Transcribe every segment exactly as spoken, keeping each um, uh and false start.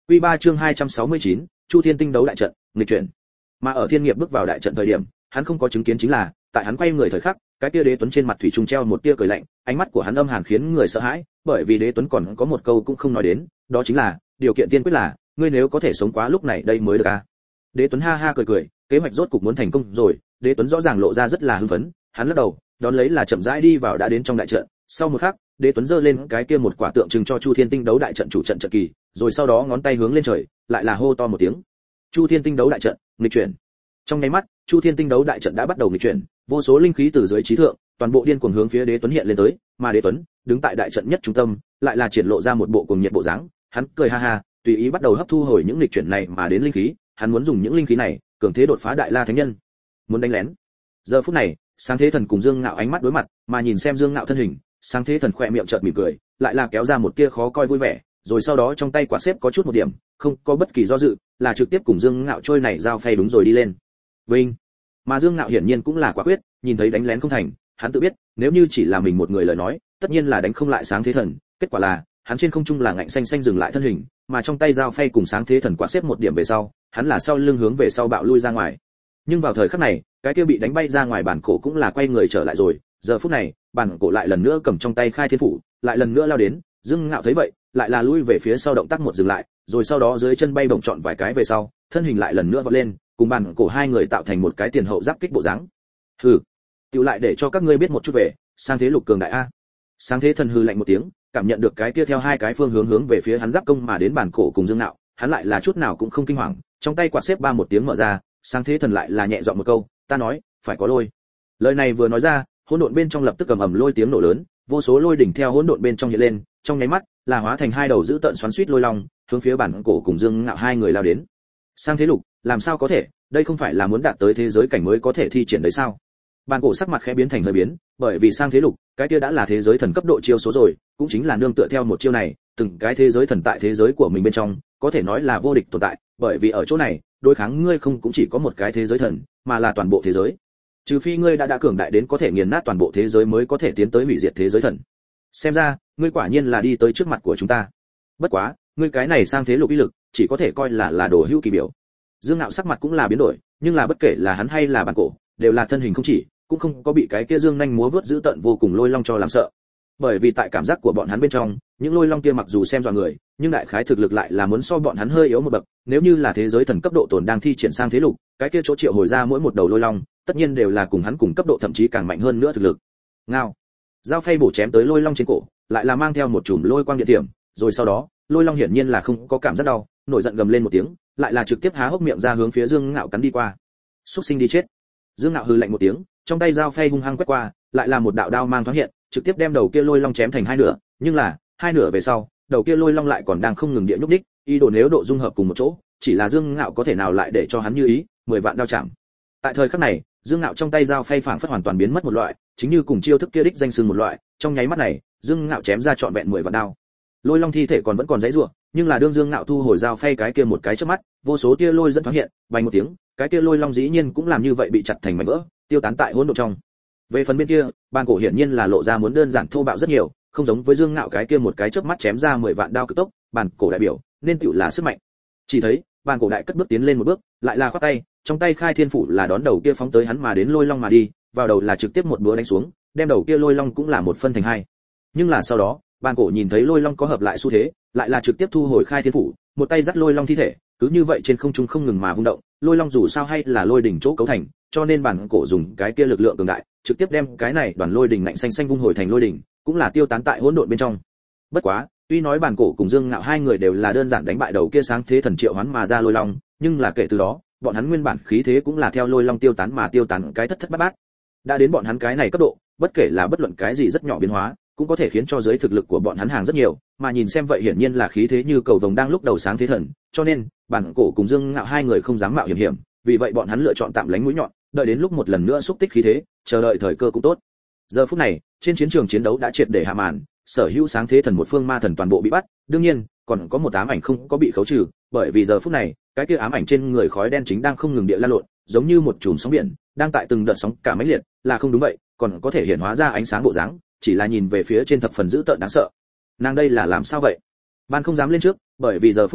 Quy ba chương hai trăm sáu mươi chín, Chu Thiên Tinh đấu đại trận, nghịch chuyển. Mà ở Thiên Nghiệp bước vào đại trận thời điểm, hắn không có chứng kiến chính là, tại hắn quay người thời khắc, cái tia Đế Tuấn trên mặt thủy trùng treo một tia cười lạnh, ánh mắt của hắn âm hàn khiến người sợ hãi, bởi vì Đế Tuấn còn có một câu cũng không nói đến, đó chính là, điều kiện tiên quyết là, ngươi nếu có thể sống quá lúc này đây mới được a. Đế Tuấn ha ha cười cười, kế hoạch rốt cục muốn thành công rồi, Đế Tuấn rõ ràng lộ ra rất là hưng phấn, hắn lắc đầu, đón lấy là chậm rãi đi vào đã đến trong đại trận, sau một khắc, Đế Tuấn giơ lên cái kia một quả tượng trưng cho Chu Thiên Tinh đấu đại trận chủ trận trận kỳ, rồi sau đó ngón tay hướng lên trời, lại là hô to một tiếng. Chu Thiên Tinh đấu đại trận, nghịch chuyển. Trong nháy mắt, Chu Thiên Tinh đấu đại trận đã bắt đầu nghịch chuyển, vô số linh khí từ dưới chí thượng, toàn bộ điên cuồng hướng phía Đế Tuấn hiện lên tới, mà Đế Tuấn, đứng tại đại trận nhất trung tâm, lại là triển lộ ra một bộ cuồng nhiệt bộ dáng, hắn cười ha ha, tùy ý bắt đầu hấp thu hồi những nghịch chuyển này mà đến linh khí, hắn muốn dùng những linh khí này, cường thế đột phá Đại La Thánh Nhân. Muốn đánh lén. Giờ phút này, Sáng Thế Thần cùng Dương Ngạo ánh mắt đối mặt, mà nhìn xem Dương Ngạo thân hình, Sáng Thế Thần khẽ miệng chợt mỉm cười, lại là kéo ra một tia khó coi vui vẻ, rồi sau đó trong tay quả xếp có chút một điểm, không có bất kỳ do dự, là trực tiếp cùng Dương Ngạo trôi này giao phay đúng rồi đi lên. Vinh. Mà Dương Ngạo hiển nhiên cũng là quả quyết, nhìn thấy đánh lén không thành, hắn tự biết, nếu như chỉ là mình một người lời nói, tất nhiên là đánh không lại Sáng Thế Thần, kết quả là, hắn trên không trung là ngạnh xanh xanh dừng lại thân hình, mà trong tay giao phay cùng Sáng Thế Thần quả xếp một điểm về sau, hắn là sau lưng hướng về sau bạo lui ra ngoài. Nhưng vào thời khắc này, cái kia bị đánh bay ra ngoài bản cổ cũng là quay người trở lại rồi, giờ phút này, bản cổ lại lần nữa cầm trong tay Khai Thiên phủ, lại lần nữa lao đến, Dương Ngạo thấy vậy, lại là lui về phía sau động tác một dừng lại, rồi sau đó dưới chân bay bổng trọn vài cái về sau, thân hình lại lần nữa vọt lên, cùng bản cổ hai người tạo thành một cái tiền hậu giáp kích bộ dáng. Hừ, tiểu lại để cho các ngươi biết một chút về, Sang Thế Lục cường đại a. Sáng Thế Thần hừ lạnh một tiếng, cảm nhận được cái kia theo hai cái phương hướng hướng về phía hắn giáp công mà đến bản cổ cùng Dương Ngạo, hắn lại là chút nào cũng không kinh hoàng, trong tay quạt xếp ba một tiếng mở ra, Sáng Thế Thần lại là nhẹ giọng một câu, ta nói, phải có lôi. Lời này vừa nói ra, hỗn độn bên trong lập tức ầm ầm lôi tiếng nổ lớn, vô số lôi đỉnh theo hỗn độn bên trong hiện lên, trong nháy mắt là hóa thành hai đầu dữ tợn xoắn xuýt lôi long, hướng phía bản cổ cùng Dương Ngạo hai người lao đến. Sang Thế Lục, làm sao có thể, đây không phải là muốn đạt tới thế giới cảnh mới có thể thi triển đấy sao? Bản cổ sắc mặt khẽ biến thành hơi biến, bởi vì Sang Thế Lục, cái kia đã là thế giới thần cấp độ chiêu số rồi, cũng chính là nương tựa theo một chiêu này, từng cái thế giới thần tại thế giới của mình bên trong, có thể nói là vô địch tồn tại, bởi vì ở chỗ này, đối kháng ngươi không cũng chỉ có một cái thế giới thần, mà là toàn bộ thế giới. Trừ phi ngươi đã đã cường đại đến có thể nghiền nát toàn bộ thế giới mới có thể tiến tới hủy diệt thế giới thần. Xem ra, ngươi quả nhiên là đi tới trước mặt của chúng ta. Bất quá, ngươi cái này Sang Thế Lục uy lực, chỉ có thể coi là là đồ hữu kỳ biểu. Dương Ngạo sắc mặt cũng là biến đổi, nhưng là bất kể là hắn hay là bản cổ, đều là thân hình không chỉ, cũng không có bị cái kia dương nhanh múa vớt dữ tợn vô cùng lôi long cho làm sợ. Bởi vì tại cảm giác của bọn hắn bên trong, những lôi long kia mặc dù xem dọa người, nhưng đại khái thực lực lại là muốn so bọn hắn hơi yếu một bậc, nếu như là thế giới thần cấp độ tồn đang thi triển Sang Thế Lục, cái kia chỗ triệu hồi ra mỗi một đầu lôi long, tất nhiên đều là cùng hắn cùng cấp độ thậm chí càng mạnh hơn nữa thực lực. Ngao. Dao phay bổ chém tới lôi long trên cổ, lại là mang theo một chùm lôi quang điện tiềm, rồi sau đó, lôi long hiển nhiên là không có cảm giác đau, nổi giận gầm lên một tiếng, lại là trực tiếp há hốc miệng ra hướng phía Dương Ngạo cắn đi qua. Súc sinh đi chết. Dương Ngạo hừ lạnh một tiếng, trong tay dao phay hung hăng quét qua, lại là một đạo đao mang thoáng hiện, trực tiếp đem đầu kia lôi long chém thành hai nửa, nhưng là, hai nửa về sau, đầu kia lôi long lại còn đang không ngừng địa nhúc đích, ý đồ nếu độ dung hợp cùng một chỗ, chỉ là Dương Ngạo có thể nào lại để cho hắn như ý, mười vạn đao chạm. Tại thời khắc này, Dương Ngạo trong tay dao phay phảng phất hoàn toàn biến mất một loại, chính như cùng chiêu thức kia đích danh xưng một loại, trong nháy mắt này, Dương Ngạo chém ra trọn vẹn mười vạn đao. Lôi long thi thể còn vẫn còn dãy rủa, nhưng là đương Dương Ngạo thu hồi dao phay cái kia một cái chớp mắt, vô số tia lôi dẫn thoáng hiện, vang một tiếng, cái kia lôi long dĩ nhiên cũng làm như vậy bị chặt thành mảnh vỡ, tiêu tán tại hỗn độn trong. Về phần bên kia, Bàn Cổ hiển nhiên là lộ ra muốn đơn giản thô bạo rất nhiều, không giống với Dương Ngạo cái kia một cái chớp mắt chém ra mười vạn đao cực tốc, Bàn Cổ đại biểu, nên tựu là sức mạnh. Chỉ thấy, Bàn Cổ đại cất bước tiến lên một bước, lại là khoát tay, trong tay Khai Thiên phủ là đón đầu kia phóng tới hắn mà đến lôi long mà đi, vào đầu là trực tiếp một búa đánh xuống, đem đầu kia lôi long cũng là một phân thành hai. Nhưng là sau đó, Bàn Cổ nhìn thấy lôi long có hợp lại xu thế, lại là trực tiếp thu hồi Khai Thiên phủ, một tay dắt lôi long thi thể, cứ như vậy trên không trung không ngừng mà vung động, lôi long dù sao hay là lôi đỉnh chỗ cấu thành, cho nên Bàn Cổ dùng cái kia lực lượng cường đại, trực tiếp đem cái này đoàn lôi đỉnh lạnh xanh xanh vung hồi thành lôi đỉnh, cũng là tiêu tán tại hỗn độn bên trong. Bất quá, tuy nói Bàn Cổ cùng Dương Ngạo hai người đều là đơn giản đánh bại đầu kia Sáng Thế Thần triệu hoán mà ra lôi long, nhưng là kể từ đó, bọn hắn nguyên bản khí thế cũng là theo lôi long tiêu tán mà tiêu tán cái thất thất bát bát. Đã đến bọn hắn cái này cấp độ, bất kể là bất luận cái gì rất nhỏ biến hóa, cũng có thể khiến cho giới thực lực của bọn hắn hàng rất nhiều, mà nhìn xem vậy hiển nhiên là khí thế như cầu vồng đang lúc đầu Sáng Thế Thần, cho nên, Bàn Cổ cùng Dương Ngạo hai người không dám mạo hiểm hiểm, vì vậy bọn hắn lựa chọn tạm lánh mũi nhọn, đợi đến lúc một lần nữa xúc tích khí thế, chờ đợi thời cơ cũng tốt. Giờ phút này, trên chiến trường chiến đấu đã triệt để hạ màn, sở hữu Sáng Thế Thần một phương ma thần toàn bộ bị bắt, đương nhiên, còn có một ám ảnh không có bị khấu trừ, bởi vì giờ phút này, cái kia ám ảnh trên người khói đen chính đang không ngừng địa lan lộn, giống như một chùm sóng biển, đang tại từng đợt sóng cả mãnh liệt, là không đúng vậy, còn có thể hiện hóa ra ánh sáng bộ dáng, chỉ là nhìn về phía trên thập phần dữ tợn đáng sợ. Nàng đây là làm sao vậy? Ban không dám lên trước, bởi vì giờ phút này,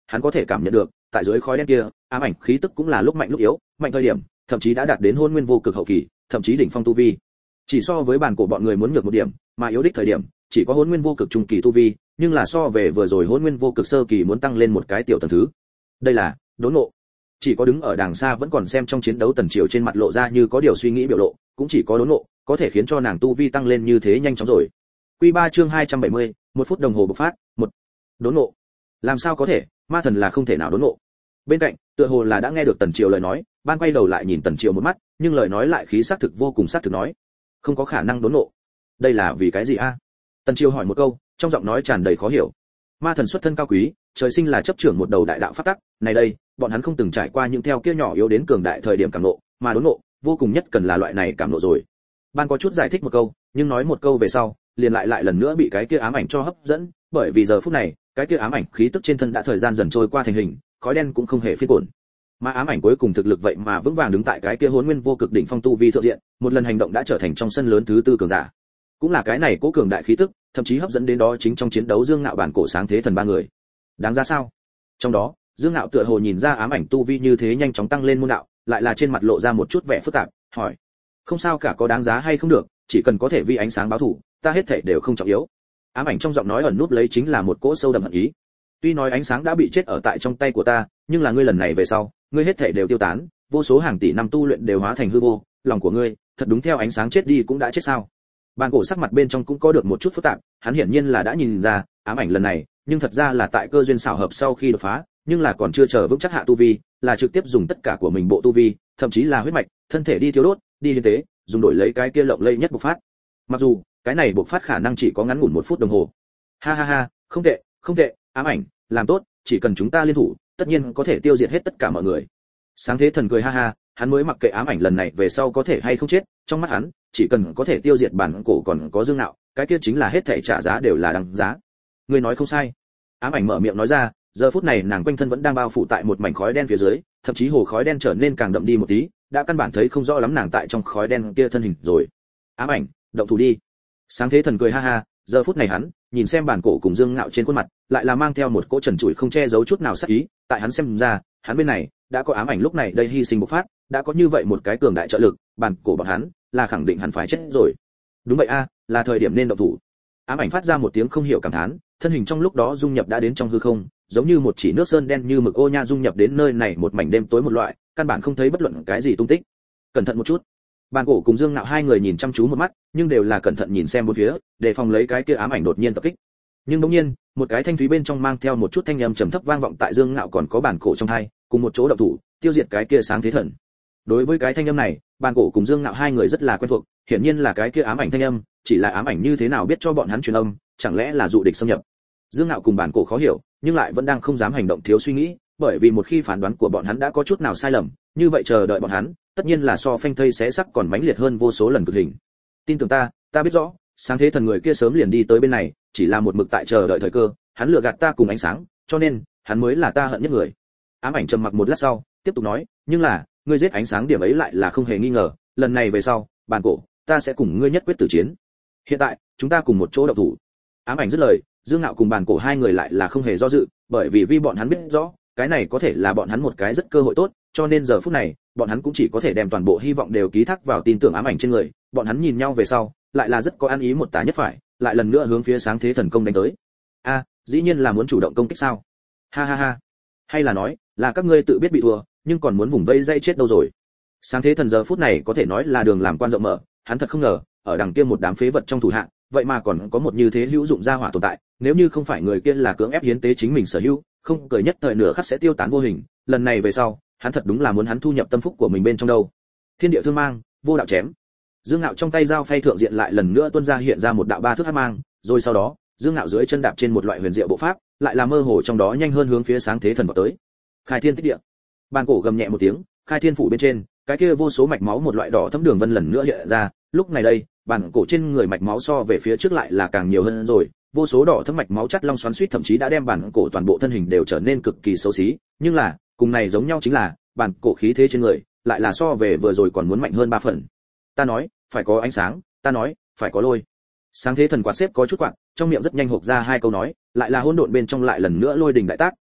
hắn có thể cảm nhận được, tại dưới khói đen kia, ám ảnh khí tức cũng là lúc mạnh lúc yếu, mạnh thời điểm, thậm chí đã đạt đến hôn nguyên vô cực hậu kỳ, thậm chí đỉnh phong tu vi. Chỉ so với bản cổ bọn người muốn nhược một điểm, mà yếu đích thời điểm, chỉ có hôn nguyên vô cực trung kỳ tu vi, nhưng là so về vừa rồi hôn nguyên vô cực sơ kỳ muốn tăng lên một cái tiểu tầng thứ. Đây là đốn ngộ. Chỉ có đứng ở đàng xa vẫn còn xem trong chiến đấu Tần Triều trên mặt lộ ra như có điều suy nghĩ biểu lộ, cũng chỉ có đốn ngộ có thể khiến cho nàng tu vi tăng lên như thế nhanh chóng rồi. Quy ba chương hai trăm bảy mươi, một phút đồng hồ bộc phát, một. Đốn ngộ. Làm sao có thể, ma thần là không thể nào đốn ngộ. Bên cạnh, tựa hồ là đã nghe được Tần Triều lời nói, ban quay đầu lại nhìn Tần Triều một mắt, nhưng lời nói lại khí sắc thực vô cùng sắc thực nói, không có khả năng đốn ngộ. Đây là vì cái gì a? Tần Triều hỏi một câu, trong giọng nói tràn đầy khó hiểu. Ma thần xuất thân cao quý, trời sinh là chấp trưởng một đầu đại đạo pháp tắc, này đây, bọn hắn không từng trải qua những theo kia nhỏ yếu đến cường đại thời điểm cảm ngộ, mà đốn ngộ, vô cùng nhất cần là loại này cảm ngộ rồi. Ban có chút giải thích một câu, nhưng nói một câu về sau, liền lại lại lần nữa bị cái kia ám ảnh cho hấp dẫn, bởi vì giờ phút này, cái kia ám ảnh khí tức trên thân đã thời gian dần trôi qua thành hình, khói đen cũng không hề phiên cổn. Mà ám ảnh cuối cùng thực lực vậy mà vững vàng đứng tại cái kia hỗn nguyên vô cực đỉnh phong tu vi thượng diện, một lần hành động đã trở thành trong sân lớn thứ tư cường giả. Cũng là cái này cố cường đại khí tức, thậm chí hấp dẫn đến đó chính trong chiến đấu Dương Nạo bản cổ sáng thế thần ba người. Đáng ra sao? Trong đó, Dương Nạo tựa hồ nhìn ra ám ảnh tu vi như thế nhanh chóng tăng lên môn đạo, lại là trên mặt lộ ra một chút vẻ phức tạp, hỏi: "Không sao cả, có đáng giá hay không được, chỉ cần có thể vi ánh sáng báo thù, ta hết thảy đều không trọng yếu." Ám ảnh trong giọng nói ẩn núp lấy chính là một cỗ sâu đậm hận ý. Tuy nói ánh sáng đã bị chết ở tại trong tay của ta, nhưng là ngươi lần này về sau, ngươi hết thảy đều tiêu tán, vô số hàng tỷ năm tu luyện đều hóa thành hư vô, lòng của ngươi, thật đúng theo ánh sáng chết đi cũng đã chết sao? Bàn cổ sắc mặt bên trong cũng có được một chút phức tạp, hắn hiển nhiên là đã nhìn ra, ám ảnh lần này, nhưng thật ra là tại cơ duyên xảo hợp sau khi đột phá, nhưng là còn chưa chờ vững chắc hạ tu vi, là trực tiếp dùng tất cả của mình bộ tu vi, thậm chí là huyết mạch, thân thể đi thiêu đốt, đi hiến tế, dùng đổi lấy cái kia lộng lẫy nhất bộc phát. Mặc dù, cái này bộc phát khả năng chỉ có ngắn ngủn một phút đồng hồ. Ha ha ha, không tệ, không tệ, ám ảnh, làm tốt, chỉ cần chúng ta liên thủ, tất nhiên có thể tiêu diệt hết tất cả mọi người. Sáng thế thần cười ha ha, hắn mới mặc kệ ám ảnh lần này về sau có thể hay không chết, trong mắt hắn, chỉ cần có thể tiêu diệt bản cổ còn có Dương Nạo, cái kia chính là hết thảy trả giá đều là đằng giá. Ngươi nói không sai. Ám ảnh mở miệng nói ra, giờ phút này nàng quanh thân vẫn đang bao phủ tại một mảnh khói đen phía dưới, thậm chí hồ khói đen trở nên càng đậm đi một tí, đã căn bản thấy không rõ lắm nàng tại trong khói đen kia thân hình rồi. Ám ảnh, động thủ đi. Sáng thế thần cười ha ha, giờ phút này hắn, nhìn xem bản cổ cùng Dương Nạo trên khuôn mặt, lại là mang theo một cỗ trần trụi không che giấu chút nào sát ý, tại hắn xem ra, hắn bên này đã có ám ảnh lúc này đây hy sinh bộc phát, đã có như vậy một cái cường đại trợ lực, bản cổ bọn hắn là khẳng định hắn phải chết rồi. Đúng vậy a, là thời điểm nên động thủ. Ám ảnh phát ra một tiếng không hiểu cảm thán, thân hình trong lúc đó dung nhập đã đến trong hư không, giống như một chỉ nước sơn đen như mực ô nha dung nhập đến nơi này một mảnh đêm tối một loại, căn bản không thấy bất luận cái gì tung tích. Cẩn thận một chút. Bàn cổ cùng Dương Nạo hai người nhìn chăm chú một mắt, nhưng đều là cẩn thận nhìn xem bốn phía, để phòng lấy cái kia ám ảnh đột nhiên tập kích. Nhưng đột nhiên, một cái thanh thúy bên trong mang theo một chút thanh âm trầm thấp vang vọng tại Dương Nạo còn có bản cổ trong hai, cùng một chỗ động thủ, tiêu diệt cái kia sáng thế thần. Đối với cái thanh âm này, bàn cổ cùng Dương Nạo hai người rất là quen thuộc, hiển nhiên là cái kia ám ảnh thanh âm, chỉ là ám ảnh như thế nào biết cho bọn hắn truyền âm, chẳng lẽ là dụ địch xâm nhập. Dương Nạo cùng bản cổ khó hiểu, nhưng lại vẫn đang không dám hành động thiếu suy nghĩ, bởi vì một khi phán đoán của bọn hắn đã có chút nào sai lầm, như vậy chờ đợi bọn hắn, tất nhiên là so phanh thây xé sắc còn mãnh liệt hơn vô số lần cực hình. Tin tưởng ta, ta biết rõ, sáng thế thần người kia sớm liền đi tới bên này, chỉ là một mực tại chờ đợi thời cơ, hắn lừa gạt ta cùng ánh sáng, cho nên, hắn mới là ta hận nhất người. Ám ảnh trầm mặc một lát sau, tiếp tục nói, nhưng là, ngươi giết ánh sáng điểm ấy lại là không hề nghi ngờ, lần này về sau, bản cổ, ta sẽ cùng ngươi nhất quyết tử chiến. Hiện tại, chúng ta cùng một chỗ động thủ. Ám ảnh dứt lời, Dương Nạo cùng bản cổ hai người lại là không hề do dự, bởi vì vì bọn hắn biết rõ, cái này có thể là bọn hắn một cái rất cơ hội tốt, cho nên giờ phút này, bọn hắn cũng chỉ có thể đem toàn bộ hy vọng đều ký thác vào tin tưởng ám ảnh trên người. Bọn hắn nhìn nhau về sau, lại là rất có ăn ý một tả nhất phải, lại lần nữa hướng phía sáng thế thần công đánh tới. A, dĩ nhiên là muốn chủ động công kích sao? Ha ha ha. Hay là nói, là các ngươi tự biết bị thua, nhưng còn muốn vùng vây dây chết đâu rồi? Sáng thế thần giờ phút này có thể nói là đường làm quan rộng mở, hắn thật không ngờ, ở đằng kia một đám phế vật trong thủ hạ, vậy mà còn có một như thế hữu dụng gia hỏa tồn tại, nếu như không phải người kia là cưỡng ép hiến tế chính mình sở hữu, không cười nhất thời nửa khắc sẽ tiêu tán vô hình, lần này về sau, hắn thật đúng là muốn hắn thu nhập tâm phúc của mình bên trong đâu. Thiên địa thương mang, vô đạo chém. Dương Nạo trong tay dao phay thượng diện lại lần nữa tuôn ra hiện ra một đạo ba thước hắc mang, rồi sau đó, Dương Nạo dưới chân đạp trên một loại huyền diệu bộ pháp, lại là mơ hồ trong đó nhanh hơn hướng phía sáng thế thần vào tới. Khai thiên tích địa. Bàn cổ gầm nhẹ một tiếng, khai thiên phủ bên trên, cái kia vô số mạch máu một loại đỏ thẫm đường vân lần nữa hiện ra, lúc này đây, bàn cổ trên người mạch máu so về phía trước lại là càng nhiều hơn rồi, vô số đỏ thẫm mạch máu chắt long xoắn xuýt thậm chí đã đem bàn cổ toàn bộ thân hình đều trở nên cực kỳ xấu xí, nhưng là, cùng này giống nhau chính là, bàn cổ khí thế trên người, lại là so về vừa rồi còn muốn mạnh hơn ba phần. Ta nói, phải có ánh sáng, ta nói, phải có lôi. Sáng thế thần quạt xếp có chút quạt, trong miệng rất nhanh hộc ra hai câu nói, lại là hỗn độn bên trong lại lần nữa lôi đình đại tác,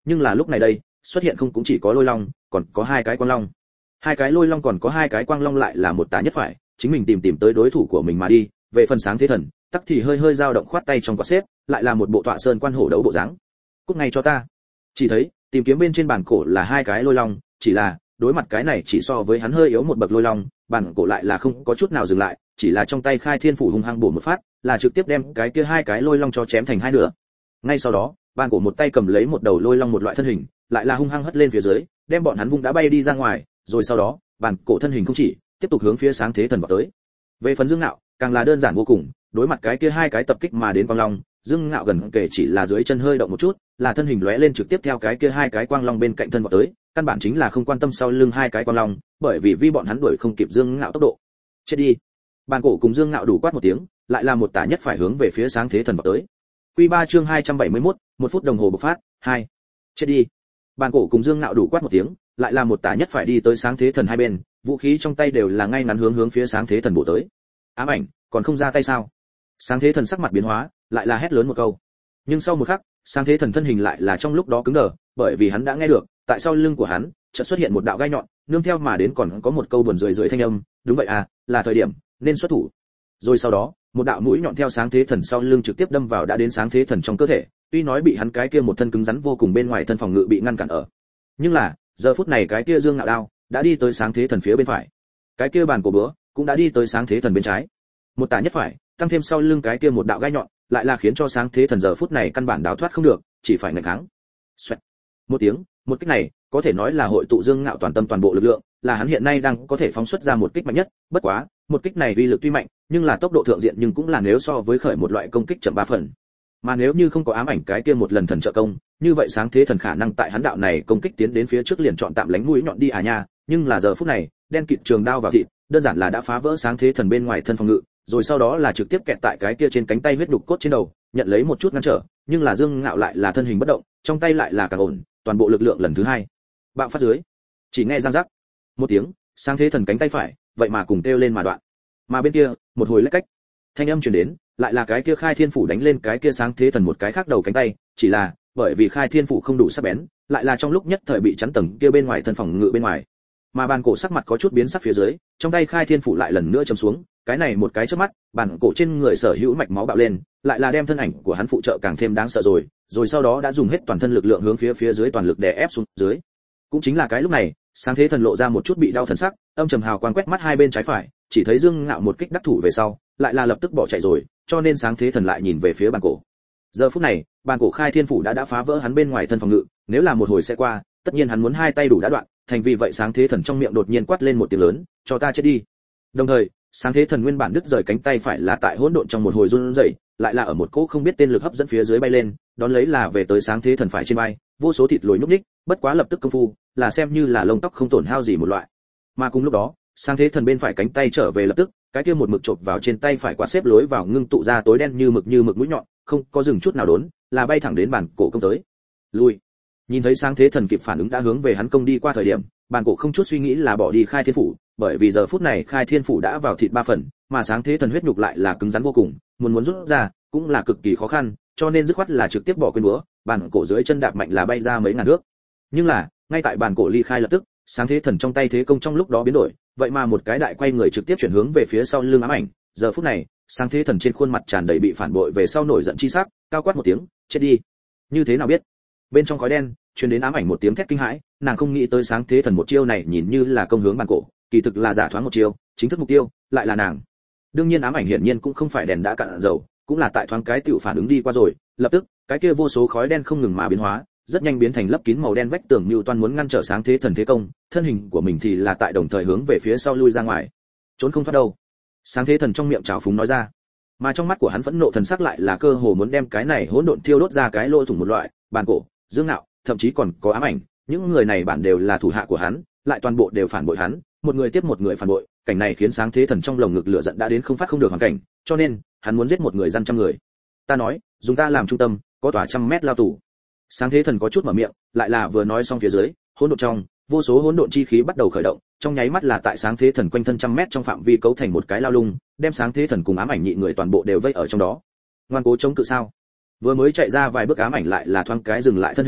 nhưng là lúc này đây xuất hiện không cũng chỉ có lôi long, còn có hai cái quang long. Hai cái lôi long còn có hai cái quang long lại là một tà nhất phải, chính mình tìm tìm tới đối thủ của mình mà đi. Về phần sáng thế thần, tắc thì hơi hơi dao động khoát tay trong quạt xếp, lại là một bộ tọa sơn quan hổ đấu bộ dáng. Cút ngay cho ta. Chỉ thấy, tìm kiếm bên trên bàn cổ là hai cái lôi long, chỉ là đối mặt cái này chỉ so với hắn hơi yếu một bậc lôi long, bàn cổ lại là không có chút nào dừng lại, chỉ là trong tay khai thiên phủ hung hăng bổ một phát, là trực tiếp đem cái kia hai cái lôi long cho chém thành hai nửa. Ngay sau đó, bàn cổ một tay cầm lấy một đầu lôi long một loại thân hình, lại là hung hăng hất lên phía dưới, đem bọn hắn vung đã bay đi ra ngoài, rồi sau đó, bàn cổ thân hình không chỉ, tiếp tục hướng phía sáng thế thần vọt tới. Về phần Dương Ngạo, càng là đơn giản vô cùng, đối mặt cái kia hai cái tập kích mà đến quang long, Dương Ngạo gần kể chỉ là dưới chân hơi động một chút, là thân hình lóe lên trực tiếp theo cái kia hai cái quang long bên cạnh thân vọt tới, căn bản chính là không quan tâm sau lưng hai cái quang long, bởi vì vi bọn hắn đuổi không kịp Dương Ngạo tốc độ. Chết đi. Bàn cổ cùng Dương Ngạo đủ quát một tiếng, lại là một tả nhất phải hướng về phía sáng thế thần vọt tới. Quy ba chương hai trăm bảy mươi mốt, một phút đồng hồ bộc phát, hai. Chết đi. Bàn cổ cùng Dương Ngạo đủ quát một tiếng, lại là một tả nhất phải đi tới sáng thế thần hai bên, vũ khí trong tay đều là ngay ngắn hướng hướng phía sáng thế thần bổ tới. Ám ảnh, còn không ra tay sao? Sáng thế thần sắc mặt biến hóa, lại là hét lớn một câu. Nhưng sau một khắc, sáng thế thần thân hình lại là trong lúc đó cứng đờ, bởi vì hắn đã nghe được, tại sau lưng của hắn, chợt xuất hiện một đạo gai nhọn, nương theo mà đến còn có một câu buồn rười rượi thanh âm, đúng vậy à, là thời điểm nên xuất thủ. Rồi sau đó, một đạo mũi nhọn theo sáng thế thần sau lưng trực tiếp đâm vào đã đến sáng thế thần trong cơ thể, tuy nói bị hắn cái kia một thân cứng rắn vô cùng bên ngoài thân phòng ngự bị ngăn cản ở. Nhưng là, giờ phút này cái kia Dương Ngạo đao đã đi tới sáng thế thần phía bên phải. Cái kia bàn cổ búa cũng đã đi tới sáng thế thần bên trái. Một tả nhất phải, tăng thêm sau lưng cái kia một đạo gai nhọn, lại là khiến cho sáng thế thần giờ phút này căn bản đào thoát không được, chỉ phải nghênh kháng. Xoẹt. Một tiếng, một kích này, có thể nói là hội tụ Dương Ngạo toàn tâm toàn bộ lực lượng, là hắn hiện nay đang có thể phóng xuất ra một kích mạnh nhất, bất quá, một kích này uy lực tuy mạnh, nhưng là tốc độ thượng diện nhưng cũng là nếu so với khởi một loại công kích chậm ba phần. Mà nếu như không có ám ảnh cái kia một lần thần trợ công, như vậy sáng thế thần khả năng tại hắn đạo này công kích tiến đến phía trước liền chọn tạm lánh mũi nhọn đi à nha, nhưng là giờ phút này, đen kịt trường đao vào thịt, đơn giản là đã phá vỡ sáng thế thần bên ngoài thân phòng ngự, rồi sau đó là trực tiếp kẹt tại cái kia trên cánh tay huyết đục cốt trên đầu, nhận lấy một chút ngăn trở, nhưng là Dương Ngạo lại là thân hình bất động, trong tay lại là càng ổn, toàn bộ lực lượng lần thứ hai bạo phát dưới. Chỉ nghe răng rắc một tiếng, sáng thế thần cánh tay phải, vậy mà cùng kêu lên mà đoạn. Mà bên kia, một hồi lách cách, thanh âm truyền đến, lại là cái kia khai thiên phủ đánh lên cái kia sáng thế thần một cái khác đầu cánh tay, chỉ là bởi vì khai thiên phủ không đủ sắc bén, lại là trong lúc nhất thời bị chắn tầng kia bên ngoài thân phòng ngự bên ngoài. Mà bàn cổ sắc mặt có chút biến sắc phía dưới, trong tay khai thiên phủ lại lần nữa chầm xuống, cái này một cái chớp mắt, bàn cổ trên người sở hữu mạch máu bạo lên, lại là đem thân ảnh của hắn phụ trợ càng thêm đáng sợ rồi, rồi sau đó đã dùng hết toàn thân lực lượng hướng phía phía dưới toàn lực đè ép xuống dưới. Cũng chính là cái lúc này, sáng thế thần lộ ra một chút bị đau thần sắc, âm trầm hào quang quét mắt hai bên trái phải, chỉ thấy Dương Ngạo một kích đắc thủ về sau, lại là lập tức bỏ chạy rồi, cho nên sáng thế thần lại nhìn về phía bàn cổ. Giờ phút này, bàn cổ khai thiên phủ đã đã phá vỡ hắn bên ngoài thân phòng ngự, nếu là một hồi sẽ qua, tất nhiên hắn muốn hai tay đủ đã đoạn, thành vì vậy sáng thế thần trong miệng đột nhiên quát lên một tiếng lớn, cho ta chết đi. Đồng thời, sáng thế thần nguyên bản đứt rời cánh tay phải là tại hỗn độn trong một hồi run rẩy, lại là ở một cỗ không biết tên lực hấp dẫn phía dưới bay lên, đón lấy là về tới sáng thế thần phải trên vai, vô số thịt lồi nhúc nhích, bất quá lập tức công phu, là xem như là lông tóc không tổn hao gì một loại. Mà cùng lúc đó, sáng thế thần bên phải cánh tay trở về lập tức, cái kia một mực chộp vào trên tay phải quạt xếp lối vào ngưng tụ ra tối đen như mực như mực mũi nhọn, không có dừng chút nào đốn, là bay thẳng đến bàn cổ công tới. Lui. Nhìn thấy sáng thế thần kịp phản ứng đã hướng về hắn công đi qua thời điểm, bàn cổ không chút suy nghĩ là bỏ đi khai thiên phủ, bởi vì giờ phút này khai thiên phủ đã vào thịt ba phần, mà sáng thế thần huyết nhục lại là cứng rắn vô cùng, muốn muốn rút ra cũng là cực kỳ khó khăn, cho nên dứt khoát là trực tiếp bỏ quên búa, bàn cổ dưới chân đạp mạnh là bay ra mấy ngàn thước. Nhưng là, ngay tại bàn cổ ly khai lập tức, sáng thế thần trong tay thế công trong lúc đó biến đổi, vậy mà một cái đại quay người trực tiếp chuyển hướng về phía sau lưng ám ảnh. Giờ phút này, sáng thế thần trên khuôn mặt tràn đầy bị phản bội về sau nổi giận chi sắc, cao quát một tiếng, chết đi. Như thế nào biết? Bên trong khói đen truyền đến ám ảnh một tiếng thét kinh hãi, nàng không nghĩ tới sáng thế thần một chiêu này nhìn như là công hướng bàn cổ, kỳ thực là giả thoáng một chiêu, chính thức mục tiêu lại là nàng. Đương nhiên ám ảnh hiển nhiên cũng không phải đèn đã cạn dầu, cũng là tại thoáng cái tiểu phản ứng đi qua rồi, lập tức, cái kia vô số khói đen không ngừng mà biến hóa, rất nhanh biến thành lấp kín màu đen vách tường như toàn muốn ngăn trở sáng thế thần thế công, thân hình của mình thì là tại đồng thời hướng về phía sau lui ra ngoài. Trốn không thoát đâu. Sáng thế thần trong miệng trào phúng nói ra, mà trong mắt của hắn phẫn nộ thần sắc lại là cơ hồ muốn đem cái này hỗn độn thiêu đốt ra cái lỗ thủng một loại. Bàn cổ, Dương Ngạo, thậm chí còn có ám ảnh, những người này bản đều là thủ hạ của hắn, lại toàn bộ đều phản bội hắn, một người tiếp một người phản bội, cảnh này khiến sáng thế thần trong lồng ngực lửa giận đã đến không phát không được hoàn cảnh, cho nên hắn muốn giết một người dân trăm người. Ta nói, dùng ta làm trung tâm, có tòa trăm mét lao tù. Sáng thế thần có chút mở miệng, lại là vừa nói xong phía dưới, hỗn độn trong, vô số hỗn độn chi khí bắt đầu khởi động, trong nháy mắt là tại sáng thế thần quanh thân trăm mét trong phạm vi cấu thành một cái lao lung, đem sáng thế thần cùng ám ảnh nhị người toàn bộ đều vây ở trong đó. Ngoan cố chống cự sao? Vừa mới chạy ra vài bước ám ảnh lại là thoáng cái dừng lại thân hình,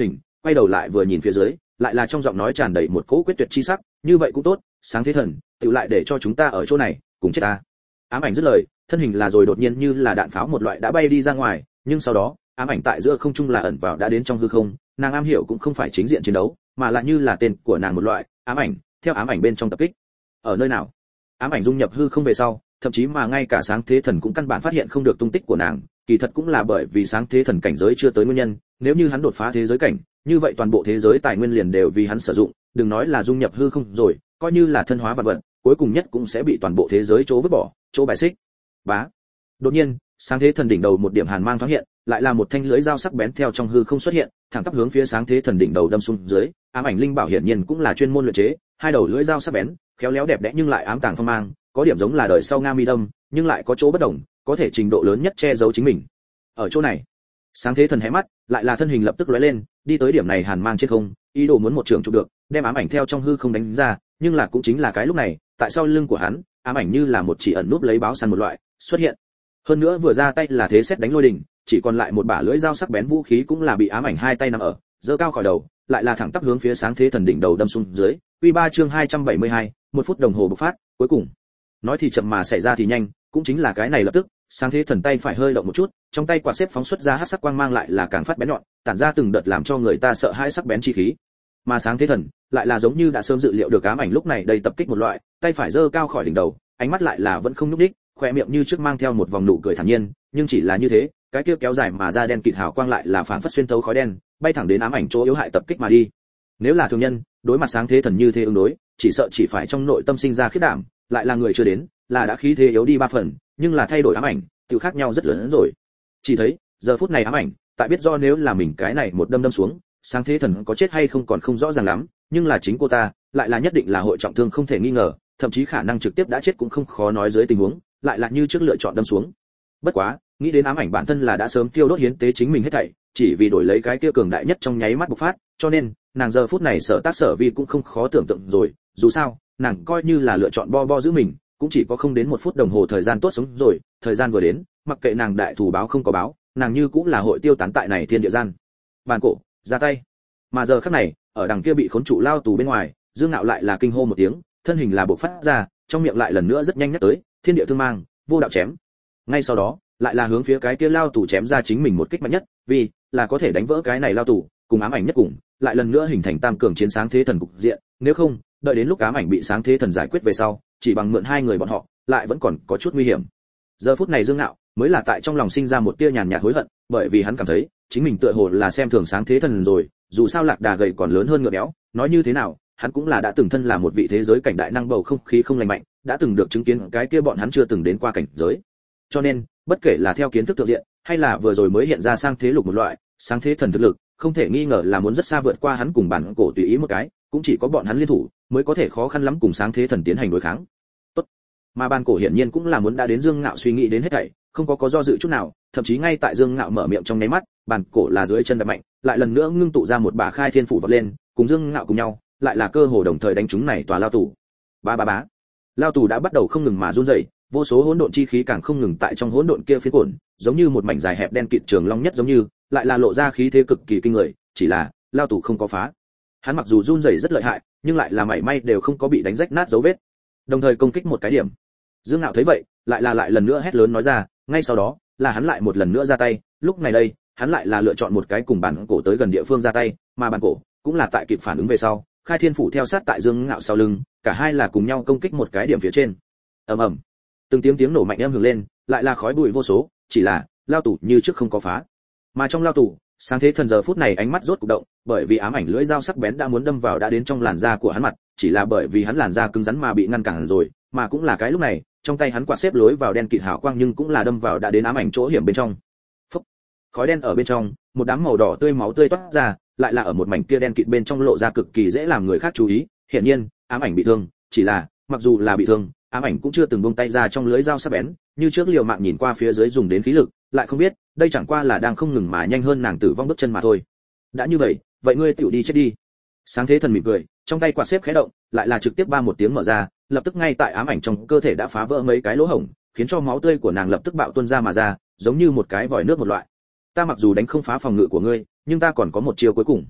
quay đầu lại vừa nhìn phía dưới, lại là trong giọng nói tràn đầy một cỗ quyết tuyệt chi sắc, như vậy cũng tốt, sáng thế thần, tự lại để cho chúng ta ở chỗ này, cùng chết ta. Ám ảnh dứt lời, thân hình là rồi đột nhiên như là đạn pháo một loại đã bay đi ra ngoài, nhưng sau đó, ám ảnh tại giữa không trung là ẩn vào đã đến trong hư không, nàng am hiểu cũng không phải chính diện chiến đấu, mà là như là tên của nàng một loại, ám ảnh, theo ám ảnh bên trong tập kích. Ở nơi nào? Ám ảnh dung nhập hư không về sau, thậm chí mà ngay cả sáng thế thần cũng căn bản phát hiện không được tung tích của nàng, kỳ thật cũng là bởi vì sáng thế thần cảnh giới chưa tới nguyên nhân, nếu như hắn đột phá thế giới cảnh, như vậy toàn bộ thế giới tài nguyên liền đều vì hắn sử dụng, đừng nói là dung nhập hư không rồi, coi như là thân hóa vật vật, cuối cùng nhất cũng sẽ bị toàn bộ thế giới chỗ vứt bỏ, chỗ bài xích. Bá. Đột nhiên, sáng thế thần đỉnh đầu một điểm hàn mang thoáng hiện, lại là một thanh lưỡi dao sắc bén theo trong hư không xuất hiện, thẳng tắp hướng phía sáng thế thần đỉnh đầu đâm xuống dưới. Ám ảnh linh bảo hiển nhiên cũng là chuyên môn luyện chế, hai đầu lưỡi dao sắc bén, khéo léo đẹp đẽ nhưng lại ám tàng phong mang, có điểm giống là đời sau Nga Mi đâm, nhưng lại có chỗ bất đồng, có thể trình độ lớn nhất che giấu chính mình. Ở chỗ này, sáng thế thần hé mắt, lại là thân hình lập tức lóe lên, đi tới điểm này hàn mang trên không, ý đồ muốn một trường chụp được, đem ám ảnh theo trong hư không đánh ra, nhưng là cũng chính là cái lúc này, tại sau lưng của hắn, ám ảnh như là một chỉ ẩn núp lấy báo săn một loại, xuất hiện. Hơn nữa vừa ra tay là thế xét đánh lôi đình, chỉ còn lại một bả lưỡi dao sắc bén vũ khí cũng là bị ám ảnh hai tay nắm ở, giơ cao khỏi đầu, lại là thẳng tắp hướng phía sáng thế thần đỉnh đầu đâm xuống dưới. Quy ba chương hai trăm bảy mươi hai, một phút đồng hồ bộc phát, cuối cùng. Nói thì chậm mà xảy ra thì nhanh, cũng chính là cái này lập tức, sáng thế thần tay phải hơi động một chút, trong tay quạt xếp phóng xuất ra hắc sắc quang mang lại là càng phát bén nhọn, tản ra từng đợt làm cho người ta sợ hãi sắc bén chi khí. Mà sáng thế thần lại là giống như đã sớm dự liệu được ám ảnh lúc này đầy tập kích một loại, tay phải giơ cao khỏi đỉnh đầu, ánh mắt lại là vẫn không nhúc nhích, khóe miệng như trước mang theo một vòng nụ cười thản nhiên, nhưng chỉ là như thế, cái kia kéo dài mà ra đen kịt hào quang lại là phảng phất xuyên thấu khói đen, bay thẳng đến ám ảnh chỗ yếu hại tập kích mà đi. Nếu là thường nhân, đối mặt sáng thế thần như thế ứng đối, chỉ sợ chỉ phải trong nội tâm sinh ra khiếp đảm, lại là người chưa đến, là đã khí thế yếu đi ba phần, nhưng là thay đổi ám ảnh, tự khác nhau rất lớn hơn rồi. Chỉ thấy, giờ phút này ám ảnh, tại biết do nếu là mình cái này một đâm đâm xuống, sáng thế thần có chết hay không còn không rõ ràng lắm, nhưng là chính cô ta, lại là nhất định là hội trọng thương không thể nghi ngờ, thậm chí khả năng trực tiếp đã chết cũng không khó nói dưới tình huống, lại là như trước lựa chọn đâm xuống. Bất quá, nghĩ đến ám ảnh bản thân là đã sớm tiêu đốt hiến tế chính mình hết thảy, chỉ vì đổi lấy cái kia cường đại nhất trong nháy mắt bộc phát, cho nên, nàng giờ phút này sở tác sở vi cũng không khó tưởng tượng rồi, dù sao, nàng coi như là lựa chọn bo bo giữ mình, cũng chỉ có không đến một phút đồng hồ thời gian tốt sống rồi, thời gian vừa đến, mặc kệ nàng đại thù báo không có báo, nàng như cũng là hội tiêu tán tại này thiên địa gian. Bàn cổ, ra tay. Mà giờ khắc này, ở đằng kia bị khốn trụ lao tù bên ngoài, Dương Nạo lại là kinh hô một tiếng, thân hình là bộc phát ra, trong miệng lại lần nữa rất nhanh nhắc tới, thiên địa thương mang, vô đạo chém. Ngay sau đó, lại là hướng phía cái kia lao tù chém ra chính mình một kích mạnh nhất, vì là có thể đánh vỡ cái này lao tù, cùng ám ảnh nhất cùng, lại lần nữa hình thành tam cường chiến sáng thế thần cục diện, nếu không, đợi đến lúc ám ảnh bị sáng thế thần giải quyết về sau, chỉ bằng mượn hai người bọn họ, lại vẫn còn có chút nguy hiểm. Giờ phút này Dương Nạo mới là tại trong lòng sinh ra một tia nhàn nhạt hối hận, bởi vì hắn cảm thấy, chính mình tựa hồ là xem thường sáng thế thần rồi, dù sao lạc đà gầy còn lớn hơn ngựa béo, nói như thế nào, hắn cũng là đã từng thân là một vị thế giới cảnh đại năng bầu không khí không lành mạnh, đã từng được chứng kiến cái kia bọn hắn chưa từng đến qua cảnh giới. Cho nên, bất kể là theo kiến thức thượng diện, hay là vừa rồi mới hiện ra sang thế lục một loại, sáng thế thần thực lực, không thể nghi ngờ là muốn rất xa vượt qua hắn cùng bản cổ tùy ý một cái, cũng chỉ có bọn hắn liên thủ mới có thể khó khăn lắm cùng sáng thế thần tiến hành đối kháng. Tốt. Mà bản cổ hiển nhiên cũng là muốn đã đến Dương Ngạo suy nghĩ đến hết thảy, không có có do dự chút nào, thậm chí ngay tại Dương Ngạo mở miệng trong nháy mắt, bản cổ là dưới chân đập mạnh, lại lần nữa ngưng tụ ra một bả khai thiên phủ vọt lên, cùng Dương Ngạo cùng nhau, lại là cơ hồ đồng thời đánh chúng này tòa lao tù. Ba ba bá. Lao tù đã bắt đầu không ngừng mà run rẩy, vô số hỗn độn chi khí càng không ngừng tại trong hỗn độn kia phiến cuộn, giống như một mảnh dài hẹp đen kịt trường long nhất giống như, lại là lộ ra khí thế cực kỳ kinh người, chỉ là lao tù không có phá. Hắn mặc dù run rẩy rất lợi hại, nhưng lại là mảy may đều không có bị đánh rách nát dấu vết. Đồng thời công kích một cái điểm. Dương Ngạo thấy vậy, lại là lại lần nữa hét lớn nói ra, ngay sau đó, là hắn lại một lần nữa ra tay, lúc này đây, hắn lại là lựa chọn một cái cùng bản cổ tới gần địa phương ra tay, mà bản cổ cũng là tại kịp phản ứng về sau, khai thiên phủ theo sát tại Dương Ngạo sau lưng, cả hai là cùng nhau công kích một cái điểm phía trên. Ầm ầm. Từng tiếng tiếng nổ mạnh âm hưởng lên, lại là khói bụi vô số, chỉ là lao tù như trước không có phá. Mà trong lao tù, sáng thế thần giờ phút này ánh mắt rốt cục động, bởi vì ám ảnh lưỡi dao sắc bén đã muốn đâm vào đã đến trong làn da của hắn mặt, chỉ là bởi vì hắn làn da cứng rắn mà bị ngăn cản rồi, mà cũng là cái lúc này, trong tay hắn quạt xếp lối vào đen kịt hào quang nhưng cũng là đâm vào đã đến ám ảnh chỗ hiểm bên trong. Phốc. Khói đen ở bên trong, một đám màu đỏ tươi máu tươi toát ra, lại là ở một mảnh kia đen kịt bên trong lộ ra cực kỳ dễ làm người khác chú ý, hiển nhiên, ám ảnh bị thương, chỉ là, mặc dù là bị thương, ám ảnh cũng chưa từng buông tay ra trong lưới dao sắc bén, như trước liều mạng nhìn qua phía dưới dùng đến khí lực, lại không biết, đây chẳng qua là đang không ngừng mà nhanh hơn nàng tử vong bước chân mà thôi. Đã như vậy, vậy ngươi tiểu đi chết đi. Sáng thế thần mỉm cười, trong tay quạt xếp khẽ động, lại là trực tiếp ba một tiếng mở ra, lập tức ngay tại ám ảnh trong cơ thể đã phá vỡ mấy cái lỗ hổng, khiến cho máu tươi của nàng lập tức bạo tuôn ra mà ra, giống như một cái vòi nước một loại. Ta mặc dù đánh không phá phòng ngự của ngươi, nhưng ta còn có một chiêu cuối cùng.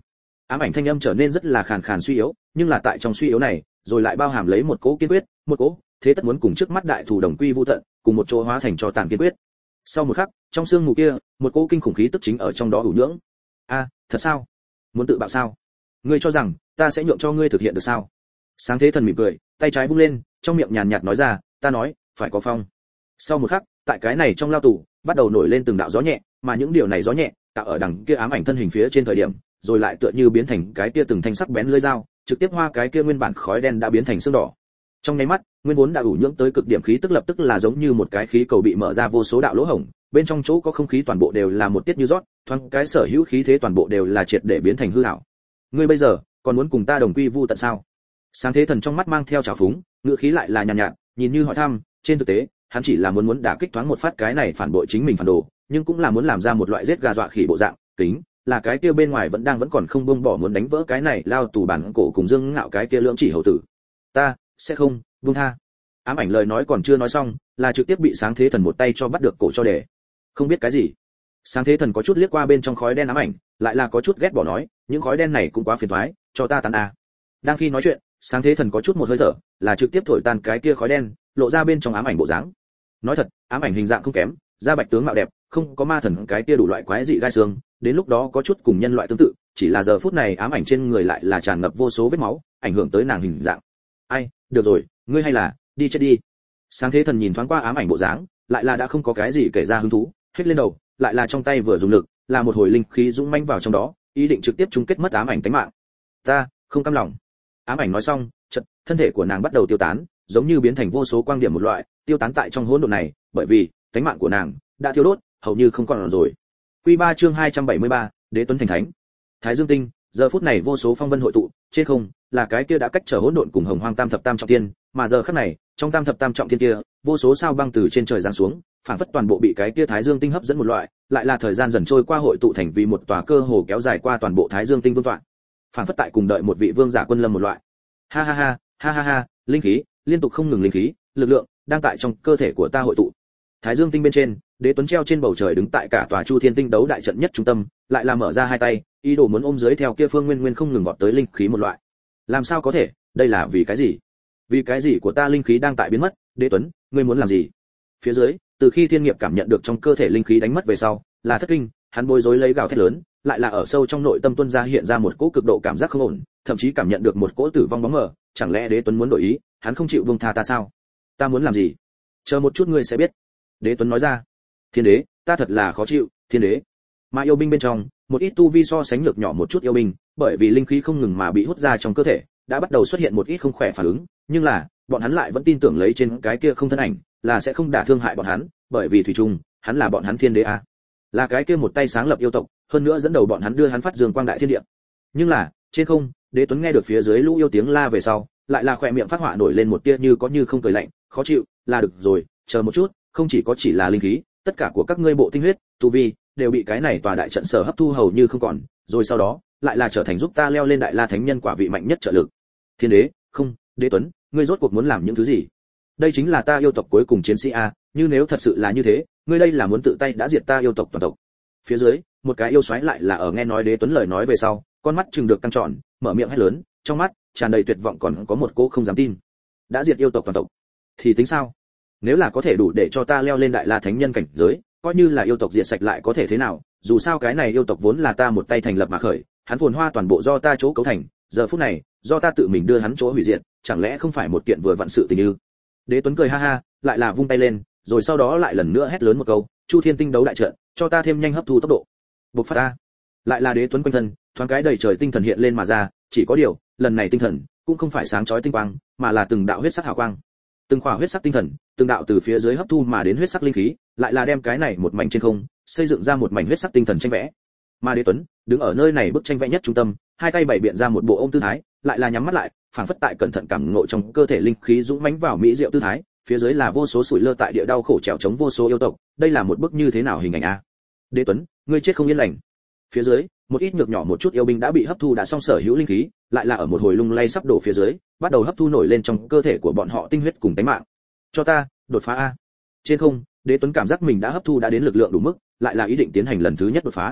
Ám ảnh thanh âm trở nên rất là khàn khàn suy yếu, nhưng là tại trong suy yếu này, rồi lại bao hàm lấy một cỗ kiên quyết, một cỗ thế tất muốn cùng trước mắt đại thủ đồng quy vu tận, cùng một chỗ hóa thành cho tàn kiên quyết. Sau một khắc, trong xương mù kia, một cỗ kinh khủng khí tức chính ở trong đó ủ nhưỡng. A, thật sao? Muốn tự bạo sao? Ngươi cho rằng ta sẽ nhượng cho ngươi thực hiện được sao? Sáng Thế Thần mỉm cười, tay trái vung lên, trong miệng nhàn nhạt nói ra, ta nói, phải có phong. Sau một khắc, tại cái này trong lao tù, bắt đầu nổi lên từng đạo gió nhẹ, mà những điều này gió nhẹ, tạo ở đằng kia ám ảnh thân hình phía trên thời điểm, rồi lại tựa như biến thành cái kia từng thanh sắc bén lưỡi dao, trực tiếp hoa cái kia nguyên bản khói đen đã biến thành xương đỏ. Trong nháy mắt, nguyên vốn đã ủ nhưỡng tới cực điểm khí tức lập tức là giống như một cái khí cầu bị mở ra vô số đạo lỗ hổng, bên trong chỗ có không khí toàn bộ đều là một tiết như rót, thoáng cái sở hữu khí thế toàn bộ đều là triệt để biến thành hư ảo. Ngươi bây giờ còn muốn cùng ta đồng quy vu tận sao? Sáng Thế Thần trong mắt mang theo trào phúng, ngữ khí lại là nhàn nhạt, nhạt, nhìn như hỏi thăm, trên thực tế, hắn chỉ là muốn muốn đả kích thoáng một phát cái này phản bội chính mình phản đồ, nhưng cũng là muốn làm ra một loại giết gà dọa khỉ bộ dạng, kính, là cái kia bên ngoài vẫn đang vẫn còn không buông bỏ muốn đánh vỡ cái này lao tù bản cổ cùng Dương Ngạo cái kia lưỡng chỉ hầu tử. Ta sẽ không buông tha. Ám ảnh lời nói còn chưa nói xong, là trực tiếp bị Sáng Thế Thần một tay cho bắt được cổ cho để. Không biết cái gì. Sáng Thế Thần có chút liếc qua bên trong khói đen ám ảnh, lại là có chút ghét bỏ nói, những khói đen này cũng quá phiền toái, cho ta tan a. Đang khi nói chuyện, Sáng Thế Thần có chút một hơi thở, là trực tiếp thổi tan cái kia khói đen, lộ ra bên trong ám ảnh bộ dáng. Nói thật, ám ảnh hình dạng không kém, da bạch tướng mạo đẹp, không có ma thần cái kia đủ loại quái dị gai xương, đến lúc đó có chút cùng nhân loại tương tự, chỉ là giờ phút này ám ảnh trên người lại là tràn ngập vô số vết máu, ảnh hưởng tới nàng hình dạng. Ai, được rồi, ngươi hay là đi chết đi. Sáng Thế Thần nhìn thoáng qua ám ảnh bộ dáng, lại là đã không có cái gì kể ra hứng thú, hết lên đầu, lại là trong tay vừa dùng lực, là một hồi linh khí dũng mãnh vào trong đó, ý định trực tiếp chung kết mất ám ảnh tính mạng. Ta không cam lòng. Ám ảnh nói xong, chợt thân thể của nàng bắt đầu tiêu tán, giống như biến thành vô số quang điểm một loại, tiêu tán tại trong hỗn độn này, bởi vì tính mạng của nàng đã thiêu đốt, hầu như không còn rồi. Quy ba chương hai trăm bảy mươi ba, Đế Tuấn thành thánh. Thái Dương Tinh, giờ phút này vô số phong vân hội tụ, trên không là cái kia đã cách trở hỗn độn cùng hồng hoang tam thập tam trọng thiên, mà giờ khắc này, trong tam thập tam trọng thiên kia, vô số sao băng từ trên trời giáng xuống, phảng phất toàn bộ bị cái kia Thái Dương Tinh hấp dẫn một loại, lại là thời gian dần trôi qua hội tụ thành vì một tòa cơ hồ kéo dài qua toàn bộ Thái Dương Tinh vương tọa. Phảng phất tại cùng đợi một vị vương giả quân lâm một loại. Ha ha ha, ha ha ha, linh khí, liên tục không ngừng linh khí, lực lượng đang tại trong cơ thể của ta hội tụ. Thái Dương Tinh bên trên, Đế Tuấn treo trên bầu trời đứng tại cả tòa Chu Thiên Tinh đấu đại trận nhất trung tâm, lại là mở ra hai tay, ý đồ muốn ôm dưới theo kia phương nguyên nguyên không ngừng vọt tới linh khí một loại. Làm sao có thể, đây là vì cái gì? Vì cái gì của ta linh khí đang tại biến mất, Đế Tuấn, ngươi muốn làm gì? Phía dưới, từ khi Thiên Nghiệp cảm nhận được trong cơ thể linh khí đánh mất về sau, là thất kinh, hắn bối rối lấy gào thét lớn, lại là ở sâu trong nội tâm tuôn ra hiện ra một cỗ cực độ cảm giác không ổn, thậm chí cảm nhận được một cỗ tử vong bóng mờ, chẳng lẽ Đế Tuấn muốn đổi ý, hắn không chịu buông tha ta sao? Ta muốn làm gì? Chờ một chút ngươi sẽ biết. Đế Tuấn nói ra. Thiên đế, ta thật là khó chịu, thiên đế. Mà yêu binh bên trong, một ít tu vi so sánh nhược nhỏ một chút yêu binh, bởi vì linh khí không ngừng mà bị hút ra trong cơ thể, đã bắt đầu xuất hiện một ít không khỏe phản ứng, nhưng là, bọn hắn lại vẫn tin tưởng lấy trên cái kia không thân ảnh, là sẽ không đả thương hại bọn hắn, bởi vì thủy chung, hắn là bọn hắn thiên đế a. Là cái kia một tay sáng lập yêu tộc, hơn nữa dẫn đầu bọn hắn đưa hắn phát dương quang đại thiên địa. Nhưng là, trên không, Đế Tuấn nghe được phía dưới lũ yêu tiếng la về sau, lại là khỏe miệng phát họa nổi lên một tia như có như không cười lạnh, khó chịu, là được rồi, chờ một chút, không chỉ có chỉ là linh khí, tất cả của các ngươi bộ tinh huyết, tu vi đều bị cái này tòa đại trận sở hấp thu hầu như không còn, rồi sau đó, lại là trở thành giúp ta leo lên đại la thánh nhân quả vị mạnh nhất trợ lực. Thiên đế, không, Đế Tuấn, ngươi rốt cuộc muốn làm những thứ gì? Đây chính là ta yêu tộc cuối cùng chiến sĩ a, như nếu thật sự là như thế, ngươi đây là muốn tự tay đã diệt ta yêu tộc toàn tộc. Phía dưới, một cái yêu xoáy lại là ở nghe nói Đế Tuấn lời nói về sau, con mắt trừng được căng tròn, mở miệng hét lớn, trong mắt tràn đầy tuyệt vọng còn có một cô không dám tin. Đã diệt yêu tộc toàn tộc, thì tính sao? Nếu là có thể đủ để cho ta leo lên đại la thánh nhân cảnh giới, coi như là yêu tộc diệt sạch lại có thể thế nào, dù sao cái này yêu tộc vốn là ta một tay thành lập mà khởi, hắn phồn hoa toàn bộ do ta chỗ cấu thành, giờ phút này, do ta tự mình đưa hắn chỗ hủy diệt, chẳng lẽ không phải một kiện vừa vặn sự tình ư? Đế Tuấn cười ha ha, lại là vung tay lên, rồi sau đó lại lần nữa hét lớn một câu, Chu Thiên Tinh đấu đại trận, cho ta thêm nhanh hấp thu tốc độ. Bộc phát ta. Lại là Đế Tuấn quanh thân, thoáng cái đầy trời tinh thần hiện lên mà ra, chỉ có điều, lần này tinh thần cũng không phải sáng chói tinh quang, mà là từng đạo huyết sắc hào quang. Từng khỏa huyết sắc tinh thần, từng đạo từ phía dưới hấp thu mà đến huyết sắc linh khí, lại là đem cái này một mảnh trên không, xây dựng ra một mảnh huyết sắc tinh thần tranh vẽ. Mà Đế Tuấn, đứng ở nơi này bức tranh vẽ nhất trung tâm, hai tay bảy biện ra một bộ ôm tư thái, lại là nhắm mắt lại, phảng phất tại cẩn thận cảm ngộ trong cơ thể linh khí dũng mãnh vào mỹ diệu tư thái, phía dưới là vô số sủi lơ tại địa đau khổ trèo chống vô số yêu tộc, đây là một bức như thế nào hình ảnh a? Đế Tuấn, ngươi chết không yên lành. Phía dưới, một ít nhược nhỏ một chút yêu binh đã bị hấp thu đã xong sở hữu linh khí, lại là ở một hồi lung lay sắp đổ phía dưới, bắt đầu hấp thu nổi lên trong cơ thể của bọn họ tinh huyết cùng tánh mạng. Cho ta, đột phá a. Trên không, Đế Tuấn cảm giác mình đã hấp thu đã đến lực lượng đủ mức, lại là ý định tiến hành lần thứ nhất đột phá.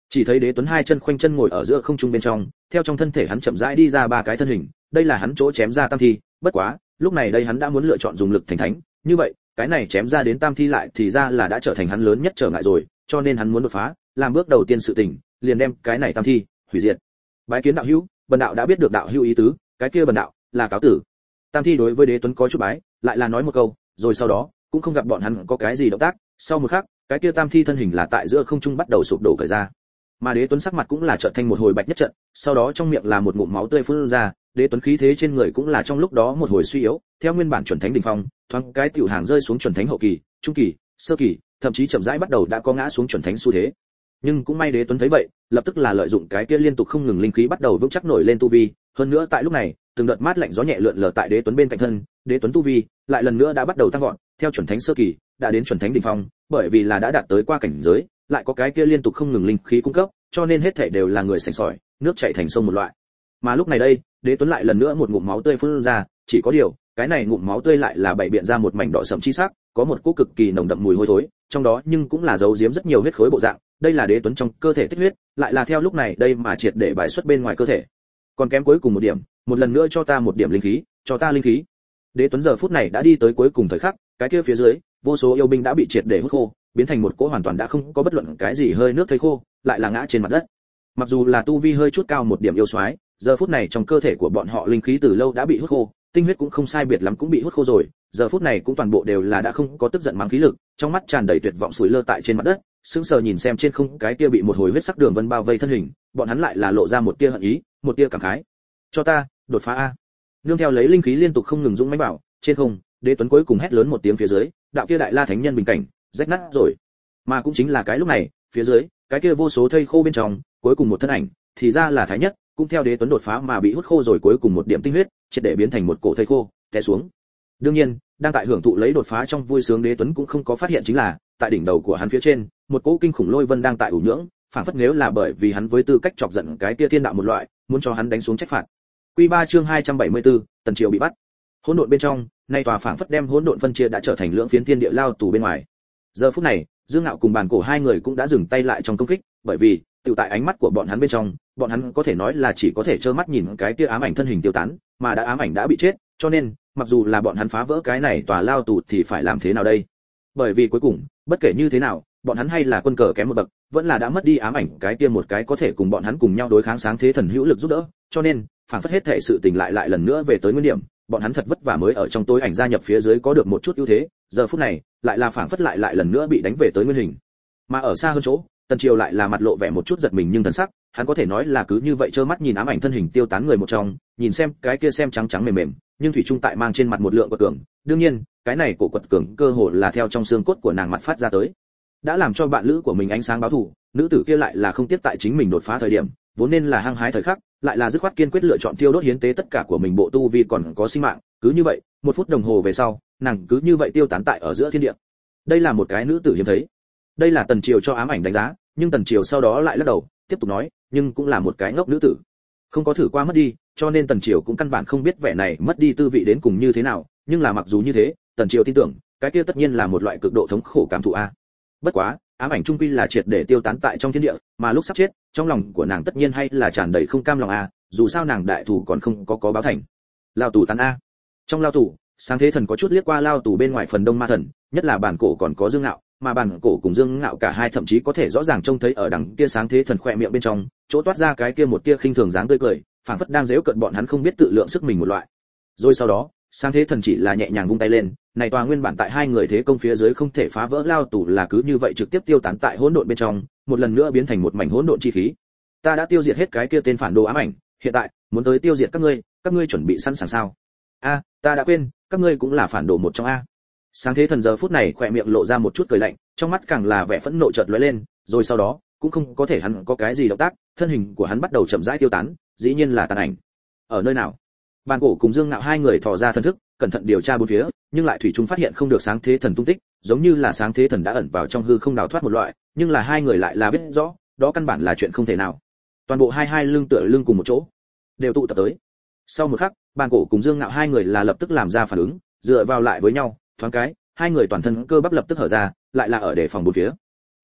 Chỉ thấy Đế Tuấn hai chân khoanh chân ngồi ở giữa không trung bên trong, theo trong thân thể hắn chậm rãi đi ra ba cái thân hình, đây là hắn chỗ chém ra tam thi, bất quá, lúc này đây hắn đã muốn lựa chọn dùng lực thành thánh, như vậy, cái này chém ra đến tam thi lại thì ra là đã trở thành hắn lớn nhất trở ngại rồi, cho nên hắn muốn đột phá, làm bước đầu tiên sự tình, liền đem cái này tam thi hủy diệt. Bái kiến đạo hữu, bần đạo đã biết được đạo hữu ý tứ, cái kia bần đạo là cáo tử. Tam thi đối với Đế Tuấn có chút bái, lại là nói một câu, rồi sau đó cũng không gặp bọn hắn có cái gì động tác, sau một khắc, cái kia tam thi thân hình là tại giữa không trung bắt đầu sụp đổ cởi ra. Mà Đế Tuấn sắc mặt cũng là trợn thành một hồi bạch nhất trận, sau đó trong miệng là một ngụm máu tươi phun ra, Đế Tuấn khí thế trên người cũng là trong lúc đó một hồi suy yếu, theo nguyên bản chuẩn thánh đỉnh phong, thoáng cái tiểu hàng rơi xuống chuẩn thánh hậu kỳ, trung kỳ, sơ kỳ, thậm chí chậm rãi bắt đầu đã có ngã xuống chuẩn thánh xu thế. Nhưng cũng may Đế Tuấn thấy vậy, lập tức là lợi dụng cái kia liên tục không ngừng linh khí bắt đầu vững chắc nổi lên tu vi, hơn nữa tại lúc này, từng đợt mát lạnh gió nhẹ lượn lờ tại Đế Tuấn bên cạnh thân, Đế Tuấn tu vi lại lần nữa đã bắt đầu tăng vọt, theo chuẩn thánh sơ kỳ, đã đến chuẩn thánh đỉnh phong, bởi vì là đã đạt tới qua cảnh giới, lại có cái kia liên tục không ngừng linh khí cung cấp, cho nên hết thảy đều là người sành sỏi, nước chảy thành sông một loại. Mà lúc này đây, Đế Tuấn lại lần nữa một ngụm máu tươi phun ra, chỉ có điều, cái này ngụm máu tươi lại là bảy biện ra một mảnh đỏ sẫm chi sắc, có một cỗ cực kỳ nồng đậm mùi hôi thối, trong đó nhưng cũng là giấu giếm rất nhiều huyết khối bộ dạng, đây là Đế Tuấn trong cơ thể tích huyết, lại là theo lúc này đây mà triệt để bài xuất bên ngoài cơ thể. Còn kém cuối cùng một điểm, một lần nữa cho ta một điểm linh khí, cho ta linh khí. Đế Tuấn giờ phút này đã đi tới cuối cùng thời khắc, cái kia phía dưới, vô số yêu binh đã bị triệt để hút khô, biến thành một cỗ hoàn toàn đã không có bất luận cái gì hơi nước thấy khô, lại là ngã trên mặt đất. Mặc dù là tu vi hơi chút cao một điểm yêu soái, giờ phút này trong cơ thể của bọn họ linh khí từ lâu đã bị hút khô, tinh huyết cũng không sai biệt lắm cũng bị hút khô rồi, giờ phút này cũng toàn bộ đều là đã không có tức giận mắng khí lực, trong mắt tràn đầy tuyệt vọng sủi lơ tại trên mặt đất, sững sờ nhìn xem trên không cái kia bị một hồi huyết sắc đường vân bao vây thân hình, bọn hắn lại là lộ ra một tia hận ý, một tia cảm khái. Cho ta, đột phá a. Nương theo lấy linh khí liên tục không ngừng dũng mãnh bảo, trên không, Đế Tuấn cuối cùng hét lớn một tiếng phía dưới, đạo kia đại la thánh nhân bình cảnh, rách nát rồi. Mà cũng chính là cái lúc này, phía dưới, cái kia vô số thây khô bên trong, cuối cùng một thân ảnh, thì ra là Thái Nhất, cũng theo Đế Tuấn đột phá mà bị hút khô rồi cuối cùng một điểm tinh huyết, triệt để biến thành một cổ thây khô, té xuống. Đương nhiên, đang tại hưởng thụ lấy đột phá trong vui sướng Đế Tuấn cũng không có phát hiện chính là, tại đỉnh đầu của hắn phía trên, một cỗ kinh khủng lôi vân đang tại ủ nhưỡng, phảng phất nếu là bởi vì hắn với tư cách chọc giận cái kia thiên đạo một loại, muốn cho hắn đánh xuống trách phạt. Quy ba chương hai trăm bảy mươi tư, Tần Triều bị bắt. Hỗn độn bên trong, nay tòa phảng phất đem hỗn độn phân chia đã trở thành lưỡng phiến thiên địa lao tù bên ngoài. Giờ phút này, Dương Ngạo cùng Bàn Cổ hai người cũng đã dừng tay lại trong công kích, bởi vì, tiểu tại ánh mắt của bọn hắn bên trong, bọn hắn có thể nói là chỉ có thể trơ mắt nhìn cái kia ám ảnh thân hình tiêu tán, mà đã ám ảnh đã bị chết, cho nên, mặc dù là bọn hắn phá vỡ cái này tòa lao tù thì phải làm thế nào đây? Bởi vì cuối cùng, bất kể như thế nào, bọn hắn hay là quân cờ kém một bậc, vẫn là đã mất đi ám ảnh cái kia một cái có thể cùng bọn hắn cùng nhau đối kháng sáng thế thần hữu lực giúp đỡ, cho nên, phảng phất hết thảy sự tình lại lại lần nữa về tới nguyên điểm, bọn hắn thật vất vả mới ở trong tối ảnh gia nhập phía dưới có được một chút ưu thế, giờ phút này, lại là phảng phất lại lại lần nữa bị đánh về tới nguyên hình. Mà ở xa hơn chỗ, Tần Triều lại là mặt lộ vẻ một chút giật mình nhưng thần sắc, hắn có thể nói là cứ như vậy trơ mắt nhìn ám ảnh thân hình tiêu tán người một trong, nhìn xem cái kia xem trắng trắng mềm mềm, nhưng thủy trung tại mang trên mặt một lượng quật cường, đương nhiên, cái này cổ quật cường cơ hồ là theo trong xương cốt của nàng mặt phát ra tới. Đã làm cho bạn lữ của mình ánh sáng báo thù, nữ tử kia lại là không tiếc tại chính mình đột phá thời điểm, vốn nên là hăng hái thời khắc, lại là dứt khoát kiên quyết lựa chọn tiêu đốt hiến tế tất cả của mình bộ tu vi còn có sinh mạng, cứ như vậy, một phút đồng hồ về sau, nàng cứ như vậy tiêu tán tại ở giữa thiên địa. Đây là một cái nữ tử hiếm thấy. Đây là Tần Triều cho ám ảnh đánh giá, nhưng Tần Triều sau đó lại lắc đầu, tiếp tục nói, nhưng cũng là một cái ngốc nữ tử. Không có thử qua mất đi, cho nên Tần Triều cũng căn bản không biết vẻ này mất đi tư vị đến cùng như thế nào, nhưng là mặc dù như thế, Tần Triều tin tưởng, cái kia tất nhiên là một loại cực độ thống khổ cảm thụ a. Bất quá, ám ảnh trung quy là triệt để tiêu tán tại trong thiên địa, mà lúc sắp chết, trong lòng của nàng tất nhiên hay là tràn đầy không cam lòng a, dù sao nàng đại thủ còn không có có báo thành. Lao tù tán a. Trong lao tù, sáng thế thần có chút liếc qua lao tù bên ngoài phần đông ma thần, nhất là Bản Cổ còn có Dương Ngạo, mà Bản Cổ cùng Dương Ngạo cả hai thậm chí có thể rõ ràng trông thấy ở đằng kia sáng thế thần khỏe miệng bên trong, chỗ toát ra cái kia một tia khinh thường dáng tươi cười, phảng phất đang giễu cợt bọn hắn không biết tự lượng sức mình một loại. Rồi sau đó, sáng thế thần chỉ là nhẹ nhàng vung tay lên, này tòa nguyên bản tại hai người thế công phía dưới không thể phá vỡ lao tù là cứ như vậy trực tiếp tiêu tán tại hỗn độn bên trong, một lần nữa biến thành một mảnh hỗn độn chi khí. Ta đã tiêu diệt hết cái kia tên phản đồ ám ảnh, hiện tại muốn tới tiêu diệt các ngươi, các ngươi chuẩn bị sẵn sàng sao? A, ta đã quên, các ngươi cũng là phản đồ một trong a. Sáng thế thần giờ phút này khỏe miệng lộ ra một chút cười lạnh, trong mắt càng là vẻ phẫn nộ chợt lóe lên, rồi sau đó, cũng không có thể hắn có cái gì động tác, thân hình của hắn bắt đầu chậm rãi tiêu tán, dĩ nhiên là tàn ảnh. Ở nơi nào? Bàn Cổ cùng Dương Ngạo hai người thò ra thần thức, cẩn thận điều tra bốn phía, nhưng lại thủy chung phát hiện không được sáng thế thần tung tích, giống như là sáng thế thần đã ẩn vào trong hư không đào thoát một loại, nhưng là hai người lại là biết rõ, đó căn bản là chuyện không thể nào. Toàn bộ hai hai lưng tựa lưng cùng một chỗ, đều tụ tập tới. Sau một khắc, Bàn Cổ cùng Dương Ngạo hai người là lập tức làm ra phản ứng, dựa vào lại với nhau, thoáng cái, hai người toàn thân cơ bắp lập tức hở ra, lại là ở đề phòng bốn phía.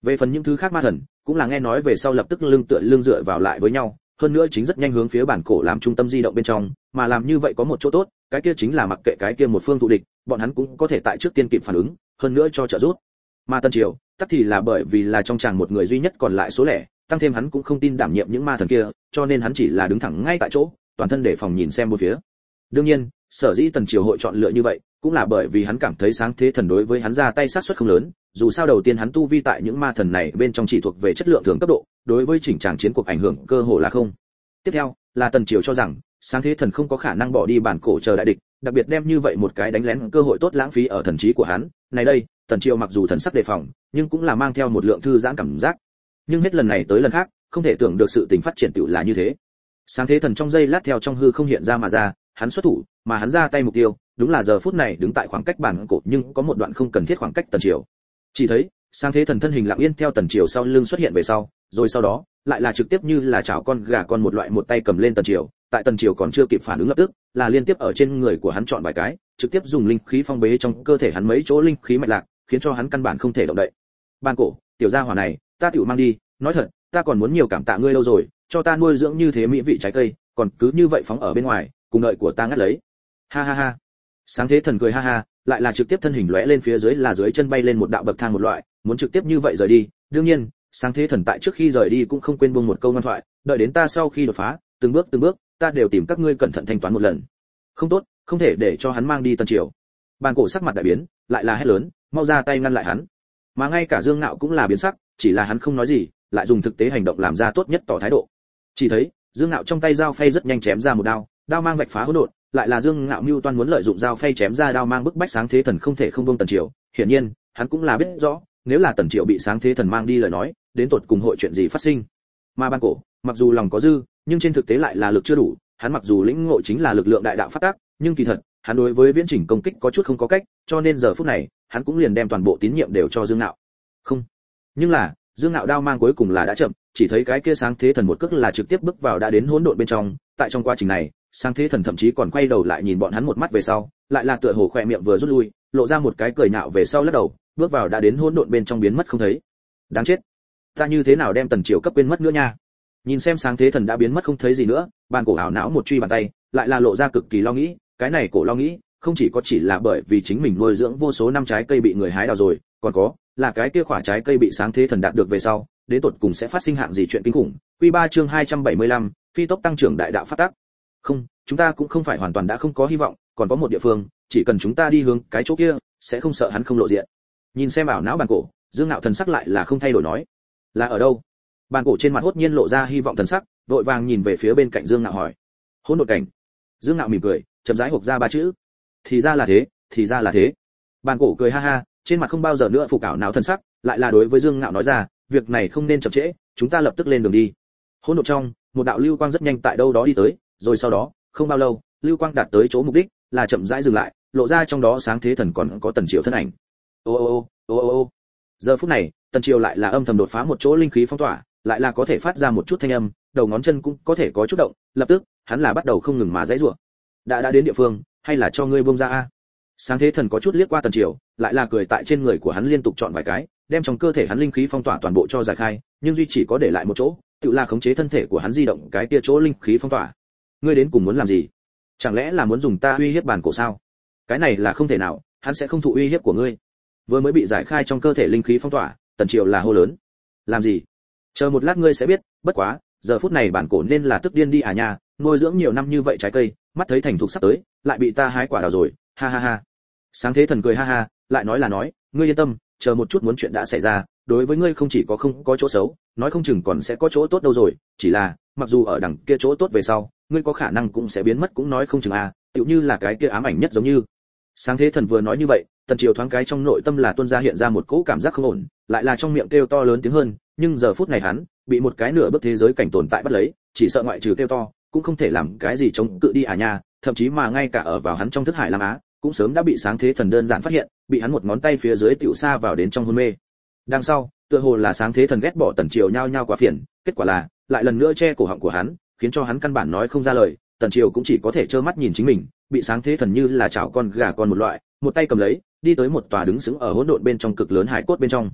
Về phần những thứ khác ma thần, cũng là nghe nói về sau lập tức lưng tựa lưng dựa vào lại với nhau, hơn nữa chính rất nhanh hướng phía bản cổ làm trung tâm di động bên trong, mà làm như vậy có một chỗ tốt, cái kia chính là mặc kệ cái kia một phương thù địch, bọn hắn cũng có thể tại trước tiên kịp phản ứng, hơn nữa cho trợ giúp. Mà Tần Triều, tất thì là bởi vì là trong chàng một người duy nhất còn lại số lẻ, tăng thêm hắn cũng không tin đảm nhiệm những ma thần kia, cho nên hắn chỉ là đứng thẳng ngay tại chỗ, toàn thân để phòng nhìn xem bốn phía. Đương nhiên, sở dĩ Tần Triều hội chọn lựa như vậy, cũng là bởi vì hắn cảm thấy sáng thế thần đối với hắn ra tay sát suất không lớn, dù sao đầu tiên hắn tu vi tại những ma thần này bên trong chỉ thuộc về chất lượng thường cấp độ, đối với chỉnh tràng chiến cuộc ảnh hưởng cơ hồ là không. Tiếp theo, là Tần Triều cho rằng, sáng thế thần không có khả năng bỏ đi bản cổ chờ đại địch, đặc biệt đem như vậy một cái đánh lén cơ hội tốt lãng phí ở thần trí của hắn. Này đây, Tần Triều mặc dù thần sắc đề phòng, nhưng cũng là mang theo một lượng thư giãn cảm giác. Nhưng hết lần này tới lần khác, không thể tưởng được sự tình phát triển tựu là như thế. Sáng thế thần trong giây lát theo trong hư không hiện ra mà ra, hắn xuất thủ, mà hắn ra tay mục tiêu, đúng là giờ phút này đứng tại khoảng cách bản cổ nhưng có một đoạn không cần thiết khoảng cách Tần Triều. Chỉ thấy, sáng thế thần thân hình lặng yên theo Tần Triều sau lưng xuất hiện về sau, rồi sau đó, lại là trực tiếp như là chảo con gà con một loại một tay cầm lên Tần Triều, tại Tần Triều còn chưa kịp phản ứng lập tức, là liên tiếp ở trên người của hắn chọn vài cái, trực tiếp dùng linh khí phong bế trong cơ thể hắn mấy chỗ linh khí mạch lạc, khiến cho hắn căn bản không thể động đậy. Ban cổ, tiểu gia hỏa này, ta tiểu mang đi, nói thật, ta còn muốn nhiều cảm tạ ngươi lâu rồi, cho ta nuôi dưỡng như thế mỹ vị trái cây, còn cứ như vậy phóng ở bên ngoài, cùng đợi của ta ngắt lấy. Ha ha ha. Sáng thế thần cười ha ha, lại là trực tiếp thân hình lóe lên phía dưới là dưới chân bay lên một đạo bậc thang một loại, muốn trực tiếp như vậy rời đi. Đương nhiên, sáng thế thần tại trước khi rời đi cũng không quên buông một câu ngoan thoại, đợi đến ta sau khi đột phá, từng bước từng bước, ta đều tìm các ngươi cẩn thận thanh toán một lần. Không tốt, không thể để cho hắn mang đi Tần Triều. Bàn cổ sắc mặt đại biến, lại là hét lớn, mau ra tay ngăn lại hắn. Mà ngay cả Dương Ngạo cũng là biến sắc, chỉ là hắn không nói gì, lại dùng thực tế hành động làm ra tốt nhất tỏ thái độ. Chỉ thấy, Dương Ngạo trong tay dao phay rất nhanh chém ra một đao, đao mang vạch phá hỗn độn, lại là Dương Ngạo mưu toan muốn lợi dụng dao phay chém ra đao mang bức bách sáng thế thần không thể không buông Tần Triều. Hiển nhiên, hắn cũng là biết rõ, nếu là Tần Triều bị sáng thế thần mang đi lời nói, đến tột cùng hội chuyện gì phát sinh. Mà Ban cổ, mặc dù lòng có dư, nhưng trên thực tế lại là lực chưa đủ, hắn mặc dù lĩnh ngộ chính là lực lượng đại đạo phát tác, nhưng kỳ thật, hắn đối với viễn chỉnh công kích có chút không có cách, cho nên giờ phút này, hắn cũng liền đem toàn bộ tín nhiệm đều cho Dương Ngạo. Không, nhưng là, Dương Ngạo đao mang cuối cùng là đã chậm, chỉ thấy cái kia sáng thế thần một cước là trực tiếp bước vào đã đến hỗn độn bên trong, tại trong quá trình này, sáng thế thần thậm chí còn quay đầu lại nhìn bọn hắn một mắt về sau, lại là tựa hồ khỏe miệng vừa rút lui, lộ ra một cái cười nhạo về sau lắc đầu, bước vào đã đến hỗn độn bên trong biến mất không thấy. Đáng chết, ta như thế nào đem Tần Triều cấp quên mất nữa nha. Nhìn xem sáng thế thần đã biến mất không thấy gì nữa, Bàn cổ ảo não một truy bàn tay, lại là lộ ra cực kỳ lo nghĩ, cái này cổ lo nghĩ, không chỉ có chỉ là bởi vì chính mình nuôi dưỡng vô số năm trái cây bị người hái đào rồi, còn có là cái kia quả trái cây bị sáng thế thần đạt được về sau, đến tột cùng sẽ phát sinh hạng gì chuyện kinh khủng. Quy ba chương hai trăm bảy mươi lăm, phi tốc tăng trưởng đại đạo phát tác. Không, chúng ta cũng không phải hoàn toàn đã không có hy vọng, còn có một địa phương, chỉ cần chúng ta đi hướng cái chỗ kia, sẽ không sợ hắn không lộ diện. Nhìn xem ảo não Bàn cổ, Dương Ngạo thần sắc lại là không thay đổi nói, là ở đâu? Bàn cổ trên mặt hốt nhiên lộ ra hy vọng thần sắc, vội vàng nhìn về phía bên cạnh Dương Ngạo hỏi, hỗn độn cảnh. Dương Ngạo mỉm cười, chậm rãi hộc ra ba chữ, thì ra là thế, thì ra là thế. Bàn cổ cười ha ha, trên mặt không bao giờ nữa phục ảo não thần sắc, lại là đối với Dương Ngạo nói ra, việc này không nên chậm trễ, chúng ta lập tức lên đường đi. Hỗn độn trong, một đạo lưu quang rất nhanh tại đâu đó đi tới, rồi sau đó, không bao lâu, lưu quang đạt tới chỗ mục đích, là chậm rãi dừng lại, lộ ra trong đó sáng thế thần còn có Tần Triều thân ảnh. Ô ô ô, ô ô ô. Giờ phút này, Tần Triều lại là âm thầm đột phá một chỗ linh khí phong tỏa, lại là có thể phát ra một chút thanh âm, đầu ngón chân cũng có thể có chút động, lập tức, hắn là bắt đầu không ngừng mà giãy giụa. Đã đã đến địa phương, hay là cho ngươi buông ra a? Sáng thế thần có chút liếc qua Tần Triều, lại là cười tại trên người của hắn liên tục chọn vài cái, đem trong cơ thể hắn linh khí phong tỏa toàn bộ cho giải khai, nhưng duy chỉ có để lại một chỗ, tự là khống chế thân thể của hắn di động cái kia chỗ linh khí phong tỏa. Ngươi đến cùng muốn làm gì? Chẳng lẽ là muốn dùng ta uy hiếp Bàn cổ sao? Cái này là không thể nào, hắn sẽ không thụ uy hiếp của ngươi. Vừa mới bị giải khai trong cơ thể linh khí phong tỏa, Tần Triều là hô lớn. Làm gì? Chờ một lát ngươi sẽ biết, bất quá, giờ phút này Bản cổ nên là tức điên đi à nha, nuôi dưỡng nhiều năm như vậy trái cây, mắt thấy thành thục sắp tới, lại bị ta hái quả đào rồi, ha ha ha. Sáng thế thần cười ha ha, lại nói là nói, ngươi yên tâm, chờ một chút muốn chuyện đã xảy ra, đối với ngươi không chỉ có không có chỗ xấu, nói không chừng còn sẽ có chỗ tốt đâu rồi, chỉ là, mặc dù ở đằng kia chỗ tốt về sau, ngươi có khả năng cũng sẽ biến mất cũng nói không chừng à, tựu như là cái kia ám ảnh nhất giống như. Sáng thế thần vừa nói như vậy, Tần Triều thoáng cái trong nội tâm là tuôn ra hiện ra một cỗ cảm giác không ổn, lại là trong miệng kêu to lớn tiếng hơn, nhưng giờ phút này hắn bị một cái nửa bước thế giới cảnh tồn tại bắt lấy, chỉ sợ ngoại trừ kêu to, cũng không thể làm cái gì chống cự đi à nha, thậm chí mà ngay cả ở vào hắn trong thức hải Lam Á, cũng sớm đã bị sáng thế thần đơn giản phát hiện, bị hắn một ngón tay phía dưới tiểu xa vào đến trong hôn mê. Đằng sau, tựa hồ là sáng thế thần ghét bỏ Tần Triều nhao nhao quá phiền, kết quả là lại lần nữa che cổ họng của hắn, khiến cho hắn căn bản nói không ra lời, Tần Triều cũng chỉ có thể trơ mắt nhìn chính mình, bị sáng thế thần như là chảo con gà con một loại, một tay cầm lấy, đi tới một tòa đứng sững ở hỗn độn bên trong cực lớn hải cốt bên trong.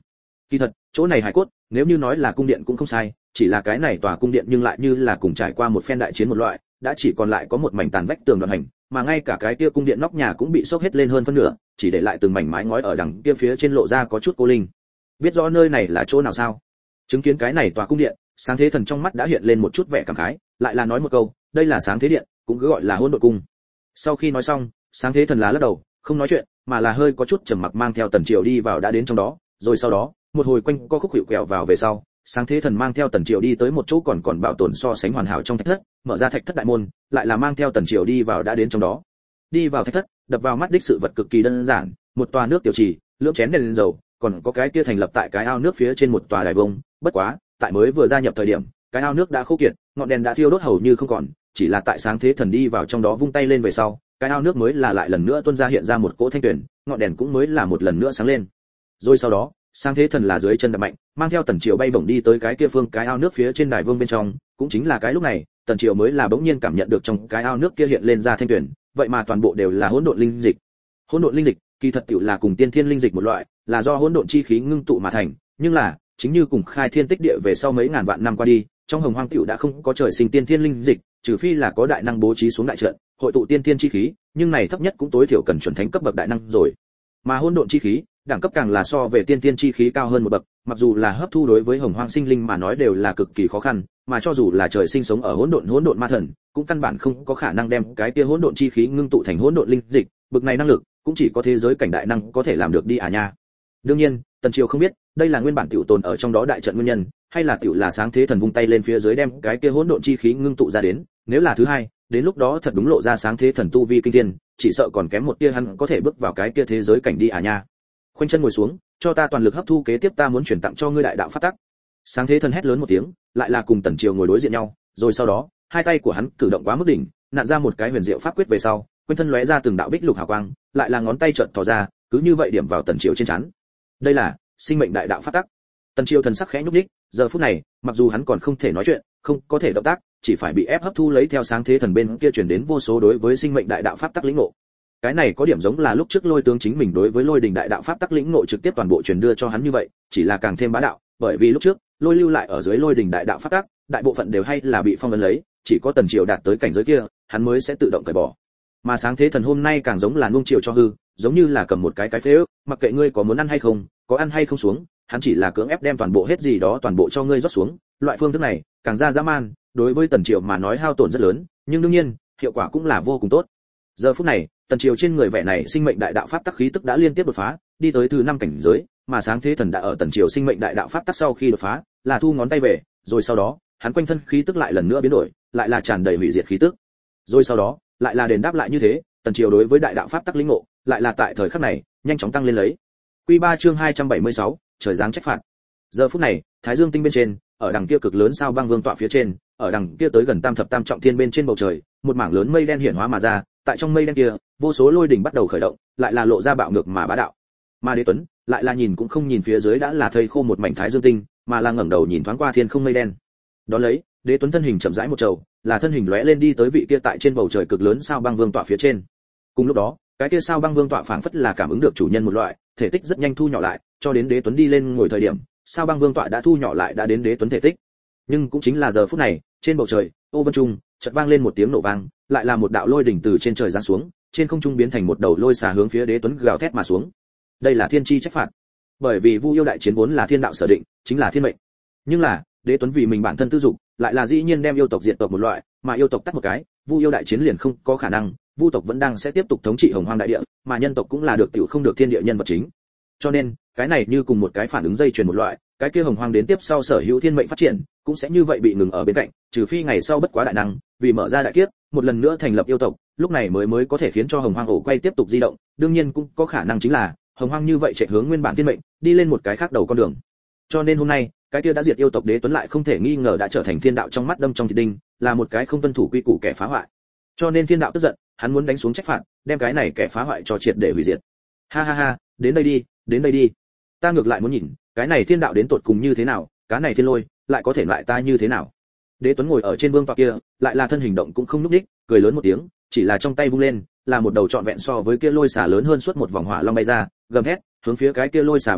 Kỳ thật, chỗ này hải cốt, nếu như nói là cung điện cũng không sai, chỉ là cái này tòa cung điện nhưng lại như là cùng trải qua một phen đại chiến một loại, đã chỉ còn lại có một mảnh tàn vách tường đoạn hành, mà ngay cả cái kia cung điện nóc nhà cũng bị xốc hết lên hơn phân nửa, chỉ để lại từng mảnh mái ngói ở đằng kia phía trên lộ ra có chút cô linh. Biết rõ nơi này là chỗ nào sao? Chứng kiến cái này tòa cung điện, Sáng Thế Thần trong mắt đã hiện lên một chút vẻ cảm khái, lại là nói một câu, đây là Sáng Thế Điện, cũng cứ gọi là Hỗn Độn Cung. Sau khi nói xong, Sáng Thế Thần lá lắc đầu, không nói chuyện, mà là hơi có chút trầm mặc mang theo Tần Triều đi vào đã đến trong đó, rồi sau đó, một hồi quanh co khúc hiệu quẹo vào về sau, Sáng Thế Thần mang theo Tần Triều đi tới một chỗ còn còn bảo tồn so sánh hoàn hảo trong thạch thất, mở ra thạch thất đại môn, lại là mang theo Tần Triều đi vào đã đến trong đó. Đi vào thạch thất, đập vào mắt đích sự vật cực kỳ đơn giản, một tòa nước tiểu trì, lưỡng chén đèn dầu, còn có cái kia thành lập tại cái ao nước phía trên một tòa đài vông, bất quá, tại mới vừa gia nhập thời điểm, cái ao nước đã khô kiệt, ngọn đèn đã thiêu đốt hầu như không còn, chỉ là tại Sáng Thế Thần đi vào trong đó vung tay lên về sau, cái ao nước mới là lại lần nữa tuôn ra hiện ra một cỗ thanh tuyển, ngọn đèn cũng mới là một lần nữa sáng lên. Rồi sau đó, Sáng Thế Thần là dưới chân đập mạnh, mang theo Tần Triều bay bổng đi tới cái kia phương cái ao nước phía trên đài vương bên trong, cũng chính là cái lúc này, Tần Triều mới là bỗng nhiên cảm nhận được trong cái ao nước kia hiện lên ra thanh tuyển, vậy mà toàn bộ đều là hỗn độn linh dịch. Hỗn độn linh dịch, kỳ thật tiểu là cùng tiên thiên linh dịch một loại, là do hỗn độn chi khí ngưng tụ mà thành, nhưng là, chính như cùng khai thiên tích địa về sau mấy ngàn vạn năm qua đi, trong hồng hoang tiểu đã không có trời sinh tiên thiên linh dịch, trừ phi là có đại năng bố trí xuống đại trận, hội tụ tiên thiên chi khí, nhưng này thấp nhất cũng tối thiểu cần chuẩn thánh cấp bậc đại năng rồi. Mà hỗn độn chi khí, đẳng cấp càng là so về tiên thiên chi khí cao hơn một bậc, mặc dù là hấp thu đối với hồng hoang sinh linh mà nói đều là cực kỳ khó khăn, mà cho dù là trời sinh sống ở hỗn độn hỗn độn ma thần, cũng căn bản không có khả năng đem cái kia hỗn độn chi khí ngưng tụ thành hỗn độn linh dịch, bậc này năng lực, cũng chỉ có thế giới cảnh đại năng có thể làm được đi à nha. Đương nhiên, Tần Triều không biết, đây là nguyên bản tiểu tồn ở trong đó đại trận nguyên nhân, hay là tiểu là Sáng Thế Thần vung tay lên phía dưới đem cái kia hỗn độn chi khí ngưng tụ ra đến, nếu là thứ hai, đến lúc đó thật đúng lộ ra Sáng Thế Thần tu vi kinh thiên, chỉ sợ còn kém một tia hắn có thể bước vào cái kia thế giới cảnh đi à nha. Khoanh chân ngồi xuống, cho ta toàn lực hấp thu kế tiếp ta muốn chuyển tặng cho ngươi đại đạo pháp tắc. Sáng Thế Thần hét lớn một tiếng, lại là cùng Tần Triều ngồi đối diện nhau, rồi sau đó, hai tay của hắn cử động quá mức đỉnh, nặn ra một cái huyền diệu pháp quyết về sau, quanh thân lóe ra từng đạo bích lục hào quang, lại là ngón tay chợt thò ra, cứ như vậy điểm vào Tần Triều trên trán. Đây là sinh mệnh đại đạo pháp tắc. Tần Triều thần sắc khẽ nhúc nhích, giờ phút này, mặc dù hắn còn không thể nói chuyện, không có thể động tác, chỉ phải bị ép hấp thu lấy theo Sáng Thế Thần bên kia truyền đến vô số đối với sinh mệnh đại đạo pháp tắc lĩnh ngộ. Cái này có điểm giống là lúc trước Lôi tướng chính mình đối với Lôi đình đại đạo pháp tắc lĩnh ngộ trực tiếp toàn bộ truyền đưa cho hắn như vậy, chỉ là càng thêm bá đạo, bởi vì lúc trước, Lôi lưu lại ở dưới Lôi đình đại đạo pháp tắc, đại bộ phận đều hay là bị phong ấn lấy, chỉ có Tần Triều đạt tới cảnh giới kia, hắn mới sẽ tự động cởi bỏ. Mà Sáng Thế Thần hôm nay càng giống là nuông chiều cho hư, giống như là cầm một cái cái phế ức, mặc kệ ngươi có muốn ăn hay không, có ăn hay không xuống, hắn chỉ là cưỡng ép đem toàn bộ hết gì đó toàn bộ cho ngươi rót xuống, loại phương thức này, càng ra dã man, đối với Tần Triều mà nói hao tổn rất lớn, nhưng đương nhiên, hiệu quả cũng là vô cùng tốt. Giờ phút này, Tần Triều trên người vẻ này sinh mệnh đại đạo pháp tắc khí tức đã liên tiếp đột phá, đi tới thứ năm cảnh giới, mà Sáng Thế Thần đã ở Tần Triều sinh mệnh đại đạo pháp tắc sau khi đột phá, là thu ngón tay về, rồi sau đó, hắn quanh thân khí tức lại lần nữa biến đổi, lại là tràn đầy hủy diệt khí tức. Rồi sau đó, lại là đền đáp lại như thế, Tần Triều đối với đại đạo pháp tắc lĩnh ngộ, lại là tại thời khắc này, nhanh chóng tăng lên lấy. Quy ba chương hai trăm bảy mươi sáu, trời giáng trách phạt. Giờ phút này, Thái Dương tinh bên trên, ở đằng kia cực lớn sao băng vương tọa phía trên, ở đằng kia tới gần tam thập tam trọng thiên bên trên bầu trời, một mảng lớn mây đen hiển hóa mà ra, tại trong mây đen kia, vô số lôi đỉnh bắt đầu khởi động, lại là lộ ra bạo ngược mà bá đạo. Mà Đế Tuấn, lại là nhìn cũng không nhìn phía dưới đã là thây khô một mảnh Thái Dương tinh, mà là ngẩng đầu nhìn thoáng qua thiên không mây đen. Đó lấy, Đế Tuấn thân hình chậm rãi một trầu, là thân hình lóe lên đi tới vị kia tại trên bầu trời cực lớn sao băng vương tọa phía trên. Cùng lúc đó, cái kia sao băng vương tọa phảng phất là cảm ứng được chủ nhân một loại, thể tích rất nhanh thu nhỏ lại, cho đến Đế Tuấn đi lên ngồi thời điểm, sao băng vương tọa đã thu nhỏ lại đã đến Đế Tuấn thể tích. Nhưng cũng chính là giờ phút này, trên bầu trời, ô vân trung, chợt vang lên một tiếng nổ vang, lại là một đạo lôi đỉnh từ trên trời giáng xuống, trên không trung biến thành một đầu lôi xà hướng phía Đế Tuấn gào thét mà xuống. Đây là thiên chi trách phạt. Bởi vì Vu yêu đại chiến vốn là thiên đạo sở định, chính là thiên mệnh. Nhưng là, Đế Tuấn vì mình bản thân tư dục, lại là dĩ nhiên đem yêu tộc diệt tộc một loại, mà yêu tộc tắt một cái, Vu yêu đại chiến liền không có khả năng, Vu tộc vẫn đang sẽ tiếp tục thống trị Hồng Hoang đại địa, mà nhân tộc cũng là được tiểu không được thiên địa nhân vật chính. Cho nên, cái này như cùng một cái phản ứng dây chuyền một loại, cái kia Hồng Hoang đến tiếp sau sở hữu thiên mệnh phát triển, cũng sẽ như vậy bị ngừng ở bên cạnh, trừ phi ngày sau bất quá đại năng, vì mở ra đại kiếp, một lần nữa thành lập yêu tộc, lúc này mới mới có thể khiến cho Hồng Hoang ổ quay tiếp tục di động, đương nhiên cũng có khả năng chính là Hồng Hoang như vậy chạy hướng nguyên bản thiên mệnh, đi lên một cái khác đầu con đường. Cho nên hôm nay, cái kia đã diệt yêu tộc Đế Tuấn lại không thể nghi ngờ đã trở thành thiên đạo trong mắt đâm trong thịt đinh, là một cái không tuân thủ quy củ kẻ phá hoại. Cho nên thiên đạo tức giận, hắn muốn đánh xuống trách phạt, đem cái này kẻ phá hoại cho triệt để hủy diệt. Ha ha ha, đến đây đi, đến đây đi. Ta ngược lại muốn nhìn, cái này thiên đạo đến tột cùng như thế nào, cái này thiên lôi lại có thể loại ta như thế nào. Đế Tuấn ngồi ở trên vương tọa kia, lại là thân hình động cũng không nhúc nhích, cười lớn một tiếng, chỉ là trong tay vung lên, là một đầu trọn vẹn so với kia lôi xà lớn hơn suốt một vòng hỏa long bay ra, gầm thét, hướng phía cái kia lôi xà bay đi,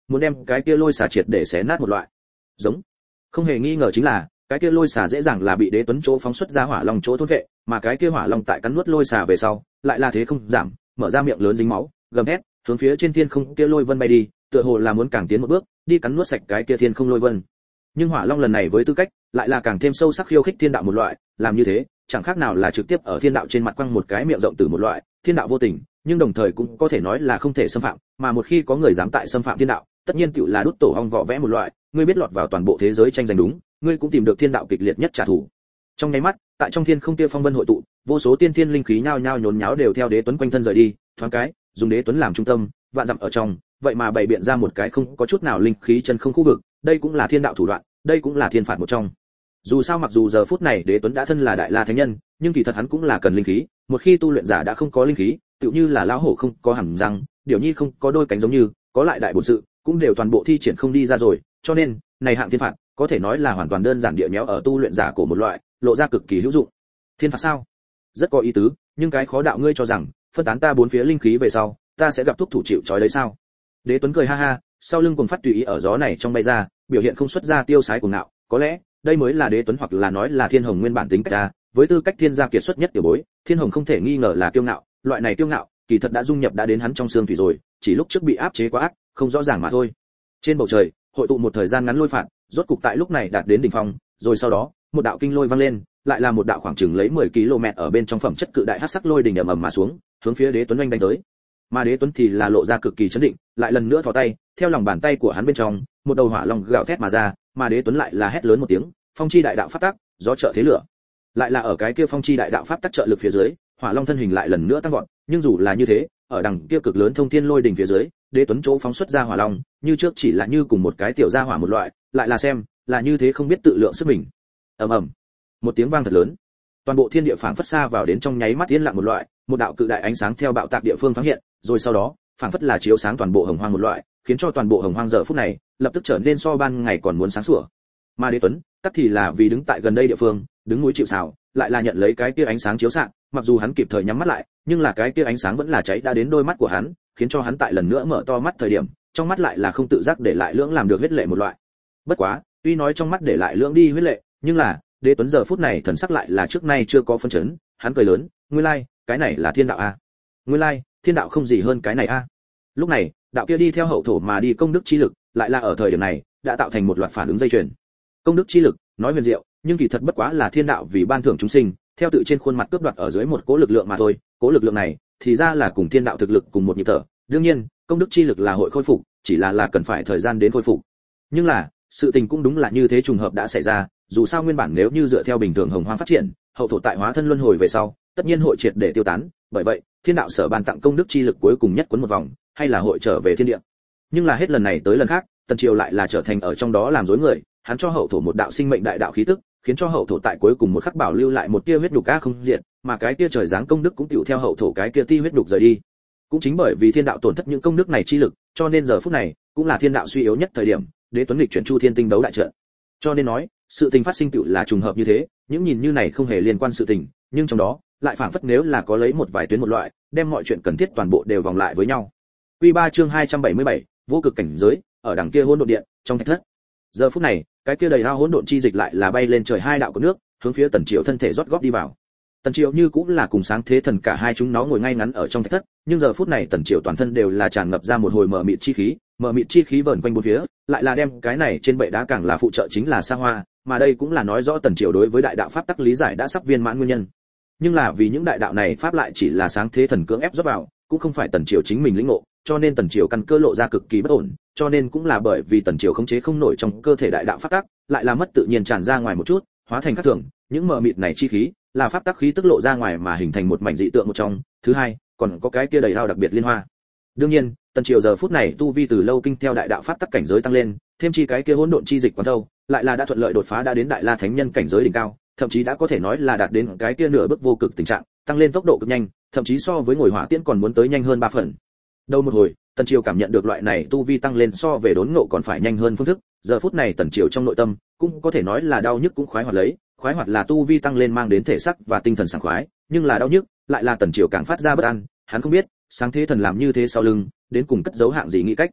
muốn đem cái kia lôi xà triệt để xé nát một loại. Giống. Không hề nghi ngờ chính là, cái kia lôi xà dễ dàng là bị Đế Tuấn chỗ phóng xuất ra hỏa long chỗ thôn vệ, mà cái kia hỏa long tại cắn nuốt lôi xà về sau, lại là thế không giảm, mở ra miệng lớn dính máu, gầm thét, hướng phía trên thiên không kia lôi vân bay đi, tựa hồ là muốn càng tiến một bước, đi cắn nuốt sạch cái kia thiên không lôi vân. Nhưng hỏa long lần này với tư cách, lại là càng thêm sâu sắc khiêu khích thiên đạo một loại, làm như thế, chẳng khác nào là trực tiếp ở thiên đạo trên mặt quăng một cái miệng rộng từ một loại, thiên đạo vô tình, nhưng đồng thời cũng có thể nói là không thể xâm phạm, mà một khi có người dám tại xâm phạm thiên đạo, tất nhiên tựu là đút tổ ong vỏ vẽ một loại, ngươi biết lọt vào toàn bộ thế giới tranh giành đúng, ngươi cũng tìm được thiên đạo kịch liệt nhất trả thù. Trong nháy mắt, tại trong thiên không kia phong vân hội tụ, vô số tiên thiên linh khí nhao nhao nhốn nháo đều theo Đế Tuấn quanh thân rời đi, thoáng cái, dùng Đế Tuấn làm trung tâm, vạn dặm ở trong, vậy mà bày biện ra một cái không có chút nào linh khí chân không khu vực, đây cũng là thiên đạo thủ đoạn, đây cũng là thiên phạt một trong. Dù sao mặc dù giờ phút này Đế Tuấn đã thân là đại la thánh nhân, nhưng kỳ thật hắn cũng là cần linh khí, một khi tu luyện giả đã không có linh khí, tựu như là lão hổ không có hàm răng, điều nhi không có đôi cánh giống như, có lại đại bổn sự, cũng đều toàn bộ thi triển không đi ra rồi, cho nên, này hạng thiên phạt, có thể nói là hoàn toàn đơn giản địa nhéo ở tu luyện giả của một loại, lộ ra cực kỳ hữu dụng. Thiên phạt sao? Rất có ý tứ, nhưng cái khó đạo ngươi cho rằng, phân tán ta bốn phía linh khí về sau, ta sẽ gặp thúc thủ chịu trói đấy sao? Đế Tuấn cười ha ha, sau lưng cuồng phát tùy ý ở gió này trong bay ra, biểu hiện không xuất ra tiêu sái cuồng ngạo, có lẽ, đây mới là Đế Tuấn hoặc là nói là Thiên Hồng nguyên bản tính cách ta, với tư cách thiên gia kiệt xuất nhất tiểu bối, Thiên Hồng không thể nghi ngờ là kiêu ngạo, loại này kiêu ngạo, kỳ thật đã dung nhập đã đến hắn trong xương thủy rồi, chỉ lúc trước bị áp chế quá ác, không rõ ràng mà thôi. Trên bầu trời, hội tụ một thời gian ngắn lôi phạt, rốt cục tại lúc này đạt đến đỉnh phong, rồi sau đó, một đạo kinh lôi vang lên, lại là một đạo khoảng chừng lấy mười ki lô mét ở bên trong phẩm chất cự đại hắc sắc lôi đỉnh ầm ầm mà xuống, hướng phía Đế Tuấn oanh đánh tới. Mà Đế Tuấn thì là lộ ra cực kỳ chấn định, lại lần nữa thò tay, theo lòng bàn tay của hắn bên trong, một đầu hỏa long gào thét mà ra, mà Đế Tuấn lại là hét lớn một tiếng, phong chi đại đạo pháp tắc, gió trợ thế lửa. Lại là ở cái kia phong chi đại đạo pháp tắc trợ lực phía dưới, hỏa long thân hình lại lần nữa tăng vọt, nhưng dù là như thế, ở đằng kia cực lớn thông thiên lôi đỉnh phía dưới, Đế Tuấn chỗ phóng xuất ra hỏa long, như trước chỉ là như cùng một cái tiểu gia hỏa một loại, lại là xem, là như thế không biết tự lượng sức mình. Ầm ầm. Một tiếng vang thật lớn. Toàn bộ thiên địa phảng phất xa vào đến trong nháy mắt yên lặng một loại, một đạo cự đại ánh sáng theo bạo tạc địa phương thoáng hiện, rồi sau đó, phảng phất là chiếu sáng toàn bộ hồng hoang một loại, khiến cho toàn bộ hồng hoang giờ phút này, lập tức trở nên so ban ngày còn muốn sáng sủa. Mà Đế Tuấn, tắc thì là vì đứng tại gần đây địa phương, đứng núi chịu sào, lại là nhận lấy cái kia ánh sáng chiếu xạ, mặc dù hắn kịp thời nhắm mắt lại, nhưng là cái kia ánh sáng vẫn là cháy đã đến đôi mắt của hắn, khiến cho hắn tại lần nữa mở to mắt thời điểm, trong mắt lại là không tự giác để lại lưỡng làm được huyết lệ một loại. Bất quá, tuy nói trong mắt để lại lưỡng đi huyết lệ, nhưng là, Đế Tuấn giờ phút này thần sắc lại là trước nay chưa có phân chấn, hắn cười lớn, nguyên lai, cái này là thiên đạo a. Nguyên lai, thiên đạo không gì hơn cái này a. Lúc này, đạo kia đi theo hậu thổ mà đi công đức chi lực, lại là ở thời điểm này, đã tạo thành một loạt phản ứng dây chuyền. Công đức chi lực, nói huyền diệu, nhưng kỳ thật bất quá là thiên đạo vì ban thưởng chúng sinh, theo tự trên khuôn mặt cướp đoạt ở dưới một cỗ lực lượng mà thôi, cỗ lực lượng này thì ra là cùng thiên đạo thực lực cùng một nhịp thở, đương nhiên, công đức chi lực là hội khôi phục, chỉ là là cần phải thời gian đến khôi phục. Nhưng là, sự tình cũng đúng là như thế trùng hợp đã xảy ra, dù sao nguyên bản nếu như dựa theo bình thường hồng hoang phát triển, hậu thổ tại hóa thân luân hồi về sau, tất nhiên hội triệt để tiêu tán, bởi vậy, thiên đạo sở ban tặng công đức chi lực cuối cùng nhất quấn một vòng, hay là hội trở về thiên địa. Nhưng là hết lần này tới lần khác, Tần Triều lại là trở thành ở trong đó làm rối người, hắn cho hậu thổ một đạo sinh mệnh đại đạo khí tức, khiến cho hậu thổ tại cuối cùng một khắc bảo lưu lại một tia huyết nhục a không diệt, mà cái tia trời giáng công đức cũng tựu theo hậu thổ cái kia ti huyết nhục rời đi. Cũng chính bởi vì thiên đạo tổn thất những công đức này chi lực, cho nên giờ phút này cũng là thiên đạo suy yếu nhất thời điểm, Đế Tuấn nghịch chuyển Chu Thiên Tinh đấu đại trận. Cho nên nói, sự tình phát sinh tựu là trùng hợp như thế, những nhìn như này không hề liên quan sự tình, nhưng trong đó lại phảng phất nếu là có lấy một vài tuyến một loại, đem mọi chuyện cần thiết toàn bộ đều vòng lại với nhau. Quy ba chương hai trăm bảy mươi bảy, vô cực cảnh giới, ở đằng kia hỗn độn điện, trong thạch thất. Giờ phút này, cái kia đầy hao hỗn độn chi dịch lại là bay lên trời hai đạo của nước, hướng phía Tần Triều thân thể rót góp đi vào. Tần Triều như cũng là cùng sáng thế thần cả hai chúng nó ngồi ngay ngắn ở trong thạch thất, nhưng giờ phút này Tần Triều toàn thân đều là tràn ngập ra một hồi mờ mịt chi khí, mờ mịt chi khí vờn quanh bốn phía, lại là đem cái này trên bệ đá càng là phụ trợ chính là xa hoa, mà đây cũng là nói rõ Tần Triều đối với đại đạo pháp tắc lý giải đã sắp viên mãn nguyên nhân. Nhưng là vì những đại đạo này pháp lại chỉ là sáng thế thần cưỡng ép rót vào, cũng không phải Tần Triều chính mình lĩnh ngộ, cho nên Tần Triều căn cơ lộ ra cực kỳ bất ổn, cho nên cũng là bởi vì Tần Triều khống chế không nổi trong cơ thể đại đạo pháp tắc, lại là mất tự nhiên tràn ra ngoài một chút, hóa thành các thường, những mờ mịt này chi khí, là pháp tắc khí tức lộ ra ngoài mà hình thành một mảnh dị tượng một trong, thứ hai, còn có cái kia đầy hao đặc biệt liên hoa. Đương nhiên, Tần Triều giờ phút này tu vi từ lâu kinh theo đại đạo pháp tắc cảnh giới tăng lên, thêm chi cái kia hỗn độn chi dịch quán thâu, lại là đã thuận lợi đột phá đã đến đại la thánh nhân cảnh giới đỉnh cao, thậm chí đã có thể nói là đạt đến cái kia nửa bước vô cực tình trạng, tăng lên tốc độ cực nhanh, thậm chí so với ngồi hỏa tiễn còn muốn tới nhanh hơn ba phần. Đầu một hồi, Tần Triều cảm nhận được loại này tu vi tăng lên so về đốn ngộ còn phải nhanh hơn phương thức, giờ phút này Tần Triều trong nội tâm cũng có thể nói là đau nhức cũng khoái hoạt lấy, khoái hoạt là tu vi tăng lên mang đến thể sắc và tinh thần sảng khoái, nhưng là đau nhức lại là Tần Triều càng phát ra bất an, hắn không biết, sáng thế thần làm như thế sau lưng, đến cùng cất giấu hạng gì nghĩ cách.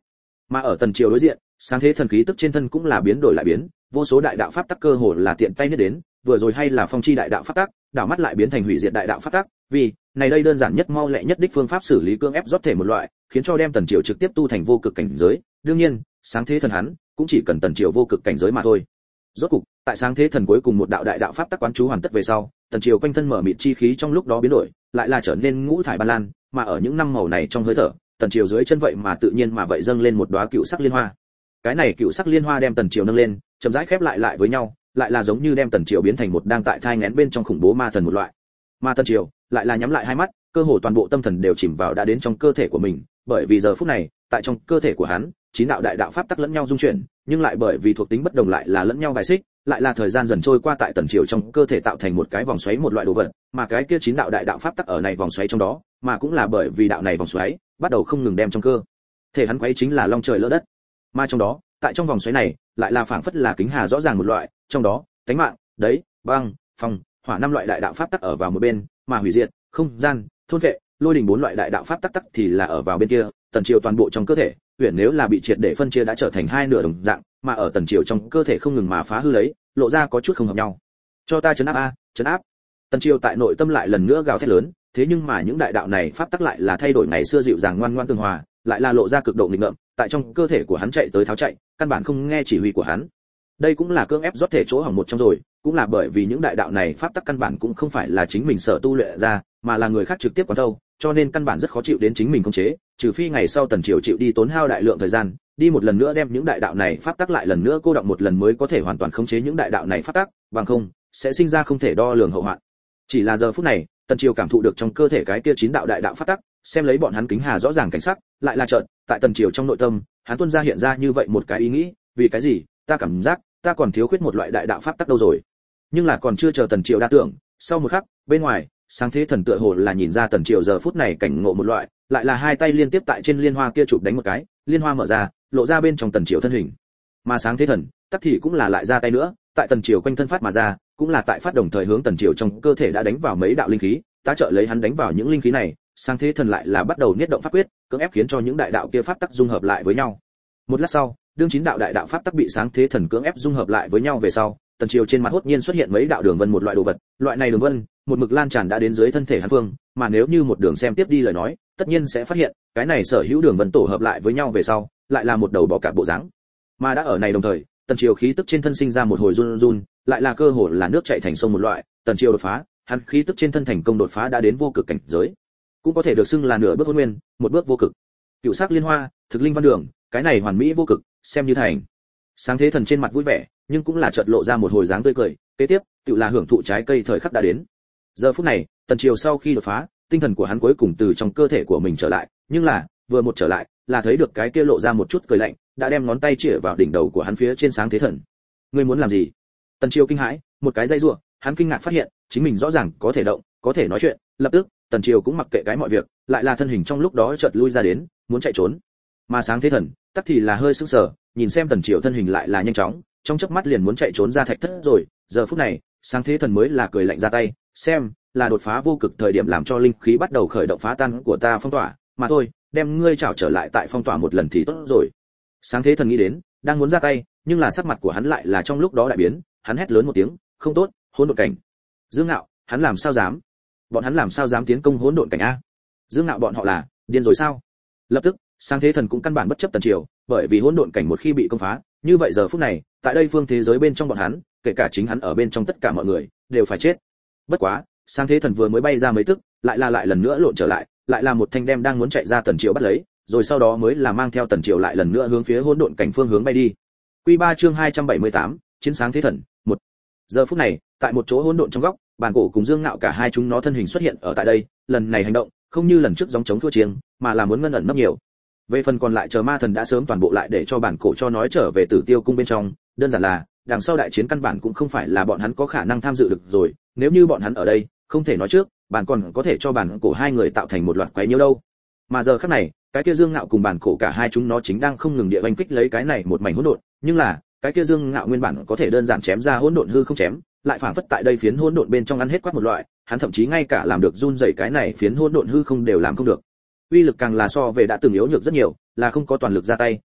Mà ở Tần Triều đối diện, sáng thế thần khí tức trên thân cũng là biến đổi lại biến, vô số đại đạo pháp tắc cơ hồ là tiện tay nhất đến, vừa rồi hay là phong chi đại đạo pháp tắc, đảo mắt lại biến thành hủy diệt đại đạo pháp tắc, vì này đây đơn giản nhất mau lẹ nhất đích phương pháp xử lý cưỡng ép rót thể một loại, khiến cho đem Tần Triều trực tiếp tu thành vô cực cảnh giới, đương nhiên, sáng thế thần hắn cũng chỉ cần Tần Triều vô cực cảnh giới mà thôi. Rốt cục, tại sáng thế thần cuối cùng một đạo đại đạo pháp tắc quán chú hoàn tất về sau, Tần Triều quanh thân mở mịt chi khí trong lúc đó biến đổi, lại là trở nên ngũ thải ban lan, mà ở những năm màu này trong hơi thở, Tần Triều dưới chân vậy mà tự nhiên mà vậy dâng lên một đóa cựu sắc liên hoa. Cái này cựu sắc liên hoa đem Tần Triều nâng lên, chậm rãi khép lại lại với nhau, lại là giống như đem Tần Triều biến thành một đang tại thai nghén bên trong khủng bố ma thần một loại. Mà Tần Triều lại là nhắm lại hai mắt, cơ hồ toàn bộ tâm thần đều chìm vào đã đến trong cơ thể của mình, bởi vì giờ phút này, tại trong cơ thể của hắn, chín đạo đại đạo pháp tắc lẫn nhau dung chuyển, nhưng lại bởi vì thuộc tính bất đồng lại là lẫn nhau bài xích, lại là thời gian dần trôi qua tại Tần Triều trong cơ thể tạo thành một cái vòng xoáy một loại đồ vật, mà cái kia chín đạo đại đạo pháp tắc ở này vòng xoáy trong đó, mà cũng là bởi vì đạo này vòng xoáy bắt đầu không ngừng đem trong cơ thể hắn quấy chính là long trời lỡ đất. Mà trong đó, tại trong vòng xoáy này, lại là phảng phất là kính hà rõ ràng một loại, trong đó, tánh mạng, đấy, băng, phong, hỏa năm loại đại đạo pháp tắc ở vào một bên, mà hủy diệt, không gian, thôn vệ, lôi đình bốn loại đại đạo pháp tắc tắc thì là ở vào bên kia. Tần Triều toàn bộ trong cơ thể, huyền nếu là bị triệt để phân chia đã trở thành hai nửa đồng dạng, mà ở Tần Triều trong cơ thể không ngừng mà phá hư lấy, lộ ra có chút không hợp nhau. Cho ta trấn áp a, trấn áp. Tần Triều tại nội tâm lại lần nữa gào thét lớn, thế nhưng mà những đại đạo này pháp tắc lại là thay đổi ngày xưa dịu dàng ngoan ngoãn tường hòa, lại là lộ ra cực độ nghịch ngợm, tại trong cơ thể của hắn chạy tới tháo chạy, căn bản không nghe chỉ huy của hắn. Đây cũng là cưỡng ép rót thể chỗ hỏng một trong rồi, cũng là bởi vì những đại đạo này pháp tắc căn bản cũng không phải là chính mình sở tu luyện ra, mà là người khác trực tiếp quán thâu, cho nên căn bản rất khó chịu đến chính mình khống chế, trừ phi ngày sau Tần Triều chịu đi tốn hao đại lượng thời gian, đi một lần nữa đem những đại đạo này pháp tắc lại lần nữa cô động một lần mới có thể hoàn toàn khống chế những đại đạo này pháp tắc, bằng không sẽ sinh ra không thể đo lường hậu hoạn. Chỉ là giờ phút này, Tần Triều cảm thụ được trong cơ thể cái kia chín đạo đại đạo pháp tắc, xem lấy bọn hắn kính hà rõ ràng cảnh sắc, lại là chợt, tại Tần Triều trong nội tâm, hắn tuôn ra hiện ra như vậy một cái ý nghĩ, vì cái gì? Ta cảm giác, ta còn thiếu khuyết một loại đại đạo pháp tắc đâu rồi. Nhưng là còn chưa chờ Tần Triều đa tưởng, sau một khắc, bên ngoài, sáng thế thần tựa hồ là nhìn ra Tần Triều giờ phút này cảnh ngộ một loại, lại là hai tay liên tiếp tại trên liên hoa kia chụp đánh một cái, liên hoa mở ra, lộ ra bên trong Tần Triều thân hình. Mà sáng thế thần, tắc thì cũng là lại ra tay nữa, tại Tần Triều quanh thân phát mà ra, cũng là tại phát đồng thời hướng Tần Triều trong cơ thể đã đánh vào mấy đạo linh khí, tá trợ lấy hắn đánh vào những linh khí này, sáng thế thần lại là bắt đầu niết động pháp quyết, cưỡng ép khiến cho những đại đạo kia pháp tắc dung hợp lại với nhau. Một lát sau, đương chín đạo đại đạo pháp tắc bị sáng thế thần cưỡng ép dung hợp lại với nhau về sau, Tần Triều trên mặt hốt nhiên xuất hiện mấy đạo đường vân một loại đồ vật, loại này đường vân, một mực lan tràn đã đến dưới thân thể hắn phương, mà nếu như một đường xem tiếp đi lời nói, tất nhiên sẽ phát hiện, cái này sở hữu đường vân tổ hợp lại với nhau về sau, lại là một đầu bò cạp bộ dáng. Mà đã ở này đồng thời, Tần Triều khí tức trên thân sinh ra một hồi run run, lại là cơ hồ là nước chảy thành sông một loại, Tần Triều đột phá, hắn khí tức trên thân thành công đột phá đã đến vô cực cảnh giới, cũng có thể được xưng là nửa bước hôn nguyên, một bước vô cực. Cựu sắc liên hoa, thực linh văn đường, cái này hoàn mỹ vô cực, xem như thành. Sáng thế thần trên mặt vui vẻ, nhưng cũng là chợt lộ ra một hồi dáng tươi cười, kế tiếp, tự là hưởng thụ trái cây thời khắc đã đến. Giờ phút này, Tần Triều sau khi đột phá, tinh thần của hắn cuối cùng từ trong cơ thể của mình trở lại, nhưng là, vừa một trở lại, là thấy được cái kia lộ ra một chút cười lạnh, đã đem ngón tay chĩa vào đỉnh đầu của hắn phía trên sáng thế thần. Ngươi muốn làm gì? Tần Triều kinh hãi, một cái dây rủa, hắn kinh ngạc phát hiện, chính mình rõ ràng có thể động, có thể nói chuyện, lập tức, Tần Triều cũng mặc kệ cái mọi việc, lại là thân hình trong lúc đó chợt lui ra đến, muốn chạy trốn. Mà sáng thế thần, tắc thì là hơi sững sờ, nhìn xem Tần Triều thân hình lại là nhanh chóng, trong chớp mắt liền muốn chạy trốn ra thạch thất rồi, giờ phút này, sáng thế thần mới là cười lạnh ra tay, xem, là đột phá vô cực thời điểm làm cho linh khí bắt đầu khởi động phá tan của ta phong tỏa, mà thôi, đem ngươi trảo trở lại tại phong tỏa một lần thì tốt rồi. Sáng thế thần nghĩ đến, đang muốn ra tay, nhưng là sắc mặt của hắn lại là trong lúc đó đại biến, hắn hét lớn một tiếng, không tốt, hỗn độn cảnh. Dương Ngạo, hắn làm sao dám? Bọn hắn làm sao dám tiến công hỗn độn cảnh a? Dương Ngạo bọn họ là điên rồi sao? Lập tức, sáng thế thần cũng căn bản bất chấp Tần Triều, bởi vì hỗn độn cảnh một khi bị công phá, như vậy giờ phút này, tại đây phương thế giới bên trong bọn hắn, kể cả chính hắn ở bên trong tất cả mọi người đều phải chết. Bất quá, sáng thế thần vừa mới bay ra mấy tức, lại là lại lần nữa lộn trở lại, lại là một thanh đem đang muốn chạy ra Tần Triều bắt lấy, rồi sau đó mới là mang theo Tần Triều lại lần nữa hướng phía hỗn độn cảnh phương hướng bay đi. Quy ba chương hai trăm bảy mươi tám, chiến sáng thế thần, một. Giờ phút này, tại một chỗ hỗn độn trong góc, Bản Cổ cùng Dương Ngạo cả hai chúng nó thân hình xuất hiện ở tại đây, lần này hành động, không như lần trước gióng chống thua chiêng, mà là muốn ngân ẩn nấp nhiều. Về phần còn lại chờ ma thần đã sớm toàn bộ lại để cho Bản Cổ cho nói trở về Tử Tiêu cung bên trong, đơn giản là, đằng sau đại chiến căn bản cũng không phải là bọn hắn có khả năng tham dự được rồi, nếu như bọn hắn ở đây, không thể nói trước, bản còn có thể cho Bản Cổ hai người tạo thành một loạt quấy nhiễu đâu. Mà giờ khắc này, cái kia Dương Ngạo cùng Bản Cổ cả hai chúng nó chính đang không ngừng địa vành kích lấy cái này một mảnh hỗn độn, nhưng là, cái kia Dương Ngạo nguyên bản có thể đơn giản chém ra hỗn độn hư không chém, lại phản phất tại đây phiến hỗn độn bên trong ăn hết quát một loại, hắn thậm chí ngay cả làm được run rẩy cái này phiến hỗn độn hư không đều làm không được. Uy lực càng là so về đã từng yếu nhược rất nhiều, là không có toàn lực ra tay,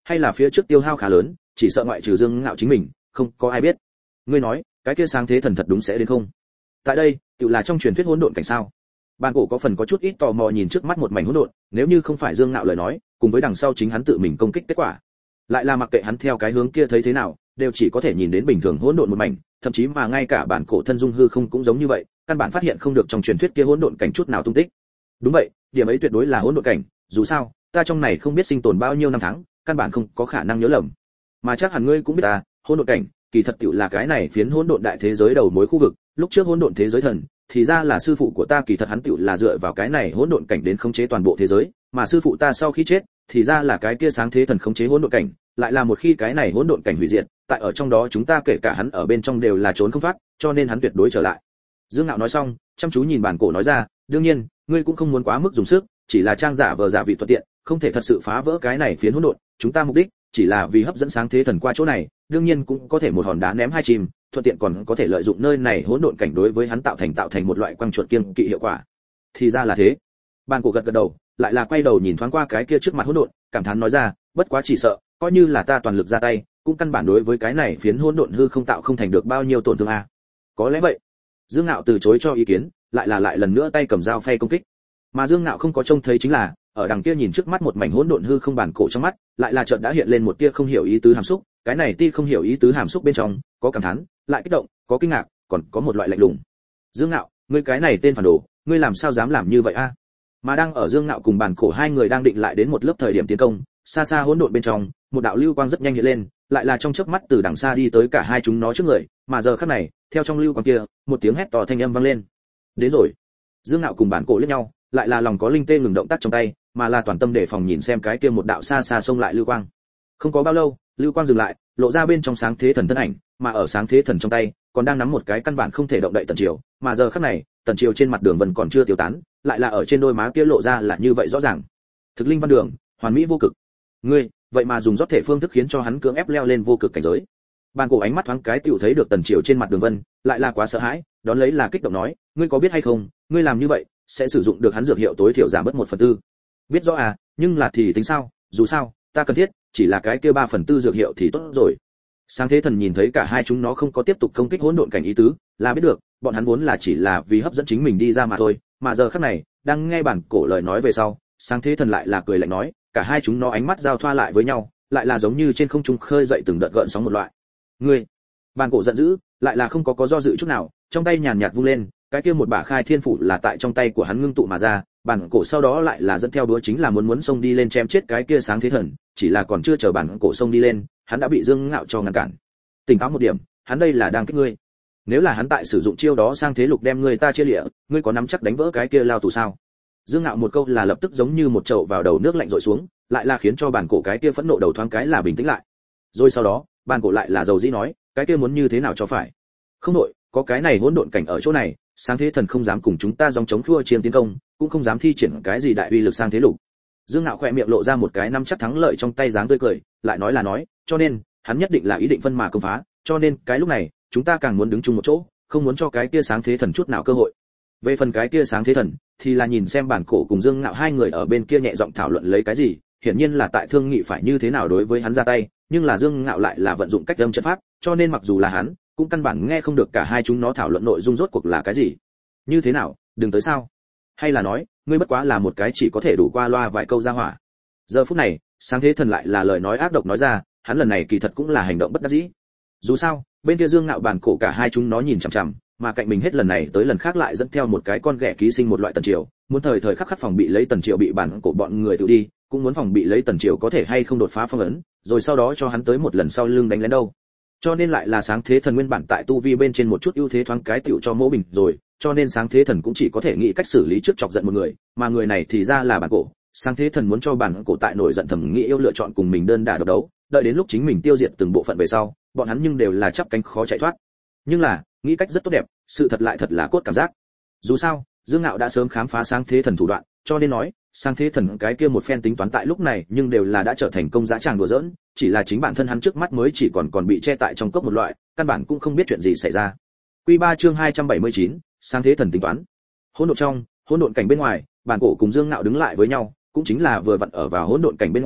hay là phía trước tiêu hao khá lớn, chỉ sợ ngoại trừ Dương Ngạo chính mình, không có ai biết. Ngươi nói, cái kia sáng thế thần thật đúng sẽ đến không? Tại đây, tự là trong truyền thuyết hỗn độn cảnh sao? Bàn cổ có phần có chút ít tò mò nhìn trước mắt một mảnh hỗn độn, nếu như không phải Dương Ngạo lời nói, cùng với đằng sau chính hắn tự mình công kích kết quả, lại là mặc kệ hắn theo cái hướng kia thấy thế nào, đều chỉ có thể nhìn đến bình thường hỗn độn một mảnh, thậm chí mà ngay cả bản cổ thân dung hư không cũng giống như vậy, căn bản phát hiện không được trong truyền thuyết kia hỗn độn cảnh chút nào tung tích. Đúng vậy, điểm ấy tuyệt đối là hỗn độn cảnh, dù sao, ta trong này không biết sinh tồn bao nhiêu năm tháng, căn bản không có khả năng nhớ lầm. Mà chắc hẳn ngươi cũng biết ta, hỗn độn cảnh, kỳ thật tiểu là cái này phiến hỗn độn đại thế giới đầu mối khu vực, lúc trước hỗn độn thế giới thần, thì ra là sư phụ của ta, kỳ thật hắn tiểu là dựa vào cái này hỗn độn cảnh đến khống chế toàn bộ thế giới, mà sư phụ ta sau khi chết, thì ra là cái kia sáng thế thần khống chế hỗn độn cảnh, lại là một khi cái này hỗn độn cảnh hủy diệt, tại ở trong đó chúng ta kể cả hắn ở bên trong đều là trốn không thoát, cho nên hắn tuyệt đối trở lại. Dương Ngạo nói xong, chăm chú nhìn bản cổ nói ra, đương nhiên, ngươi cũng không muốn quá mức dùng sức, chỉ là trang giả vờ giả vị thuận tiện, không thể thật sự phá vỡ cái này phiến hỗn độn, chúng ta mục đích chỉ là vì hấp dẫn sáng thế thần qua chỗ này, đương nhiên cũng có thể một hòn đá ném hai chim, thuận tiện còn có thể lợi dụng nơi này hỗn độn cảnh đối với hắn tạo thành tạo thành một loại quang chuột kiêng kỵ hiệu quả. Thì ra là thế. Bàn cổ gật gật đầu, lại là quay đầu nhìn thoáng qua cái kia trước mặt hỗn độn, cảm thán nói ra, bất quá chỉ sợ, coi như là ta toàn lực ra tay, cũng căn bản đối với cái này phiến hỗn độn hư không tạo không thành được bao nhiêu tổn thương a. Có lẽ vậy. Dương Ngạo từ chối cho ý kiến, lại là lại lần nữa tay cầm dao phay công kích. Mà Dương Ngạo không có trông thấy chính là, ở đằng kia nhìn trước mắt một mảnh hỗn độn hư không bản cổ trong mắt, lại là chợt đã hiện lên một tia không hiểu ý tứ hàm xúc, cái này tia không hiểu ý tứ hàm xúc bên trong, có cảm thán, lại kích động, có kinh ngạc, còn có một loại lạnh lùng. Dương Ngạo, ngươi cái này tên phản đồ, ngươi làm sao dám làm như vậy a? Mà đang ở Dương Ngạo cùng bản cổ hai người đang định lại đến một lớp thời điểm tiến công, xa xa hỗn độn bên trong, một đạo lưu quang rất nhanh hiện lên, lại là trong chớp mắt từ đằng xa đi tới cả hai chúng nó trước người, mà giờ khắc này, theo trong lưu quang kia, một tiếng hét to thanh âm vang lên. Đến rồi. Dương Ngạo cùng bản cổ liếc nhau, lại là lòng có linh tê ngừng động tác trong tay, mà là toàn tâm để phòng nhìn xem cái kia một đạo xa xa xông lại lưu quang. Không có bao lâu, lưu quang dừng lại, lộ ra bên trong sáng thế thần thân ảnh, mà ở sáng thế thần trong tay, còn đang nắm một cái căn bản không thể động đậy tần triều, mà giờ khắc này, tần triều trên mặt đường vân còn chưa tiêu tán, lại là ở trên đôi má kia lộ ra là như vậy rõ ràng. Thực linh văn đường, hoàn mỹ vô cực. Ngươi, vậy mà dùng rót thể phương thức khiến cho hắn cưỡng ép leo lên vô cực cảnh giới. Bàn cổ ánh mắt thoáng cái tiểu thấy được tần triều trên mặt đường vân, lại là quá sợ hãi, đón lấy là kích động nói, ngươi có biết hay không, ngươi làm như vậy sẽ sử dụng được hắn dược hiệu tối thiểu giảm bớt một phần tư. Biết rõ à, nhưng là thì tính sao, dù sao, ta cần thiết chỉ là cái kia ba phần tư dược hiệu thì tốt rồi. Sáng thế thần nhìn thấy cả hai chúng nó không có tiếp tục công kích hỗn độn cảnh ý tứ, là biết được, bọn hắn vốn là chỉ là vì hấp dẫn chính mình đi ra mà thôi, mà giờ khắc này, đang nghe bản cổ lời nói về sau, sáng thế thần lại là cười lạnh nói, cả hai chúng nó ánh mắt giao thoa lại với nhau, lại là giống như trên không trung khơi dậy từng đợt gợn sóng một loại. Ngươi, bản cổ giận dữ, lại là không có có do dự chút nào, trong tay nhàn nhạt vung lên, cái kia một bả khai thiên phủ là tại trong tay của hắn ngưng tụ mà ra, bản cổ sau đó lại là dẫn theo đũa chính là muốn muốn xông đi lên chém chết cái kia sáng thế thần, chỉ là còn chưa chờ bản cổ xông đi lên, hắn đã bị Dương Ngạo cho ngăn cản. Tỉnh táo một điểm, hắn đây là đang kích ngươi. Nếu là hắn tại sử dụng chiêu đó sang thế lục đem ngươi ta chia lịa, ngươi có nắm chắc đánh vỡ cái kia lao tù sao? Dương Ngạo một câu là lập tức giống như một chậu vào đầu nước lạnh rọi xuống, lại là khiến cho bản cổ cái kia phẫn nộ đầu thoáng cái là bình tĩnh lại. Rồi sau đó, bản cổ lại là dầu dĩ nói, cái kia muốn như thế nào cho phải? Không nội, có cái này hỗn độn cảnh ở chỗ này, sáng thế thần không dám cùng chúng ta dòng chống khua chiêng tiến công, cũng không dám thi triển cái gì đại uy lực sang thế lục. Dương Ngạo khẽ miệng lộ ra một cái nắm chắc thắng lợi trong tay dáng tươi cười, lại nói là nói, cho nên, hắn nhất định là ý định phân mà công phá, cho nên, cái lúc này, chúng ta càng muốn đứng chung một chỗ, không muốn cho cái kia sáng thế thần chút nào cơ hội. Về phần cái kia sáng thế thần, thì là nhìn xem bản cổ cùng Dương Ngạo hai người ở bên kia nhẹ giọng thảo luận lấy cái gì, hiển nhiên là tại thương nghị phải như thế nào đối với hắn ra tay, nhưng là Dương Ngạo lại là vận dụng cách âm trận pháp, cho nên mặc dù là hắn, cũng căn bản nghe không được cả hai chúng nó thảo luận nội dung rốt cuộc là cái gì. Như thế nào, đừng tới sao? Hay là nói, ngươi bất quá là một cái chỉ có thể đủ qua loa vài câu ra hỏa. Giờ phút này, sáng thế thần lại là lời nói ác độc nói ra, hắn lần này kỳ thật cũng là hành động bất đắc dĩ. Dù sao, bên kia Dương Ngạo bản cổ cả hai chúng nó nhìn chằm chằm, mà cạnh mình hết lần này tới lần khác lại dẫn theo một cái con ghẻ ký sinh một loại tần triều, muốn thời thời khắc khắc phòng bị lấy tần triều bị bản cổ bọn người tự đi, cũng muốn phòng bị lấy tần triều có thể hay không đột phá phong ấn, rồi sau đó cho hắn tới một lần sau lưng đánh lén đâu. Cho nên lại là sáng thế thần nguyên bản tại tu vi bên trên một chút ưu thế thoáng cái tiểu cho mỗ bình rồi, cho nên sáng thế thần cũng chỉ có thể nghĩ cách xử lý trước chọc giận một người, mà người này thì ra là bản cổ. Sáng thế thần muốn cho bản cổ tại nổi giận thầm nghĩ yêu lựa chọn cùng mình đơn đả độc đấu, đợi đến lúc chính mình tiêu diệt từng bộ phận về sau, bọn hắn nhưng đều là chắp cánh khó chạy thoát. Nhưng là, nghĩ cách rất tốt đẹp, sự thật lại thật là cốt cảm giác. Dù sao, Dương Ngạo đã sớm khám phá sáng thế thần thủ đoạn, cho nên nói, sáng thế thần cái kia một phen tính toán tại lúc này, nhưng đều là đã trở thành công giá tràng đùa giỡn, chỉ là chính bản thân hắn trước mắt mới chỉ còn còn bị che tại trong cốc một loại, căn bản cũng không biết chuyện gì xảy ra. Quy ba chương hai trăm bảy mươi chín, sáng thế thần tính toán. Hỗn độn trong, hỗn độn cảnh bên ngoài, bản cổ cùng Dương Ngạo đứng lại với nhau, cũng chính là vừa vặn ở vào hỗn độn cảnh bên ngoài,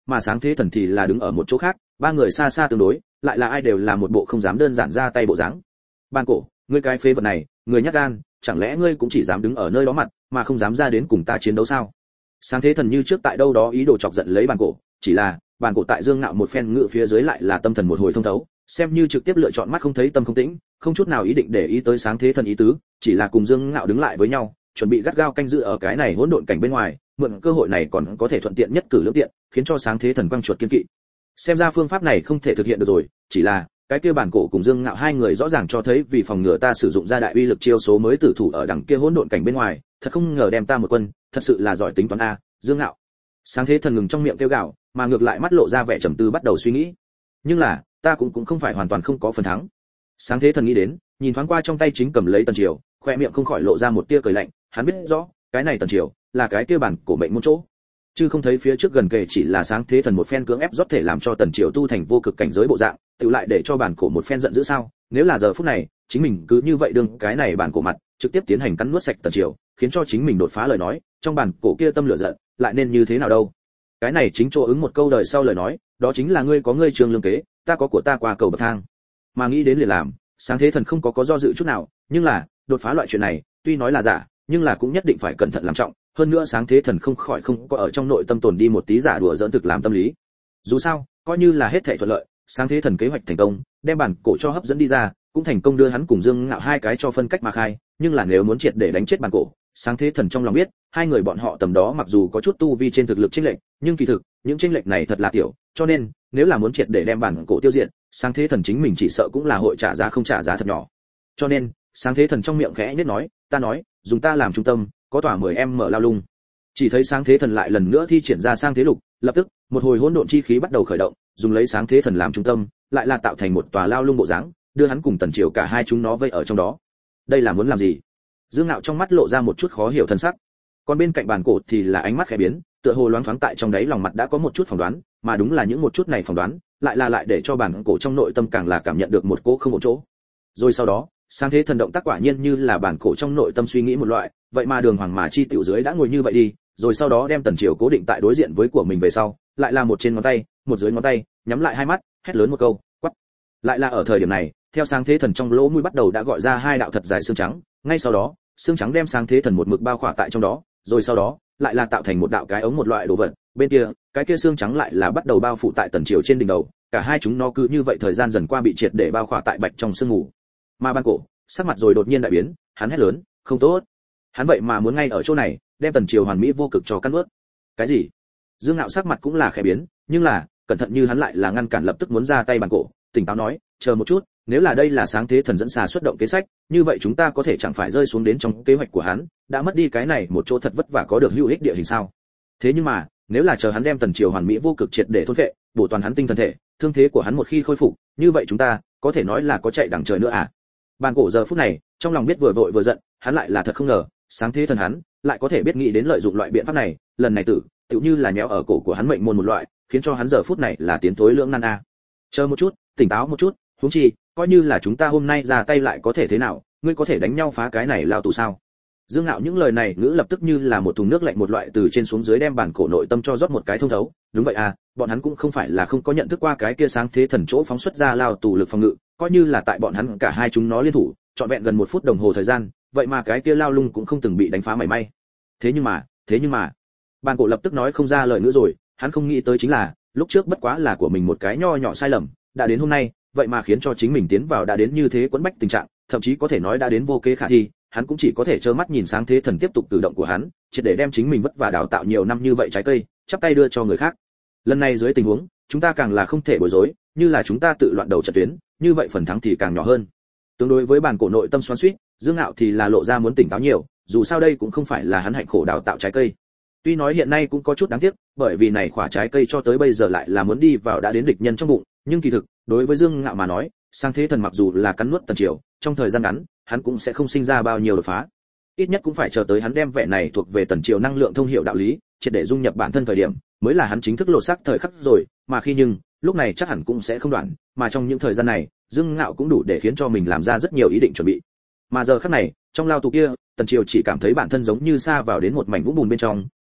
mà Sáng Thế Thần thì là đứng ở một chỗ khác, ba người xa xa tương đối, lại là ai đều là một bộ không dám đơn giản ra tay bộ dáng. Bàn Cổ, ngươi cái phế vật này, người nhát gan, chẳng lẽ ngươi cũng chỉ dám đứng ở nơi đó mặt, mà không dám ra đến cùng ta chiến đấu sao? Sáng Thế Thần như trước tại đâu đó ý đồ chọc giận lấy Bàn Cổ, chỉ là Bàn Cổ tại Dương Ngạo một phen ngự phía dưới lại là tâm thần một hồi thông thấu, xem như trực tiếp lựa chọn mắt không thấy tâm không tĩnh, không chút nào ý định để ý tới Sáng Thế Thần ý tứ, chỉ là cùng Dương Ngạo đứng lại với nhau, chuẩn bị gắt gao canh giữ ở cái này hỗn độn cảnh bên ngoài, mượn cơ hội này còn có thể thuận tiện nhất cử lưỡng tiện, khiến cho Sáng Thế Thần quăng chuột kiên kỵ. Xem ra phương pháp này không thể thực hiện được rồi, chỉ là cái kia Bàn Cổ cùng Dương Ngạo hai người rõ ràng cho thấy vì phòng ngừa ta sử dụng ra đại uy lực chiêu số mới tử thủ ở đằng kia hỗn độn cảnh bên ngoài, thật không ngờ đem ta một quân, thật sự là giỏi tính toán a, Dương Ngạo. Sáng Thế Thần ngừng trong miệng kêu gào, mà ngược lại mắt lộ ra vẻ trầm tư bắt đầu suy nghĩ. Nhưng là, ta cũng cũng không phải hoàn toàn không có phần thắng. Sáng Thế Thần nghĩ đến, nhìn thoáng qua trong tay chính cầm lấy Tần Triều, khoe miệng không khỏi lộ ra một tia cười lạnh, hắn biết rõ, cái này Tần Triều là cái kia bản cổ mệnh môn chỗ, chứ không thấy phía trước gần kề chỉ là Sáng Thế Thần một phen cưỡng ép rót thể làm cho Tần Triều tu thành vô cực cảnh giới bộ dạng, tự lại để cho bản cổ một phen giận dữ sao? Nếu là giờ phút này, chính mình cứ như vậy đương cái này bản cổ mặt, trực tiếp tiến hành cắn nuốt sạch Tần Triều, khiến cho chính mình đột phá lời nói, trong bản cổ kia tâm lửa giận, lại nên như thế nào đâu? Cái này chính chỗ ứng một câu đời sau lời nói, đó chính là ngươi có ngươi trường lương kế, ta có của ta qua cầu bậc thang. Mà nghĩ đến liền làm, Sáng Thế Thần không có có do dự chút nào, nhưng là, đột phá loại chuyện này, tuy nói là giả, nhưng là cũng nhất định phải cẩn thận làm trọng, hơn nữa Sáng Thế Thần không khỏi không có ở trong nội tâm tồn đi một tí giả đùa giỡn thực làm tâm lý. Dù sao, coi như là hết thảy thuận lợi, Sáng Thế Thần kế hoạch thành công, đem bản cổ cho hấp dẫn đi ra, cũng thành công đưa hắn cùng Dương Ngạo hai cái cho phân cách mà khai, nhưng là nếu muốn triệt để đánh chết bản cổ, Sáng Thế Thần trong lòng biết, hai người bọn họ tầm đó mặc dù có chút tu vi trên thực lực chênh lệch, nhưng kỳ thực, những chênh lệch này thật là tiểu, cho nên, nếu là muốn triệt để đem bản cổ tiêu diệt, Sáng Thế Thần chính mình chỉ sợ cũng là hội trả giá không trả giá thật nhỏ. Cho nên, Sáng Thế Thần trong miệng khẽ nhất nói, ta nói, dùng ta làm trung tâm, có tỏa mười em mở lao lung. Chỉ thấy Sáng Thế Thần lại lần nữa thi triển ra Sang Thế Lục, lập tức, một hồi hỗn độn chi khí bắt đầu khởi động, dùng lấy Sáng Thế Thần làm trung tâm, lại là tạo thành một tòa lao lung bộ dáng, đưa hắn cùng Tần Triều cả hai chúng nó vây ở trong đó. Đây là muốn làm gì? Dương Ngạo trong mắt lộ ra một chút khó hiểu thân sắc. Còn bên cạnh bàn cổ thì là ánh mắt khẽ biến, tựa hồ loáng thoáng tại trong đáy lòng mặt đã có một chút phỏng đoán, mà đúng là những một chút này phỏng đoán, lại là lại để cho bàn cổ trong nội tâm càng là cảm nhận được một cỗ không ổn chỗ. Rồi sau đó, Sáng Thế Thần động tác quả nhiên như là bàn cổ trong nội tâm suy nghĩ một loại, vậy mà Đường Hoàng mà chi tiểu dưới đã ngồi như vậy đi, rồi sau đó đem Tần Triều cố định tại đối diện với của mình về sau, lại là một trên ngón tay, một dưới ngón tay, nhắm lại hai mắt, hét lớn một câu, quắc. Lại là ở thời điểm này, theo Sáng Thế Thần trong lỗ mũi bắt đầu đã gọi ra hai đạo thật dài xương trắng, ngay sau đó, xương trắng đem Sáng Thế Thần một mực bao khỏa tại trong đó, rồi sau đó, lại là tạo thành một đạo cái ống một loại đồ vật, bên kia, cái kia xương trắng lại là bắt đầu bao phủ tại Tần Triều trên đỉnh đầu, cả hai chúng nó cứ như vậy thời gian dần qua bị triệt để bao khỏa tại bạch trong sương ngủ. Mà Ban Cổ, sắc mặt rồi đột nhiên đại biến, hắn hét lớn, không tốt. Hắn vậy mà muốn ngay ở chỗ này, đem Tần Triều hoàn mỹ vô cực cho cắt nuốt. Cái gì? Dương Ngạo sắc mặt cũng là khẽ biến, nhưng là, cẩn thận như hắn lại là ngăn cản lập tức muốn ra tay Ban Cổ, tỉnh táo nói, chờ một chút, nếu là đây là Sáng Thế Thần dẫn xà xuất động kế sách, như vậy chúng ta có thể chẳng phải rơi xuống đến trong kế hoạch của hắn, đã mất đi cái này một chỗ thật vất vả có được hữu ích địa hình sao? Thế nhưng mà, nếu là chờ hắn đem Tần Triều hoàn mỹ vô cực triệt để thôn phệ, bổ toàn hắn tinh thần thể, thương thế của hắn một khi khôi phục, như vậy chúng ta có thể nói là có chạy đằng trời nữa à? Ban Cổ giờ phút này, trong lòng biết vừa vội vừa giận, hắn lại là thật không ngờ, Sáng Thế Thần hắn lại có thể biết nghĩ đến lợi dụng loại biện pháp này, lần này tử, tựu như là nhéo ở cổ của hắn mệnh môn một loại, khiến cho hắn giờ phút này là tiến thối lưỡng nan a. À. Chờ một chút, tỉnh táo một chút, huống chi, coi như là chúng ta hôm nay ra tay lại có thể thế nào, ngươi có thể đánh nhau phá cái này lao tù sao? Dương Ngạo những lời này ngữ lập tức như là một thùng nước lạnh một loại từ trên xuống dưới đem bản cổ nội tâm cho rót một cái thông thấu, đúng vậy à, bọn hắn cũng không phải là không có nhận thức qua cái kia Sáng Thế Thần chỗ phóng xuất ra lao tù lực phòng ngự, coi như là tại bọn hắn cả hai chúng nó liên thủ, trọn vẹn gần một phút đồng hồ thời gian, vậy mà cái kia lao lung cũng không từng bị đánh phá mảy may. Thế nhưng mà, thế nhưng mà, bản cổ lập tức nói không ra lời nữa rồi, hắn không nghĩ tới chính là, lúc trước bất quá là của mình một cái nho nhỏ sai lầm, đã đến hôm nay, vậy mà khiến cho chính mình tiến vào đã đến như thế quẫn bách tình trạng, thậm chí có thể nói đã đến vô kế khả thi, hắn cũng chỉ có thể trơ mắt nhìn Sáng Thế Thần tiếp tục cử động của hắn, chỉ để đem chính mình vất vả đào tạo nhiều năm như vậy trái cây, chắp tay đưa cho người khác. Lần này dưới tình huống, chúng ta càng là không thể bối rối, như là chúng ta tự loạn đầu trận tuyến, như vậy phần thắng thì càng nhỏ hơn. Tương đối với bản cổ nội tâm xoắn xuýt, Dương Ngạo thì là lộ ra muốn tỉnh táo nhiều, dù sao đây cũng không phải là hắn hạnh khổ đào tạo trái cây. Tuy nói hiện nay cũng có chút đáng tiếc, bởi vì này quả trái cây cho tới bây giờ lại là muốn đi vào đã đến địch nhân trong bụng, nhưng kỳ thực, đối với Dương Ngạo mà nói, Sáng Thế Thần mặc dù là cắn nuốt Tần Triều, trong thời gian ngắn, hắn cũng sẽ không sinh ra bao nhiêu đột phá. Ít nhất cũng phải chờ tới hắn đem vẻ này thuộc về Tần Triều năng lượng thông hiểu đạo lý, triệt để dung nhập bản thân thời điểm, mới là hắn chính thức lột xác thời khắc rồi, mà khi nhưng, lúc này chắc hẳn cũng sẽ không đoạn, mà trong những thời gian này, Dương Ngạo cũng đủ để khiến cho mình làm ra rất nhiều ý định chuẩn bị. Mà giờ khắc này, trong lao tù kia, Tần Triều chỉ cảm thấy bản thân giống như sa vào đến một mảnh vũng bùn bên trong,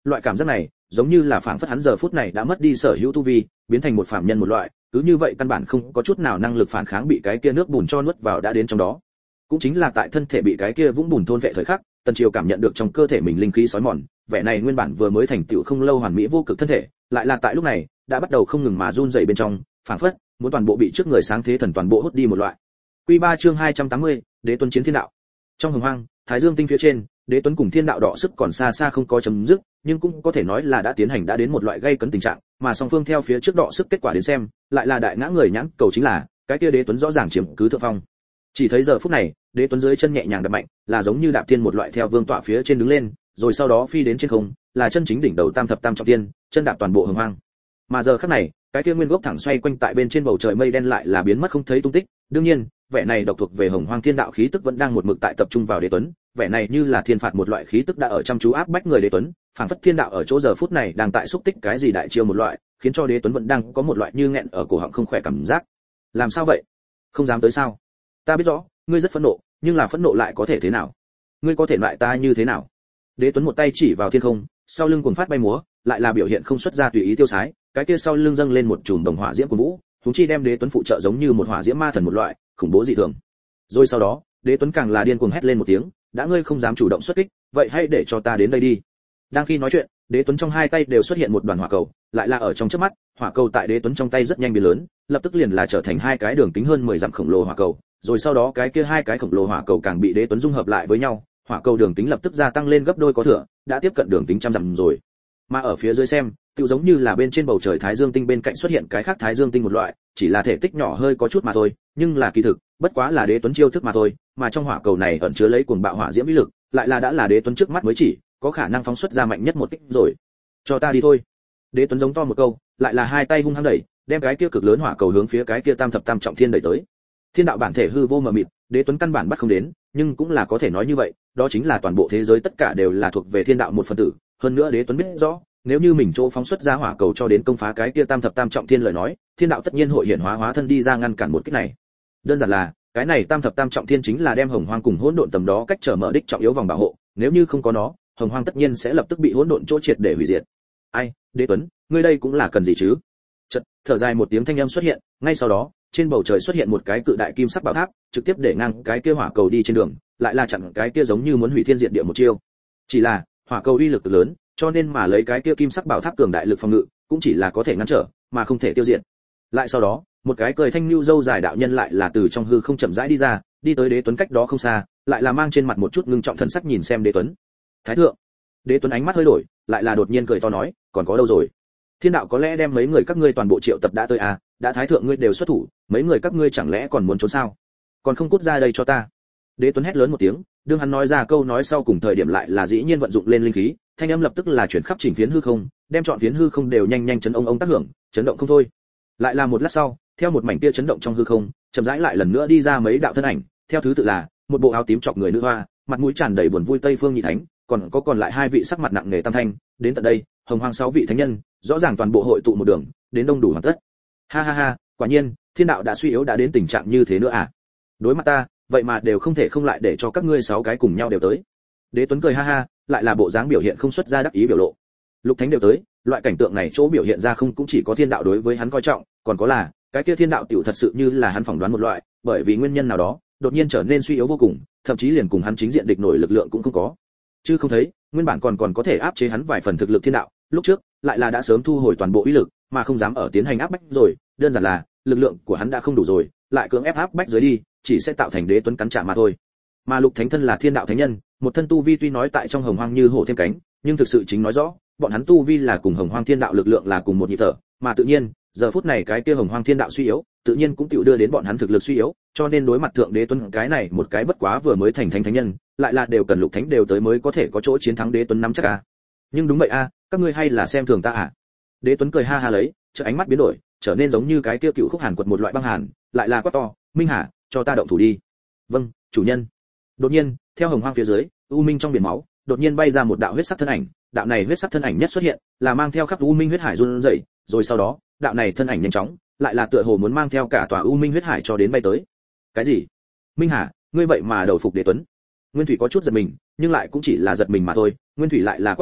loại cảm giác này giống như là phảng phất hắn giờ phút này đã mất đi sở hữu tu vi, biến thành một phàm nhân một loại, cứ như vậy căn bản không có chút nào năng lực phản kháng bị cái kia nước bùn cho nuốt vào đã đến trong đó. Cũng chính là tại thân thể bị cái kia vũng bùn thôn vệ thời khắc, Tần Triều cảm nhận được trong cơ thể mình linh khí sói mòn, vẻ này nguyên bản vừa mới thành tựu không lâu hoàn mỹ vô cực thân thể, lại là tại lúc này đã bắt đầu không ngừng mà run rẩy bên trong, phảng phất muốn toàn bộ bị trước người sáng thế thần toàn bộ hút đi một loại. Quy ba chương hai trăm tám mươi, Đế Tuấn chiến thiên đạo. Trong hồng hoang, Thái Dương tinh phía trên, Đế Tuấn cùng thiên đạo đọ sức còn xa xa không có chấm dứt, nhưng cũng có thể nói là đã tiến hành đã đến một loại gây cấn tình trạng, mà song phương theo phía trước đọ sức kết quả đến xem, lại là đại ngã người nhãn cầu chính là, cái kia Đế Tuấn rõ ràng chiếm cứ thượng phong. Chỉ thấy giờ phút này, Đế Tuấn dưới chân nhẹ nhàng đập mạnh, là giống như đạp thiên một loại theo vương tọa phía trên đứng lên, rồi sau đó phi đến trên không, là chân chính đỉnh đầu tam thập tam trọng thiên, chân đạp toàn bộ hồng hoang. Mà giờ khắc này, cái kia nguyên gốc thẳng xoay quanh tại bên trên bầu trời mây đen lại là biến mất không thấy tung tích, đương nhiên, vẻ này độc thuộc về hồng hoang thiên đạo khí tức vẫn đang một mực tại tập trung vào Đế Tuấn, vẻ này như là thiên phạt một loại khí tức đã ở chăm chú áp bách người Đế Tuấn, phảng phất thiên đạo ở chỗ giờ phút này đang tại xúc tích cái gì đại chiêu một loại, khiến cho Đế Tuấn vẫn đang có một loại như nghẹn ở cổ họng không khỏe cảm giác. Làm sao vậy? Không dám tới sao? Ta biết rõ, ngươi rất phẫn nộ, nhưng là phẫn nộ lại có thể thế nào? Ngươi có thể loại ta như thế nào? Đế Tuấn một tay chỉ vào thiên không, sau lưng cuồng phát bay múa, lại là biểu hiện không xuất ra tùy ý tiêu sái, cái kia sau lưng dâng lên một chùm đồng hỏa diễm của vũ, huống chi đem Đế Tuấn phụ trợ giống như một hỏa diễm ma thần một loại, khủng bố dị thường. Rồi sau đó, Đế Tuấn càng là điên cuồng hét lên một tiếng, đã ngươi không dám chủ động xuất kích, vậy hãy để cho ta đến đây đi. Đang khi nói chuyện, Đế Tuấn trong hai tay đều xuất hiện một đoàn hỏa cầu, lại là ở trong chớp mắt, hỏa cầu tại Đế Tuấn trong tay rất nhanh biến lớn, lập tức liền là trở thành hai cái đường kính hơn mười dặm khổng lồ hỏa cầu, rồi sau đó cái kia hai cái khổng lồ hỏa cầu càng bị Đế Tuấn dung hợp lại với nhau, hỏa cầu đường kính lập tức gia tăng lên gấp đôi có thừa, đã tiếp cận đường kính trăm dặm rồi. Mà ở phía dưới xem, tựu giống như là bên trên bầu trời Thái Dương tinh bên cạnh xuất hiện cái khác Thái Dương tinh một loại, chỉ là thể tích nhỏ hơi có chút mà thôi, nhưng là kỳ thực, bất quá là Đế Tuấn chiêu thức mà thôi, mà trong hỏa cầu này ẩn chứa lấy cuồng bạo hỏa diễm uy lực, lại là đã là Đế Tuấn trước mắt mới chỉ, có khả năng phóng xuất ra mạnh nhất một kích rồi. Cho ta đi thôi. Đế Tuấn giống to một câu, lại là hai tay hung hăng đẩy, đem cái kia cực lớn hỏa cầu hướng phía cái kia tam thập tam trọng thiên đẩy tới. Thiên đạo bản thể hư vô mờ mịt, Đế Tuấn căn bản bắt không đến, nhưng cũng là có thể nói như vậy, đó chính là toàn bộ thế giới tất cả đều là thuộc về thiên đạo một phần tử, hơn nữa Đế Tuấn biết rõ, nếu như mình chỗ phóng xuất ra hỏa cầu cho đến công phá cái kia tam thập tam trọng thiên lời nói, thiên đạo tất nhiên hội hiện hóa hóa thân đi ra ngăn cản một kích này. Đơn giản là, cái này tam thập tam trọng thiên chính là đem hồng hoang cùng hỗn độn tầm đó cách trở mở đích trọng yếu vòng bảo hộ, nếu như không có nó, hồng hoang tất nhiên sẽ lập tức bị hỗn độn chỗ triệt để hủy diệt. Ai, Đế Tuấn, ngươi đây cũng là cần gì chứ? Chợt, thở dài một tiếng thanh âm xuất hiện, ngay sau đó, trên bầu trời xuất hiện một cái cự đại kim sắc bảo tháp, trực tiếp để ngang cái kia hỏa cầu đi trên đường, lại là chặn cái kia giống như muốn hủy thiên diệt địa một chiêu. Chỉ là, hỏa cầu uy lực lớn, cho nên mà lấy cái kia kim sắc bảo tháp cường đại lực phòng ngự, cũng chỉ là có thể ngăn trở, mà không thể tiêu diệt. Lại sau đó, một cái cười thanh lưu dâu dài đạo nhân lại là từ trong hư không chậm rãi đi ra, đi tới Đế Tuấn cách đó không xa, lại là mang trên mặt một chút ngưng trọng thần sắc nhìn xem Đế Tuấn. Thái thượng. Đế Tuấn ánh mắt hơi đổi, lại là đột nhiên cười to nói, còn có đâu rồi? Thiên đạo có lẽ đem mấy người các ngươi toàn bộ triệu tập đã tới à, đã thái thượng ngươi đều xuất thủ, mấy người các ngươi chẳng lẽ còn muốn trốn sao? Còn không cút ra đây cho ta. Đế Tuấn hét lớn một tiếng, đương hắn nói ra câu nói sau cùng thời điểm lại là dĩ nhiên vận dụng lên linh khí, thanh âm lập tức là chuyển khắp chỉnh phiến hư không, đem trọn phiến hư không đều nhanh nhanh chấn ông ông tác hưởng, chấn động không thôi. Lại là một lát sau, theo một mảnh tia chấn động trong hư không, chậm rãi lại lần nữa đi ra mấy đạo thân ảnh, theo thứ tự là một bộ áo tím chọc người nữ hoa, mặt mũi tràn đầy buồn vui Tây Phương Nhị Thánh, còn có còn lại hai vị sắc mặt nặng nề Tam Thanh, đến tận đây, hồng hoang sáu vị thánh nhân, rõ ràng toàn bộ hội tụ một đường, đến đông đủ hoàn tất. Ha ha ha, quả nhiên, thiên đạo đã suy yếu đã đến tình trạng như thế nữa à? Đối mặt ta, vậy mà đều không thể không lại để cho các ngươi sáu cái cùng nhau đều tới. Đế Tuấn cười ha ha, lại là bộ dáng biểu hiện không xuất ra đắc ý biểu lộ. Lục Thánh đều tới, loại cảnh tượng này chỗ biểu hiện ra không cũng chỉ có thiên đạo đối với hắn coi trọng, còn có là, cái kia thiên đạo tiểu thật sự như là hắn phỏng đoán một loại, bởi vì nguyên nhân nào đó, đột nhiên trở nên suy yếu vô cùng, thậm chí liền cùng hắn chính diện địch nổi lực lượng cũng không có. Chứ không thấy, nguyên bản còn còn có thể áp chế hắn vài phần thực lực thiên đạo, lúc trước lại là đã sớm thu hồi toàn bộ uy lực, mà không dám ở tiến hành áp bách rồi, đơn giản là lực lượng của hắn đã không đủ rồi, lại cưỡng ép áp bách dưới đi, chỉ sẽ tạo thành Đế Tuấn cắn trả mà thôi. Mà Lục Thánh thân là thiên đạo thánh nhân, một thân tu vi tuy nói tại trong hồng hoang như hổ thêm cánh, nhưng thực sự chính nói rõ, bọn hắn tu vi là cùng hồng hoang thiên đạo lực lượng là cùng một nhịp thở, mà tự nhiên, giờ phút này cái kia hồng hoang thiên đạo suy yếu, tự nhiên cũng tựu đưa đến bọn hắn thực lực suy yếu, cho nên đối mặt thượng Đế Tuấn cái này một cái bất quá vừa mới thành thánh thánh nhân, lại là đều cần Lục Thánh đều tới mới có thể có chỗ chiến thắng Đế Tuấn nắm chắc a. Nhưng đúng vậy a, các ngươi hay là xem thường ta à? Đế Tuấn cười ha ha lấy, chợ ánh mắt biến đổi, trở nên giống như cái kia cựu khúc hàn quật một loại băng hàn, lại là quát to, Minh Hà, cho ta động thủ đi. Vâng, chủ nhân. Đột nhiên, theo hồng hoang phía dưới, u minh trong biển máu, đột nhiên bay ra một đạo huyết sắc thân ảnh, đạo này huyết sắc thân ảnh nhất xuất hiện, là mang theo khắp u minh huyết hải run rẩy, rồi sau đó, đạo này thân ảnh nhanh chóng, lại là tựa hồ muốn mang theo cả tòa u minh huyết hải cho đến bay tới. Cái gì? Minh Hà, ngươi vậy mà đầu phục Đế Tuấn? Nguyên Thủy có chút giật mình, nhưng lại cũng chỉ là giật mình mà thôi, Nguyên Thủy lại là quát to,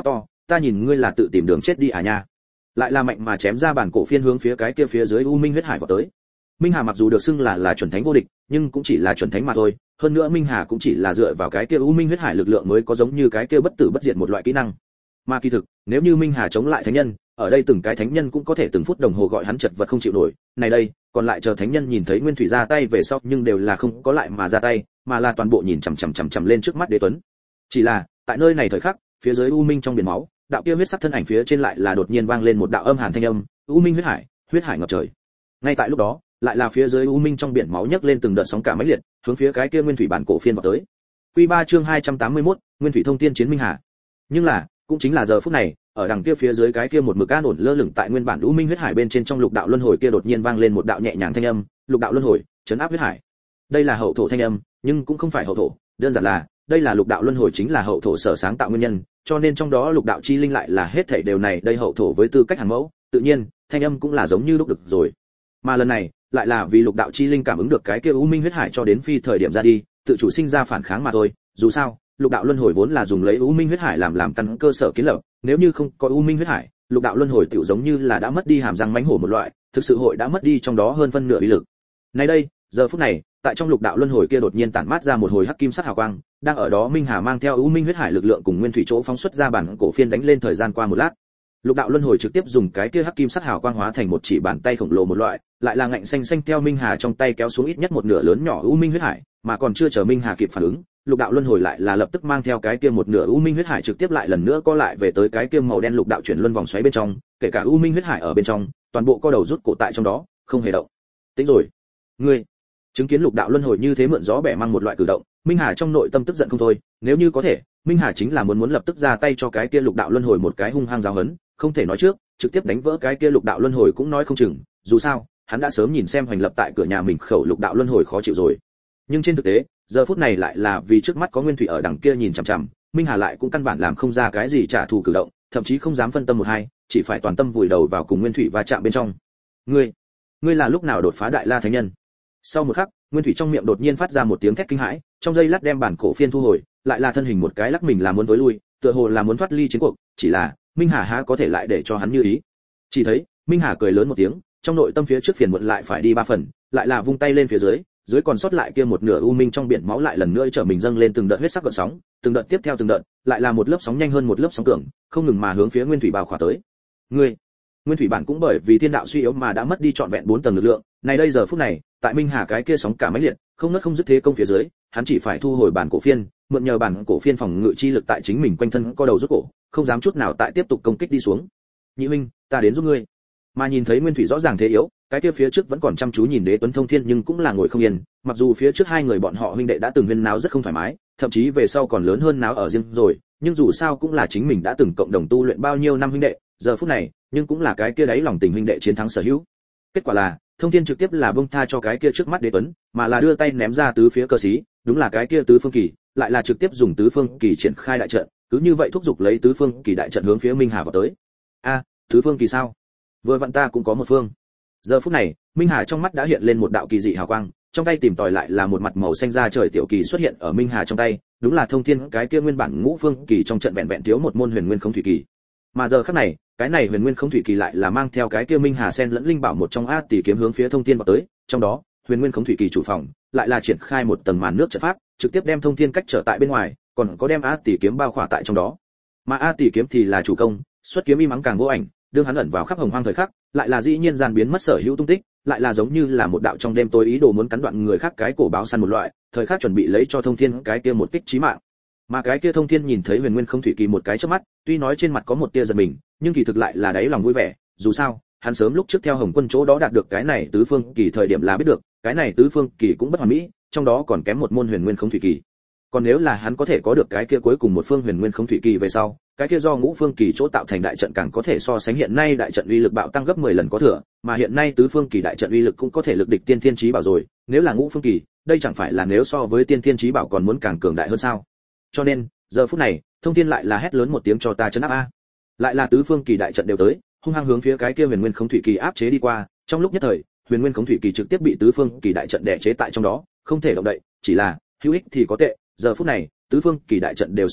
ta nhìn ngươi là tự tìm đường chết đi à nha. Lại là mạnh mà chém ra bản cổ phiên hướng phía cái kia phía dưới u minh huyết hải vào tới. Minh Hà mặc dù được xưng là là chuẩn thánh vô địch, nhưng cũng chỉ là chuẩn thánh mà thôi, hơn nữa Minh Hà cũng chỉ là dựa vào cái kia u minh huyết hải lực lượng mới có giống như cái kia bất tử bất diệt một loại kỹ năng. Mà kỳ thực, nếu như Minh Hà chống lại thánh nhân, ở đây từng cái thánh nhân cũng có thể từng phút đồng hồ gọi hắn chật vật không chịu nổi. Này đây, còn lại chờ thánh nhân nhìn thấy Nguyên Thủy ra tay về sau, nhưng đều là không có lại mà ra tay, mà là toàn bộ nhìn chằm chằm chằm chằm lên trước mắt Đế Tuấn. Chỉ là, tại nơi này thời khắc, phía dưới u minh trong biển máu, đạo kia huyết sắc thân ảnh phía trên lại là đột nhiên vang lên một đạo âm hàn thanh âm, u minh huyết hải, huyết hải ngập trời. Ngay tại lúc đó, lại là phía dưới u minh trong biển máu nhấc lên từng đợt sóng cả mãnh liệt, hướng phía cái kia Nguyên Thủy bản cổ phiên vào tới. Quy ba chương hai trăm tám mươi mốt, Nguyên Thủy thông tiên chiến Minh Hà. Nhưng là, cũng chính là giờ phút này, ở đằng kia phía dưới cái kia một mực an ổn lơ lửng tại nguyên bản u minh huyết hải bên trên trong lục đạo luân hồi kia đột nhiên vang lên một đạo nhẹ nhàng thanh âm, lục đạo luân hồi, trấn áp huyết hải. Đây là hậu thổ thanh âm, nhưng cũng không phải hậu thổ, đơn giản là, đây là lục đạo luân hồi chính là hậu thổ sở sáng tạo nguyên nhân, cho nên trong đó lục đạo chi linh lại là hết thảy đều này, đây hậu thổ với tư cách hàn mẫu, tự nhiên, thanh âm cũng là giống như lúc được rồi. Mà lần này, lại là vì lục đạo chi linh cảm ứng được cái kia u minh huyết hải cho đến phi thời điểm ra đi, tự chủ sinh ra phản kháng mà thôi, dù sao, lục đạo luân hồi vốn là dùng lấy u minh huyết hải làm làm căn cơ sở kiến lập, nếu như không có u minh huyết hải, lục đạo luân hồi tiểu giống như là đã mất đi hàm răng mãnh hổ một loại, thực sự hội đã mất đi trong đó hơn phân nửa uy lực. Nay đây, giờ phút này, tại trong lục đạo luân hồi kia đột nhiên tản mát ra một hồi hắc kim sắc hào quang, đang ở đó Minh Hà mang theo u minh huyết hải lực lượng cùng nguyên thủy chỗ phóng xuất ra bản cổ phiên đánh lên thời gian qua một lát. Lục đạo luân hồi trực tiếp dùng cái kia hắc kim sắc hào quang hóa thành một chỉ bàn tay khổng lồ một loại, lại là ngạnh xanh xanh theo Minh Hà trong tay kéo xuống ít nhất một nửa lớn nhỏ u minh huyết hải, mà còn chưa chờ Minh Hà kịp phản ứng, lục đạo luân hồi lại là lập tức mang theo cái kia một nửa u minh huyết hải trực tiếp lại lần nữa co lại về tới cái kia màu đen lục đạo chuyển luân vòng xoáy bên trong, kể cả u minh huyết hải ở bên trong, toàn bộ co đầu rút cổ tại trong đó, không hề động. Tính rồi, ngươi. Chứng kiến lục đạo luân hồi như thế mượn gió bẻ mang một loại cử động, Minh Hà trong nội tâm tức giận không thôi, nếu như có thể, Minh Hà chính là muốn muốn lập tức ra tay cho cái kia lục đạo luân hồi một cái hung hăng giáo huấn, không thể nói trước, trực tiếp đánh vỡ cái kia lục đạo luân hồi cũng nói không chừng, dù sao, hắn đã sớm nhìn xem hoành lập tại cửa nhà mình khẩu lục đạo luân hồi khó chịu rồi. Nhưng trên thực tế, giờ phút này lại là vì trước mắt có nguyên thủy ở đằng kia nhìn chằm chằm, Minh Hà lại cũng căn bản làm không ra cái gì trả thù cử động, thậm chí không dám phân tâm một hai, chỉ phải toàn tâm vùi đầu vào cùng nguyên thủy va chạm bên trong. Ngươi, ngươi là lúc nào đột phá đại la thánh nhân? Sau một khắc, nguyên thủy trong miệng đột nhiên phát ra một tiếng thét kinh hãi, trong giây lát đem bản cổ phiên thu hồi, lại là thân hình một cái lắc mình làm muốn tối lui, tựa hồ là muốn thoát ly chiến cuộc, chỉ là Minh Hà há có thể lại để cho hắn như ý. Chỉ thấy, Minh Hà cười lớn một tiếng, trong nội tâm phía trước phiền muộn lại phải đi ba phần, lại là vung tay lên phía dưới, dưới còn sót lại kia một nửa u minh trong biển máu lại lần nữa trở mình dâng lên từng đợt huyết sắc gợn sóng, từng đợt tiếp theo từng đợt, lại là một lớp sóng nhanh hơn một lớp sóng cường, không ngừng mà hướng phía nguyên thủy bao khỏa tới. Ngươi, nguyên thủy bản cũng bởi vì thiên đạo suy yếu mà đã mất đi trọn vẹn bốn tầng lực lượng, này đây giờ phút này, tại Minh Hà cái kia sóng cả mãnh liệt, không ngớt không dứt thế công phía dưới, hắn chỉ phải thu hồi bản cổ phiên, mượn nhờ bản cổ phiên phòng ngự chi lực tại chính mình quanh thân co đầu rút cổ, không dám chút nào tại tiếp tục công kích đi xuống. Nhị huynh, ta đến giúp ngươi. Mà nhìn thấy nguyên thủy rõ ràng thế yếu, cái kia phía trước vẫn còn chăm chú nhìn Đế Tuấn Thông Thiên nhưng cũng là ngồi không yên, mặc dù phía trước hai người bọn họ huynh đệ đã từng huyên náo rất không thoải mái, thậm chí về sau còn lớn hơn náo ở riêng rồi, nhưng dù sao cũng là chính mình đã từng cộng đồng tu luyện bao nhiêu năm huynh đệ, giờ phút này, nhưng cũng là cái kia đấy lòng tình huynh đệ chiến thắng sở hữu. Kết quả là, Thông Thiên trực tiếp là buông tha cho cái kia trước mắt Đế Tuấn, mà là đưa tay ném ra tứ phía cơ sĩ, đúng là cái kia tứ phương kỳ, lại là trực tiếp dùng tứ phương kỳ triển khai đại trận, cứ như vậy thúc giục lấy tứ phương kỳ đại trận hướng phía Minh Hà vào tới. A, tứ phương kỳ sao? Vừa vặn ta cũng có một phương. Giờ phút này, Minh Hà trong mắt đã hiện lên một đạo kỳ dị hào quang, trong tay tìm tòi lại là một mặt màu xanh da trời tiểu kỳ xuất hiện ở Minh Hà trong tay, đúng là Thông Thiên cái kia nguyên bản ngũ phương kỳ trong trận vẹn vẹn thiếu một môn huyền nguyên không thủy kỳ. Mà giờ khắc này, cái này huyền nguyên không thủy kỳ lại là mang theo cái kia Minh Hà sen lẫn linh bảo một trong a tỷ kiếm hướng phía Thông Thiên vào tới, trong đó, huyền nguyên không thủy kỳ chủ phòng, lại là triển khai một tầng màn nước trận pháp, trực tiếp đem Thông Thiên cách trở tại bên ngoài, còn có đem a tỷ kiếm bao khỏa tại trong đó. Mà a tỷ kiếm thì là chủ công, xuất kiếm im ắng càng vô ảnh, đương hắn ẩn vào khắp hồng hoang thời khắc, lại là dĩ nhiên gian biến mất sở hữu tung tích, lại là giống như là một đạo trong đêm tối ý đồ muốn cắn đoạn người khác cái cổ báo săn một loại, thời khắc chuẩn bị lấy cho Thông Thiên cái kia một kích chí mạng. Mà cái kia Thông Thiên nhìn thấy huyền nguyên không thủy kỳ một cái chớp mắt, tuy nói trên mặt có một tia giận mình, nhưng kỳ thực lại là đáy lòng vui vẻ, dù sao, hắn sớm lúc trước theo Hồng Quân chỗ đó đạt được cái này tứ phương kỳ thời điểm là biết được, cái này tứ phương kỳ cũng bất hoàn mỹ, trong đó còn kém một môn huyền nguyên không thủy kỳ. Còn nếu là hắn có thể có được cái kia cuối cùng một phương huyền nguyên không thủy kỳ về sau, cái kia do ngũ phương kỳ chỗ tạo thành đại trận càng có thể so sánh hiện nay đại trận uy lực bạo tăng gấp mười lần có thừa, mà hiện nay tứ phương kỳ đại trận uy lực cũng có thể lực địch tiên thiên chí bảo rồi, nếu là ngũ phương kỳ, đây chẳng phải là nếu so với tiên thiên chí bảo còn muốn càng cường đại hơn sao? Cho nên, giờ phút này, Thông Thiên lại là hét lớn một tiếng cho ta chấn áp a. Lại là tứ phương kỳ đại trận đều tới, hung hăng hướng phía cái kia huyền nguyên không thủy kỳ áp chế đi qua, trong lúc nhất thời, huyền nguyên không thủy kỳ trực tiếp bị tứ phương kỳ đại trận đè chế tại trong đó, không thể động đậy, chỉ là hữu ích thì có tệ, giờ phút này, tứ phương kỳ đại trận đều xuất hiện,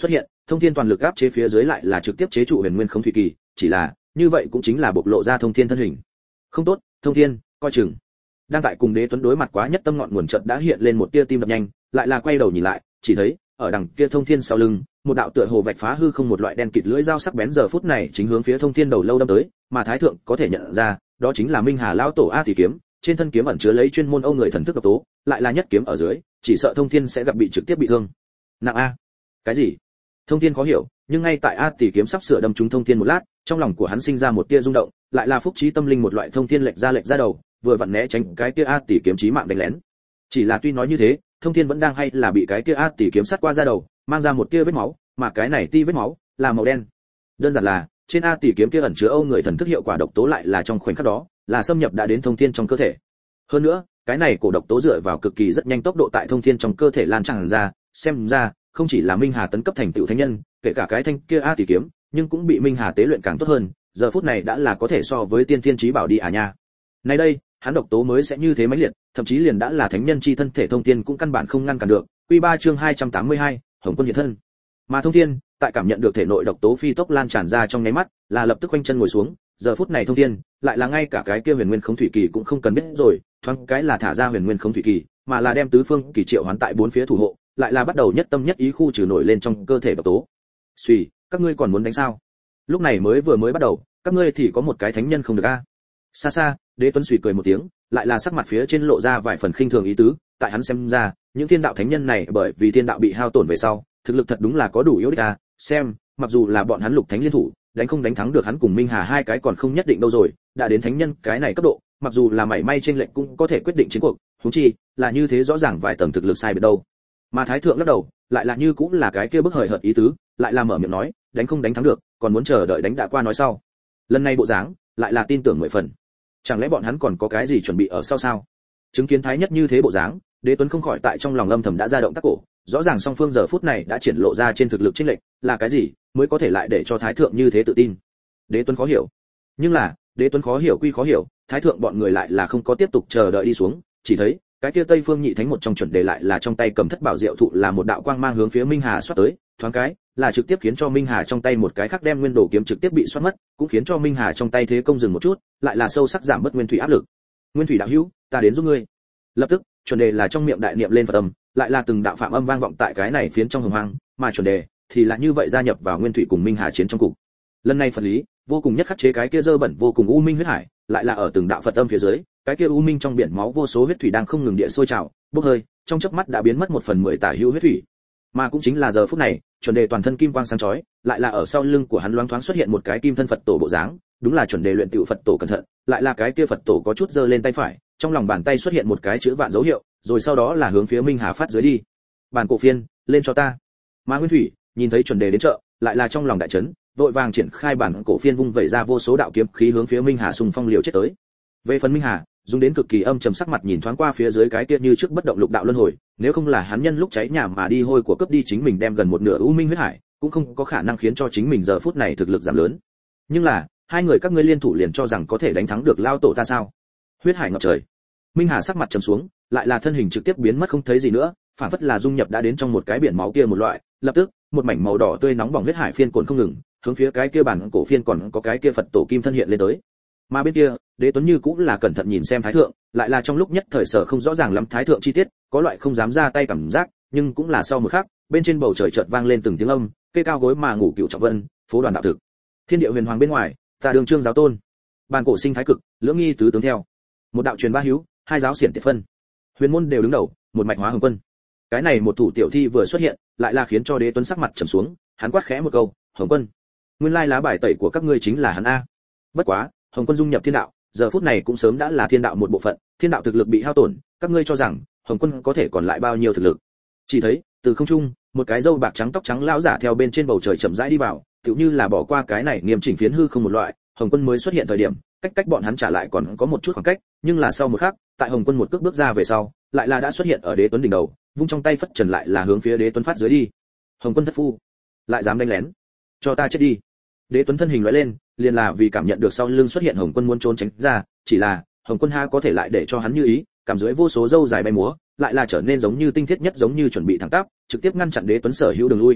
thông thiên toàn lực áp chế phía dưới lại là trực tiếp chế trụ huyền nguyên không thủy kỳ, chỉ là như vậy cũng chính là bộc lộ ra thông thiên thân hình. Không tốt, thông thiên, coi chừng. Đang tại cùng Đế Tuấn đối mặt quá nhất tâm ngọn nguồn chợt đã hiện lên một tia tim đập nhanh, lại là quay đầu nhìn lại, chỉ thấy ở đằng kia thông thiên sau lưng, một đạo tựa hồ vạch phá hư không một loại đen kịt lưỡi dao sắc bén giờ phút này chính hướng phía thông thiên đầu lâu đâm tới, mà thái thượng có thể nhận ra, đó chính là Minh Hà lão tổ A Tỷ kiếm, trên thân kiếm ẩn chứa lấy chuyên môn âu người thần thức độc tố, lại là nhất kiếm ở dưới, chỉ sợ thông thiên sẽ gặp bị trực tiếp bị thương. Nặng a? Cái gì? Thông thiên khó hiểu, nhưng ngay tại A Tỷ kiếm sắp sửa đâm trúng thông thiên một lát, trong lòng của hắn sinh ra một tia rung động, lại là phúc trí tâm linh một loại thông thiên lệch ra lệch ra đầu, vừa vặn né tránh cái kia A Tỷ kiếm chí mạng đánh lén. Chỉ là tuy nói như thế, thông thiên vẫn đang hay là bị cái kia A Tỷ kiếm sắt qua ra đầu, mang ra một tia vết máu, mà cái này ti vết máu là màu đen. Đơn giản là trên A Tỷ kiếm kia ẩn chứa âu người thần thức hiệu quả độc tố lại là trong khoảnh khắc đó là xâm nhập đã đến thông thiên trong cơ thể. Hơn nữa, cái này cổ độc tố dựa vào cực kỳ rất nhanh tốc độ tại thông thiên trong cơ thể lan tràn ra, xem ra không chỉ là Minh Hà tấn cấp thành tựu thánh nhân, kể cả cái thanh kia A Tỷ kiếm, nhưng cũng bị Minh Hà tế luyện càng tốt hơn, giờ phút này đã là có thể so với tiên thiên chí bảo đi à nha. Nay đây, hắn độc tố mới sẽ như thế mãnh liệt, thậm chí liền đã là thánh nhân chi thân thể thông thiên cũng căn bản không ngăn cản được. Quy ba chương hai trăm tám mươi hai, Hồng Quân hiện thân. Mà thông thiên, tại cảm nhận được thể nội độc tố phi tốc lan tràn ra trong nháy mắt, là lập tức quanh chân ngồi xuống, giờ phút này thông thiên, lại là ngay cả cái kia huyền nguyên không thủy kỳ cũng không cần biết rồi, thoáng cái là thả ra huyền nguyên không thủy kỳ, mà là đem tứ phương kỳ triệu hoán tại bốn phía thủ hộ, lại là bắt đầu nhất tâm nhất ý khu trừ nổi lên trong cơ thể độc tố. Suy, các ngươi còn muốn đánh sao? Lúc này mới vừa mới bắt đầu, các ngươi thì có một cái thánh nhân không được a. Xa xa, Đế Tuấn suy cười một tiếng, lại là sắc mặt phía trên lộ ra vài phần khinh thường ý tứ, tại hắn xem ra, những thiên đạo thánh nhân này bởi vì thiên đạo bị hao tổn về sau, thực lực thật đúng là có đủ yếu đích a, xem, mặc dù là bọn hắn lục thánh liên thủ, đánh không đánh thắng được hắn cùng Minh Hà hai cái còn không nhất định đâu rồi, đã đến thánh nhân cái này cấp độ, mặc dù là mảy may trên lệnh cũng có thể quyết định chiến cuộc, huống chi là như thế rõ ràng vài tầng thực lực sai biệt đâu. Mà thái thượng lắc đầu, lại là như cũng là cái kia bức hời hợt ý tứ, lại là mở miệng nói, đánh không đánh thắng được, còn muốn chờ đợi đánh đã qua nói sau. Lần này bộ dáng, lại là tin tưởng mười phần. Chẳng lẽ bọn hắn còn có cái gì chuẩn bị ở sau sao? Chứng kiến thái nhất như thế bộ dáng, Đế Tuấn không khỏi tại trong lòng âm thầm đã ra động tác cổ, rõ ràng song phương giờ phút này đã triển lộ ra trên thực lực chênh lệch, là cái gì mới có thể lại để cho thái thượng như thế tự tin? Đế Tuấn khó hiểu. Nhưng là, Đế Tuấn khó hiểu quy khó hiểu, thái thượng bọn người lại là không có tiếp tục chờ đợi đi xuống, chỉ thấy cái kia Tây Phương Nhị Thánh một trong chuẩn đề lại là trong tay cầm thất bảo diệu thụ là một đạo quang mang hướng phía Minh Hà xoát tới, thoáng cái là trực tiếp khiến cho Minh Hà trong tay một cái khắc đem nguyên đồ kiếm trực tiếp bị xoát mất, cũng khiến cho Minh Hà trong tay thế công dừng một chút, lại là sâu sắc giảm bớt nguyên thủy áp lực. Nguyên thủy đạo hữu, ta đến giúp ngươi. Lập tức, chuẩn đề là trong miệng đại niệm lên Phật âm, lại là từng đạo phạm âm vang vọng tại cái này phiến trong hồng hoang, mà chuẩn đề thì là như vậy gia nhập vào nguyên thủy cùng Minh Hà chiến trong cục. Lần này Phật lý vô cùng nhất khắc chế cái kia dơ bẩn vô cùng u minh huyết hải, lại là ở từng đạo Phật âm phía dưới, cái kia u minh trong biển máu vô số huyết thủy đang không ngừng địa sôi trào, bốc hơi, trong chớp mắt đã biến mất một phần mười tả hữu huyết thủy. Mà cũng chính là giờ phút này, chuẩn đề toàn thân kim quang sáng chói, lại là ở sau lưng của hắn loáng thoáng xuất hiện một cái kim thân Phật tổ bộ dáng, đúng là chuẩn đề luyện tựu Phật tổ cẩn thận, lại là cái kia Phật tổ có chút giơ lên tay phải, trong lòng bàn tay xuất hiện một cái chữ vạn dấu hiệu, rồi sau đó là hướng phía Minh Hà phát dưới đi. Bản cổ phiên, lên cho ta. Mà Nguyên Thủy nhìn thấy chuẩn đề đến chợ, lại là trong lòng đại chấn, vội vàng triển khai bản cổ phiên vung vẩy ra vô số đạo kiếm khí hướng phía Minh Hà xung phong liều chết tới. Về phần Minh Hà, dùng đến cực kỳ âm trầm sắc mặt nhìn thoáng qua phía dưới cái kia như trước bất động lục đạo luân hồi, nếu không là hắn nhân lúc cháy nhà mà đi hôi của cướp đi chính mình đem gần một nửa u minh huyết hải, cũng không có khả năng khiến cho chính mình giờ phút này thực lực giảm lớn. Nhưng là, hai người các ngươi liên thủ liền cho rằng có thể đánh thắng được lao tổ ta sao? Huyết hải ngập trời. Minh Hà sắc mặt trầm xuống, lại là thân hình trực tiếp biến mất không thấy gì nữa, phản phất là dung nhập đã đến trong một cái biển máu kia một loại, lập tức, một mảnh màu đỏ tươi nóng bỏng huyết hải phiên cuộn không ngừng, hướng phía cái kia bản cổ phiên còn có cái kia Phật tổ kim thân hiện lên tới. Mà bên kia, Đế Tuấn như cũng là cẩn thận nhìn xem thái thượng, lại là trong lúc nhất thời sở không rõ ràng lắm thái thượng chi tiết, có loại không dám ra tay cảm giác, nhưng cũng là sau một khắc, bên trên bầu trời chợt vang lên từng tiếng âm, cây cao gối mà ngủ cựu trọng vân, phố đoàn đạo thực. Thiên địa huyền hoàng bên ngoài, ta đường trương giáo tôn. Bàn cổ sinh thái cực, lưỡng nghi tứ tướng theo. Một đạo truyền ba hiếu, hai giáo xiển tiệt phân. Huyền môn đều đứng đầu, một mạch hóa hồng quân. Cái này một thủ tiểu thi vừa xuất hiện, lại là khiến cho Đế Tuấn sắc mặt trầm xuống, hắn quát khẽ một câu, "Hồng quân, nguyên lai lá bài tẩy của các ngươi chính là hắn a." Bất quá, Hồng quân dung nhập thiên đạo, giờ phút này cũng sớm đã là thiên đạo một bộ phận, thiên đạo thực lực bị hao tổn, các ngươi cho rằng Hồng quân có thể còn lại bao nhiêu thực lực? Chỉ thấy, từ không trung, một cái râu bạc trắng tóc trắng lão giả theo bên trên bầu trời chậm rãi đi vào, tựu như là bỏ qua cái này nghiêm chỉnh phiến hư không một loại, Hồng quân mới xuất hiện thời điểm, cách cách bọn hắn trả lại còn có một chút khoảng cách, nhưng là sau một khắc, tại Hồng quân một cước bước ra về sau, lại là đã xuất hiện ở Đế Tuấn đỉnh đầu, vung trong tay phất trần lại là hướng phía Đế Tuấn phát dưới đi. Hồng quân thất phu, lại dám đánh lén, cho ta chết đi. Đế Tuấn thân hình lóe lên, liền là vì cảm nhận được sau lưng xuất hiện Hồng quân muốn trốn tránh ra, chỉ là Hồng quân ha có thể lại để cho hắn như ý, cảm dưới vô số râu dài bay múa, lại là trở nên giống như tinh thiết nhất giống như chuẩn bị thẳng tắp, trực tiếp ngăn chặn Đế Tuấn sở hữu đường lui.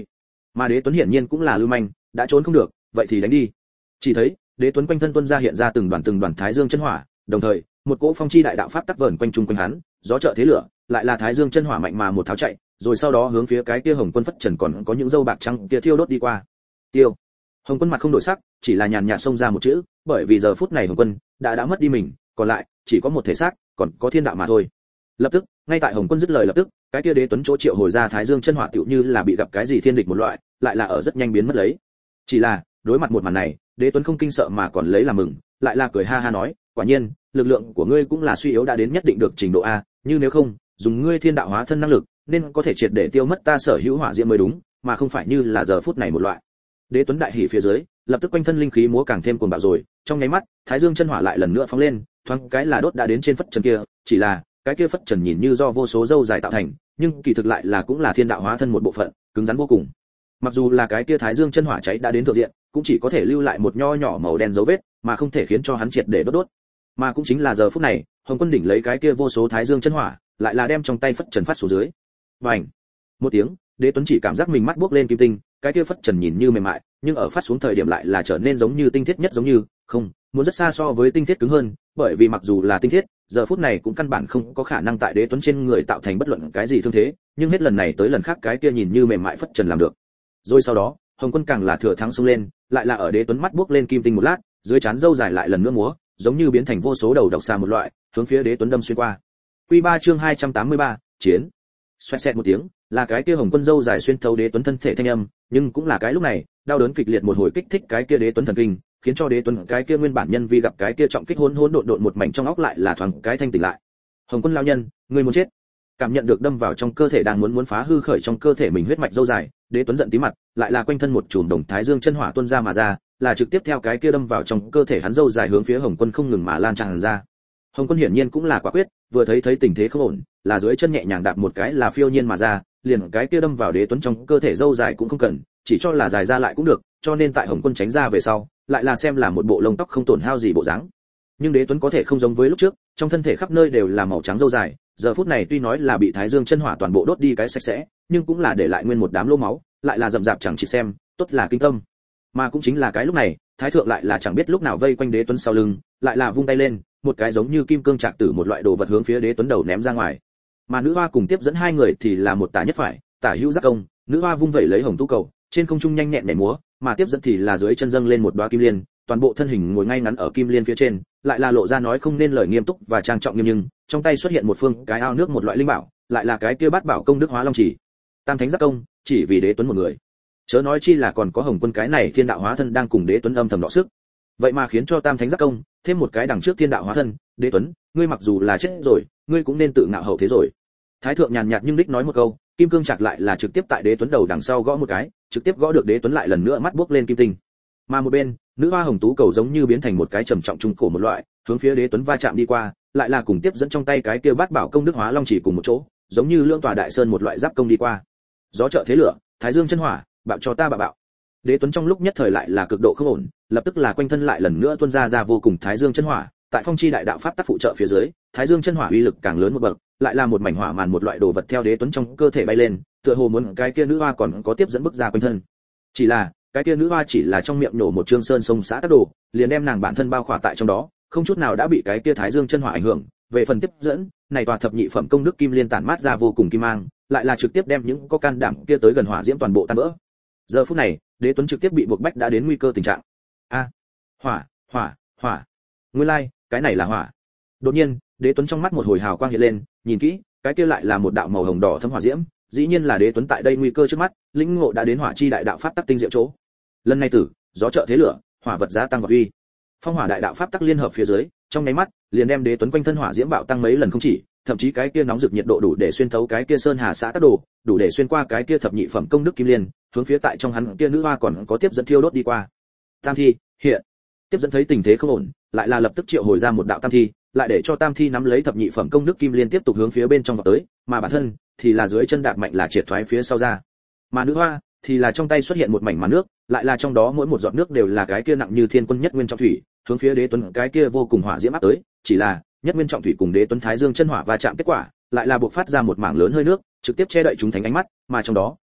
Mà Đế Tuấn hiển nhiên cũng là lưu manh, đã trốn không được, vậy thì đánh đi. Chỉ thấy, Đế Tuấn quanh thân tuôn ra hiện ra từng đoàn từng đoàn Thái Dương chân hỏa, đồng thời, một cỗ phong chi đại đạo pháp tắc vờn quanh trung quanh hắn, gió trợ thế lửa, lại là Thái Dương chân hỏa mạnh mà một tháo chạy, rồi sau đó hướng phía cái kia Hồng Quân phất trần còn có những dâu bạc trắng kia thiêu đốt đi qua. Tiêu. Hồng Quân mặt không đổi sắc, chỉ là nhàn nhạt xông ra một chữ, bởi vì giờ phút này Hồng Quân đã đã mất đi mình, còn lại chỉ có một thể xác, còn có thiên đạo mà thôi. Lập tức, ngay tại Hồng Quân dứt lời lập tức, cái kia Đế Tuấn chỗ triệu hồi ra Thái Dương chân hỏa tựu như là bị gặp cái gì thiên địch một loại, lại là ở rất nhanh biến mất lấy. Chỉ là, đối mặt một màn này, Đế Tuấn không kinh sợ mà còn lấy làm mừng, lại là cười ha ha nói, quả nhiên, lực lượng của ngươi cũng là suy yếu đã đến nhất định được trình độ a, như nếu không, dùng ngươi thiên đạo hóa thân năng lực, nên có thể triệt để tiêu mất ta sở hữu hỏa diễm mới đúng, mà không phải như là giờ phút này một loại. Đế Tuấn đại hỉ phía dưới, lập tức quanh thân linh khí múa càng thêm cuồng bạo rồi, trong nháy mắt, Thái Dương chân hỏa lại lần nữa phóng lên, thoáng cái là đốt đã đến trên phất trần kia, chỉ là, cái kia phất trần nhìn như do vô số dâu dài tạo thành, nhưng kỳ thực lại là cũng là thiên đạo hóa thân một bộ phận, cứng rắn vô cùng. Mặc dù là cái kia Thái Dương chân hỏa cháy đã đến thượng diện, cũng chỉ có thể lưu lại một nho nhỏ màu đen dấu vết, mà không thể khiến cho hắn triệt để đốt đốt. Mà cũng chính là giờ phút này, Hồng Quân đỉnh lấy cái kia vô số Thái Dương chân hỏa, lại là đem trong tay phất trần phát xuống dưới. Bành! Một tiếng, Đế Tuấn chỉ cảm giác mình mắt buốc lên kim tinh, cái kia phất trần nhìn như mềm mại, nhưng ở phát xuống thời điểm lại là trở nên giống như tinh thiết nhất giống như, không, muốn rất xa so với tinh thiết cứng hơn, bởi vì mặc dù là tinh thiết, giờ phút này cũng căn bản không có khả năng tại Đế Tuấn trên người tạo thành bất luận cái gì thương thế, nhưng hết lần này tới lần khác cái kia nhìn như mềm mại phất trần làm được. Rồi sau đó, Hồng Quân càng là thừa thắng xông lên, lại là ở Đế Tuấn mắt buốc lên kim tinh một lát, dưới trán râu dài lại lần nữa múa, giống như biến thành vô số đầu độc xà một loại, hướng phía Đế Tuấn đâm xuyên qua. Quy ba chương hai trăm tám mươi ba, chiến. Xoẹt xẹt một tiếng, là cái kia Hồng Quân râu dài xuyên thấu Đế Tuấn thân thể thanh âm, nhưng cũng là cái lúc này, đau đớn kịch liệt một hồi kích thích cái kia Đế Tuấn thần kinh, khiến cho Đế Tuấn cái kia nguyên bản nhân vi gặp cái kia trọng kích hỗn hỗn độn độn một mảnh trong óc lại là thoáng cái thanh tỉnh lại. Hồng Quân lão nhân, ngươi muốn chết. Cảm nhận được đâm vào trong cơ thể đang muốn muốn phá hư khởi trong cơ thể mình huyết mạch râu dài, Đế Tuấn giận tí mặt, lại là quanh thân một chùm đồng Thái Dương chân hỏa tuôn ra mà ra, là trực tiếp theo cái kia đâm vào trong cơ thể hắn râu dài hướng phía Hồng Quân không ngừng mà lan tràn ra. Hồng Quân hiển nhiên cũng là quả quyết, vừa thấy thấy tình thế không ổn, là dưới chân nhẹ nhàng đạp một cái là phiêu nhiên mà ra, liền cái kia đâm vào Đế Tuấn trong cơ thể râu dài cũng không cần, chỉ cho là dài ra lại cũng được, cho nên tại Hồng Quân tránh ra về sau, lại là xem là một bộ lông tóc không tổn hao gì bộ dáng. Nhưng Đế Tuấn có thể không giống với lúc trước, trong thân thể khắp nơi đều là màu trắng râu dài, giờ phút này tuy nói là bị Thái Dương chân hỏa toàn bộ đốt đi cái sạch sẽ, nhưng cũng là để lại nguyên một đám lỗ máu, lại là rậm rạp chẳng chỉ xem, tốt là kinh tâm. Mà cũng chính là cái lúc này, Thái thượng lại là chẳng biết lúc nào vây quanh Đế Tuấn sau lưng, lại là vung tay lên, một cái giống như kim cương trạc tử một loại đồ vật hướng phía Đế Tuấn đầu ném ra ngoài. Mà nữ hoa cùng tiếp dẫn hai người thì là một tả nhất phải, tả hữu giác công, nữ hoa vung vẩy lấy hồng tú cầu, trên không trung nhanh nhẹn nhảy múa, mà tiếp dẫn thì là dưới chân dâng lên một đóa kim liên, toàn bộ thân hình ngồi ngay ngắn ở kim liên phía trên, lại là lộ ra nói không nên lời nghiêm túc và trang trọng nghiêm nhưng, trong tay xuất hiện một phương cái ao nước một loại linh bảo, lại là cái kia bát bảo công đức hóa long chỉ. Tam thánh giác công, chỉ vì Đế Tuấn một người. Chớ nói chi là còn có Hồng Quân cái này thiên đạo hóa thân đang cùng Đế Tuấn âm thầm đọ sức. Vậy mà khiến cho Tam thánh giác công thêm một cái đằng trước thiên đạo hóa thân, Đế Tuấn, ngươi mặc dù là chết rồi, ngươi cũng nên tự ngạo hậu thế rồi. Thái thượng nhàn nhạt nhưng đích nói một câu, kim cương chặt lại là trực tiếp tại Đế Tuấn đầu đằng sau gõ một cái, trực tiếp gõ được Đế Tuấn lại lần nữa mắt buốc lên kim tinh. Mà một bên, nữ hoa hồng tú cầu giống như biến thành một cái trầm trọng trung cổ một loại, hướng phía Đế Tuấn va chạm đi qua, lại là cùng tiếp dẫn trong tay cái kia bát bảo công đức hóa long chỉ cùng một chỗ, giống như lưỡng tòa đại sơn một loại giáp công đi qua. Gió trợ thế lửa, Thái Dương chân hỏa, bạo cho ta bạo bạo. Đế Tuấn trong lúc nhất thời lại là cực độ không ổn, lập tức là quanh thân lại lần nữa tuôn ra ra vô cùng Thái Dương chân hỏa, tại phong chi đại đạo pháp tác phụ trợ phía dưới, Thái Dương chân hỏa uy lực càng lớn một bậc, lại là một mảnh hỏa màn một loại đồ vật theo Đế Tuấn trong cơ thể bay lên, tựa hồ muốn cái kia nữ hoa còn có tiếp dẫn bức ra quanh thân. Chỉ là, cái kia nữ hoa chỉ là trong miệng nổ một trương sơn sông xã tác đồ, liền đem nàng bản thân bao khỏa tại trong đó, không chút nào đã bị cái kia Thái Dương chân hỏa ảnh hưởng. Về phần tiếp dẫn, này tòa thập nhị phẩm công đức kim liên tản mát ra vô cùng kim mang, lại là trực tiếp đem những có can đảm kia tới gần hỏa diễm toàn bộ tan vỡ. Giờ phút này, Đế Tuấn trực tiếp bị buộc bách đã đến nguy cơ tình trạng. A, hỏa, hỏa, hỏa. Nguyên lai, like, cái này là hỏa. Đột nhiên, Đế Tuấn trong mắt một hồi hào quang hiện lên, nhìn kỹ, cái kia lại là một đạo màu hồng đỏ thâm hỏa diễm, dĩ nhiên là Đế Tuấn tại đây nguy cơ trước mắt, lĩnh ngộ đã đến hỏa chi đại đạo pháp tắc tinh diệu chỗ. Lần này tử, gió trợ thế lửa, hỏa vật giá tăng vật uy. Phong hỏa đại đạo pháp tắc liên hợp phía dưới, trong nháy mắt, liền đem Đế Tuấn quanh thân hỏa diễm bạo tăng mấy lần không chỉ, thậm chí cái kia nóng rực nhiệt độ đủ để xuyên thấu cái kia sơn hà xã tác đồ, đủ để xuyên qua cái kia thập nhị phẩm công đức kim liên, hướng phía tại trong hắn kia nữ hoa còn có tiếp dẫn thiêu đốt đi qua. Tam thi, hiện. Tiếp dẫn thấy tình thế không ổn, lại là lập tức triệu hồi ra một đạo tam thi, lại để cho tam thi nắm lấy thập nhị phẩm công đức kim liên tiếp tục hướng phía bên trong vào tới, mà bản thân thì là dưới chân đạp mạnh là triệt thoái phía sau ra. Mà nữ hoa thì là trong tay xuất hiện một mảnh màn nước, lại là trong đó mỗi một giọt nước đều là cái kia nặng như thiên quân nhất nguyên trọng thủy, hướng phía Đế Tuấn cái kia vô cùng hỏa diễm áp tới, chỉ là nhất nguyên trọng thủy cùng Đế Tuấn Thái Dương chân hỏa va chạm kết quả, lại là buộc phát ra một mảng lớn hơi nước, trực tiếp che đậy chúng thánh ánh mắt, mà trong đó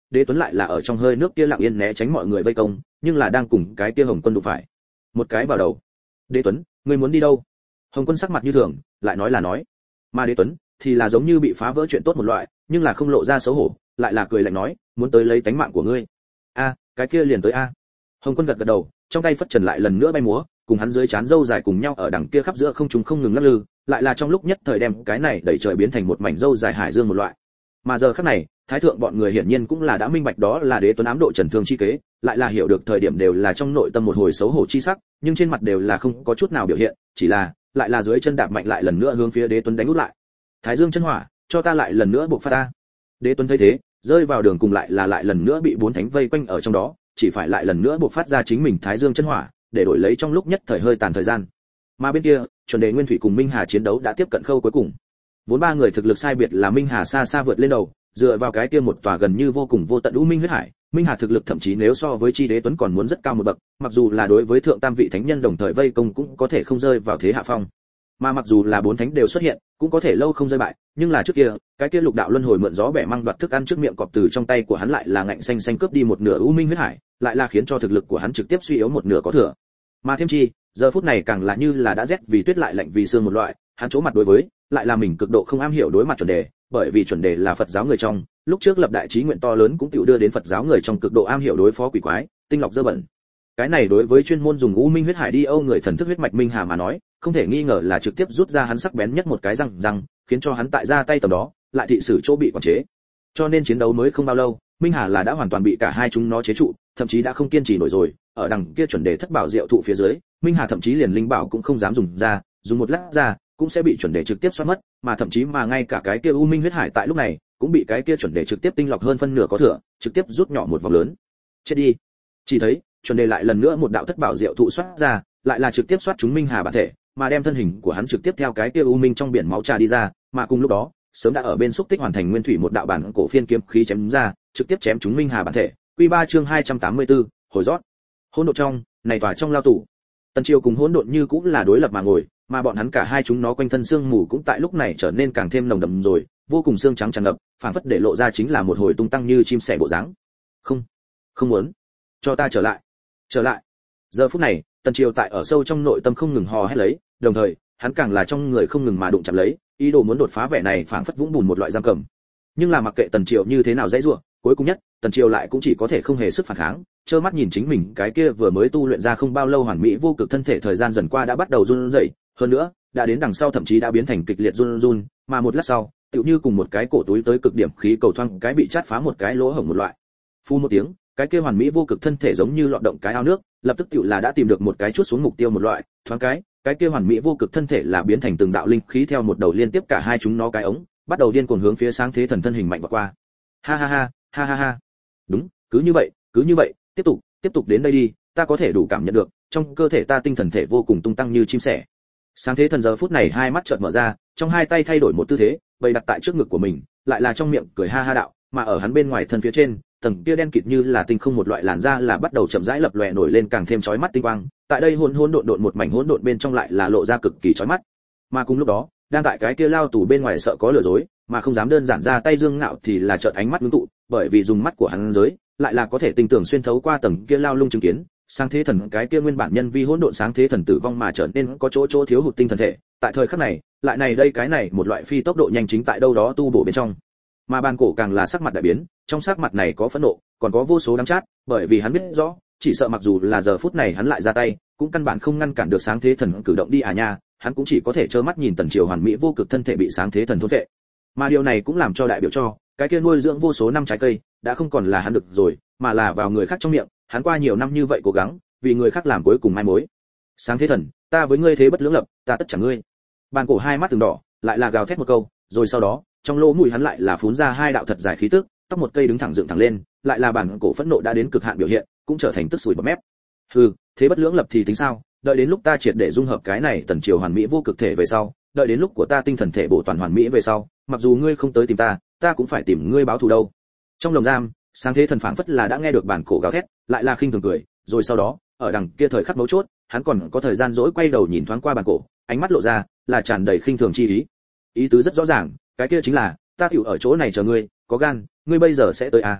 Đế Tuấn lại là ở trong hơi nước kia lặng yên né tránh mọi người vây công, nhưng là đang cùng cái kia Hồng Quân đụng phải. Một cái vào đầu. Đế Tuấn, ngươi muốn đi đâu? Hồng Quân sắc mặt như thường, lại nói là nói. Mà Đế Tuấn thì là giống như bị phá vỡ chuyện tốt một loại, nhưng là không lộ ra xấu hổ, lại là cười lạnh nói, muốn tới lấy tánh mạng của ngươi. A, cái kia liền tới a. Hồng Quân gật gật đầu, trong tay phất trần lại lần nữa bay múa, cùng hắn dưới chán râu dài cùng nhau ở đằng kia khắp giữa không trung không ngừng lắc lư, lại là trong lúc nhất thời đem cái này đẩy trời biến thành một mảnh râu dài hải dương một loại. Mà giờ khắc này, thái thượng bọn người hiển nhiên cũng là đã minh bạch đó là Đế Tuấn ám độ trần thương chi kế, lại là hiểu được thời điểm đều là trong nội tâm một hồi xấu hổ chi sắc, nhưng trên mặt đều là không có chút nào biểu hiện, chỉ là lại là dưới chân đạp mạnh lại lần nữa hướng phía Đế Tuấn đánh út lại. Thái Dương chân hỏa, cho ta lại lần nữa buộc phát ta. Đế Tuấn thấy thế, rơi vào đường cùng lại là lại lần nữa bị bốn thánh vây quanh ở trong đó, chỉ phải lại lần nữa buộc phát ra chính mình Thái Dương chân hỏa, để đổi lấy trong lúc nhất thời hơi tàn thời gian. Mà bên kia, chuẩn đề Nguyên Thủy cùng Minh Hà chiến đấu đã tiếp cận khâu cuối cùng. Vốn ba người thực lực sai biệt là Minh Hà xa xa vượt lên đầu, dựa vào cái kia một tòa gần như vô cùng vô tận u minh huyết hải, Minh Hà thực lực thậm chí nếu so với chi Đế Tuấn còn muốn rất cao một bậc, mặc dù là đối với thượng tam vị thánh nhân đồng thời vây công cũng có thể không rơi vào thế hạ phong. Mà mặc dù là bốn thánh đều xuất hiện, cũng có thể lâu không rơi bại, nhưng là trước kia, cái kia lục đạo luân hồi mượn gió bẻ măng đoạt thức ăn trước miệng cọp từ trong tay của hắn lại là ngạnh xanh xanh cướp đi một nửa u minh huyết hải, lại là khiến cho thực lực của hắn trực tiếp suy yếu một nửa có thừa. Mà thêm chi, giờ phút này càng là như là đã rét vì tuyết lại lạnh vì sương một loại, hắn chỗ mặt đối với, lại là mình cực độ không am hiểu đối mặt chuẩn đề, bởi vì chuẩn đề là Phật giáo người trong, lúc trước lập đại chí nguyện to lớn cũng tự đưa đến Phật giáo người trong cực độ am hiểu đối phó quỷ quái, tinh lọc dơ bẩn. Cái này đối với chuyên môn dùng u minh huyết hải đi âu người thần thức huyết mạch Minh Hà mà nói, không thể nghi ngờ là trực tiếp rút ra hắn sắc bén nhất một cái răng răng, khiến cho hắn tại ra tay tầm đó, lại thị sử chỗ bị quản chế. Cho nên chiến đấu mới không bao lâu, Minh Hà là đã hoàn toàn bị cả hai chúng nó chế trụ, thậm chí đã không kiên trì nổi rồi, ở đằng kia chuẩn đề thất bảo diệu thụ phía dưới, Minh Hà thậm chí liền linh bảo cũng không dám dùng ra, dùng một lát ra, cũng sẽ bị chuẩn đề trực tiếp xoát mất, mà thậm chí mà ngay cả cái kia u minh huyết hải tại lúc này, cũng bị cái kia chuẩn đề trực tiếp tinh lọc hơn phân nửa có thừa, trực tiếp rút nhỏ một vòng lớn. Chết đi. Chỉ thấy, chuẩn đề lại lần nữa một đạo thất bảo diệu thụ xoát ra, lại là trực tiếp xoát chúng Minh Hà bản thể, mà đem thân hình của hắn trực tiếp theo cái kia u minh trong biển máu trà đi ra, mà cùng lúc đó, sớm đã ở bên xúc tích hoàn thành nguyên thủy một đạo bản cổ phiên kiếm khí chém ra, trực tiếp chém chúng Minh Hà bản thể. Quy ba chương hai trăm tám mươi tư, hồi rót. Hỗn độn trong, này tòa trong lao tù. Tần Triều cùng hỗn độn như cũng là đối lập mà ngồi, mà bọn hắn cả hai chúng nó quanh thân xương mù cũng tại lúc này trở nên càng thêm nồng đậm rồi, vô cùng xương trắng tràn ngập, phảng phất để lộ ra chính là một hồi tung tăng như chim sẻ bộ dáng. Không, không muốn, cho ta trở lại, trở lại. Giờ phút này, Tần Triều tại ở sâu trong nội tâm không ngừng hò hét lấy, đồng thời, hắn càng là trong người không ngừng mà đụng chạm lấy, ý đồ muốn đột phá vẻ này phảng phất vũng bùn một loại giam cầm. Nhưng là mặc kệ Tần Triều như thế nào dãy rủa, cuối cùng nhất, Tần Triều lại cũng chỉ có thể không hề sức phản kháng, trơ mắt nhìn chính mình cái kia vừa mới tu luyện ra không bao lâu hoàn mỹ vô cực thân thể thời gian dần qua đã bắt đầu run rẩy, hơn nữa, đã đến đằng sau thậm chí đã biến thành kịch liệt run run, mà một lát sau, tựu như cùng một cái cổ túi tới cực điểm khí cầu thoang cái bị chát phá một cái lỗ hổng một loại. Phu một tiếng, cái kia hoàn mỹ vô cực thân thể giống như lọt động cái ao nước, lập tức tựu là đã tìm được một cái chút xuống mục tiêu một loại, thoáng cái, cái kia hoàn mỹ vô cực thân thể là biến thành từng đạo linh khí theo một đầu liên tiếp cả hai chúng nó cái ống, bắt đầu điên cuồng hướng phía sáng thế thần thân hình mạnh vọt qua. Ha ha ha, ha ha ha. Đúng, cứ như vậy, cứ như vậy, tiếp tục, tiếp tục đến đây đi, ta có thể đủ cảm nhận được, trong cơ thể ta tinh thần thể vô cùng tung tăng như chim sẻ. Sáng thế thần giờ phút này hai mắt chợt mở ra, trong hai tay thay đổi một tư thế, bày đặt tại trước ngực của mình, lại là trong miệng cười ha ha đạo, mà ở hắn bên ngoài thân phía trên, tầng kia đen kịt như là tinh không một loại làn da là bắt đầu chậm rãi lập lòe nổi lên càng thêm chói mắt tinh quang, tại đây hỗn hỗn độn độn một mảnh hỗn độn bên trong lại là lộ ra cực kỳ chói mắt. Mà cùng lúc đó, đang tại cái kia lao tù bên ngoài sợ có lừa dối, mà không dám đơn giản ra tay Dương Ngạo thì là chợt ánh mắt ngưng tụ, bởi vì dùng mắt của hắn giới, lại là có thể tinh tường xuyên thấu qua tầng kia lao lung chứng kiến, sáng thế thần cái kia nguyên bản nhân vi hỗn độn sáng thế thần tử vong mà trở nên có chỗ chỗ thiếu hụt tinh thần thể, tại thời khắc này, lại này đây cái này một loại phi tốc độ nhanh chính tại đâu đó tu bổ bên trong. Mà bàn cổ càng là sắc mặt đại biến, trong sắc mặt này có phẫn nộ, còn có vô số đắng chát, bởi vì hắn biết rõ, chỉ sợ mặc dù là giờ phút này hắn lại ra tay, cũng căn bản không ngăn cản được sáng thế thần cử động đi à nha, hắn cũng chỉ có thể trơ mắt nhìn Tần Triều hoàn mỹ vô cực thân thể bị sáng thế thần thôn phệ. Mà điều này cũng làm cho đại biểu cho, cái kia nuôi dưỡng vô số năm trái cây, đã không còn là hắn được rồi, mà là vào người khác trong miệng, hắn qua nhiều năm như vậy cố gắng, vì người khác làm cuối cùng mai mối. Sáng thế thần, ta với ngươi thế bất lưỡng lập, ta tất trả ngươi. Bàn cổ hai mắt từng đỏ, lại là gào thét một câu, rồi sau đó, trong lỗ mũi hắn lại là phún ra hai đạo thật dài khí tức, tóc một cây đứng thẳng dựng thẳng lên, lại là bản cổ phẫn nộ đã đến cực hạn biểu hiện, cũng trở thành tức sủi bọt mép. Hừ, thế bất lưỡng lập thì tính sao? Đợi đến lúc ta triệt để dung hợp cái này Tần Triều hoàn mỹ vô cực thể về sau, đợi đến lúc của ta tinh thần thể bổ toàn hoàn mỹ về sau, mặc dù ngươi không tới tìm ta, ta cũng phải tìm ngươi báo thù đâu. Trong lồng giam, sáng thế thần phảng phất là đã nghe được bản cổ gào thét, lại là khinh thường cười, rồi sau đó, ở đằng kia thời khắc mấu chốt, hắn còn có thời gian dỗi quay đầu nhìn thoáng qua bản cổ, ánh mắt lộ ra là tràn đầy khinh thường chi ý. Ý tứ rất rõ ràng, cái kia chính là, ta tiểu ở chỗ này chờ ngươi, có gan, ngươi bây giờ sẽ tới à?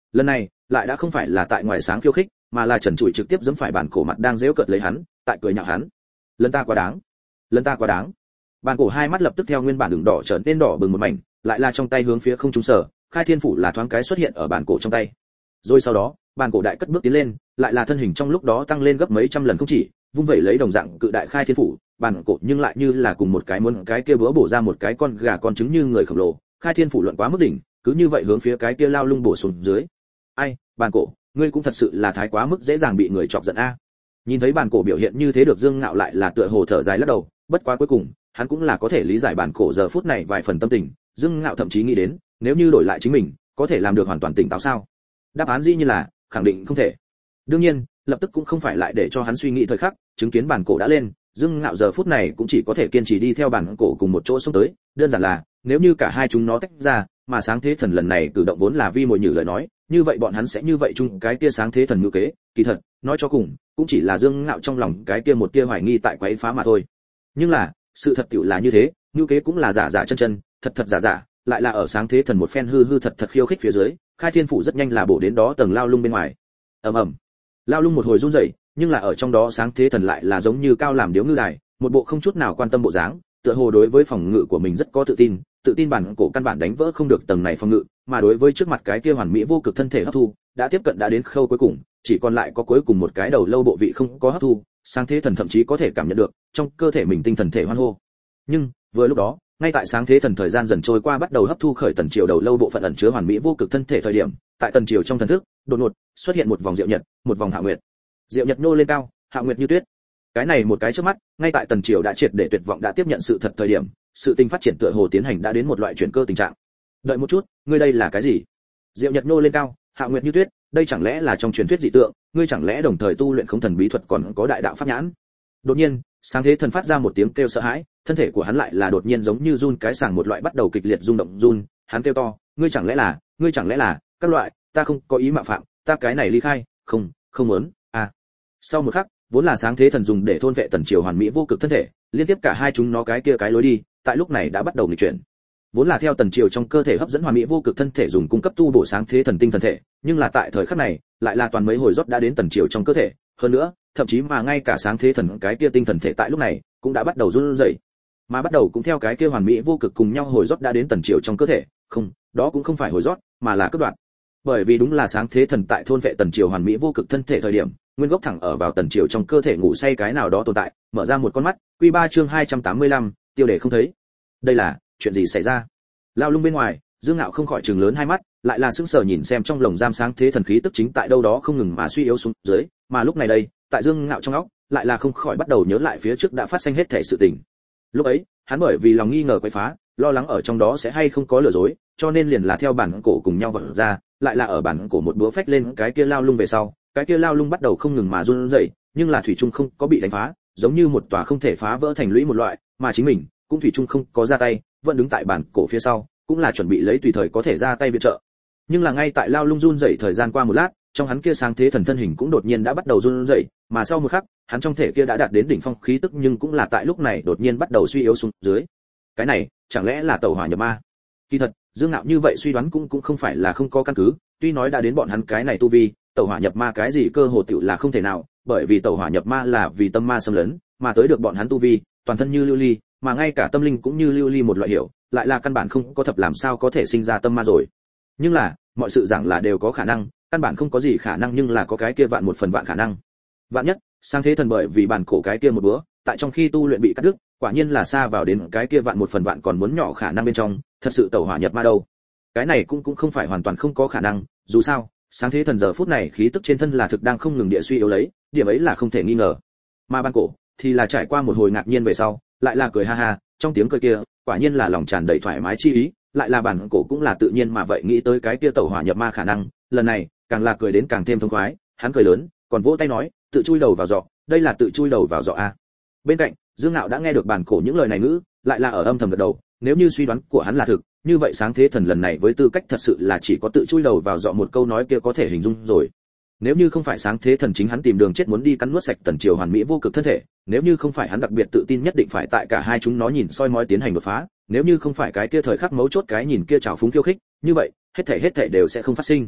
lần này lại đã không phải là tại ngoài sáng khiêu khích, mà là trần trụi trực tiếp giẫm phải bản cổ mặt đang giễu cợt lấy hắn, tại cười nhạo hắn. Lần ta quá đáng, lần ta quá đáng. Bản cổ hai mắt lập tức theo nguyên bản đường đỏ trở nên đỏ bừng một mảnh, lại là trong tay hướng phía không trung sở, khai thiên phủ là thoáng cái xuất hiện ở bản cổ trong tay. Rồi sau đó, bản cổ đại cất bước tiến lên, lại là thân hình trong lúc đó tăng lên gấp mấy trăm lần không chỉ, vung vẩy lấy đồng dạng cự đại khai thiên phủ, bản cổ nhưng lại như là cùng một cái muốn cái kia búa bổ ra một cái con gà con trứng như người khổng lồ, khai thiên phủ luận quá mức đỉnh, cứ như vậy hướng phía cái kia lao lung bổ xuống dưới. Ai, bản cổ, ngươi cũng thật sự là thái quá mức dễ dàng bị người chọc giận a. Nhìn thấy bản cổ biểu hiện như thế được Dương Ngạo lại là tựa hồ thở dài lắc đầu, bất quá cuối cùng, hắn cũng là có thể lý giải bản cổ giờ phút này vài phần tâm tình, Dương Ngạo thậm chí nghĩ đến, nếu như đổi lại chính mình, có thể làm được hoàn toàn tỉnh táo sao? Đáp án dĩ nhiên là khẳng định không thể. Đương nhiên, lập tức cũng không phải lại để cho hắn suy nghĩ thời khắc, chứng kiến bản cổ đã lên, Dương Ngạo giờ phút này cũng chỉ có thể kiên trì đi theo bản cổ cùng một chỗ xông tới, đơn giản là, nếu như cả hai chúng nó tách ra, mà sáng thế thần lần này cử động vốn là vi mồi nhử lời nói, như vậy bọn hắn sẽ như vậy chung cái kia sáng thế thần ngữ kế, kỳ thật, nói cho cùng, cũng chỉ là Dương Ngạo trong lòng cái kia một tia hoài nghi tại quấy phá mà thôi. Nhưng là, sự thật tiểu là như thế, ngữ kế cũng là giả giả chân chân, thật thật giả giả, lại là ở sáng thế thần một phen hư hư thật thật khiêu khích phía dưới, khai thiên phủ rất nhanh là bổ đến đó tầng lao lung bên ngoài. Ầm ầm. Lao lung một hồi run rẩy, nhưng là ở trong đó sáng thế thần lại là giống như cao làm điếu ngư đài, một bộ không chút nào quan tâm bộ dáng, tựa hồ đối với phòng ngự của mình rất có tự tin, tự tin bản cổ căn bản đánh vỡ không được tầng này phòng ngự, mà đối với trước mặt cái kia hoàn mỹ vô cực thân thể hấp thu, đã tiếp cận đã đến khâu cuối cùng, chỉ còn lại có cuối cùng một cái đầu lâu bộ vị không có hấp thu, sáng thế thần thậm chí có thể cảm nhận được trong cơ thể mình tinh thần thể hoan hô. Nhưng vừa lúc đó, ngay tại sáng thế thần thời gian dần trôi qua bắt đầu hấp thu khởi tần triều đầu lâu bộ phận ẩn chứa hoàn mỹ vô cực thân thể thời điểm, tại tần triều trong thần thức, đột ngột xuất hiện một vòng diệu nhật, một vòng hạ nguyệt. Diệu nhật nô lên cao, hạ nguyệt như tuyết. Cái này một cái trước mắt, ngay tại tần triều đã triệt để tuyệt vọng đã tiếp nhận sự thật thời điểm, sự tình phát triển tựa hồ tiến hành đã đến một loại chuyển cơ tình trạng. Đợi một chút, ngươi đây là cái gì? Diệu nhật nô lên cao, hạ nguyệt như tuyết, đây chẳng lẽ là trong truyền thuyết dị tượng, ngươi chẳng lẽ đồng thời tu luyện không thần bí thuật còn có đại đạo pháp nhãn? Đột nhiên, sáng thế thần phát ra một tiếng kêu sợ hãi, thân thể của hắn lại là đột nhiên giống như run cái sàng một loại bắt đầu kịch liệt rung động run, hắn kêu to, ngươi chẳng lẽ là, ngươi chẳng lẽ là, các loại, ta không có ý mạo phạm, ta cái này ly khai, không, không muốn, à. Sau một khắc, vốn là sáng thế thần dùng để thôn vệ tần triều hoàn mỹ vô cực thân thể, liên tiếp cả hai chúng nó cái kia cái lối đi, tại lúc này đã bắt đầu nghịch chuyển. Vốn là theo tần triều trong cơ thể hấp dẫn hoàn mỹ vô cực thân thể dùng cung cấp tu bổ sáng thế thần tinh thần thể, nhưng là tại thời khắc này, lại là toàn mấy hồi rót đã đến tần triều trong cơ thể, hơn nữa, thậm chí mà ngay cả sáng thế thần cái kia tinh thần thể tại lúc này cũng đã bắt đầu run rẩy, mà bắt đầu cũng theo cái kia hoàn mỹ vô cực cùng nhau hồi rót đã đến tần triều trong cơ thể, không, đó cũng không phải hồi rót, mà là cắt đoạn. Bởi vì đúng là sáng thế thần tại thôn vệ tần triều hoàn mỹ vô cực thân thể thời điểm, nguyên gốc thẳng ở vào tần triều trong cơ thể ngủ say cái nào đó tồn tại, mở ra một con mắt, quy ba chương hai trăm tám mươi lăm, tiêu đề không thấy. Đây là chuyện gì xảy ra? Lao lung bên ngoài, Dương Ngạo không khỏi trừng lớn hai mắt, lại là sững sờ nhìn xem trong lồng giam sáng thế thần khí tức chính tại đâu đó không ngừng mà suy yếu xuống dưới, mà lúc này đây, tại Dương Ngạo trong óc, lại là không khỏi bắt đầu nhớ lại phía trước đã phát sinh hết thể sự tình. Lúc ấy, hắn bởi vì lòng nghi ngờ quấy phá, lo lắng ở trong đó sẽ hay không có lừa dối, cho nên liền là theo bản cổ cùng nhau vọt ra, lại là ở bản cổ một búa phách lên cái kia lao lung về sau, cái kia lao lung bắt đầu không ngừng mà run rẩy, nhưng là thủy chung không có bị đánh phá, giống như một tòa không thể phá vỡ thành lũy một loại, mà chính mình cũng thủy chung không có ra tay, vẫn đứng tại bản cổ phía sau, cũng là chuẩn bị lấy tùy thời có thể ra tay viện trợ. Nhưng là ngay tại lao lung run rẩy thời gian qua một lát, trong hắn kia sáng thế thần thân hình cũng đột nhiên đã bắt đầu run rẩy, mà sau một khắc, hắn trong thể kia đã đạt đến đỉnh phong khí tức nhưng cũng là tại lúc này đột nhiên bắt đầu suy yếu xuống dưới. Cái này, chẳng lẽ là tẩu hỏa nhập ma? Kỳ thật, Dương Ngạo như vậy suy đoán cũng cũng không phải là không có căn cứ, tuy nói đã đến bọn hắn cái này tu vi, tẩu hỏa nhập ma cái gì cơ hồ tiểu là không thể nào, bởi vì tẩu hỏa nhập ma là vì tâm ma xâm lấn, mà tới được bọn hắn tu vi, toàn thân như lưu ly, mà ngay cả tâm linh cũng như lưu ly một loại hiểu, lại là căn bản không có thập làm sao có thể sinh ra tâm ma rồi. Nhưng là, mọi sự rằng là đều có khả năng, căn bản không có gì khả năng nhưng là có cái kia vạn một phần vạn khả năng. Vạn nhất, sáng thế thần bởi vì bản cổ cái kia một bữa, tại trong khi tu luyện bị cắt đứt, quả nhiên là xa vào đến cái kia vạn một phần vạn còn muốn nhỏ khả năng bên trong, thật sự tẩu hỏa nhập ma đâu. Cái này cũng cũng không phải hoàn toàn không có khả năng, dù sao, sáng thế thần giờ phút này khí tức trên thân là thực đang không ngừng địa suy yếu lấy, điểm ấy là không thể nghi ngờ. Mà bản cổ thì là trải qua một hồi ngạc nhiên về sau, lại là cười ha ha, trong tiếng cười kia, quả nhiên là lòng tràn đầy thoải mái chi ý, lại là bản cổ cũng là tự nhiên mà vậy nghĩ tới cái kia tẩu hỏa nhập ma khả năng, lần này, càng là cười đến càng thêm thông khoái, hắn cười lớn, còn vỗ tay nói, tự chui đầu vào giọ, đây là tự chui đầu vào giọ a. Bên cạnh, Dương Ngạo đã nghe được bản cổ những lời này ngữ, lại là ở âm thầm gật đầu, nếu như suy đoán của hắn là thực, như vậy sáng thế thần lần này với tư cách thật sự là chỉ có tự chui đầu vào giọ một câu nói kia có thể hình dung rồi. Nếu như không phải sáng thế thần chính hắn tìm đường chết muốn đi cắn nuốt sạch tần triều hoàn mỹ vô cực thân thể, nếu như không phải hắn đặc biệt tự tin nhất định phải tại cả hai chúng nó nhìn soi mói tiến hành đột phá, nếu như không phải cái kia thời khắc mấu chốt cái nhìn kia trào phúng khiêu khích, như vậy, hết thảy hết thảy đều sẽ không phát sinh.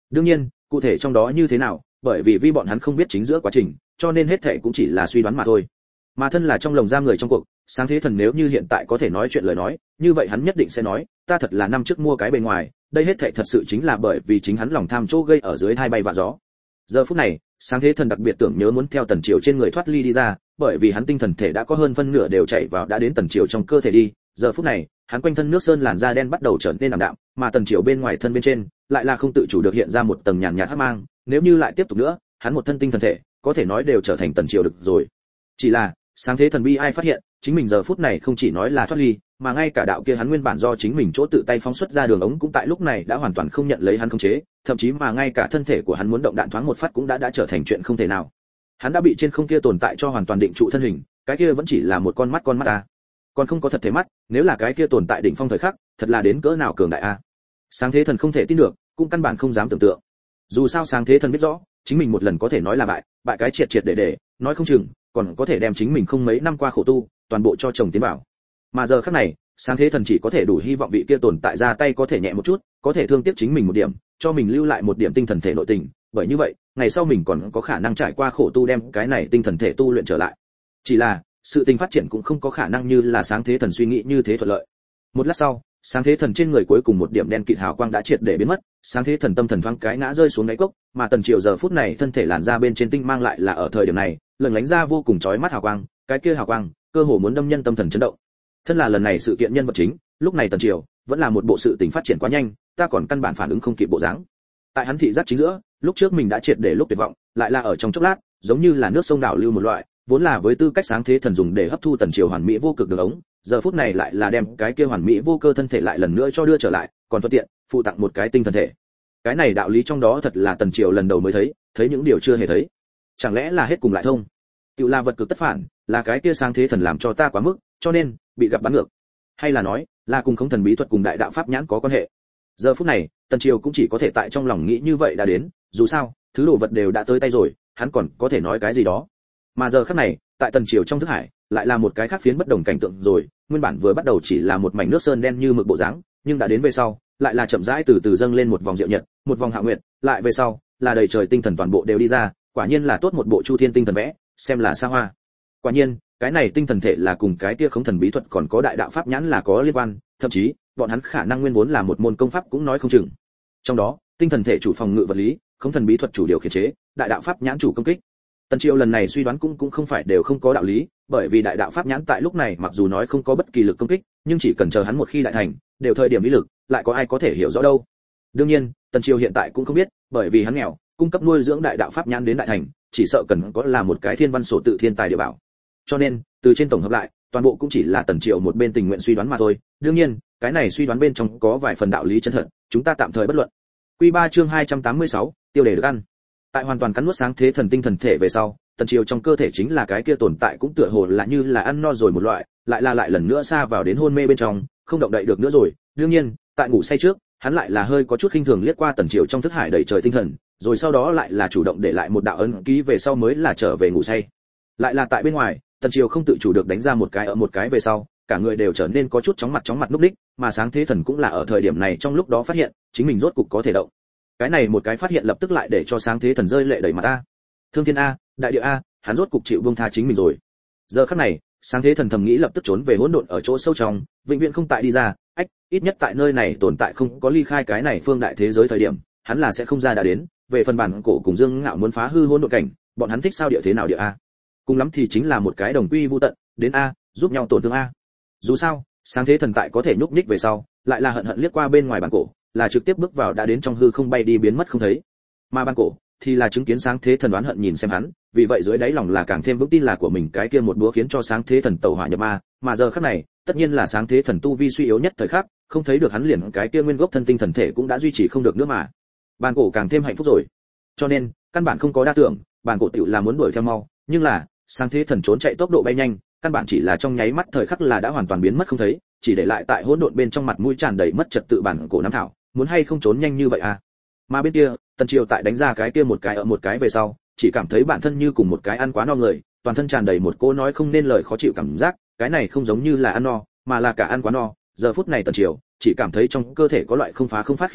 Đương nhiên, cụ thể trong đó như thế nào, bởi vì vi bọn hắn không biết chính giữa quá trình, cho nên hết thảy cũng chỉ là suy đoán mà thôi. Mà thân là trong lồng giam người trong cuộc, Sáng Thế Thần nếu như hiện tại có thể nói chuyện lời nói, như vậy hắn nhất định sẽ nói, ta thật là năm trước mua cái bề ngoài, đây hết thảy thật sự chính là bởi vì chính hắn lòng tham chỗ gây ở dưới thai bay vạ gió. Giờ phút này, Sáng Thế Thần đặc biệt tưởng nhớ muốn theo Tần Triều trên người thoát ly đi ra, bởi vì hắn tinh thần thể đã có hơn phân nửa đều chảy vào đã đến Tần Triều trong cơ thể đi. Giờ phút này, hắn quanh thân nước sơn làn da đen bắt đầu trở nên ảm đạm, mà Tần Triều bên ngoài thân bên trên lại là không tự chủ được hiện ra một tầng nhàn nhạt hắc mang, nếu như lại tiếp tục nữa, hắn một thân tinh thần thể có thể nói đều trở thành Tần Triều được rồi. Chỉ là, Sáng Thế Thần bi ai phát hiện, chính mình giờ phút này không chỉ nói là thoát ly, mà ngay cả đạo kia hắn nguyên bản do chính mình chỗ tự tay phóng xuất ra đường ống cũng tại lúc này đã hoàn toàn không nhận lấy hắn khống chế, thậm chí mà ngay cả thân thể của hắn muốn động đạn thoáng một phát cũng đã đã trở thành chuyện không thể nào. Hắn đã bị trên không kia tồn tại cho hoàn toàn định trụ thân hình, cái kia vẫn chỉ là một con mắt con mắt a, còn không có thật thể mắt, nếu là cái kia tồn tại đỉnh phong thời khắc, thật là đến cỡ nào cường đại a. Sáng Thế Thần không thể tin được, cũng căn bản không dám tưởng tượng. Dù sao Sáng Thế Thần biết rõ, chính mình một lần có thể nói là bại, bại cái triệt triệt để để, nói không chừng còn có thể đem chính mình không mấy năm qua khổ tu toàn bộ cho chồng tiến bảo. Mà giờ khắc này, Sáng Thế Thần chỉ có thể đủ hy vọng vị kia tồn tại ra tay có thể nhẹ một chút, có thể thương tiếc chính mình một điểm, cho mình lưu lại một điểm tinh thần thể nội tình, bởi như vậy, ngày sau mình còn có khả năng trải qua khổ tu đem cái này tinh thần thể tu luyện trở lại. Chỉ là, sự tình phát triển cũng không có khả năng như là Sáng Thế Thần suy nghĩ như thế thuận lợi. Một lát sau, Sáng Thế Thần trên người cuối cùng một điểm đen kịt hào quang đã triệt để biến mất, Sáng Thế Thần tâm thần thoáng cái ngã rơi xuống đáy cốc, mà Tần Triều giờ phút này thân thể làn ra bên trên tinh mang lại là ở thời điểm này, lừng lánh ra vô cùng chói mắt hào quang, cái kia hào quang, cơ hồ muốn đâm nhân tâm thần chấn động. Thân là lần này sự kiện nhân vật chính, lúc này Tần Triều vẫn là một bộ sự tình phát triển quá nhanh, ta còn căn bản phản ứng không kịp bộ dáng. Tại hắn thị giác chính giữa, lúc trước mình đã triệt để lúc tuyệt vọng, lại là ở trong chốc lát, giống như là nước sông đảo lưu một loại, vốn là với tư cách Sáng Thế Thần dùng để hấp thu Tần Triều hoàn mỹ vô cực đường ống, giờ phút này lại là đem cái kia hoàn mỹ vô cơ thân thể lại lần nữa cho đưa trở lại, còn thuận tiện phụ tặng một cái tinh thần thể. Cái này đạo lý trong đó thật là Tần Triều lần đầu mới thấy, thấy những điều chưa hề thấy. Chẳng lẽ là hết cùng lại thông? Tiểu là vật cực tất phản, là cái kia Sáng Thế Thần làm cho ta quá mức, cho nên bị gặp bắn ngược. Hay là nói, là cùng không thần bí thuật cùng đại đạo pháp nhãn có quan hệ. Giờ phút này, Tần Triều cũng chỉ có thể tại trong lòng nghĩ như vậy đã đến, dù sao, thứ đồ vật đều đã tới tay rồi, hắn còn có thể nói cái gì đó. Mà giờ khắc này, tại Tần Triều trong thức hải, lại là một cái khác phiến bất đồng cảnh tượng rồi, nguyên bản vừa bắt đầu chỉ là một mảnh nước sơn đen như mực bộ dáng, nhưng đã đến về sau, lại là chậm rãi từ từ dâng lên một vòng diệu nhật, một vòng hạ nguyệt, lại về sau, là đầy trời tinh thần toàn bộ đều đi ra, quả nhiên là tốt một bộ Chu Thiên tinh thần vẽ, xem là xa hoa. Quả nhiên, cái này tinh thần thể là cùng cái kia không thần bí thuật còn có đại đạo pháp nhãn là có liên quan, thậm chí, bọn hắn khả năng nguyên vốn là một môn công pháp cũng nói không chừng. Trong đó, tinh thần thể chủ phòng ngự vật lý, không thần bí thuật chủ điều khiển chế, đại đạo pháp nhãn chủ công kích. Tần Triều lần này suy đoán cũng cũng không phải đều không có đạo lý, bởi vì đại đạo pháp nhãn tại lúc này mặc dù nói không có bất kỳ lực công kích, nhưng chỉ cần chờ hắn một khi đại thành, đều thời điểm lý lực, lại có ai có thể hiểu rõ đâu. Đương nhiên, Tần Triều hiện tại cũng không biết, bởi vì hắn nghèo, cung cấp nuôi dưỡng đại đạo pháp nhãn đến đại thành, chỉ sợ cần có là một cái thiên văn sổ tự thiên tài địa bảo. Cho nên, từ trên tổng hợp lại, toàn bộ cũng chỉ là Tần Triều một bên tình nguyện suy đoán mà thôi. Đương nhiên, cái này suy đoán bên trong có vài phần đạo lý chân thật, chúng ta tạm thời bất luận. Quy ba chương hai trăm tám mươi sáu, tiêu đề được ăn. Tại hoàn toàn cắn nuốt Sáng Thế Thần tinh thần thể về sau, Tần Triều trong cơ thể chính là cái kia tồn tại cũng tựa hồ là như là ăn no rồi một loại, lại là lại lần nữa sa vào đến hôn mê bên trong, không động đậy được nữa rồi. Đương nhiên, tại ngủ say trước, hắn lại là hơi có chút khinh thường liếc qua Tần Triều trong thức hải đầy trời tinh thần, rồi sau đó lại là chủ động để lại một đạo ấn ký về sau mới là trở về ngủ say. Lại là tại bên ngoài, Tần Triều không tự chủ được đánh ra một cái ở một cái về sau, cả người đều trở nên có chút chóng mặt chóng mặt lúc đích, mà Sáng Thế Thần cũng là ở thời điểm này trong lúc đó phát hiện, chính mình rốt cục có thể động. Cái này một cái phát hiện lập tức lại để cho Sáng Thế Thần rơi lệ đầy mặt a. Thương thiên a, đại địa a, hắn rốt cục chịu buông tha chính mình rồi. Giờ khắc này, Sáng Thế Thần thầm nghĩ lập tức trốn về hỗn độn ở chỗ sâu trong, vĩnh viễn không tại đi ra, ách, ít nhất tại nơi này tồn tại không có ly khai cái này phương đại thế giới thời điểm, hắn là sẽ không ra đã đến. Về phần bản cổ cùng Dương Ngạo muốn phá hư hỗn độn cảnh, bọn hắn thích sao địa thế nào địa a. Cùng lắm thì chính là một cái đồng quy vu tận, đến a, giúp nhau tổn thương a. Dù sao, Sáng Thế Thần tại có thể nhúc nhích về sau, lại là hận hận liếc qua bên ngoài bản cổ, là trực tiếp bước vào đã đến trong hư không bay đi biến mất không thấy. Mà bản cổ thì là chứng kiến Sáng Thế Thần đoán hận nhìn xem hắn, vì vậy dưới đáy lòng là càng thêm vững tin là của mình cái kia một búa khiến cho Sáng Thế Thần tẩu hỏa nhập ma, mà giờ khắc này, tất nhiên là Sáng Thế Thần tu vi suy yếu nhất thời khắc, không thấy được hắn liền cái kia nguyên gốc thân tinh thần thể cũng đã duy trì không được nữa mà. Bản cổ càng thêm hạnh phúc rồi. Cho nên, căn bản không có đa tưởng, bản cổ tiểu là muốn đuổi theo mau, nhưng là, Sáng Thế Thần trốn chạy tốc độ bay nhanh, căn bản chỉ là trong nháy mắt thời khắc là đã hoàn toàn biến mất không thấy, chỉ để lại tại hỗn độn bên trong mặt mũi tràn đầy mất trật tự bản cổ năm thảo, muốn hay không trốn nhanh như vậy à? Mà bên kia, Tần Triều tại đánh ra cái kia một cái ở một cái về sau, chỉ cảm thấy bản thân như cùng một cái ăn quá no người, toàn thân tràn đầy một cô nói không nên lời khó chịu cảm giác, cái này không giống như là ăn no, mà là cả ăn quá no. Giờ phút này Tần Triều chỉ cảm thấy trong cơ thể có loại không phá không phát khí thế,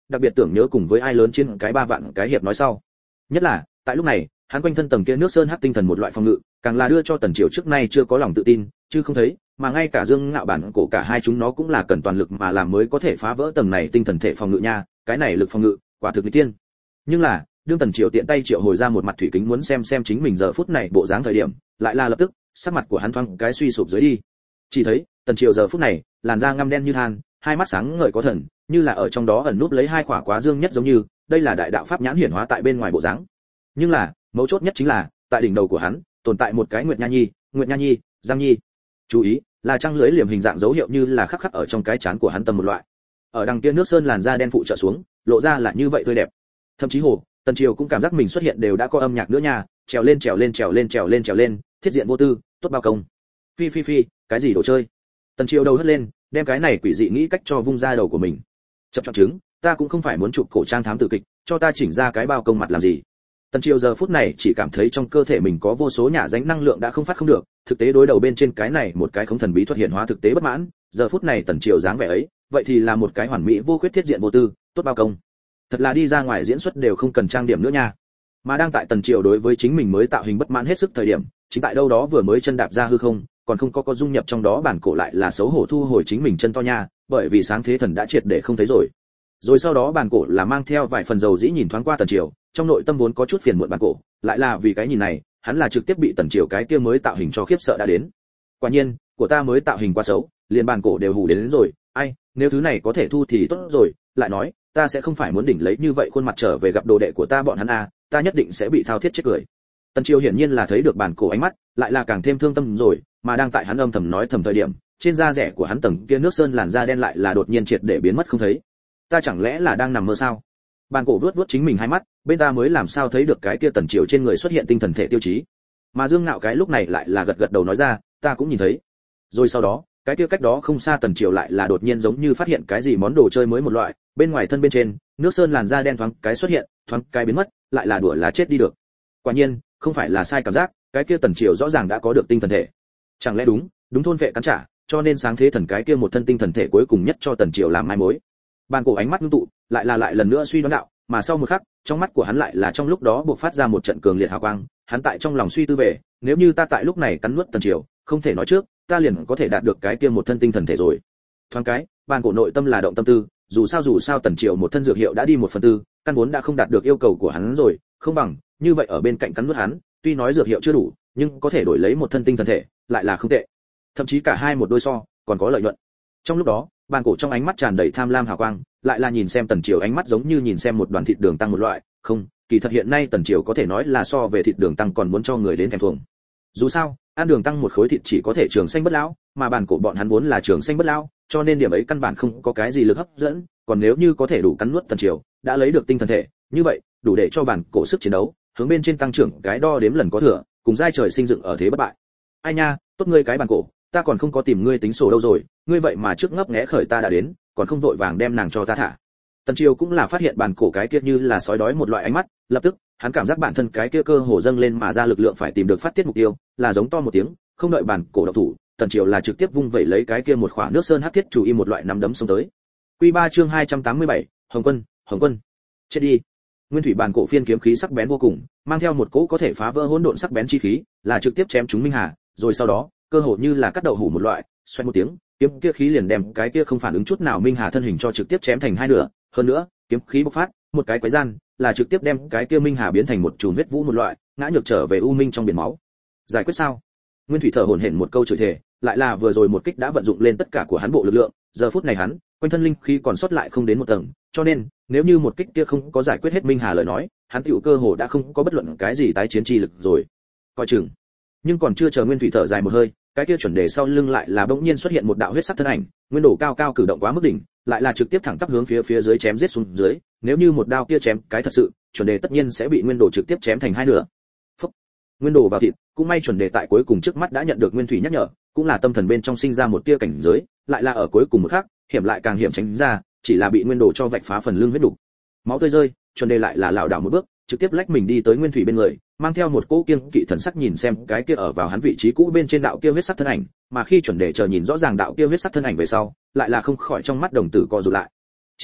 đặc biệt tưởng nhớ cùng với ai lớn trên cái ba vạn cái hiệp nói sau. Nhất là, tại lúc này, hắn quanh thân tầng kia nước sơn hắc tinh thần một loại phòng ngự, càng là đưa cho Tần Triều trước nay chưa có lòng tự tin, chứ không thấy, mà ngay cả Dương Ngạo bản cổ cả hai chúng nó cũng là cần toàn lực mà làm mới có thể phá vỡ tầng này tinh thần thể phòng ngự nha, cái này lực phòng ngự, quả thực nghịch tiên. Nhưng là, đương Tần Triều tiện tay triệu hồi ra một mặt thủy kính muốn xem xem chính mình giờ phút này bộ dáng thời điểm, lại là lập tức, sắc mặt của hắn thoáng cái suy sụp dưới đi. Chỉ thấy, Tần Triều giờ phút này, làn da ngăm đen như than, hai mắt sáng ngời có thần, như là ở trong đó ẩn núp lấy hai quả quá dương nhất giống như, đây là đại đạo pháp nhãn hiển hóa tại bên ngoài bộ dáng. Nhưng là, mấu chốt nhất chính là, tại đỉnh đầu của hắn, tồn tại một cái Nguyệt Nha Nhi, Nguyệt Nha Nhi, Giang Nhi. Chú ý, là trăng lưới liềm hình dạng dấu hiệu như là khắc khắc ở trong cái trán của hắn tầm một loại. Ở đằng kia nước sơn làn da đen phụ trợ xuống, lộ ra là như vậy tươi đẹp. Thậm chí hồ, Tần Triều cũng cảm giác mình xuất hiện đều đã có âm nhạc nữa nha, trèo lên trèo lên trèo lên trèo lên trèo lên, thiết diện vô tư, tốt bao công. Phi phi phi, cái gì đồ chơi? Tần Triều đầu hất lên, đem cái này quỷ dị nghĩ cách cho vung ra đầu của mình. Chập chọn chứng, ta cũng không phải muốn chụp cổ trang thám tử kịch, cho ta chỉnh ra cái bao công mặt làm gì? Tần Triều giờ phút này chỉ cảm thấy trong cơ thể mình có vô số nhả ránh năng lượng đã không phát không được, thực tế đối đầu bên trên cái này một cái không thần bí thuật hiện hóa thực tế bất mãn, giờ phút này Tần Triều dáng vẻ ấy, vậy thì là một cái hoàn mỹ vô khuyết thiết diện vô tư, tốt bao công. Thật là đi ra ngoài diễn xuất đều không cần trang điểm nữa nha. Mà đang tại Tần Triều đối với chính mình mới tạo hình bất mãn hết sức thời điểm, chính tại đâu đó vừa mới chân đạp ra hư không, còn không có có dung nhập trong đó bản cổ lại là xấu hổ thu hồi chính mình chân to nha, bởi vì sáng thế thần đã triệt để không thấy rồi. Rồi sau đó bản cổ là mang theo vài phần dầu dĩ nhìn thoáng qua Tần Triều, trong nội tâm vốn có chút phiền muộn bản cổ, lại là vì cái nhìn này, hắn là trực tiếp bị Tần Triều cái kia mới tạo hình cho khiếp sợ đã đến. Quả nhiên, của ta mới tạo hình quá xấu, liền bản cổ đều hù đến, đến rồi, ai, nếu thứ này có thể thu thì tốt rồi, lại nói, ta sẽ không phải muốn đỉnh lấy như vậy khuôn mặt trở về gặp đồ đệ của ta bọn hắn a, ta nhất định sẽ bị thao thiết chết cười. Tần Triều hiển nhiên là thấy được bản cổ ánh mắt, lại là càng thêm thương tâm rồi, mà đang tại hắn âm thầm nói thầm thời điểm, trên da rẻ của hắn tầng kia nước sơn làn da đen lại là đột nhiên triệt để biến mất không thấy. Ta chẳng lẽ là đang nằm mơ sao? Bản cổ vuốt vuốt chính mình hai mắt, bên ta mới làm sao thấy được cái kia Tần Triều trên người xuất hiện tinh thần thể tiêu chí. Mà Dương Ngạo cái lúc này lại là gật gật đầu nói ra, ta cũng nhìn thấy. Rồi sau đó, cái kia cách đó không xa Tần Triều lại là đột nhiên giống như phát hiện cái gì món đồ chơi mới một loại, bên ngoài thân bên trên, nước sơn làn da đen thoáng cái xuất hiện, thoáng cái biến mất, lại là đùa là chết đi được. Quả nhiên, không phải là sai cảm giác, cái kia Tần Triều rõ ràng đã có được tinh thần thể. Chẳng lẽ đúng, đúng thôn vệ cắn trả, cho nên sáng thế thần cái kia một thân tinh thần thể cuối cùng nhất cho Tần Triều làm mai mối. Bàn cổ ánh mắt ngưng tụ, lại là lại lần nữa suy đoán đạo, mà sau một khắc, trong mắt của hắn lại là trong lúc đó bộc phát ra một trận cường liệt hào quang, hắn tại trong lòng suy tư về, nếu như ta tại lúc này cắn nuốt Tần Triều, không thể nói trước, ta liền có thể đạt được cái kia một thân tinh thần thể rồi. Thoáng cái, bàn cổ nội tâm là động tâm tư, dù sao dù sao Tần Triều một thân dược hiệu đã đi một phần tư, căn vốn đã không đạt được yêu cầu của hắn rồi, không bằng, như vậy ở bên cạnh cắn nuốt hắn, tuy nói dược hiệu chưa đủ, nhưng có thể đổi lấy một thân tinh thần thể, lại là không tệ. Thậm chí cả hai một đôi so, còn có lợi nhuận. Trong lúc đó, bàn cổ trong ánh mắt tràn đầy tham lam hào quang, lại là nhìn xem Tần Triều ánh mắt giống như nhìn xem một đoàn thịt đường tăng một loại, không, kỳ thật hiện nay Tần Triều có thể nói là so về thịt đường tăng còn muốn cho người đến thèm thuồng. Dù sao, ăn đường tăng một khối thịt chỉ có thể trường xanh bất lão, mà bàn cổ bọn hắn vốn là trường xanh bất lão, cho nên điểm ấy căn bản không có cái gì lực hấp dẫn, còn nếu như có thể đủ cắn nuốt Tần Triều, đã lấy được tinh thần thể, như vậy, đủ để cho bàn cổ sức chiến đấu, hướng bên trên tăng trưởng cái đo đếm lần có thừa, cùng giai trời sinh dựng ở thế bất bại. Ai nha, tốt ngươi cái bàn cổ, ta còn không có tìm ngươi tính sổ đâu rồi, ngươi vậy mà trước ngấp nghé khởi ta đã đến, còn không vội vàng đem nàng cho ta thả. Tần Triều cũng là phát hiện bàn cổ cái kia như là sói đói một loại ánh mắt, lập tức, hắn cảm giác bản thân cái kia cơ hồ dâng lên mà ra lực lượng phải tìm được phát tiết mục tiêu, là giống to một tiếng, không đợi bàn cổ động thủ, Tần Triều là trực tiếp vung vẩy lấy cái kia một khỏa nước sơn hắc thiết chủ y một loại nắm đấm xông tới. Quy ba chương hai trăm tám mươi bảy, Hồng Quân, Hồng Quân. Chết đi. Nguyên thủy bàn cổ phiên kiếm khí sắc bén vô cùng, mang theo một cỗ có thể phá vỡ hỗn độn sắc bén chi khí, là trực tiếp chém chúng Minh Hà, rồi sau đó, cơ hồ như là cắt đậu hũ một loại, xoẹt một tiếng, kiếm kia khí liền đem cái kia không phản ứng chút nào Minh Hà thân hình cho trực tiếp chém thành hai nửa, hơn nữa, kiếm khí bộc phát, một cái quái gian, là trực tiếp đem cái kia Minh Hà biến thành một chùm huyết vũ một loại, ngã nhược trở về u minh trong biển máu. Giải quyết sao? Nguyên thủy thở hổn hển một câu chửi thề, lại là vừa rồi một kích đã vận dụng lên tất cả của hắn bộ lực lượng, giờ phút này hắn, quanh thân linh khí còn sót lại không đến một tầng, cho nên, nếu như một kích kia không có giải quyết hết Minh Hà lời nói, hắn tiểu cơ hồ đã không có bất luận cái gì tái chiến chi lực rồi. Coi chừng. Nhưng còn chưa chờ Nguyên thủy thở dài một hơi, cái kia chuẩn đề sau lưng lại là bỗng nhiên xuất hiện một đạo huyết sắc thân ảnh, nguyên đồ cao cao cử động quá mức đỉnh, lại là trực tiếp thẳng tắp hướng phía phía dưới chém giết xuống dưới, nếu như một đao kia chém cái thật sự, chuẩn đề tất nhiên sẽ bị nguyên đồ trực tiếp chém thành hai nửa. Phúc. Nguyên đồ vào thịt, cũng may chuẩn đề tại cuối cùng trước mắt đã nhận được Nguyên thủy nhắc nhở, cũng là tâm thần bên trong sinh ra một tia cảnh giới, lại là ở cuối cùng một khắc, hiểm lại càng hiểm tránh ra, chỉ là bị nguyên đồ cho vạch phá phần lưng huyết đủ. Máu tươi rơi, chuẩn đề lại là lảo đảo một bước, trực tiếp lách mình đi tới Nguyên thủy bên người, mang theo một cỗ kiêng kỵ thần sắc nhìn xem cái kia ở vào hắn vị trí cũ bên trên đạo kia huyết sắc thân ảnh, mà khi chuẩn đề chờ nhìn rõ ràng đạo kia huyết sắc thân ảnh về sau, lại là không khỏi trong mắt đồng tử co rụt lại. Chỉ thấy,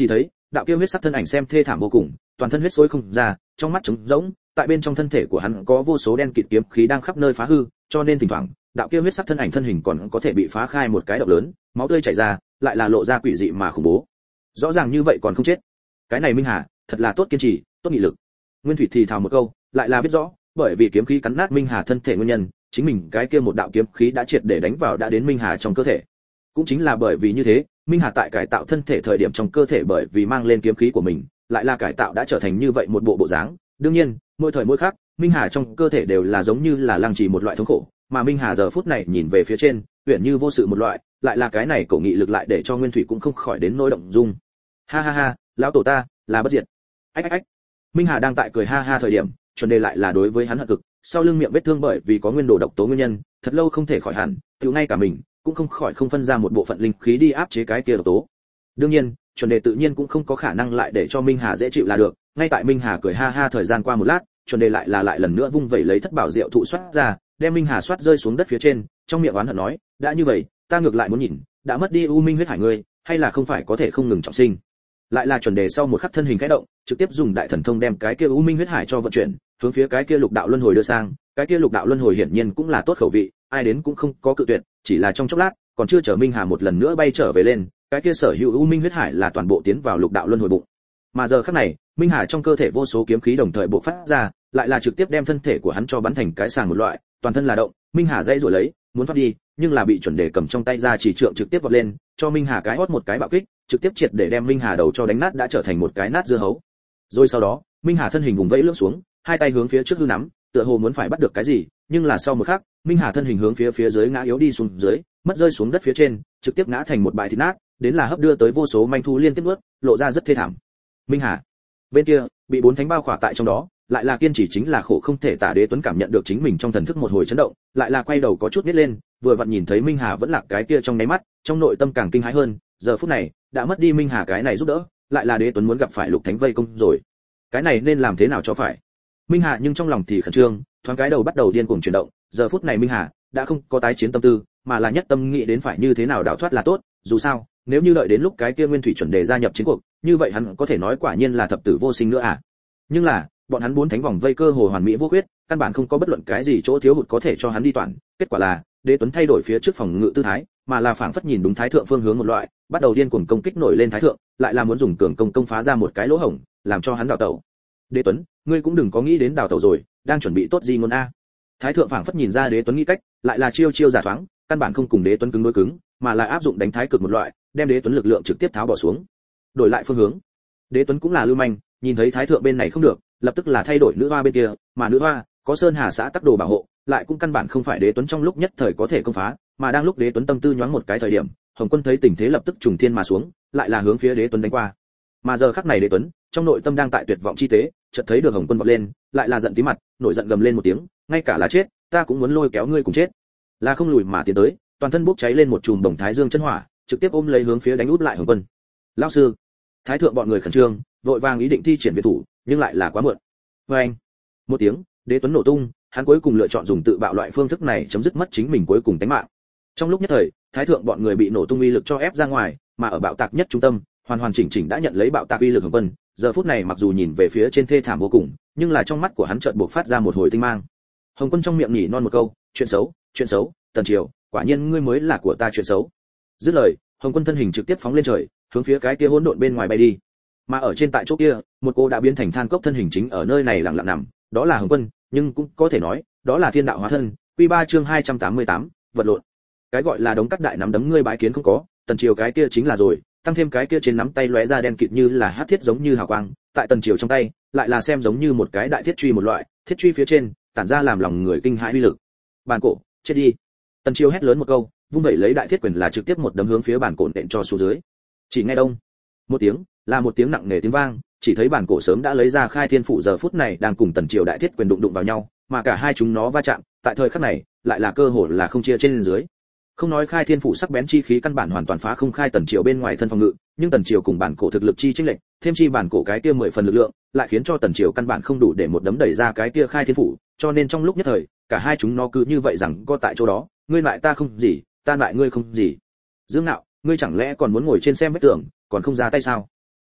đạo kia huyết sắc thân ảnh xem thê thảm vô cùng, toàn thân huyết xối không ra, trong mắt trống rỗng, tại bên trong thân thể của hắn có vô số đen kịt kiếm khí đang khắp nơi phá hư, cho nên thỉnh thoảng, đạo kia huyết sắc thân ảnh thân hình còn có thể bị phá khai một cái động lớn, máu tươi chảy ra, lại là lộ ra quỷ dị mà khủng bố. Rõ ràng như vậy còn không chết. Cái này Minh Hà, thật là tốt kiên trì, tốt nghị lực. Nguyên Thủy thì thào một câu, lại là biết rõ, bởi vì kiếm khí cắn nát Minh Hà thân thể nguyên nhân, chính mình cái kia một đạo kiếm khí đã triệt để đánh vào đã đến Minh Hà trong cơ thể. Cũng chính là bởi vì như thế, Minh Hà tại cải tạo thân thể thời điểm trong cơ thể bởi vì mang lên kiếm khí của mình, lại là cải tạo đã trở thành như vậy một bộ bộ dáng. Đương nhiên, mỗi thời mỗi khác, Minh Hà trong cơ thể đều là giống như là lăng trì một loại thống khổ, mà Minh Hà giờ phút này nhìn về phía trên, uyển như vô sự một loại, lại là cái này cổ nghị lực lại để cho Nguyên Thủy cũng không khỏi đến nỗi động dung. Ha ha ha, lão tổ ta là bất diệt. Ách ách ách. Minh Hà đang tại cười ha ha thời điểm, chuẩn đề lại là đối với hắn hận cực, sau lưng miệng vết thương bởi vì có nguyên đồ độc tố nguyên nhân, thật lâu không thể khỏi hẳn, tiểu ngay cả mình cũng không khỏi không phân ra một bộ phận linh khí đi áp chế cái kia độc tố. Đương nhiên, chuẩn đề tự nhiên cũng không có khả năng lại để cho Minh Hà dễ chịu là được, ngay tại Minh Hà cười ha ha thời gian qua một lát, chuẩn đề lại là lại lần nữa vung vẩy lấy thất bảo diệu thụ xoát ra, đem Minh Hà xoát rơi xuống đất phía trên, trong miệng oán hận nói, đã như vậy, ta ngược lại muốn nhìn, đã mất đi u minh huyết hải ngươi, hay là không phải có thể không ngừng trọng sinh. Lại là chuẩn đề sau một khắc thân hình khẽ động, trực tiếp dùng đại thần thông đem cái kia u minh huyết hải cho vận chuyển, hướng phía cái kia lục đạo luân hồi đưa sang, cái kia lục đạo luân hồi hiển nhiên cũng là tốt khẩu vị, ai đến cũng không có cự tuyệt, chỉ là trong chốc lát, còn chưa chờ Minh Hà một lần nữa bay trở về lên, cái kia sở hữu u minh huyết hải là toàn bộ tiến vào lục đạo luân hồi bụng. Mà giờ khắc này, Minh Hà trong cơ thể vô số kiếm khí đồng thời bộc phát ra, lại là trực tiếp đem thân thể của hắn cho bắn thành cái sàng một loại, toàn thân là động, Minh Hà dây rủa lấy, muốn thoát đi, nhưng là bị chuẩn đề cầm trong tay ra chỉ trượng trực tiếp vọt lên, cho Minh Hà cái hót một cái bạo kích, trực tiếp triệt để đem Minh Hà đầu cho đánh nát đã trở thành một cái nát dưa hấu. Rồi sau đó, Minh Hà thân hình vùng vẫy lướt xuống, hai tay hướng phía trước hư nắm, tựa hồ muốn phải bắt được cái gì, nhưng là sau một khắc, Minh Hà thân hình hướng phía phía dưới ngã yếu đi xuống dưới, mất rơi xuống đất phía trên, trực tiếp ngã thành một bãi thịt nát, đến là hấp đưa tới vô số manh thu liên tiếp nuốt, lộ ra rất thê thảm. Minh Hà, bên kia, bị bốn thánh bao khỏa tại trong đó, lại là kiên trì chính là khổ không thể tả. Đế Tuấn cảm nhận được chính mình trong thần thức một hồi chấn động, lại là quay đầu có chút nít lên, vừa vặn nhìn thấy Minh Hà vẫn là cái kia trong nháy mắt, trong nội tâm càng kinh hãi hơn, giờ phút này, đã mất đi Minh Hà cái này giúp đỡ, lại là Đế Tuấn muốn gặp phải Lục Thánh vây công rồi. Cái này nên làm thế nào cho phải? Minh Hà nhưng trong lòng thì khẩn trương, thoáng cái đầu bắt đầu điên cuồng chuyển động, giờ phút này Minh Hà đã không có tái chiến tâm tư, mà là nhất tâm nghĩ đến phải như thế nào đào thoát là tốt, dù sao, nếu như đợi đến lúc cái kia Nguyên Thủy chuẩn đề gia nhập chiến cuộc, như vậy hắn có thể nói quả nhiên là thập tử vô sinh nữa à. Nhưng là, bọn hắn bốn thánh vòng vây cơ hồ hoàn mỹ vô khuyết, căn bản không có bất luận cái gì chỗ thiếu hụt có thể cho hắn đi toàn, kết quả là, Đế Tuấn thay đổi phía trước phòng ngự tư thái, mà là phảng phất nhìn đúng thái thượng phương hướng một loại, bắt đầu điên cuồng công kích nổi lên thái thượng, lại là muốn dùng cường công công phá ra một cái lỗ hổng, làm cho hắn đào tẩu. Đế Tuấn, ngươi cũng đừng có nghĩ đến đào tẩu rồi, đang chuẩn bị tốt gì ngôn a. Thái thượng phảng phất nhìn ra Đế Tuấn nghĩ cách, lại là chiêu chiêu giả thoáng, căn bản không cùng Đế Tuấn cứng đối cứng, mà là áp dụng đánh thái cực một loại, đem Đế Tuấn lực lượng trực tiếp tháo bỏ xuống. Đổi lại phương hướng. Đế Tuấn cũng là lưu manh, nhìn thấy thái thượng bên này không được, lập tức là thay đổi nữ hoa bên kia, mà nữ hoa có Sơn Hà xã tắc đồ bảo hộ, lại cũng căn bản không phải Đế Tuấn trong lúc nhất thời có thể công phá, mà đang lúc Đế Tuấn tâm tư nhoáng một cái thời điểm, Hồng Quân thấy tình thế lập tức trùng thiên mà xuống, lại là hướng phía Đế Tuấn đánh qua. Mà giờ khắc này Đế Tuấn, trong nội tâm đang tại tuyệt vọng chi tế, chợt thấy được Hồng Quân vọt lên, lại là giận tí mặt, nổi giận gầm lên một tiếng, ngay cả là chết, ta cũng muốn lôi kéo ngươi cùng chết. Là không lùi mà tiến tới, toàn thân bốc cháy lên một chùm đồng thái dương chân hỏa, trực tiếp ôm lấy hướng phía đánh úp lại Hồng Quân. Lão sư, thái thượng bọn người khẩn trương, vội vàng ý định thi triển viện thủ, nhưng lại là quá muộn. Oeng! Một tiếng, Đế Tuấn nổ tung, hắn cuối cùng lựa chọn dùng tự bạo loại phương thức này chấm dứt mất chính mình cuối cùng tính mạng. Trong lúc nhất thời, thái thượng bọn người bị nổ tung uy lực cho ép ra ngoài, mà ở bạo tạc nhất trung tâm, hoàn hoàn chỉnh chỉnh đã nhận lấy bạo tạc uy lực Hồng Quân, giờ phút này mặc dù nhìn về phía trên thê thảm vô cùng, nhưng là trong mắt của hắn chợt bộc phát ra một hồi tinh mang. Hồng Quân trong miệng nhỉ non một câu, chuyện xấu, chuyện xấu, Tần Triều, quả nhiên ngươi mới là của ta chuyện xấu. Dứt lời, Hồng Quân thân hình trực tiếp phóng lên trời, hướng phía cái kia hỗn độn bên ngoài bay đi. Mà ở trên tại chỗ kia, một cô đã biến thành than cốc thân hình chính ở nơi này lặng lặng nằm, đó là Hồng Quân, nhưng cũng có thể nói, đó là thiên đạo hóa thân. Quy ba chương hai trăm tám mươi tám, vật lộn. Cái gọi là đống cắt đại nắm đấm ngươi bái kiến không có, Tần Triều cái kia chính là rồi, tăng thêm cái kia trên nắm tay lóe ra đen kịt như là hắc thiết giống như hào quang, tại Tần Triều trong tay, lại là xem giống như một cái đại thiết truy một loại, thiết truy phía trên, tản ra làm lòng người kinh hãi uy lực. Bàn cổ, chết đi. Tần Triều hét lớn một câu, vung vẩy lấy đại thiết quyền là trực tiếp một đấm hướng phía bàn cổ nện cho xuống dưới. Chỉ nghe đông, một tiếng, là một tiếng nặng nề tiếng vang, chỉ thấy bản cổ sớm đã lấy ra khai thiên phủ giờ phút này đang cùng Tần Triều đại thiết quyền đụng đụng vào nhau, mà cả hai chúng nó va chạm, tại thời khắc này, lại là cơ hội là không chia trên dưới. Không nói khai thiên phủ sắc bén chi khí căn bản hoàn toàn phá không khai Tần Triều bên ngoài thân phòng ngự, nhưng Tần Triều cùng bản cổ thực lực chi chênh lệch, thêm chi bản cổ cái kia mười phần lực lượng, lại khiến cho Tần Triều căn bản không đủ để một đấm đẩy ra cái kia khai thiên phủ, cho nên trong lúc nhất thời, cả hai chúng nó cứ như vậy rằng có tại chỗ đó, ngươi lại ta không gì, ta lại ngươi không gì. Dương Nạo, ngươi chẳng lẽ còn muốn ngồi trên xem vết tường, còn không ra tay sao?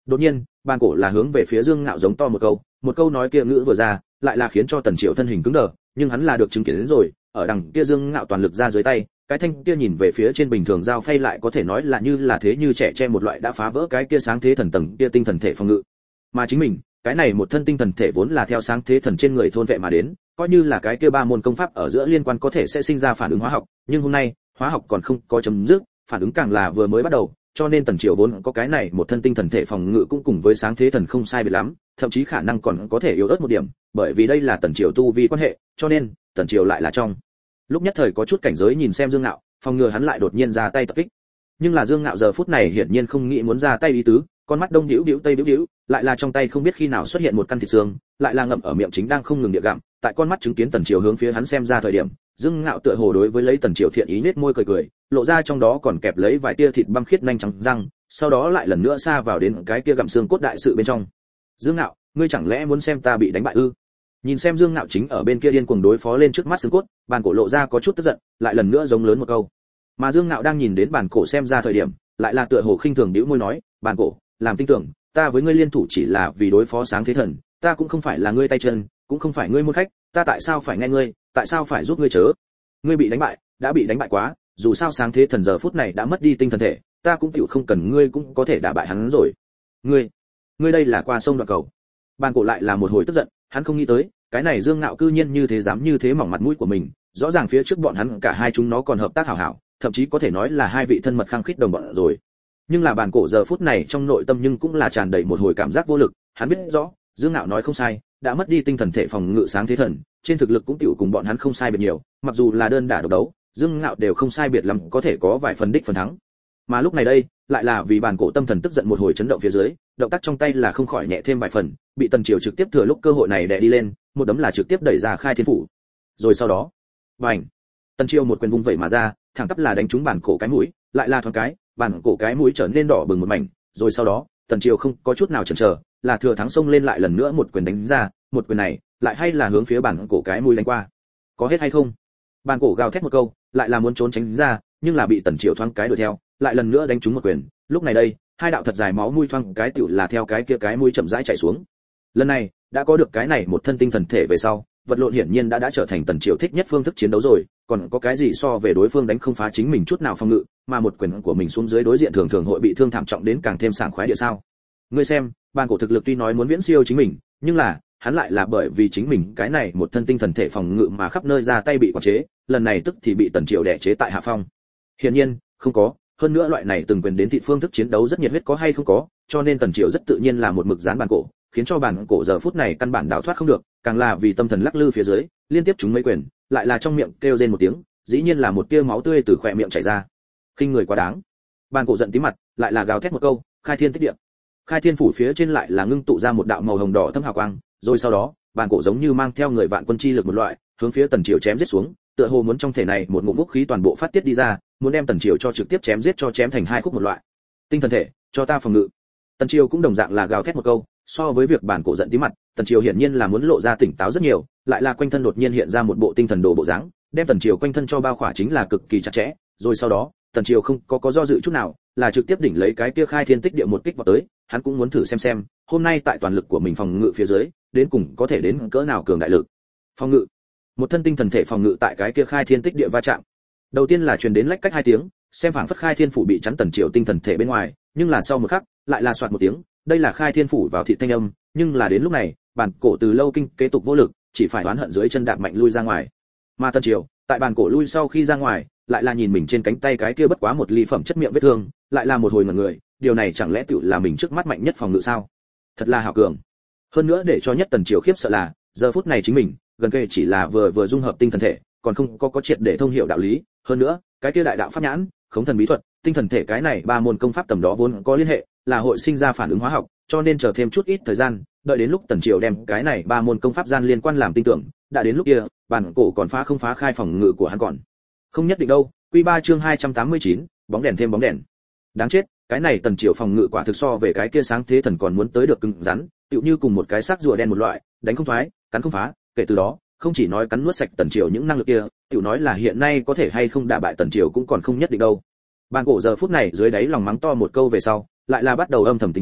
Đột nhiên, bàn cổ là hướng về phía Dương Ngạo giống to một câu, một câu nói kia ngữ vừa ra, lại là khiến cho Tần Triều thân hình cứng đờ, nhưng hắn là được chứng kiến đến rồi, ở đằng kia Dương Ngạo toàn lực ra dưới tay, cái thanh kia nhìn về phía trên bình thường dao phay lại có thể nói là như là thế như trẻ che một loại đã phá vỡ cái kia sáng thế thần tầng kia tinh thần thể phòng ngự. Mà chính mình, cái này một thân tinh thần thể vốn là theo sáng thế thần trên người thôn vệ mà đến, coi như là cái kia ba môn công pháp ở giữa liên quan có thể sẽ sinh ra phản ứng hóa học, nhưng hôm nay, hóa học còn không có chấm dứt, phản ứng càng là vừa mới bắt đầu, cho nên Tần Triều vốn có cái này một thân tinh thần thể phòng ngự cũng cùng với sáng thế thần không sai biệt lắm, thậm chí khả năng còn có thể yếu ớt một điểm, bởi vì đây là Tần Triều tu vi quan hệ, cho nên Tần Triều lại là trong lúc nhất thời có chút cảnh giới nhìn xem Dương Ngạo, phòng ngừa hắn lại đột nhiên ra tay tập kích. Nhưng là Dương Ngạo giờ phút này hiển nhiên không nghĩ muốn ra tay ý tứ, con mắt đông điếu điếu tây điếu điếu, lại là trong tay không biết khi nào xuất hiện một căn thịt xương, lại là ngậm ở miệng chính đang không ngừng địa gặm, tại con mắt chứng kiến Tần Triều hướng phía hắn xem ra thời điểm, Dương Ngạo tựa hồ đối với lấy Tần Triều thiện ý nết môi cười cười, lộ ra trong đó còn kẹp lấy vài tia thịt băm khiết nhanh trắng răng, sau đó lại lần nữa xa vào đến cái kia gặm xương cốt đại sự bên trong. Dương Ngạo, ngươi chẳng lẽ muốn xem ta bị đánh bại ư? Nhìn xem Dương Ngạo chính ở bên kia điên cuồng đối phó lên trước mắt xương cốt, bàn cổ lộ ra có chút tức giận, lại lần nữa giống lớn một câu. Mà Dương Ngạo đang nhìn đến bàn cổ xem ra thời điểm, lại là tựa hồ khinh thường bĩu môi nói, bàn cổ, làm tin tưởng, ta với ngươi liên thủ chỉ là vì đối phó sáng thế thần, ta cũng không phải là ngươi tay chân, cũng không phải ngươi môn khách, ta tại sao phải nghe ngươi, tại sao phải giúp ngươi chớ? Ngươi bị đánh bại, đã bị đánh bại quá, dù sao sáng thế thần giờ phút này đã mất đi tinh thần thể, ta cũng tiểu không cần ngươi cũng có thể đả bại hắn rồi. Ngươi, ngươi đây là qua sông đoạn cầu. Bàn cổ lại là một hồi tức giận, hắn không nghĩ tới, cái này Dương Ngạo cư nhiên như thế dám như thế mỏng mặt mũi của mình, rõ ràng phía trước bọn hắn cả hai chúng nó còn hợp tác hảo hảo, thậm chí có thể nói là hai vị thân mật khăng khít đồng bọn rồi. Nhưng là bàn cổ giờ phút này trong nội tâm nhưng cũng là tràn đầy một hồi cảm giác vô lực, hắn biết rõ, Dương Ngạo nói không sai, đã mất đi tinh thần thể phòng ngự sáng thế thần, trên thực lực cũng tiểu cùng bọn hắn không sai biệt nhiều, mặc dù là đơn đả độc đấu, Dương Ngạo đều không sai biệt lắm, có thể có vài phần đích phần thắng. Mà lúc này đây, lại là vì bàn cổ tâm thần tức giận một hồi chấn động phía dưới, động tác trong tay là không khỏi nhẹ thêm vài phần, bị Tần Triều trực tiếp thừa lúc cơ hội này đè đi lên, một đấm là trực tiếp đẩy ra khai thiên phủ. Rồi sau đó, bành, Tần Triều một quyền vung vẩy mà ra, thẳng tắp là đánh trúng bàn cổ cái mũi, lại là thoáng cái, bàn cổ cái mũi trở nên đỏ bừng một mảnh, rồi sau đó, Tần Triều không có chút nào chần chờ, là thừa thắng xông lên lại lần nữa một quyền đánh ra, một quyền này, lại hay là hướng phía bàn cổ cái mũi đánh qua. Có hết hay không? Bàn cổ gào thét một câu, lại là muốn trốn tránh ra, nhưng là bị Tần Triều thoáng cái đuổi theo, lại lần nữa đánh trúng một quyền, lúc này đây, hai đạo thật dài máu mũi thoáng cái tiểu là theo cái kia cái mũi chậm rãi chảy xuống. Lần này, đã có được cái này một thân tinh thần thể về sau, vật lộn hiển nhiên đã đã trở thành Tần Triều thích nhất phương thức chiến đấu rồi, còn có cái gì so về đối phương đánh không phá chính mình chút nào phòng ngự, mà một quyền của mình xuống dưới đối diện thường thường hội bị thương thảm trọng đến càng thêm sảng khoái địa sao? Ngươi xem, bàn cổ thực lực tuy nói muốn viễn siêu chính mình, nhưng là, hắn lại là bởi vì chính mình cái này một thân tinh thần thể phòng ngự mà khắp nơi ra tay bị quản chế, lần này tức thì bị Tần Triều đè chế tại hạ phong. Hiển nhiên, không có, hơn nữa loại này từng quyền đến thị phương thức chiến đấu rất nhiệt huyết có hay không có, cho nên Tần Triều rất tự nhiên là một mực dán bàn cổ, khiến cho bàn cổ giờ phút này căn bản đào thoát không được, càng là vì tâm thần lắc lư phía dưới, liên tiếp trúng mấy quyền, lại là trong miệng kêu rên một tiếng, dĩ nhiên là một tia máu tươi từ khóe miệng chảy ra. Khinh người quá đáng. Bàn cổ giận tím mặt, lại là gào thét một câu, khai thiên tích địa. Khai thiên phủ phía trên lại là ngưng tụ ra một đạo màu hồng đỏ thâm hào quang, rồi sau đó, bàn cổ giống như mang theo người vạn quân chi lực một loại, hướng phía Tần Triều chém giết xuống, tựa hồ muốn trong thể này một ngụm vũ khí toàn bộ phát tiết đi ra, muốn đem Tần Triều cho trực tiếp chém giết cho chém thành hai khúc một loại. Tinh thần thể, cho ta phòng ngự. Tần Triều cũng đồng dạng là gào thét một câu, so với việc bản cổ giận tí mặt, Tần Triều hiển nhiên là muốn lộ ra tỉnh táo rất nhiều, lại là quanh thân đột nhiên hiện ra một bộ tinh thần đồ bộ dáng, đem Tần Triều quanh thân cho bao khỏa chính là cực kỳ chặt chẽ, rồi sau đó, Tần Triều không có có do dự chút nào, là trực tiếp đỉnh lấy cái kia khai thiên tích địa một kích vào tới, hắn cũng muốn thử xem xem, hôm nay tại toàn lực của mình phòng ngự phía dưới, đến cùng có thể đến cỡ nào cường đại lực. Phòng ngự, một thân tinh thần thể phòng ngự tại cái kia khai thiên tích địa va chạm. Đầu tiên là truyền đến lách cách hai tiếng, xem phảng phất khai thiên phủ bị chắn Tần Triều tinh thần thể bên ngoài, nhưng là sau một khắc, lại là soạt một tiếng, đây là khai thiên phủ vào thị thanh âm, nhưng là đến lúc này, bản cổ từ lâu kinh kế tục vô lực, chỉ phải oán hận dưới chân đạp mạnh lui ra ngoài. Mà Tần Triều, tại bản cổ lui sau khi ra ngoài, lại là nhìn mình trên cánh tay cái kia bất quá một ly phẩm chất miệng vết thương, lại là một hồi ngẩn người, điều này chẳng lẽ tựu là mình trước mắt mạnh nhất phòng ngự sao? Thật là hảo cường. Hơn nữa để cho nhất Tần Triều khiếp sợ là, giờ phút này chính mình, gần kề chỉ là vừa vừa dung hợp tinh thần thể, còn không có có triệt để thông hiểu đạo lý, hơn nữa, cái kia đại đạo pháp nhãn, khống thần bí thuật, tinh thần thể cái này ba môn công pháp tầm đó vốn có liên hệ, là hội sinh ra phản ứng hóa học, cho nên chờ thêm chút ít thời gian, đợi đến lúc Tần Triều đem cái này ba môn công pháp gian liên quan làm tin tưởng, đã đến lúc kia, bản cổ còn phá không phá khai phòng ngự của hắn còn không nhất định đâu. Quy ba chương hai trăm tám mươi chín, bóng đèn thêm bóng đèn. Đáng chết, cái này Tần Triều phòng ngự quả thực so về cái kia sáng thế thần còn muốn tới được cứng rắn, tựu như cùng một cái xác rùa đen một loại, đánh không thoái, cắn không phá, kể từ đó, không chỉ nói cắn nuốt sạch Tần Triều những năng lực kia, tựu nói là hiện nay có thể hay không đả bại Tần Triều cũng còn không nhất định đâu. Bàn cổ giờ phút này dưới đáy lòng mắng to một câu về sau, lại là bắt đầu âm thầm tính toán,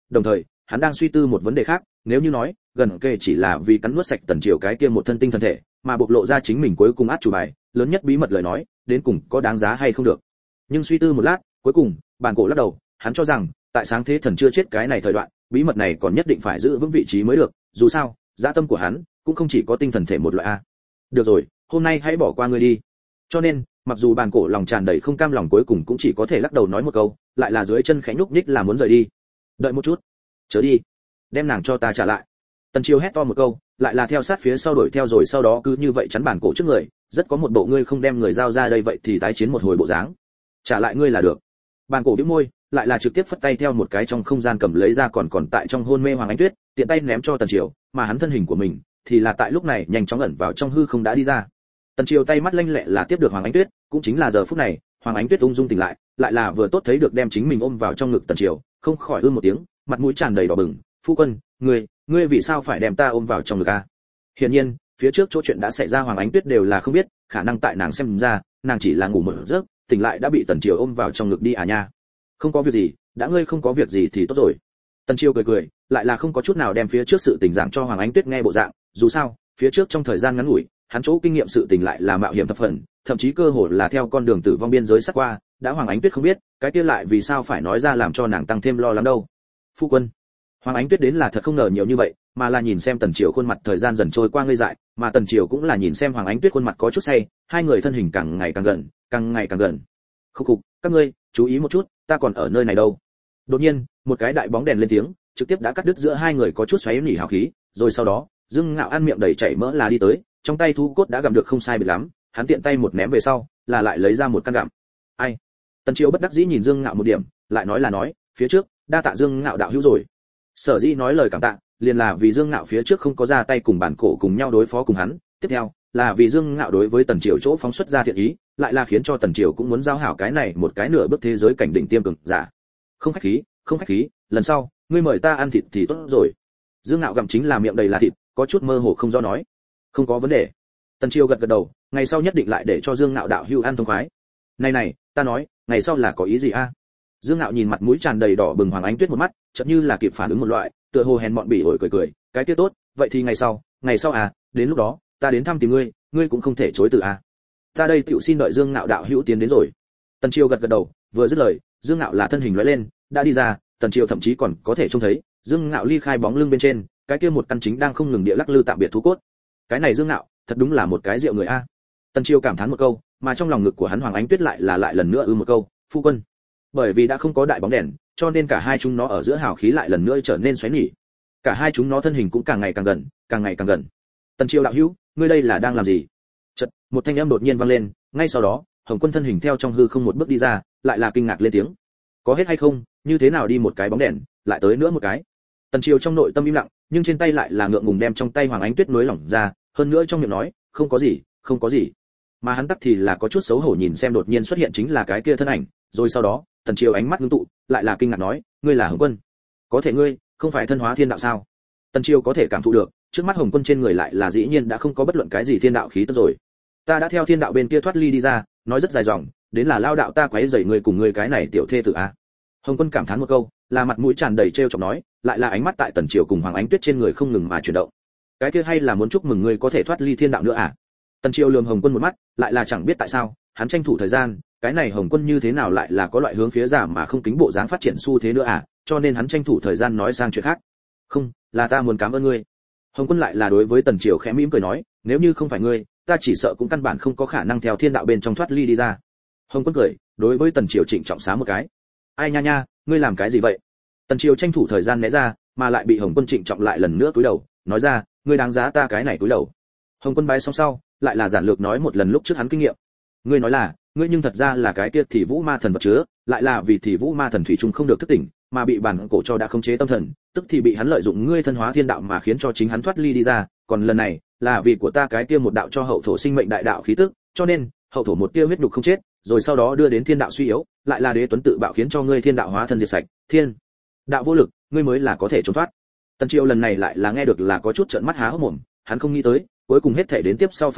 đồng thời hắn đang suy tư một vấn đề khác, nếu như nói gần kề chỉ là vì cắn nuốt sạch Tần Triều cái kia một thân tinh thần thể, mà bộc lộ ra chính mình cuối cùng át chủ bài lớn nhất bí mật lời nói, đến cùng có đáng giá hay không được. Nhưng suy tư một lát, cuối cùng bản cổ lắc đầu, hắn cho rằng tại sáng thế thần chưa chết cái này thời đoạn, bí mật này còn nhất định phải giữ vững vị trí mới được, dù sao dạ tâm của hắn cũng không chỉ có tinh thần thể một loại a. Được rồi, hôm nay hãy bỏ qua ngươi đi. Cho nên mặc dù bản cổ lòng tràn đầy không cam lòng, cuối cùng cũng chỉ có thể lắc đầu nói một câu, lại là dưới chân khẽ nhúc nhích là muốn rời đi. Đợi một chút, chớ đi, đem nàng cho ta trả lại. Tần Chiêu hét to một câu, lại là theo sát phía sau đuổi theo, rồi sau đó cứ như vậy chắn bản cổ trước người, rất có một bộ ngươi không đem người giao ra đây vậy thì tái chiến một hồi bộ dáng. Trả lại ngươi là được. Bản cổ bĩu môi, lại là trực tiếp phất tay theo một cái trong không gian cầm lấy ra còn còn tại trong hôn mê Hoàng Ánh Tuyết, tiện tay ném cho Tần Chiêu, mà hắn thân hình của mình thì là tại lúc này nhanh chóng ẩn vào trong hư không đã đi ra. Tần Chiêu tay mắt lanh lẹ là tiếp được Hoàng Ánh Tuyết, cũng chính là giờ phút này, Hoàng Ánh Tuyết ung dung tỉnh lại, lại là vừa tốt thấy được đem chính mình ôm vào trong ngực Tần Chiêu, không khỏi ưm một tiếng, mặt mũi tràn đầy đỏ bừng, "Phu quân, ngươi, ngươi vì sao phải đem ta ôm vào trong ngực a?" Hiển nhiên, phía trước chỗ chuyện đã xảy ra Hoàng Ánh Tuyết đều là không biết, khả năng tại nàng xem ra, nàng chỉ là ngủ một giấc, tỉnh lại đã bị Tần Chiêu ôm vào trong ngực đi à nha. "Không có việc gì, đã ngươi không có việc gì thì tốt rồi." Tần Chiêu cười cười, lại là không có chút nào đem phía trước sự tình giảng cho Hoàng Ánh Tuyết nghe bộ dạng, dù sao, phía trước trong thời gian ngắn ngủi, hắn chỗ kinh nghiệm sự tình lại là mạo hiểm thập phần, thậm chí cơ hồ là theo con đường tử vong biên giới sát qua, đã Hoàng Ánh Tuyết không biết, cái kia lại vì sao phải nói ra làm cho nàng tăng thêm lo lắng đâu. "Phu quân." Hoàng Ánh Tuyết đến là thật không ngờ nhiều như vậy, mà là nhìn xem Tần Chiêu khuôn mặt thời gian dần trôi qua ngây dại, mà Tần Chiêu cũng là nhìn xem Hoàng Ánh Tuyết khuôn mặt có chút say, hai người thân hình càng ngày càng gần, càng ngày càng gần. "Khục khục, các ngươi, chú ý một chút, ta còn ở nơi này đâu." Đột nhiên, một cái đại bóng đèn lên tiếng, trực tiếp đã cắt đứt giữa hai người có chút xoáy nỉ hào khí, rồi sau đó, Dương Ngạo ăn miệng đầy chảy mỡ là đi tới, trong tay thú cốt đã gặm được không sai biệt lắm, hắn tiện tay một ném về sau, là lại lấy ra một căn gặm. "Ai?" Tần Chiêu bất đắc dĩ nhìn Dương Ngạo một điểm, lại nói là nói, "Phía trước, đa tạ Dương Ngạo đạo hữu rồi." Sở dĩ nói lời cảm tạ, liền là vì Dương Ngạo phía trước không có ra tay cùng bản cổ cùng nhau đối phó cùng hắn, tiếp theo là vì Dương Ngạo đối với Tần Chiêu chỗ phóng xuất ra thiện ý, lại là khiến cho Tần Chiêu cũng muốn giao hảo cái này một cái nửa bước thế giới cảnh đỉnh tiêm cường giả. "Không khách khí, không khách khí, lần sau, ngươi mời ta ăn thịt thì tốt rồi." Dương Ngạo gặm chính là miệng đầy là thịt, có chút mơ hồ không do nói. "Không có vấn đề." Tần Chiêu gật gật đầu, ngày sau nhất định lại để cho Dương Ngạo đạo hữu ăn thông khoái. "Này này, ta nói, ngày sau là có ý gì a?" Dương Ngạo nhìn mặt mũi tràn đầy đỏ bừng Hoàng Ánh Tuyết một mắt, chợt như là kịp phản ứng một loại, tựa hồ hèn mọn bỉ ổi cười cười, "Cái kia tốt, vậy thì ngày sau, ngày sau à, đến lúc đó, ta đến thăm tìm ngươi, ngươi cũng không thể chối từ à." "Ta đây tựu xin đợi Dương Ngạo đạo hữu tiến đến rồi." Tần Chiêu gật gật đầu, vừa dứt lời, Dương Ngạo là thân hình lóe lên, đã đi ra, Tần Chiêu thậm chí còn có thể trông thấy, Dương Ngạo ly khai bóng lưng bên trên, cái kia một căn chính đang không ngừng địa lắc lư tạm biệt thú cốt. Cái này Dương Ngạo, thật đúng là một cái rượu người a. Tần Chiêu cảm thán một câu, mà trong lòng ngực của hắn Hoàng Ánh Tuyết lại là lại lần nữa ư một câu, "Phu quân." Bởi vì đã không có đại bóng đèn, cho nên cả hai chúng nó ở giữa hào khí lại lần nữa trở nên xoáy nỉ. Cả hai chúng nó thân hình cũng càng ngày càng gần, càng ngày càng gần. "Tần Chiêu đạo hữu, ngươi đây là đang làm gì?" Chợt, một thanh âm đột nhiên vang lên, ngay sau đó, Hồng Quân thân hình theo trong hư không một bước đi ra, lại là kinh ngạc lên tiếng. "Có hết hay không, như thế nào đi một cái bóng đèn, lại tới nữa một cái?" Tần Chiêu trong nội tâm im lặng, nhưng trên tay lại là ngượng ngùng đem trong tay Hoàng Ánh Tuyết nối lỏng ra, hơn nữa trong miệng nói, "Không có gì, không có gì." Mà hắn tắc thì là có chút xấu hổ nhìn xem đột nhiên xuất hiện chính là cái kia thân ảnh, rồi sau đó, Tần Chiêu ánh mắt ngưng tụ, lại là kinh ngạc nói, "Ngươi là Hồng Quân? Có thể ngươi, không phải thân hóa thiên đạo sao?" Tần Chiêu có thể cảm thụ được, trước mắt Hồng Quân trên người lại là dĩ nhiên đã không có bất luận cái gì thiên đạo khí tức rồi. "Ta đã theo thiên đạo bên kia thoát ly đi ra." Nói rất dài dòng, đến là lao đạo ta quấy rầy người cùng ngươi cái này tiểu thê tử a. Hồng Quân cảm thán một câu, là mặt mũi tràn đầy trêu chọc nói, lại là ánh mắt tại Tần Chiêu cùng Hoàng Ánh Tuyết trên người không ngừng mà chuyển động. "Cái kia hay là muốn chúc mừng ngươi có thể thoát ly thiên đạo nữa à?" Tần Chiêu lườm Hồng Quân một mắt, lại là chẳng biết tại sao, hắn tranh thủ thời gian, cái này Hồng Quân như thế nào lại là có loại hướng phía giả mà không kính bộ dáng phát triển xu thế nữa à, cho nên hắn tranh thủ thời gian nói sang chuyện khác. "Không, là ta muốn cảm ơn ngươi." Hồng Quân lại là đối với Tần Chiêu khẽ mỉm cười nói, "Nếu như không phải ngươi, ta chỉ sợ cũng căn bản không có khả năng theo thiên đạo bên trong thoát ly đi ra." Hồng Quân cười, đối với Tần Chiêu trịnh trọng xá một cái. "Ai nha nha, ngươi làm cái gì vậy?" Tần Chiêu tranh thủ thời gian né ra, mà lại bị Hồng Quân trịnh trọng lại lần nữa cúi đầu, nói ra, "Ngươi đáng giá ta cái này cúi đầu." Hồng Quân bái xong sau, lại là giản lược nói một lần lúc trước hắn kinh nghiệm. "Ngươi nói là, ngươi nhưng thật ra là cái kia thì vũ ma thần vật chứa, lại là vì thì vũ ma thần thủy chung không được thức tỉnh, mà bị bản cổ cho đã khống chế tâm thần, tức thì bị hắn lợi dụng ngươi thân hóa thiên đạo mà khiến cho chính hắn thoát ly đi ra, còn lần này, là vì của ta cái kia một đạo cho hậu thổ sinh mệnh đại đạo khí tức, cho nên, hậu thổ một tia huyết nhục không chết, rồi sau đó đưa đến thiên đạo suy yếu, lại là đế tuấn tự bạo khiến cho ngươi thiên đạo hóa thân diệt sạch, thiên đạo vô lực, ngươi mới là có thể trốn thoát." Tần Chiêu lần này lại là nghe được là có chút trợn mắt há hốc mồm, hắn không nghĩ tới, cuối cùng hết thể đến tiếp sau phát triển,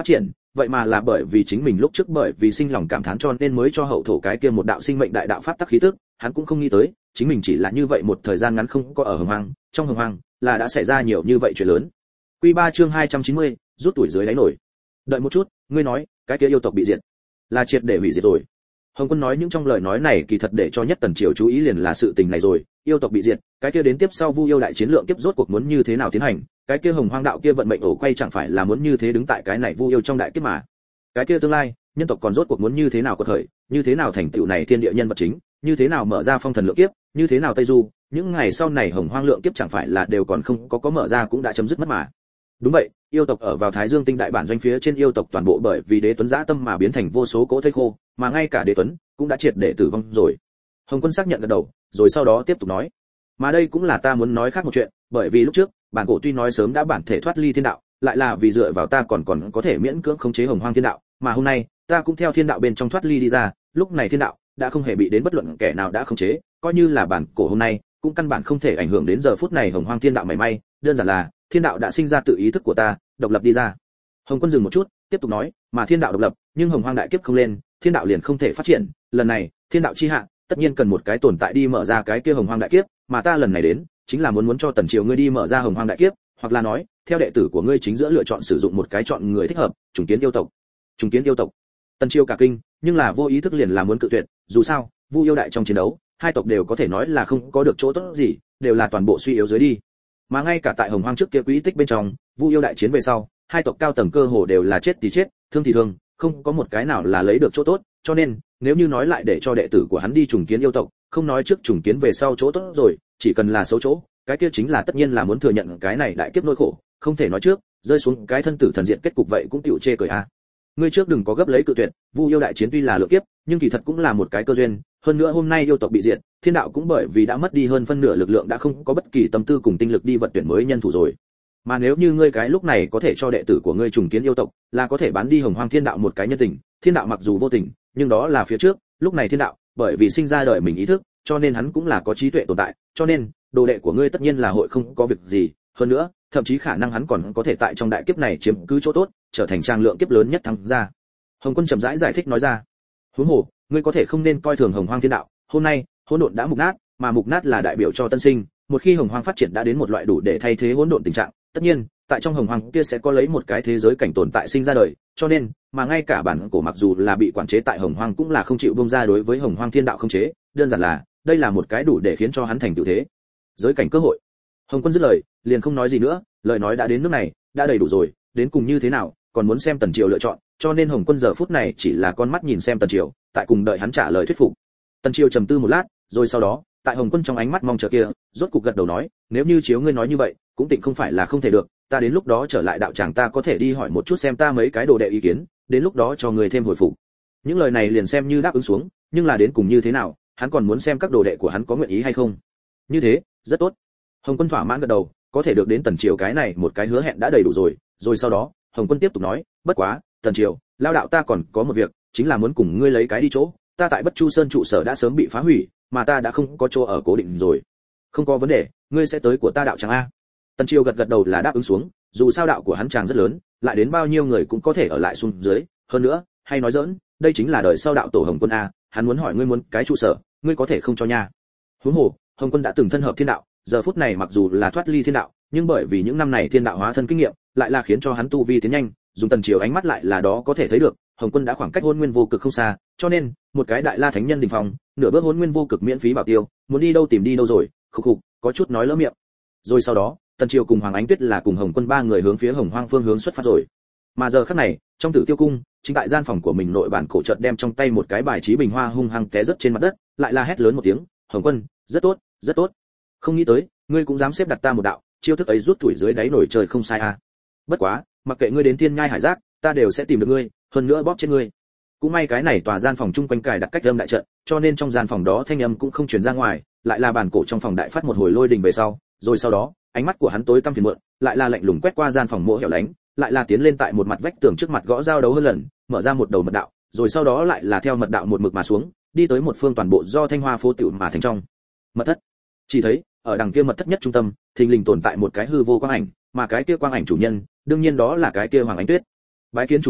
vậy mà là bởi vì chính mình lúc trước bởi vì sinh lòng cảm thán cho nên mới cho hậu thổ cái kia một đạo sinh mệnh đại đạo pháp tắc khí tức, hắn cũng không nghĩ tới, chính mình chỉ là như vậy một thời gian ngắn không có ở hồng hoang, trong hồng hoang là đã xảy ra nhiều như vậy chuyện lớn. Quy ba chương hai trăm chín mươi, rút tuổi dưới đáy nổi. Đợi một chút, ngươi nói, cái kia yêu tộc bị diệt, là triệt để hủy diệt rồi. Hồng Quân nói những trong lời nói này kỳ thật để cho Nhất Tần Triều chú ý liền là sự tình này rồi, yêu tộc bị diệt, cái kia đến tiếp sau Vu yêu đại chiến lượng kiếp rốt cuộc muốn như thế nào tiến hành, cái kia hồng hoang đạo kia vận mệnh ổ quay chẳng phải là muốn như thế đứng tại cái này Vu yêu trong đại kiếp mà. Cái kia tương lai, nhân tộc còn rốt cuộc muốn như thế nào có thời, như thế nào thành tựu này thiên địa nhân vật chính, như thế nào mở ra phong thần lượng kiếp, như thế nào Tây Du, những ngày sau này hồng hoang lượng kiếp chẳng phải là đều còn không có có mở ra cũng đã chấm dứt mất mà. Đúng vậy, yêu tộc ở vào Thái Dương tinh đại bản doanh phía trên yêu tộc toàn bộ bởi vì Đế Tuấn dã tâm mà biến thành vô số cỗ thây khô, mà ngay cả Đế Tuấn cũng đã triệt để tử vong rồi. Hồng Quân xác nhận gật đầu, rồi sau đó tiếp tục nói, mà đây cũng là ta muốn nói khác một chuyện, bởi vì lúc trước, bản cổ tuy nói sớm đã bản thể thoát ly thiên đạo, lại là vì dựa vào ta còn còn có thể miễn cưỡng khống chế hồng hoang thiên đạo, mà hôm nay, ta cũng theo thiên đạo bên trong thoát ly đi ra, lúc này thiên đạo đã không hề bị đến bất luận kẻ nào đã khống chế, coi như là bản cổ hôm nay, cũng căn bản không thể ảnh hưởng đến giờ phút này hồng hoang thiên đạo mảy may, đơn giản là thiên đạo đã sinh ra tự ý thức của ta, độc lập đi ra. Hồng Quân dừng một chút, tiếp tục nói, mà thiên đạo độc lập, nhưng hồng hoang đại kiếp không lên, thiên đạo liền không thể phát triển, lần này, thiên đạo chi hạ, tất nhiên cần một cái tồn tại đi mở ra cái kia hồng hoang đại kiếp, mà ta lần này đến, chính là muốn muốn cho Tần Triều ngươi đi mở ra hồng hoang đại kiếp, hoặc là nói, theo đệ tử của ngươi chính giữa lựa chọn sử dụng một cái chọn người thích hợp, trùng kiến yêu tộc. Trùng kiến yêu tộc. Tần Triều cả kinh, nhưng là vô ý thức liền là muốn cự tuyệt, dù sao, Vu yêu đại trong chiến đấu, hai tộc đều có thể nói là không có được chỗ tốt gì, đều là toàn bộ suy yếu dưới đi. Mà ngay cả tại hồng hoang trước kia quỹ tích bên trong, Vu yêu đại chiến về sau, hai tộc cao tầng cơ hồ đều là chết thì chết, thương thì thương, không có một cái nào là lấy được chỗ tốt, cho nên, nếu như nói lại để cho đệ tử của hắn đi trùng kiến yêu tộc, không nói trước trùng kiến về sau chỗ tốt rồi, chỉ cần là xấu chỗ, cái kia chính là tất nhiên là muốn thừa nhận cái này đại kiếp nỗi khổ, không thể nói trước, rơi xuống cái thân tử thần diện kết cục vậy cũng tiểu chê cười a. À. Ngươi trước đừng có gấp lấy cự tuyệt, Vu yêu đại chiến tuy là lượng kiếp, nhưng kỳ thật cũng là một cái cơ duyên, hơn nữa hôm nay yêu tộc bị diệt, thiên đạo cũng bởi vì đã mất đi hơn phân nửa lực lượng đã không có bất kỳ tâm tư cùng tinh lực đi vận tuyển mới nhân thủ rồi. Mà nếu như ngươi cái lúc này có thể cho đệ tử của ngươi trùng kiến yêu tộc, là có thể bán đi hồng hoang thiên đạo một cái nhân tình, thiên đạo mặc dù vô tình, nhưng đó là phía trước, lúc này thiên đạo, bởi vì sinh ra đời mình ý thức, cho nên hắn cũng là có trí tuệ tồn tại, cho nên, đồ đệ của ngươi tất nhiên là hội không có việc gì, hơn nữa, thậm chí khả năng hắn còn có thể tại trong đại kiếp này chiếm cứ chỗ tốt, trở thành trang lượng kiếp lớn nhất thắng ra. Hồng Quân chậm rãi giải thích nói ra, huống hồ, ngươi có thể không nên coi thường hồng hoang thiên đạo, hôm nay, hỗn độn đã mục nát, mà mục nát là đại biểu cho tân sinh, một khi hồng hoang phát triển đã đến một loại đủ để thay thế hỗn độn tình trạng, tất nhiên, tại trong hồng hoang kia sẽ có lấy một cái thế giới cảnh tồn tại sinh ra đời, cho nên, mà ngay cả bản cổ mặc dù là bị quản chế tại hồng hoang cũng là không chịu buông ra đối với hồng hoang thiên đạo không chế, đơn giản là, đây là một cái đủ để khiến cho hắn thành tựu thế giới cảnh cơ hội. Hồng Quân dứt lời, liền không nói gì nữa, lời nói đã đến nước này, đã đầy đủ rồi, đến cùng như thế nào, còn muốn xem Tần Triều lựa chọn, cho nên Hồng Quân giờ phút này chỉ là con mắt nhìn xem Tần Triều, tại cùng đợi hắn trả lời thuyết phục. Tần Triều trầm tư một lát, rồi sau đó, tại Hồng Quân trong ánh mắt mong chờ kia, rốt cục gật đầu nói, nếu như chiếu ngươi nói như vậy, cũng tịnh không phải là không thể được, ta đến lúc đó trở lại đạo tràng ta có thể đi hỏi một chút xem ta mấy cái đồ đệ ý kiến, đến lúc đó cho người thêm hồi phục. Những lời này liền xem như đáp ứng xuống, nhưng là đến cùng như thế nào, hắn còn muốn xem các đồ đệ của hắn có nguyện ý hay không. Như thế, rất tốt. Hồng Quân thỏa mãn gật đầu, có thể được đến Tần Triều cái này một cái hứa hẹn đã đầy đủ rồi, rồi sau đó, Hồng Quân tiếp tục nói, bất quá, Tần Triều, lao đạo ta còn có một việc, chính là muốn cùng ngươi lấy cái đi chỗ, ta tại Bất Chu Sơn trụ sở đã sớm bị phá hủy, mà ta đã không có chỗ ở cố định rồi. Không có vấn đề, ngươi sẽ tới của ta đạo tràng a. Tần Triều gật gật đầu là đáp ứng xuống, dù sao đạo của hắn tràng rất lớn, lại đến bao nhiêu người cũng có thể ở lại xuống dưới, hơn nữa, hay nói giỡn, đây chính là đời sau đạo tổ Hồng Quân a, hắn muốn hỏi ngươi muốn cái trụ sở, ngươi có thể không cho nha. Huống hồ, Hồng Quân đã từng thân hợp thiên đạo, giờ phút này mặc dù là thoát ly thiên đạo, nhưng bởi vì những năm này thiên đạo hóa thân kinh nghiệm, lại là khiến cho hắn tu vi tiến nhanh, dùng Tần Triều ánh mắt lại là đó có thể thấy được, Hồng Quân đã khoảng cách Hỗn Nguyên vô cực không xa, cho nên, một cái đại la thánh nhân đỉnh phong, nửa bước Hỗn Nguyên vô cực miễn phí bảo tiêu, muốn đi đâu tìm đi đâu rồi, khục khục, có chút nói lỡ miệng. Rồi sau đó, Tần Triều cùng Hoàng Ánh Tuyết là cùng Hồng Quân ba người hướng phía Hồng Hoang phương hướng xuất phát rồi. Mà giờ khắc này, trong Tử Tiêu cung, chính tại gian phòng của mình nội bản cổ chợt đem trong tay một cái bài trí bình hoa hung hăng té rớt trên mặt đất, lại là hét lớn một tiếng, "Hồng Quân, rất tốt, rất tốt. Không nghĩ tới, ngươi cũng dám xếp đặt ta một đạo, chiêu thức ấy rút tuổi dưới đáy nổi trời không sai a. À. Bất quá, mặc kệ ngươi đến thiên nhai hải giác, ta đều sẽ tìm được ngươi, hơn nữa bóp chết ngươi." Cũng may cái này tòa gian phòng chung quanh cài đặt cách âm đại trận, cho nên trong gian phòng đó thanh âm cũng không truyền ra ngoài, lại là bản cổ trong phòng đại phát một hồi lôi đình về sau, rồi sau đó, ánh mắt của hắn tối tăm phiền muộn, lại là lạnh lùng quét qua gian phòng mỗi hẻo lánh, lại là tiến lên tại một mặt vách tường trước mặt gõ giao đấu hơn lần, mở ra một đầu mật đạo, rồi sau đó lại là theo mật đạo một mực mà xuống, đi tới một phương toàn bộ do thanh hoa phố tiểu mà thành trong mật thất. Chỉ thấy, ở đằng kia mật thất nhất trung tâm, thình lình tồn tại một cái hư vô quang ảnh, mà cái kia quang ảnh chủ nhân, đương nhiên đó là cái kia Hoàng Ánh Tuyết. Bái kiến chủ nhân,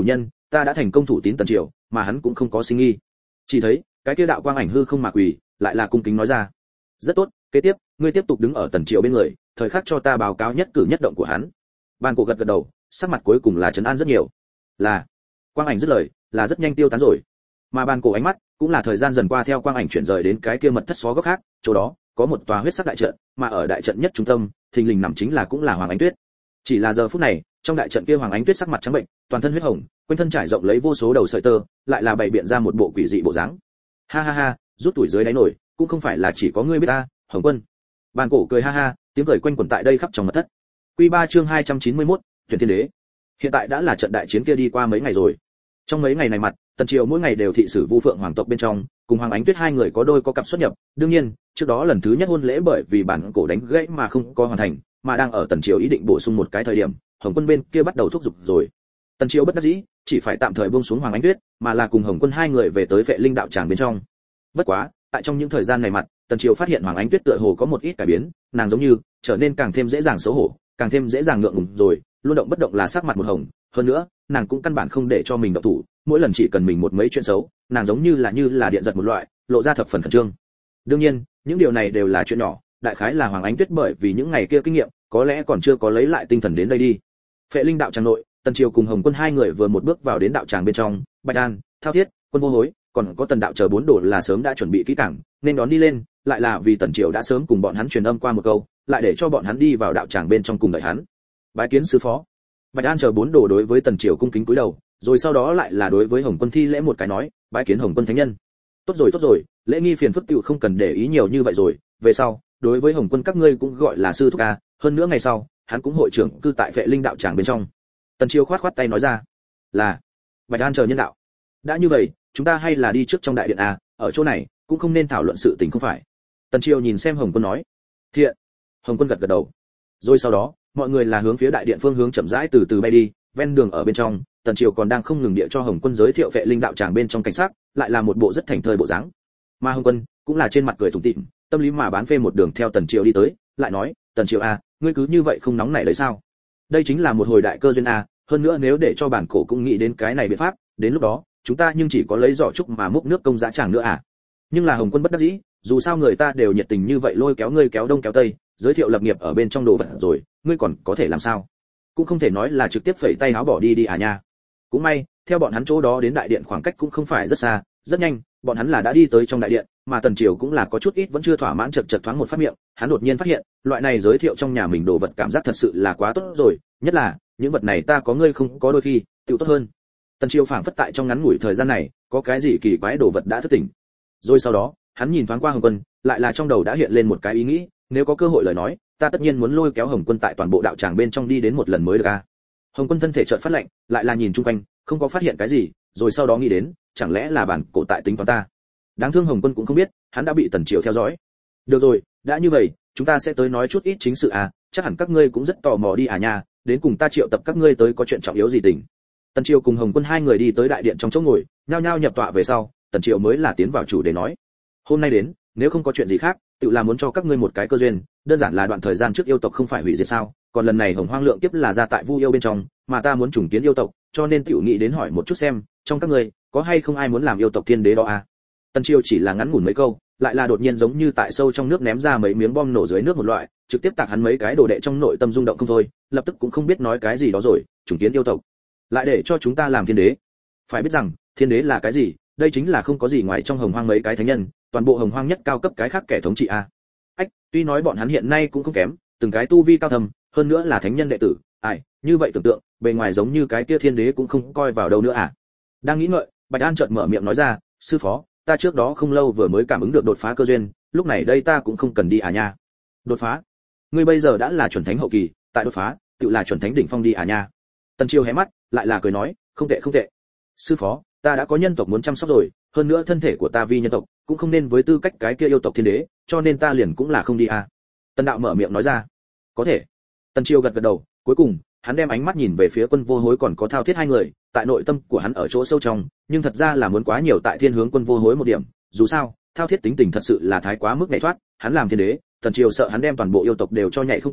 ta đã thành công thủ tín Tần Triều, mà hắn cũng không có sinh nghi. Chỉ thấy cái kia đạo quang ảnh hư không mà quỳ, lại là cung kính nói ra: rất tốt, kế tiếp ngươi tiếp tục đứng ở Tần Triều bên người, thời khắc cho ta báo cáo nhất cử nhất động của hắn. Bàn cổ gật gật đầu, sắc mặt cuối cùng là trấn an rất nhiều. Là. Quang ảnh dứt lời, là rất nhanh tiêu tán rồi. Mà bàn cổ ánh mắt cũng là thời gian dần qua theo quang ảnh chuyển rời đến cái kia mật thất xó góc khác, chỗ đó có một tòa huyết sắc đại trận, mà ở đại trận nhất trung tâm, thình lình nằm chính là cũng là Hoàng Ánh Tuyết. Chỉ là giờ phút này, trong đại trận kia Hoàng Ánh Tuyết sắc mặt trắng bệnh, toàn thân huyết hồng, quanh thân trải rộng lấy vô số đầu sợi tơ, lại là bày biện ra một bộ quỷ dị bộ dáng. Ha ha ha, rút tuổi dưới đáy nổi, cũng không phải là chỉ có ngươi biết ta, Hồng Quân. Bàn cổ cười ha ha, tiếng cười quanh quẩn tại đây khắp trong mật thất. Quy ba chương hai trăm chín mươi mốt, Tuyển Thiên Đế. Hiện tại đã là trận đại chiến kia đi qua mấy ngày rồi. Trong mấy ngày này mặt, Tần Triều mỗi ngày đều thị sử Vu Phượng hoàng tộc bên trong, cùng Hoàng Ánh Tuyết hai người có đôi có cặp xuất nhập, đương nhiên, trước đó lần thứ nhất hôn lễ bởi vì bản cổ đánh gãy mà không có hoàn thành, mà đang ở Tần Triều ý định bổ sung một cái thời điểm, Hồng Quân bên kia bắt đầu thúc giục rồi. Tần Triều bất đắc dĩ, chỉ phải tạm thời buông xuống Hoàng Ánh Tuyết, mà là cùng Hồng Quân hai người về tới Vệ Linh đạo tràng bên trong. Bất quá, tại trong những thời gian này mặt, Tần Triều phát hiện Hoàng Ánh Tuyết tựa hồ có một ít cải biến, nàng giống như trở nên càng thêm dễ dàng xấu hổ, càng thêm dễ dàng ngượng ngùng rồi, luôn động bất động là sắc mặt một hồng, hơn nữa, nàng cũng căn bản không để cho mình động thủ, mỗi lần chỉ cần mình một mấy chuyện xấu, nàng giống như là như là điện giật một loại, lộ ra thập phần khẩn trương. Đương nhiên, những điều này đều là chuyện nhỏ, đại khái là Hoàng Ánh Tuyết bởi vì những ngày kia kinh nghiệm, có lẽ còn chưa có lấy lại tinh thần đến đây đi. Phệ Linh đạo tràng nội, Tần Triều cùng Hồng Quân hai người vừa một bước vào đến đạo tràng bên trong, Bạch An, Thao Thiết, Quân Vô Hối, còn có Tần đạo chờ bốn đồ là sớm đã chuẩn bị kỹ càng, nên đón đi lên, lại là vì Tần Triều đã sớm cùng bọn hắn truyền âm qua một câu, lại để cho bọn hắn đi vào đạo tràng bên trong cùng đợi hắn. Bái kiến sư phó. Bạch An chờ bốn đồ đối với Tần Triều cung kính cúi đầu, rồi sau đó lại là đối với Hồng Quân thi lễ một cái nói, bái kiến Hồng Quân thánh nhân. Tốt rồi tốt rồi, lễ nghi phiền phức tiểu không cần để ý nhiều như vậy rồi, về sau, đối với Hồng Quân các ngươi cũng gọi là sư thúc a, hơn nữa ngày sau, hắn cũng hội trưởng cư tại Vệ Linh đạo tràng bên trong. Tần Triều khoát khoát tay nói ra, là. Bạch An chờ nhân đạo. Đã như vậy, chúng ta hay là đi trước trong đại điện a, ở chỗ này cũng không nên thảo luận sự tình không phải. Tần Triều nhìn xem Hồng Quân nói, thiện. Hồng Quân gật gật đầu. Rồi sau đó, mọi người là hướng phía đại điện phương hướng chậm rãi từ từ bay đi, ven đường ở bên trong, Tần Triều còn đang không ngừng địa cho Hồng Quân giới thiệu Vệ Linh đạo tràng bên trong cảnh sát, lại là một bộ rất thành thơi bộ dáng. Mà Hồng Quân cũng là trên mặt cười tủm tỉm, tâm lý mà bán phê một đường theo Tần Triều đi tới, lại nói, Tần Triều a, ngươi cứ như vậy không nóng nảy đấy sao? Đây chính là một hồi đại cơ duyên a, hơn nữa nếu để cho bản cổ cũng nghĩ đến cái này biện pháp, đến lúc đó, chúng ta nhưng chỉ có lấy giỏ trúc mà múc nước công dã tràng nữa à? Nhưng là Hồng Quân bất đắc dĩ, dù sao người ta đều nhiệt tình như vậy lôi kéo ngươi kéo đông kéo tây, giới thiệu lập nghiệp ở bên trong đồ vật rồi, ngươi còn có thể làm sao? Cũng không thể nói là trực tiếp phẩy tay áo bỏ đi đi à nha. Cũng may, theo bọn hắn chỗ đó đến đại điện khoảng cách cũng không phải rất xa, rất nhanh, bọn hắn là đã đi tới trong đại điện, mà Tần Triều cũng là có chút ít vẫn chưa thỏa mãn chật chật thoáng một phát miệng, hắn đột nhiên phát hiện, loại này giới thiệu trong nhà mình đồ vật cảm giác thật sự là quá tốt rồi, nhất là, những vật này ta có ngươi không có đôi khi, tự tốt hơn. Tần Triều phảng phất tại trong ngắn ngủi thời gian này, có cái gì kỳ quái đồ vật đã thức tỉnh. Rồi sau đó, hắn nhìn thoáng qua Hồng Quân, lại là trong đầu đã hiện lên một cái ý nghĩ, nếu có cơ hội lời nói, ta tất nhiên muốn lôi kéo Hồng Quân tại toàn bộ đạo tràng bên trong đi đến một lần mới được a. Hồng Quân thân thể chợt phát lạnh, lại là nhìn chung quanh, không có phát hiện cái gì, rồi sau đó nghĩ đến, chẳng lẽ là bản cổ tại tính toán ta. Đáng thương Hồng Quân cũng không biết, hắn đã bị Tần Triều theo dõi. Được rồi, đã như vậy, chúng ta sẽ tới nói chút ít chính sự à, chắc hẳn các ngươi cũng rất tò mò đi à nha, đến cùng ta triệu tập các ngươi tới có chuyện trọng yếu gì tình. Tần Triều cùng Hồng Quân hai người đi tới đại điện trong chỗ ngồi, nhao nhao nhập tọa về sau, Tần Triều mới là tiến vào chủ đề nói. Hôm nay đến, nếu không có chuyện gì khác, tự là muốn cho các ngươi một cái cơ duyên, đơn giản là đoạn thời gian trước yêu tộc không phải hủy diệt sao, còn lần này Hồng Hoang lượng kiếp là ra tại Vu yêu bên trong, mà ta muốn trùng kiến yêu tộc, cho nên tiểu nghĩ đến hỏi một chút xem, trong các ngươi có hay không ai muốn làm yêu tộc thiên đế đó à? Tần Triều chỉ là ngắn ngủn mấy câu, lại là đột nhiên giống như tại sâu trong nước ném ra mấy miếng bom nổ dưới nước một loại, trực tiếp tạc hắn mấy cái đồ đệ trong nội tâm rung động không thôi, lập tức cũng không biết nói cái gì đó rồi, trùng kiến yêu tộc, lại để cho chúng ta làm thiên đế. Phải biết rằng, thiên đế là cái gì? Đây chính là không có gì ngoài trong Hồng Hoang mấy cái thánh nhân, toàn bộ Hồng Hoang nhất cao cấp cái khác kẻ thống trị a. Ách, tuy nói bọn hắn hiện nay cũng không kém, từng cái tu vi cao thâm, hơn nữa là thánh nhân đệ tử, ai, như vậy tưởng tượng, bề ngoài giống như cái kia thiên đế cũng không coi vào đâu nữa à. Đang nghĩ ngợi, Bạch An chợt mở miệng nói ra, sư phó, ta trước đó không lâu vừa mới cảm ứng được đột phá cơ duyên, lúc này đây ta cũng không cần đi à nha. Đột phá? Ngươi bây giờ đã là chuẩn thánh hậu kỳ, tại đột phá, tự là chuẩn thánh đỉnh phong đi à nha. Tần Triều hé mắt, lại là cười nói, không tệ không tệ. Sư phó, ta đã có nhân tộc muốn chăm sóc rồi, hơn nữa thân thể của ta vi nhân tộc, cũng không nên với tư cách cái kia yêu tộc thiên đế, cho nên ta liền cũng là không đi à. Tần đạo mở miệng nói ra, có thể. Tần Triều gật gật đầu, cuối cùng, hắn đem ánh mắt nhìn về phía Quân Vô Hối còn có Thao Thiết hai người, tại nội tâm của hắn ở chỗ sâu trong, nhưng thật ra là muốn quá nhiều tại thiên hướng Quân Vô Hối một điểm, dù sao, Thao Thiết tính tình thật sự là thái quá mức nhảy thoát, hắn làm thiên đế, Tần Triều sợ hắn đem toàn bộ yêu tộc đều cho nhảy không có,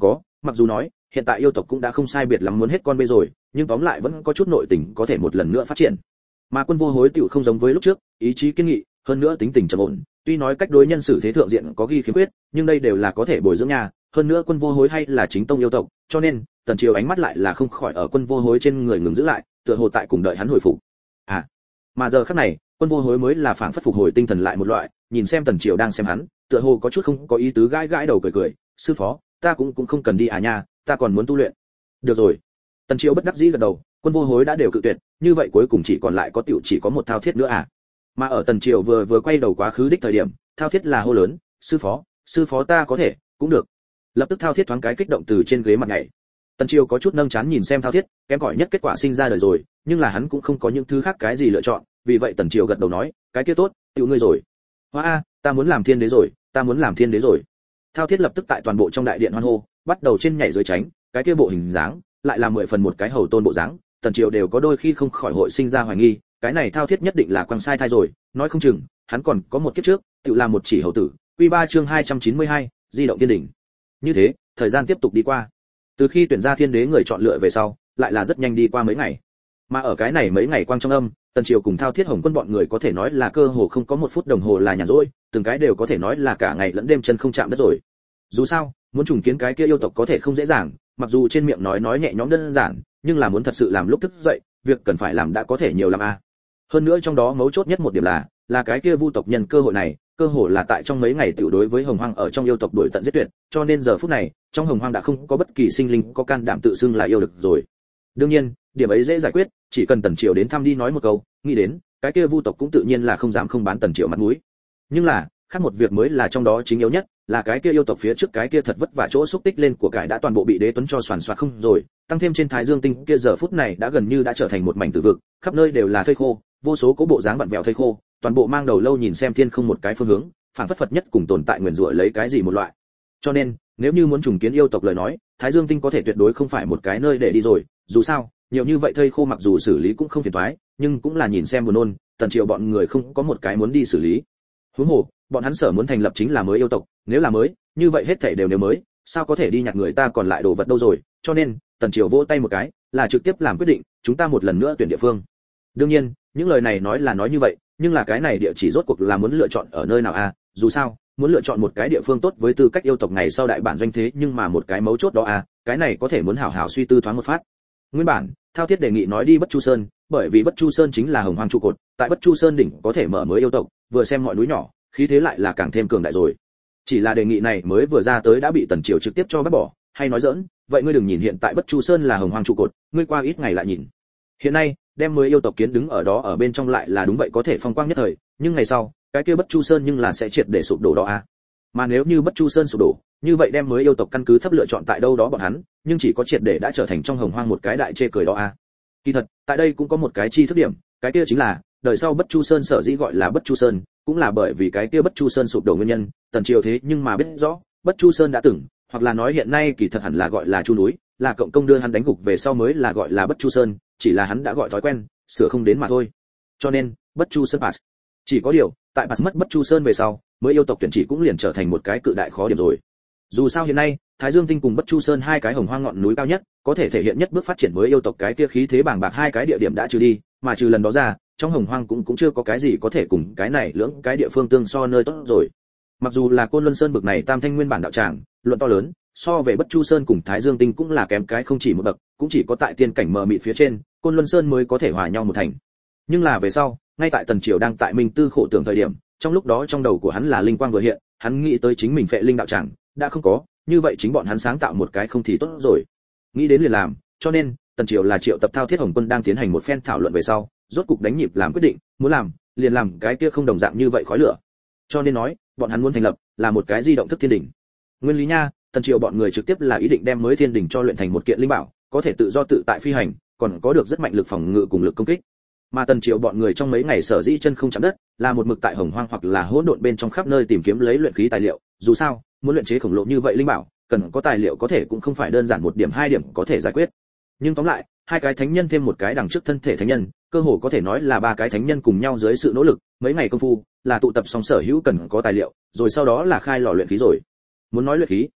mặc dù nói hiện tại yêu tộc cũng đã không sai biệt lắm muốn hết con bê rồi, nhưng tóm lại vẫn có chút nội tình có thể một lần nữa phát triển. Mà Quân Vô Hối tiểu không giống với lúc trước, ý chí kiên nghị, hơn nữa tính tình trầm ổn, tuy nói cách đối nhân xử thế thượng diện có ghi khiếm khuyết, nhưng đây đều là có thể bồi dưỡng nhà, hơn nữa Quân Vô Hối hay là chính tông yêu tộc, cho nên Tần Triều ánh mắt lại là không khỏi ở Quân Vô Hối trên người ngừng giữ lại, tựa hồ tại cùng đợi hắn hồi phục. À, mà giờ khắc này, Quân Vô Hối mới là phảng phất phục hồi tinh thần lại một loại, nhìn xem Tần Triều đang xem hắn, tựa hồ có chút không có ý tứ gãi gãi đầu cười cười, sư phó, ta cũng cũng không cần đi à nha, ta còn muốn tu luyện. Được rồi. Tần Triều bất đắc dĩ gật đầu, Quân Vô Hối đã đều cự tuyệt, như vậy cuối cùng chỉ còn lại có tiểu chỉ có một Thao Thiết nữa à. Mà ở Tần Triều vừa vừa quay đầu quá khứ đích thời điểm, Thao Thiết là hô lớn, sư phó, sư phó ta có thể, cũng được. Lập tức Thao Thiết thoáng cái kích động từ trên ghế mặt nhảy. Tần Triều có chút nâng chán nhìn xem Thao Thiết, kém cỏi nhất kết quả sinh ra đời rồi, nhưng là hắn cũng không có những thứ khác cái gì lựa chọn, vì vậy Tần Triều gật đầu nói, cái kia tốt, tiểu ngươi rồi. Hoa a, ta muốn làm thiên đế rồi, ta muốn làm thiên đế rồi. Thao Thiết lập tức tại toàn bộ trong đại điện hoan hô, bắt đầu trên nhảy dưới tránh, cái kia bộ hình dáng, lại là mười phần một cái hầu tôn bộ dáng, Tần Triều đều có đôi khi không khỏi hội sinh ra hoài nghi, cái này Thao Thiết nhất định là quăng sai thai rồi, nói không chừng, hắn còn có một kiếp trước, tự là một chỉ hầu tử. Quy ba chương hai trăm chín mươi hai, di động thiên đỉnh. Như thế, thời gian tiếp tục đi qua. Từ khi tuyển ra thiên đế người chọn lựa về sau, lại là rất nhanh đi qua mấy ngày. Mà ở cái này mấy ngày quang trong âm, Tần Triều cùng Thao Thiết Hồng Quân bọn người có thể nói là cơ hồ không có một phút đồng hồ là nhàn rỗi, từng cái đều có thể nói là cả ngày lẫn đêm chân không chạm đất rồi. Dù sao, muốn trùng kiến cái kia yêu tộc có thể không dễ dàng, mặc dù trên miệng nói nói nhẹ nhõm đơn giản, nhưng là muốn thật sự làm lúc thức dậy, việc cần phải làm đã có thể nhiều lắm a. À. Hơn nữa trong đó mấu chốt nhất một điểm là, là cái kia Vu tộc nhân cơ hội này, cơ hội là tại trong mấy ngày tiểu đối với Hồng Hoang ở trong yêu tộc đuổi tận giết tuyệt, cho nên giờ phút này, trong Hồng Hoang đã không có bất kỳ sinh linh có can đảm tự xưng là yêu được rồi. Đương nhiên, điểm ấy dễ giải quyết, chỉ cần Tần Triều đến thăm đi nói một câu, nghĩ đến, cái kia Vu tộc cũng tự nhiên là không dám không bán Tần Triều mặt mũi. Nhưng là, khác một việc mới là trong đó chính yếu nhất, là cái kia yêu tộc phía trước cái kia thật vất vả chỗ xúc tích lên của cải đã toàn bộ bị Đế Tuấn cho soàn soạt không rồi, tăng thêm trên Thái Dương tinh kia giờ phút này đã gần như đã trở thành một mảnh tử vực, khắp nơi đều là thây khô, vô số cố bộ dáng vặn vẹo thây khô, toàn bộ mang đầu lâu nhìn xem thiên không một cái phương hướng, phản phất Phật nhất cùng tồn tại nguyền rủa lấy cái gì một loại. Cho nên, nếu như muốn trùng kiến yêu tộc lời nói, Thái Dương tinh có thể tuyệt đối không phải một cái nơi để đi rồi, dù sao, nhiều như vậy thây khô mặc dù xử lý cũng không phiền toái, nhưng cũng là nhìn xem buồn nôn, Tần Triều bọn người không có một cái muốn đi xử lý. Huống hồ, bọn hắn sở muốn thành lập chính là mới yêu tộc, nếu là mới, như vậy hết thảy đều nếu mới, sao có thể đi nhặt người ta còn lại đồ vật đâu rồi, cho nên, Tần Triều vỗ tay một cái, là trực tiếp làm quyết định, chúng ta một lần nữa tuyển địa phương. Đương nhiên, những lời này nói là nói như vậy, nhưng là cái này địa chỉ rốt cuộc là muốn lựa chọn ở nơi nào a? À? Dù sao, muốn lựa chọn một cái địa phương tốt với tư cách yêu tộc ngày sau đại bản doanh thế, nhưng mà một cái mấu chốt đó a, à, cái này có thể muốn hảo hảo suy tư thoáng một phát. Nguyên bản, Thao Thiết đề nghị nói đi Bất Chu Sơn, bởi vì Bất Chu Sơn chính là Hồng Hoang trụ cột, tại Bất Chu Sơn đỉnh có thể mở mới yêu tộc, vừa xem mọi núi nhỏ, khí thế lại là càng thêm cường đại rồi. Chỉ là đề nghị này mới vừa ra tới đã bị Tần Triều trực tiếp cho bác bỏ, hay nói giỡn, vậy ngươi đừng nhìn hiện tại Bất Chu Sơn là Hồng Hoang trụ cột, ngươi qua ít ngày lại nhìn. Hiện nay, đem mới yêu tộc kiến đứng ở đó ở bên trong lại là đúng vậy có thể phong quang nhất thời, nhưng ngày sau, cái kia Bất Chu Sơn nhưng là sẽ triệt để sụp đổ đó a. À. Mà nếu như Bất Chu Sơn sụp đổ, như vậy đem mới yêu tộc căn cứ thấp lựa chọn tại đâu đó bọn hắn, nhưng chỉ có triệt để đã trở thành trong Hồng Hoang một cái đại chê cười đó a. À. Kỳ thật, tại đây cũng có một cái chi thức điểm, cái kia chính là, đời sau Bất Chu Sơn sở dĩ gọi là Bất Chu Sơn, cũng là bởi vì cái kia Bất Chu Sơn sụp đổ nguyên nhân, Tần Triều thế nhưng mà biết rõ, Bất Chu Sơn đã từng, hoặc là nói hiện nay kỳ thật hẳn là gọi là Chu núi, là cộng công đưa hắn đánh gục về sau mới là gọi là Bất Chu Sơn, chỉ là hắn đã gọi thói quen, sửa không đến mà thôi. Cho nên, Bất Chu Sơn pass. Chỉ có điều, tại pass mất Bất Chu Sơn về sau, mới yêu tộc tuyển chỉ cũng liền trở thành một cái cự đại khó điểm rồi. Dù sao hiện nay, Thái Dương tinh cùng Bất Chu Sơn hai cái Hồng Hoang ngọn núi cao nhất, có thể thể hiện nhất bước phát triển mới yêu tộc cái kia khí thế bàng bạc hai cái địa điểm đã trừ đi, mà trừ lần đó ra, trong Hồng Hoang cũng cũng chưa có cái gì có thể cùng cái này lưỡng cái địa phương tương so nơi tốt rồi. Mặc dù là Côn Luân Sơn bực này tam thanh nguyên bản đạo tràng, luận to lớn, so về Bất Chu Sơn cùng Thái Dương tinh cũng là kém cái không chỉ một bậc, cũng chỉ có tại tiên cảnh mờ mịt phía trên, Côn Luân Sơn mới có thể hòa nhau một thành. Nhưng là về sau, ngay tại Tần Triều đang tại Minh Tư khổ tưởng thời điểm, trong lúc đó trong đầu của hắn là linh quang vừa hiện, hắn nghĩ tới chính mình phệ linh đạo tràng, đã không có, như vậy chính bọn hắn sáng tạo một cái không thì tốt rồi. Nghĩ đến liền làm, cho nên, Tần Triều là triệu tập Thao Thiết Hồng Quân đang tiến hành một phen thảo luận về sau, rốt cục đánh nhịp làm quyết định, muốn làm, liền làm cái kia không đồng dạng như vậy khói lửa. Cho nên nói, bọn hắn muốn thành lập là một cái di động thức thiên đỉnh. Nguyên lý nha, Tần Triều bọn người trực tiếp là ý định đem mới thiên đỉnh cho luyện thành một kiện linh bảo, có thể tự do tự tại phi hành, còn có được rất mạnh lực phòng ngự cùng lực công kích. Mà Tần Triều bọn người trong mấy ngày sở dĩ chân không chạm đất, là một mực tại Hồng Hoang hoặc là hỗn độn bên trong khắp nơi tìm kiếm lấy luyện khí tài liệu, dù sao, muốn luyện chế khổng lồ như vậy linh bảo, cần có tài liệu có thể cũng không phải đơn giản một điểm hai điểm có thể giải quyết. Nhưng tóm lại, hai cái thánh nhân thêm một cái đằng trước thân thể thánh nhân, cơ hồ có thể nói là ba cái thánh nhân cùng nhau dưới sự nỗ lực, mấy ngày công phu, là tụ tập xong sở hữu cần có tài liệu, rồi sau đó là khai lò luyện khí rồi. Muốn nói luyện khí,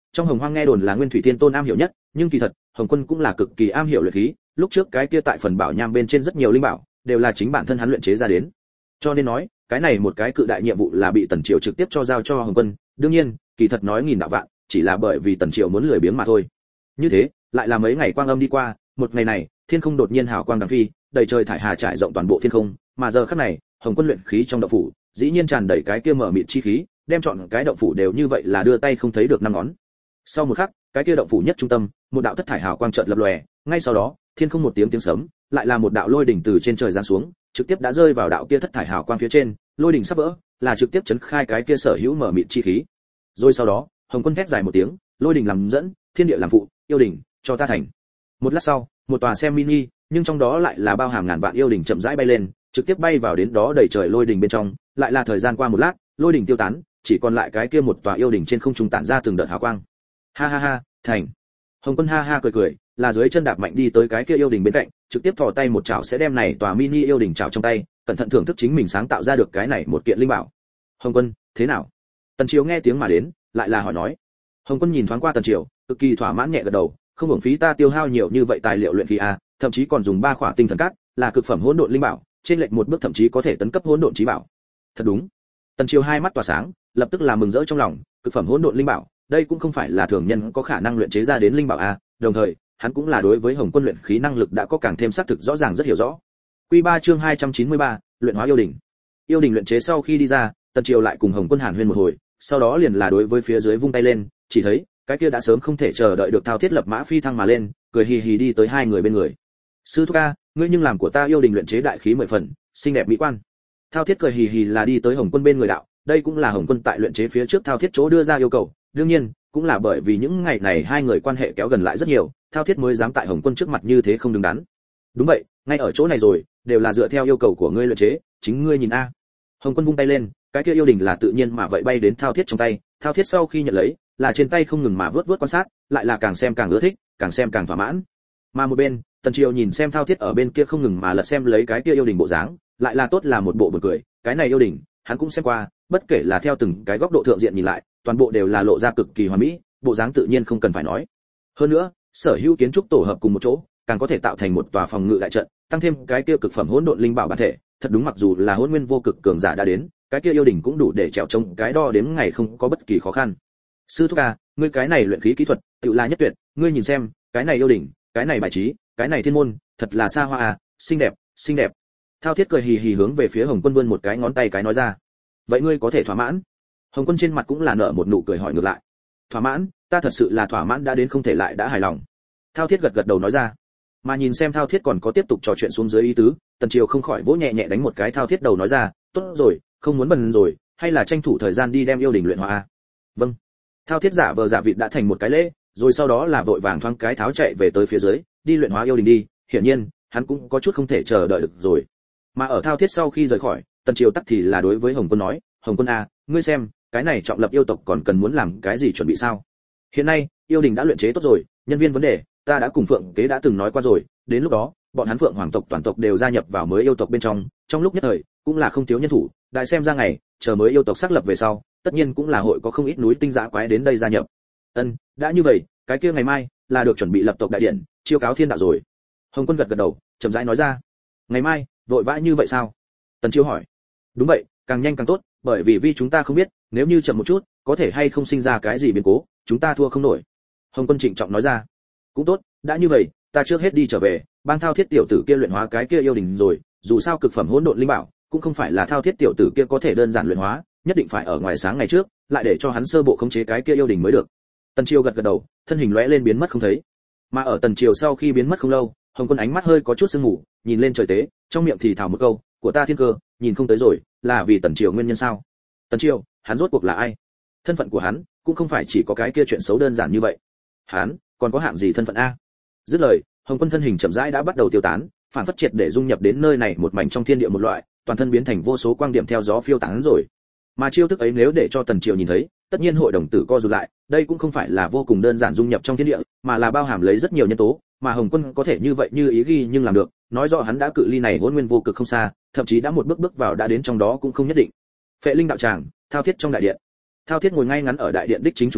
trong Hồng Hoang nghe đồn là Nguyên Thủy Thiên Tôn am hiểu nhất, nhưng kỳ thật, Hồng Quân cũng là cực kỳ am hiểu luyện khí, lúc trước cái kia tại phần bảo nham bên trên rất nhiều linh bảo, đều là chính bản thân hắn luyện chế ra đến. Cho nên nói, cái này một cái cự đại nhiệm vụ là bị Tần Triều trực tiếp cho giao cho Hồng Quân, đương nhiên, kỳ thật nói nghìn đạo vạn, chỉ là bởi vì Tần Triều muốn lười biếng mà thôi. Như thế, lại là mấy ngày quang âm đi qua, một ngày này, thiên không đột nhiên hào quang đằng phi, đầy trời thải hà trải rộng toàn bộ thiên không, mà giờ khắc này, Hồng Quân luyện khí trong động phủ, dĩ nhiên tràn đầy cái kia mở mịt chi khí, đem chọn cái động phủ đều như vậy là đưa tay không thấy được năm ngón. Sau một khắc, cái kia động phủ nhất trung tâm, một đạo thất thải hào quang chợt lập lòe, ngay sau đó, thiên không một tiếng tiếng sấm, lại là một đạo lôi đỉnh từ trên trời giáng xuống, trực tiếp đã rơi vào đạo kia thất thải hào quang phía trên, lôi đỉnh sắp vỡ, là trực tiếp chấn khai cái kia sở hữu mở mịt chi khí. Rồi sau đó, Hồng Quân thét dài một tiếng, lôi đỉnh làm dẫn, thiên địa làm phụ, yêu đỉnh, cho ta thành. Một lát sau, một tòa xem mini, nhưng trong đó lại là bao hàm ngàn vạn yêu đỉnh chậm rãi bay lên, trực tiếp bay vào đến đó đầy trời lôi đỉnh bên trong, lại là thời gian qua một lát, lôi đỉnh tiêu tán, chỉ còn lại cái kia một tòa yêu đỉnh trên không trung tản ra từng đợt hào quang. Ha ha ha, thành. Hồng Quân ha ha cười cười, là dưới chân đạp mạnh đi tới cái kia yêu đỉnh bên cạnh, trực tiếp thò tay một chảo sẽ đem này tòa mini yêu đỉnh chảo trong tay, cẩn thận thưởng thức chính mình sáng tạo ra được cái này một kiện linh bảo. Hồng Quân, thế nào? Tần Triều nghe tiếng mà đến, lại là hỏi nói. Hồng Quân nhìn thoáng qua Tần Triều, cực kỳ thỏa mãn nhẹ gật đầu, không hưởng phí ta tiêu hao nhiều như vậy tài liệu luyện khí a, thậm chí còn dùng ba khỏa tinh thần cát, là cực phẩm hỗn độn linh bảo, trên lệch một bước thậm chí có thể tấn cấp hỗn độn chí bảo. Thật đúng. Tần Triều hai mắt tỏa sáng, lập tức là mừng rỡ trong lòng, cực phẩm hỗn độn linh bảo, đây cũng không phải là thường nhân có khả năng luyện chế ra đến linh bảo a, đồng thời, hắn cũng là đối với Hồng Quân luyện khí năng lực đã có càng thêm xác thực rõ ràng rất hiểu rõ. Quy ba chương hai trăm chín mươi ba, luyện hóa yêu đỉnh. Yêu đỉnh luyện chế sau khi đi ra, Tần Triều lại cùng Hồng Quân hàn huyên một hồi, sau đó liền là đối với phía dưới vung tay lên, chỉ thấy, cái kia đã sớm không thể chờ đợi được Thao Thiết lập mã phi thăng mà lên, cười hì hì đi tới hai người bên người. Sư thúc ca, ngươi nhưng làm của ta yêu đỉnh luyện chế đại khí mười phần, xinh đẹp mỹ quan. Thao Thiết cười hì hì là đi tới Hồng Quân bên người đạo, đây cũng là Hồng Quân tại luyện chế phía trước Thao Thiết chỗ đưa ra yêu cầu, đương nhiên, cũng là bởi vì những ngày này hai người quan hệ kéo gần lại rất nhiều, Thao Thiết mới dám tại Hồng Quân trước mặt như thế không đứng đắn. Đúng vậy, ngay ở chỗ này rồi, đều là dựa theo yêu cầu của ngươi luyện chế, chính ngươi nhìn a. Hồng Quân vung tay lên, cái kia yêu đỉnh là tự nhiên mà vậy bay đến Thao Thiết trong tay, Thao Thiết sau khi nhận lấy, là trên tay không ngừng mà vớt vớt quan sát, lại là càng xem càng ưa thích, càng xem càng thỏa mãn. Mà một bên, Tần Triều nhìn xem Thao Thiết ở bên kia không ngừng mà lật xem lấy cái kia yêu đỉnh bộ dáng, lại là tốt là một bộ buồn cười, cái này yêu đỉnh, hắn cũng xem qua, bất kể là theo từng cái góc độ thượng diện nhìn lại, toàn bộ đều là lộ ra cực kỳ hoàn mỹ, bộ dáng tự nhiên không cần phải nói. Hơn nữa, sở hữu kiến trúc tổ hợp cùng một chỗ, càng có thể tạo thành một tòa phòng ngự đại trận, tăng thêm cái kia cực phẩm hỗn độn linh bảo bản thể, thật đúng mặc dù là hỗn nguyên vô cực cường giả đã đến, cái kia yêu đỉnh cũng đủ để trèo trống cái đo đếm ngày không có bất kỳ khó khăn. Sư thúc a, ngươi cái này luyện khí kỹ thuật, tự là nhất tuyệt, ngươi nhìn xem, cái này yêu đỉnh, cái này bài trí, cái này thiên môn, thật là xa hoa à, xinh đẹp, xinh đẹp. Thao Thiết cười hì hì hướng về phía Hồng Quân vươn một cái ngón tay cái nói ra. Vậy ngươi có thể thỏa mãn? Hồng Quân trên mặt cũng là nở một nụ cười hỏi ngược lại. Thỏa mãn, ta thật sự là thỏa mãn đã đến không thể lại đã hài lòng. Thao Thiết gật gật đầu nói ra. Mà nhìn xem Thao Thiết còn có tiếp tục trò chuyện xuống dưới ý tứ, Tần Triều không khỏi vỗ nhẹ nhẹ đánh một cái Thao Thiết đầu nói ra, tốt rồi, không muốn bần rồi, hay là tranh thủ thời gian đi đem yêu đỉnh luyện hóa a. Vâng. Thao Thiết giả vờ giả vịt đã thành một cái lễ, rồi sau đó là vội vàng thoáng cái tháo chạy về tới phía dưới, đi luyện hóa yêu đỉnh đi, hiển nhiên, hắn cũng có chút không thể chờ đợi được rồi. Mà ở Thao Thiết sau khi rời khỏi, Tần Triều tắc thì là đối với Hồng Quân nói, Hồng Quân a, ngươi xem, cái này trọng lập yêu tộc còn cần muốn làm cái gì chuẩn bị sao? Hiện nay, yêu đỉnh đã luyện chế tốt rồi, nhân viên vấn đề, ta đã cùng Phượng Kế đã từng nói qua rồi, đến lúc đó, bọn hắn Phượng Hoàng tộc toàn tộc đều gia nhập vào mới yêu tộc bên trong, trong lúc nhất thời, cũng là không thiếu nhân thủ, đại xem ra ngày, chờ mới yêu tộc xác lập về sau, tất nhiên cũng là hội có không ít núi tinh dã quái đến đây gia nhập. Ân, đã như vậy, cái kia ngày mai là được chuẩn bị lập tộc đại điện, chiêu cáo thiên đạo rồi. Hồng Quân gật gật đầu, chậm rãi nói ra. Ngày mai, vội vã như vậy sao? Tần Chiêu hỏi. Đúng vậy, càng nhanh càng tốt, bởi vì vì chúng ta không biết, nếu như chậm một chút, có thể hay không sinh ra cái gì biến cố, chúng ta thua không nổi. Hồng Quân trịnh trọng nói ra. Cũng tốt, đã như vậy, ta trước hết đi trở về, bang Thao Thiết tiểu tử kia luyện hóa cái kia yêu đỉnh rồi, dù sao cực phẩm hỗn độn linh bảo, cũng không phải là Thao Thiết tiểu tử kia có thể đơn giản luyện hóa, nhất định phải ở ngoài sáng ngày trước, lại để cho hắn sơ bộ khống chế cái kia yêu đỉnh mới được. Tần Chiêu gật gật đầu, thân hình lóe lên biến mất không thấy. Mà ở Tần Chiêu sau khi biến mất không lâu, Hồng Quân ánh mắt hơi có chút sương mù, nhìn lên trời tế, trong miệng thì thào một câu, của ta thiên cơ, nhìn không tới rồi, là vì Tần Chiêu nguyên nhân sao? Tần Chiêu, hắn rốt cuộc là ai? Thân phận của hắn cũng không phải chỉ có cái kia chuyện xấu đơn giản như vậy. Hắn còn có hạng gì thân phận a? Dứt lời, Hồng Quân thân hình chậm rãi đã bắt đầu tiêu tán, phản phất triệt để dung nhập đến nơi này một mảnh trong thiên địa một loại, toàn thân biến thành vô số quang điểm theo gió phiêu tán rồi. Mà chiêu thức ấy nếu để cho Tần Triều nhìn thấy, tất nhiên hội đồng tử co rụt lại, đây cũng không phải là vô cùng đơn giản dung nhập trong thiên địa, mà là bao hàm lấy rất nhiều nhân tố, mà Hồng Quân có thể như vậy như ý ghi nhưng làm được, nói rõ hắn đã cự ly này hỗn nguyên vô cực không xa, thậm chí đã một bước bước vào đã đến trong đó cũng không nhất định. Phệ Linh đạo tràng, Thao Thiết trong đại điện. Thao Thiết ngồi ngay ngắn ở đại điện đích chính trung tâm,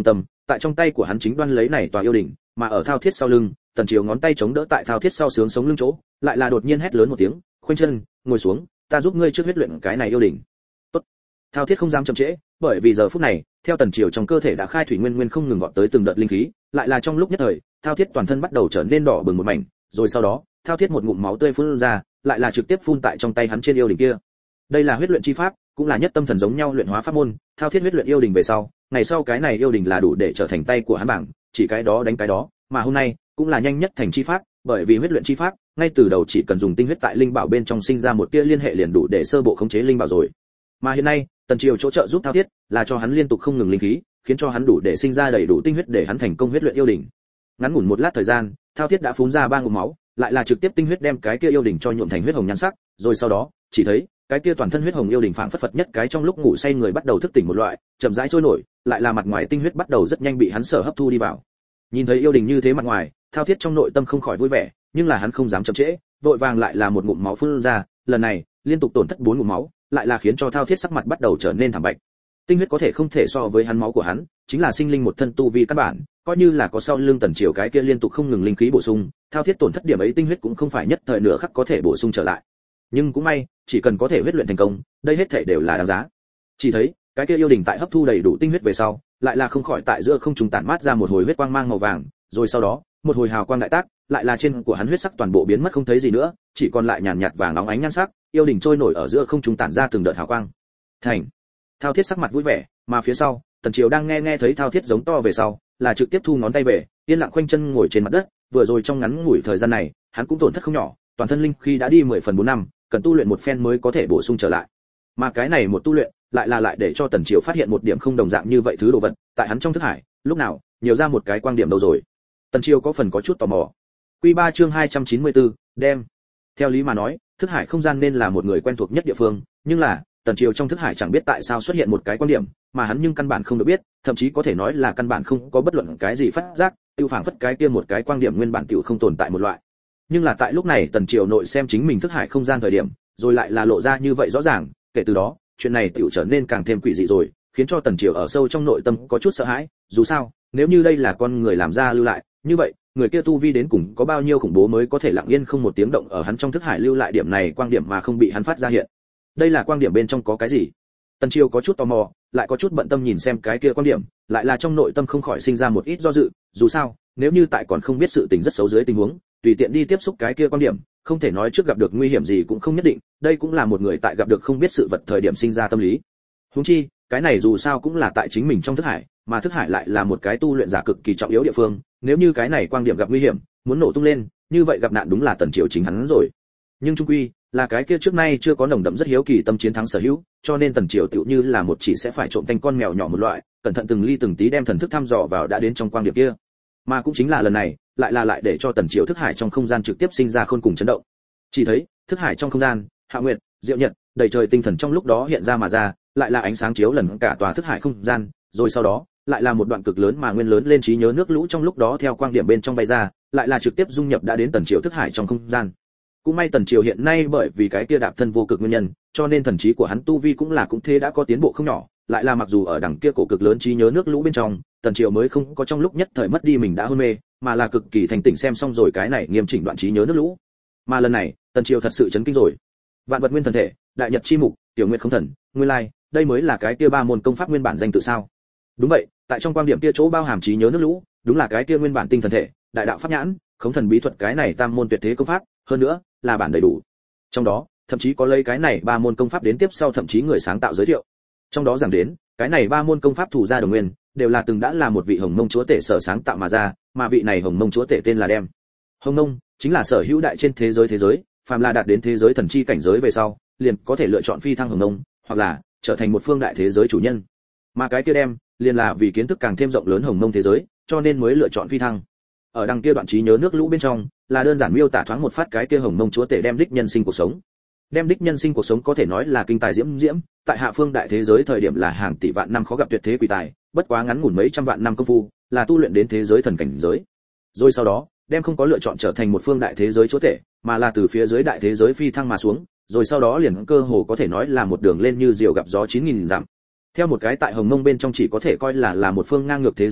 tại trong tay của hắn chính đoan lấy này tòa yêu đỉnh, mà ở Thao Thiết sau lưng, Tần Triều ngón tay chống đỡ tại Thao Thiết sau sướng sống lưng chỗ, lại là đột nhiên hét lớn một tiếng, khoanh chân, ngồi xuống, ta giúp ngươi trước huyết luyện cái này yêu đỉnh. Tốt. Thao Thiết không dám chậm trễ, bởi vì giờ phút này, theo Tần Triều trong cơ thể đã khai thủy nguyên nguyên không ngừng vọt tới từng đợt linh khí, lại là trong lúc nhất thời, Thao Thiết toàn thân bắt đầu trở nên đỏ bừng một mảnh, rồi sau đó, Thao Thiết một ngụm máu tươi phun ra, lại là trực tiếp phun tại trong tay hắn trên yêu đỉnh kia. Đây là huyết luyện chi pháp, cũng là nhất tâm thần giống nhau luyện hóa pháp môn, Thao Thiết huyết luyện yêu đỉnh về sau, ngày sau cái này yêu đỉnh là đủ để trở thành tay của hắn bảng, chỉ cái đó đánh cái đó, mà hôm nay cũng là nhanh nhất thành chi pháp, bởi vì huyết luyện chi pháp, ngay từ đầu chỉ cần dùng tinh huyết tại linh bảo bên trong sinh ra một tia liên hệ liền đủ để sơ bộ khống chế linh bảo rồi. Mà hiện nay, Tần Triều chỗ trợ giúp Thao Thiết, là cho hắn liên tục không ngừng linh khí, khiến cho hắn đủ để sinh ra đầy đủ tinh huyết để hắn thành công huyết luyện yêu đỉnh. Ngắn ngủn một lát thời gian, Thao Thiết đã phun ra ba ngụm máu, lại là trực tiếp tinh huyết đem cái kia yêu đỉnh cho nhuộm thành huyết hồng nhan sắc, rồi sau đó, chỉ thấy cái kia toàn thân huyết hồng yêu đỉnh phảng phất phật nhất cái trong lúc ngủ say người bắt đầu thức tỉnh một loại, chậm rãi trôi nổi, lại là mặt ngoài tinh huyết bắt đầu rất nhanh bị hắn sở hấp thu đi vào. Nhìn thấy yêu đỉnh như thế mặt ngoài, Thao Thiết trong nội tâm không khỏi vui vẻ, nhưng là hắn không dám chậm trễ, vội vàng lại là một ngụm máu phun ra, lần này, liên tục tổn thất bốn ngụm máu, lại là khiến cho Thao Thiết sắc mặt bắt đầu trở nên thảm bạch. Tinh huyết có thể không thể so với hắn máu của hắn, chính là sinh linh một thân tu vi căn bản, coi như là có sau lưng Tần Triều cái kia liên tục không ngừng linh khí bổ sung, Thao Thiết tổn thất điểm ấy tinh huyết cũng không phải nhất thời nửa khắc có thể bổ sung trở lại. Nhưng cũng may, chỉ cần có thể huyết luyện thành công, đây hết thảy đều là đáng giá. Chỉ thấy, cái kia yêu đỉnh tại hấp thu đầy đủ tinh huyết về sau, lại là không khỏi tại giữa không trung tản mát ra một hồi huyết quang mang màu vàng, rồi sau đó, một hồi hào quang đại tác, lại là trên của hắn huyết sắc toàn bộ biến mất không thấy gì nữa, chỉ còn lại nhàn nhạt vàng óng ánh nhan sắc, yêu đỉnh trôi nổi ở giữa không trung tản ra từng đợt hào quang. Thành. Thao Thiết sắc mặt vui vẻ, mà phía sau, Tần Triều đang nghe nghe thấy Thao Thiết giống to về sau, là trực tiếp thu ngón tay về, yên lặng khoanh chân ngồi trên mặt đất, vừa rồi trong ngắn ngủi thời gian này, hắn cũng tổn thất không nhỏ, toàn thân linh khí đã đi mười phần bốn năm, cần tu luyện một phen mới có thể bổ sung trở lại. Mà cái này một tu luyện, lại là lại để cho Tần Triều phát hiện một điểm không đồng dạng như vậy thứ đồ vật, tại hắn trong thức hải, lúc nào, nhiều ra một cái quang điểm đâu rồi. Tần Triều có phần có chút tò mò. Quy ba chương hai trăm chín mươi tư, đem. Theo lý mà nói, thức hải không gian nên là một người quen thuộc nhất địa phương, nhưng là, Tần Triều trong thức hải chẳng biết tại sao xuất hiện một cái quan điểm, mà hắn nhưng căn bản không được biết, thậm chí có thể nói là căn bản không có bất luận cái gì phát giác, tiêu phảng phất cái kia một cái quan điểm nguyên bản tiểu không tồn tại một loại. Nhưng là tại lúc này Tần Triều nội xem chính mình thức hải không gian thời điểm, rồi lại là lộ ra như vậy rõ ràng, kể từ đó, chuyện này tiểu trở nên càng thêm quỷ dị rồi, khiến cho Tần Triều ở sâu trong nội tâm có chút sợ hãi, dù sao, nếu như đây là con người làm ra lưu lại, như vậy, người kia tu vi đến cùng có bao nhiêu khủng bố mới có thể lặng yên không một tiếng động ở hắn trong thức hải lưu lại điểm này quang điểm mà không bị hắn phát ra hiện. Đây là quang điểm bên trong có cái gì? Tần Triều có chút tò mò, lại có chút bận tâm nhìn xem cái kia quang điểm, lại là trong nội tâm không khỏi sinh ra một ít do dự, dù sao, nếu như tại còn không biết sự tình rất xấu dưới tình huống, tùy tiện đi tiếp xúc cái kia quang điểm, không thể nói trước gặp được nguy hiểm gì cũng không nhất định, đây cũng là một người tại gặp được không biết sự vật thời điểm sinh ra tâm lý. Huống chi, cái này dù sao cũng là tại chính mình trong thức hải, mà thức hải lại là một cái tu luyện giả cực kỳ trọng yếu địa phương, nếu như cái này quang điểm gặp nguy hiểm, muốn nổ tung lên, như vậy gặp nạn đúng là Tần Triều chính hắn rồi. Nhưng chung quy, là cái kia trước nay chưa có nồng đậm rất hiếu kỳ tâm chiến thắng sở hữu, cho nên Tần Triều tựu như là một chỉ sẽ phải trộm canh con mèo nhỏ một loại, cẩn thận từng ly từng tí đem thần thức thăm dò vào đã đến trong quang điểm kia. Mà cũng chính là lần này, lại là lại để cho Tần Triều thức hải trong không gian trực tiếp sinh ra khôn cùng chấn động. Chỉ thấy, thức hải trong không gian, Hạ Nguyệt, Diệu Nhật, đầy trời tinh thần trong lúc đó hiện ra mà ra, lại là ánh sáng chiếu lần cả tòa thức hải không gian, rồi sau đó, lại là một đoạn cực lớn mà nguyên lớn lên trí nhớ nước lũ trong lúc đó theo quang điểm bên trong bay ra, lại là trực tiếp dung nhập đã đến Tần Triều thức hải trong không gian. Cũng may Tần Triều hiện nay bởi vì cái kia đạp thân vô cực nguyên nhân, cho nên thần trí của hắn tu vi cũng là cũng thế đã có tiến bộ không nhỏ, lại là mặc dù ở đằng kia cổ cực lớn trí nhớ nước lũ bên trong, Tần Triều mới không có trong lúc nhất thời mất đi mình đã hôn mê, mà là cực kỳ thành tỉnh xem xong rồi cái này nghiêm chỉnh đoạn trí nhớ nước lũ. Mà lần này, Tần Triều thật sự chấn kinh rồi. Vạn vật nguyên thần thể, đại nhật chi mục, tiểu nguyệt không thần, nguyên lai, đây mới là cái kia ba môn công pháp nguyên bản danh tự sao? Đúng vậy, tại trong quan điểm kia chỗ bao hàm trí nhớ nước lũ, đúng là cái kia nguyên bản tinh thần thể, đại đạo pháp nhãn, khống thần bí thuật cái này tam môn tuyệt thế công pháp, hơn nữa, là bản đầy đủ. Trong đó, thậm chí có lấy cái này ba môn công pháp đến tiếp sau thậm chí người sáng tạo giới thiệu. Trong đó giảng đến, cái này ba môn công pháp thủ gia đồng nguyên, đều là từng đã là một vị Hồng Mông chúa tể sở sáng tạo mà ra, mà vị này Hồng Mông chúa tể tên là Đem. Hồng Mông chính là sở hữu đại trên thế giới thế giới, phàm là đạt đến thế giới thần chi cảnh giới về sau, liền có thể lựa chọn phi thăng Hồng Mông, hoặc là trở thành một phương đại thế giới chủ nhân. Mà cái kia Đem, liền là vì kiến thức càng thêm rộng lớn Hồng Mông thế giới, cho nên mới lựa chọn phi thăng. Ở đằng kia đoạn trí nhớ nước lũ bên trong, là đơn giản miêu tả thoáng một phát cái kia Hồng Mông chúa tể Đem đích nhân sinh cuộc sống. Đem đích nhân sinh cuộc sống có thể nói là kinh tài diễm diễm, tại hạ phương đại thế giới thời điểm là hàng tỷ vạn năm khó gặp tuyệt thế quỷ tài, bất quá ngắn ngủn mấy trăm vạn năm công phu, là tu luyện đến thế giới thần cảnh giới. Rồi sau đó, Đem không có lựa chọn trở thành một phương đại thế giới chúa tể, mà là từ phía dưới đại thế giới phi thăng mà xuống, rồi sau đó liền cơ hồ có thể nói là một đường lên như diều gặp gió chín nghìn dặm. Theo một cái tại Hồng Mông bên trong chỉ có thể coi là là một phương ngang ngược thế giới thần,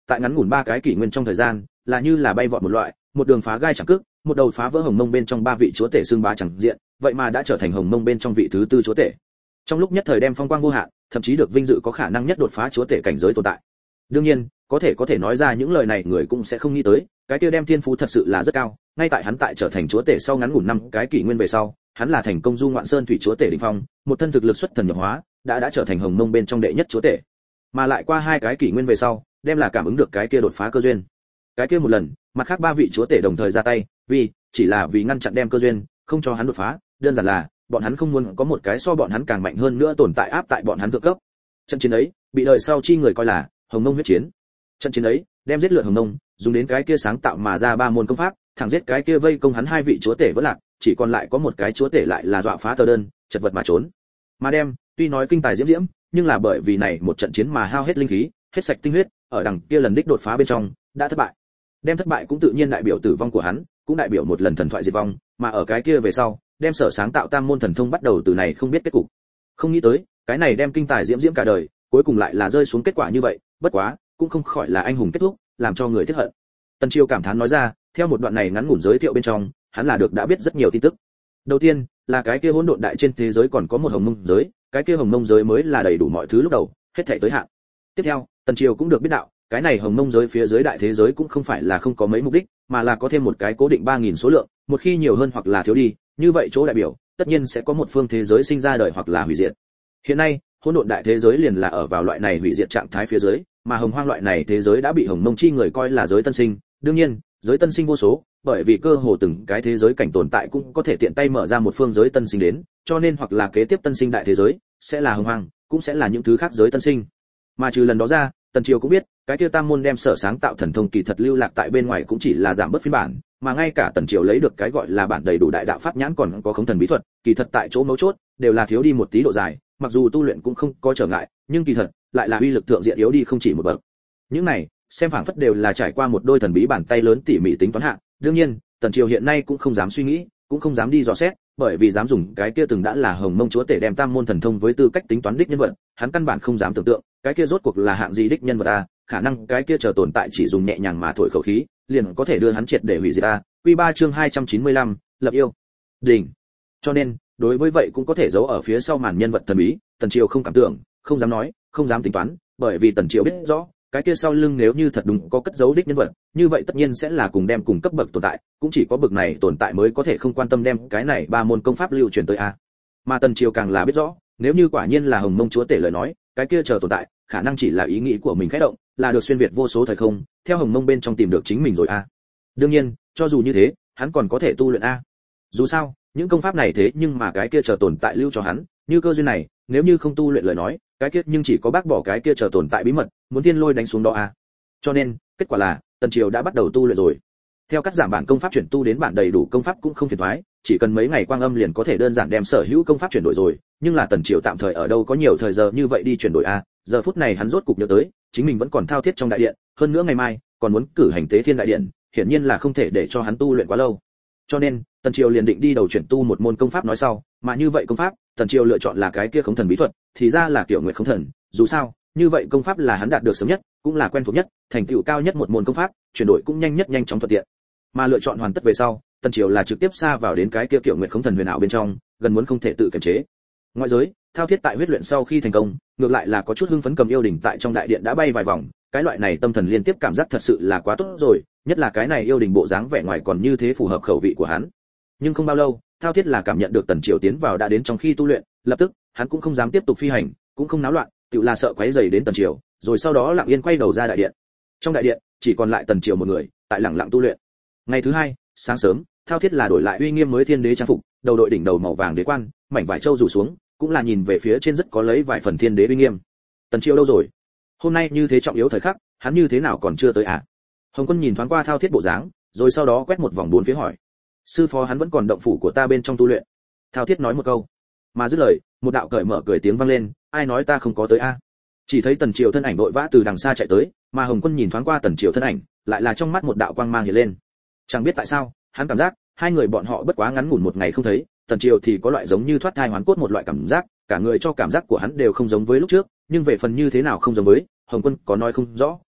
tại ngắn ngủn ba cái kỷ nguyên trong thời gian, là như là bay vọt một loại, một đường phá gai chẳng cước, một đầu phá vỡ Hồng Mông bên trong ba vị chúa tể xương bá chẳng diện, vậy mà đã trở thành Hồng Mông bên trong vị thứ tư chúa tể. Trong lúc nhất thời đem phong quang vô hạn, thậm chí được vinh dự có khả năng nhất đột phá chúa tể cảnh giới tồn tại. Đương nhiên, có thể có thể nói ra những lời này người cũng sẽ không nghĩ tới, cái kia đem thiên phú thật sự là rất cao, ngay tại hắn tại trở thành chúa tể sau ngắn ngủn năm cái kỷ nguyên về sau, hắn là thành công du ngoạn sơn thủy chúa tể đỉnh phong, một thân thực lực xuất thần nhập hóa, đã đã trở thành Hồng Mông bên trong đệ nhất chúa tể. Mà lại qua hai cái kỷ nguyên về sau, đem là cảm ứng được cái kia đột phá cơ duyên. Cái kia một lần, mặt khác ba vị chúa tể đồng thời ra tay, vì chỉ là vì ngăn chặn đem cơ duyên, không cho hắn đột phá, đơn giản là bọn hắn không muốn có một cái so bọn hắn càng mạnh hơn nữa tồn tại áp tại bọn hắn thượng cấp. Trận chiến ấy, bị đời sau chi người coi là Hồng Mông huyết chiến. Trận chiến ấy, đem giết lượt Hồng Mông, dùng đến cái kia sáng tạo mà ra ba môn công pháp, thẳng giết cái kia vây công hắn hai vị chúa tể vẫn lạc, chỉ còn lại có một cái chúa tể lại là dọa phá tờ đơn, chật vật mà trốn. Mà đem, tuy nói kinh tài diễm diễm, nhưng là bởi vì này một trận chiến mà hao hết linh khí, hết sạch tinh huyết, ở đằng kia lần đích đột phá bên trong, đã thất bại. Đem thất bại cũng tự nhiên đại biểu tử vong của hắn, cũng đại biểu một lần thần thoại diệt vong, mà ở cái kia về sau, đem sở sáng tạo tam môn thần thông bắt đầu từ này không biết kết cục. Không nghĩ tới, cái này đem kinh tài diễm diễm cả đời, cuối cùng lại là rơi xuống kết quả như vậy, bất quá, cũng không khỏi là anh hùng kết thúc, làm cho người tiếc hận. Tần Chiêu cảm thán nói ra, theo một đoạn này ngắn ngủn giới thiệu bên trong, hắn là được đã biết rất nhiều tin tức. Đầu tiên, là cái kia hỗn độn đại trên thế giới còn có một Hồng Mông giới, cái kia Hồng Mông giới mới là đầy đủ mọi thứ lúc đầu, hết thảy tới hạn. Tiếp theo, Tần Chiêu cũng được biết đạo, cái này Hồng Mông giới phía dưới đại thế giới cũng không phải là không có mấy mục đích, mà là có thêm một cái cố định ba nghìn số lượng, một khi nhiều hơn hoặc là thiếu đi, như vậy chỗ đại biểu, tất nhiên sẽ có một phương thế giới sinh ra đời hoặc là hủy diệt. Hiện nay, hỗn độn đại thế giới liền là ở vào loại này hủy diệt trạng thái phía dưới, mà hồng hoang loại này thế giới đã bị Hồng Mông chi người coi là giới tân sinh, đương nhiên, giới tân sinh vô số, bởi vì cơ hồ từng cái thế giới cảnh tồn tại cũng có thể tiện tay mở ra một phương giới tân sinh đến, cho nên hoặc là kế tiếp tân sinh đại thế giới, sẽ là hồng hoang, cũng sẽ là những thứ khác giới tân sinh. Mà trừ lần đó ra, Tần Chiêu cũng biết, cái kia tam môn đem sở sáng tạo thần thông kỳ thật lưu lạc tại bên ngoài cũng chỉ là giảm bớt phiên bản, mà ngay cả Tần Chiêu lấy được cái gọi là bản đầy đủ đại đạo pháp nhãn còn có khống thần bí thuật, kỳ thật tại chỗ mấu chốt đều là thiếu đi một tí độ dài, mặc dù tu luyện cũng không có trở ngại, nhưng kỳ thật lại là uy lực thượng diện yếu đi không chỉ một bậc. Những này, xem phảng phất đều là trải qua một đôi thần bí bàn tay lớn tỉ mỉ tính toán hạ, đương nhiên, Tần Chiêu hiện nay cũng không dám suy nghĩ, cũng không dám đi dò xét, bởi vì dám dùng cái kia từng đã là Hồng Mông chúa tể đem tam môn thần thông với tư cách tính toán đích nhân vật, hắn căn bản không dám tưởng tượng, cái kia rốt cuộc là hạng gì đích nhân vật a, khả năng cái kia chờ tồn tại chỉ dùng nhẹ nhàng mà thổi khẩu khí, liền có thể đưa hắn triệt để hủy diệt a. Quy ba chương hai trăm chín mươi lăm, lập yêu. Đỉnh. Cho nên, đối với vậy cũng có thể giấu ở phía sau màn nhân vật thần bí, Tần Chiêu không cảm tưởng, không dám nói, không dám tính toán, bởi vì Tần Chiêu biết rõ, cái kia sau lưng nếu như thật đúng có cất giấu đích nhân vật, như vậy tất nhiên sẽ là cùng đem cùng cấp bậc tồn tại, cũng chỉ có bậc này tồn tại mới có thể không quan tâm đem cái này ba môn công pháp lưu truyền tới a. Mà Tần Chiêu càng là biết rõ, nếu như quả nhiên là Hồng Mông chúa tể lời nói, cái kia chờ tồn tại, khả năng chỉ là ý nghĩ của mình khẽ động, là được xuyên việt vô số thời không, theo Hồng Mông bên trong tìm được chính mình rồi a. Đương nhiên, cho dù như thế, hắn còn có thể tu luyện a. Dù sao, những công pháp này thế nhưng mà cái kia chờ tồn tại lưu cho hắn, như cơ duyên này, nếu như không tu luyện lời nói, cái kia nhưng chỉ có bác bỏ cái kia chờ tồn tại bí mật, muốn thiên lôi đánh xuống đó a. Cho nên, kết quả là, Tần Chiêu đã bắt đầu tu luyện rồi. Theo cắt giảm bản công pháp chuyển tu đến bản đầy đủ công pháp cũng không phiền toái, chỉ cần mấy ngày quang âm liền có thể đơn giản đem sở hữu công pháp chuyển đổi rồi, nhưng là Tần Chiêu tạm thời ở đâu có nhiều thời giờ như vậy đi chuyển đổi a, giờ phút này hắn rốt cục nhớ tới, chính mình vẫn còn thao thiết trong đại điện, hơn nữa ngày mai còn muốn cử hành tế thiên đại điện, hiển nhiên là không thể để cho hắn tu luyện quá lâu. Cho nên, Tần Chiêu liền định đi đầu chuyển tu một môn công pháp nói sau, mà như vậy công pháp, Tần Chiêu lựa chọn là cái kia khống thần bí thuật, thì ra là kiểu nguyệt khống thần, dù sao, như vậy công pháp là hắn đạt được sớm nhất, cũng là quen thuộc nhất, thành tựu cao nhất một môn công pháp, chuyển đổi cũng nhanh nhất nhanh chóng thuận tiện. Mà lựa chọn hoàn tất về sau, Tần Chiêu là trực tiếp xa vào đến cái kia kiểu nguyệt khống thần huyền ảo bên trong, gần muốn không thể tự kiềm chế. Ngoại giới, thao thiết tại huyết luyện sau khi thành công, ngược lại là có chút hưng phấn cầm yêu đỉnh tại trong đại điện đã bay vài vòng, cái loại này tâm thần liên tiếp cảm giác thật sự là quá tốt rồi, nhất là cái này yêu đỉnh bộ dáng vẻ ngoài còn như thế phù hợp khẩu vị của hắn. Nhưng không bao lâu, thao thiết là cảm nhận được Tần Chiêu tiến vào đã đến trong khi tu luyện, lập tức, hắn cũng không dám tiếp tục phi hành, cũng không náo loạn, tự là sợ quấy rầy đến Tần Chiêu, rồi sau đó lặng yên quay đầu ra đại điện. Trong đại điện, chỉ còn lại Tần Chiêu một người, tại lặng lặng tu luyện. Ngày thứ hai, sáng sớm, thao thiết là đổi lại uy nghiêm mới thiên đế trang phục, đầu đội đỉnh đầu màu vàng đế quan, mảnh vải châu rủ xuống, cũng là nhìn về phía trên rất có lấy vài phần thiên đế uy nghiêm. Tần Chiêu đâu rồi? Hôm nay như thế trọng yếu thời khắc, hắn như thế nào còn chưa tới à? Hồng Quân nhìn thoáng qua thao thiết bộ dáng, rồi sau đó quét một vòng bốn phía hỏi. Sư phó hắn vẫn còn động phủ của ta bên trong tu luyện. Thao thiết nói một câu, mà dứt lời, một đạo cởi mở cười tiếng vang lên, ai nói ta không có tới a? Chỉ thấy Tần Chiêu thân ảnh vội vã từ đằng xa chạy tới, mà Hồng Quân nhìn thoáng qua Tần Chiêu thân ảnh, lại là trong mắt một đạo quang mang hiện lên. Chẳng biết tại sao, hắn cảm giác hai người bọn họ bất quá ngắn ngủn một ngày không thấy, Tần Chiêu thì có loại giống như thoát thai hoán cốt một loại cảm giác, cả người cho cảm giác của hắn đều không giống với lúc trước, nhưng về phần như thế nào không giống với, Hồng Quân có nói không rõ,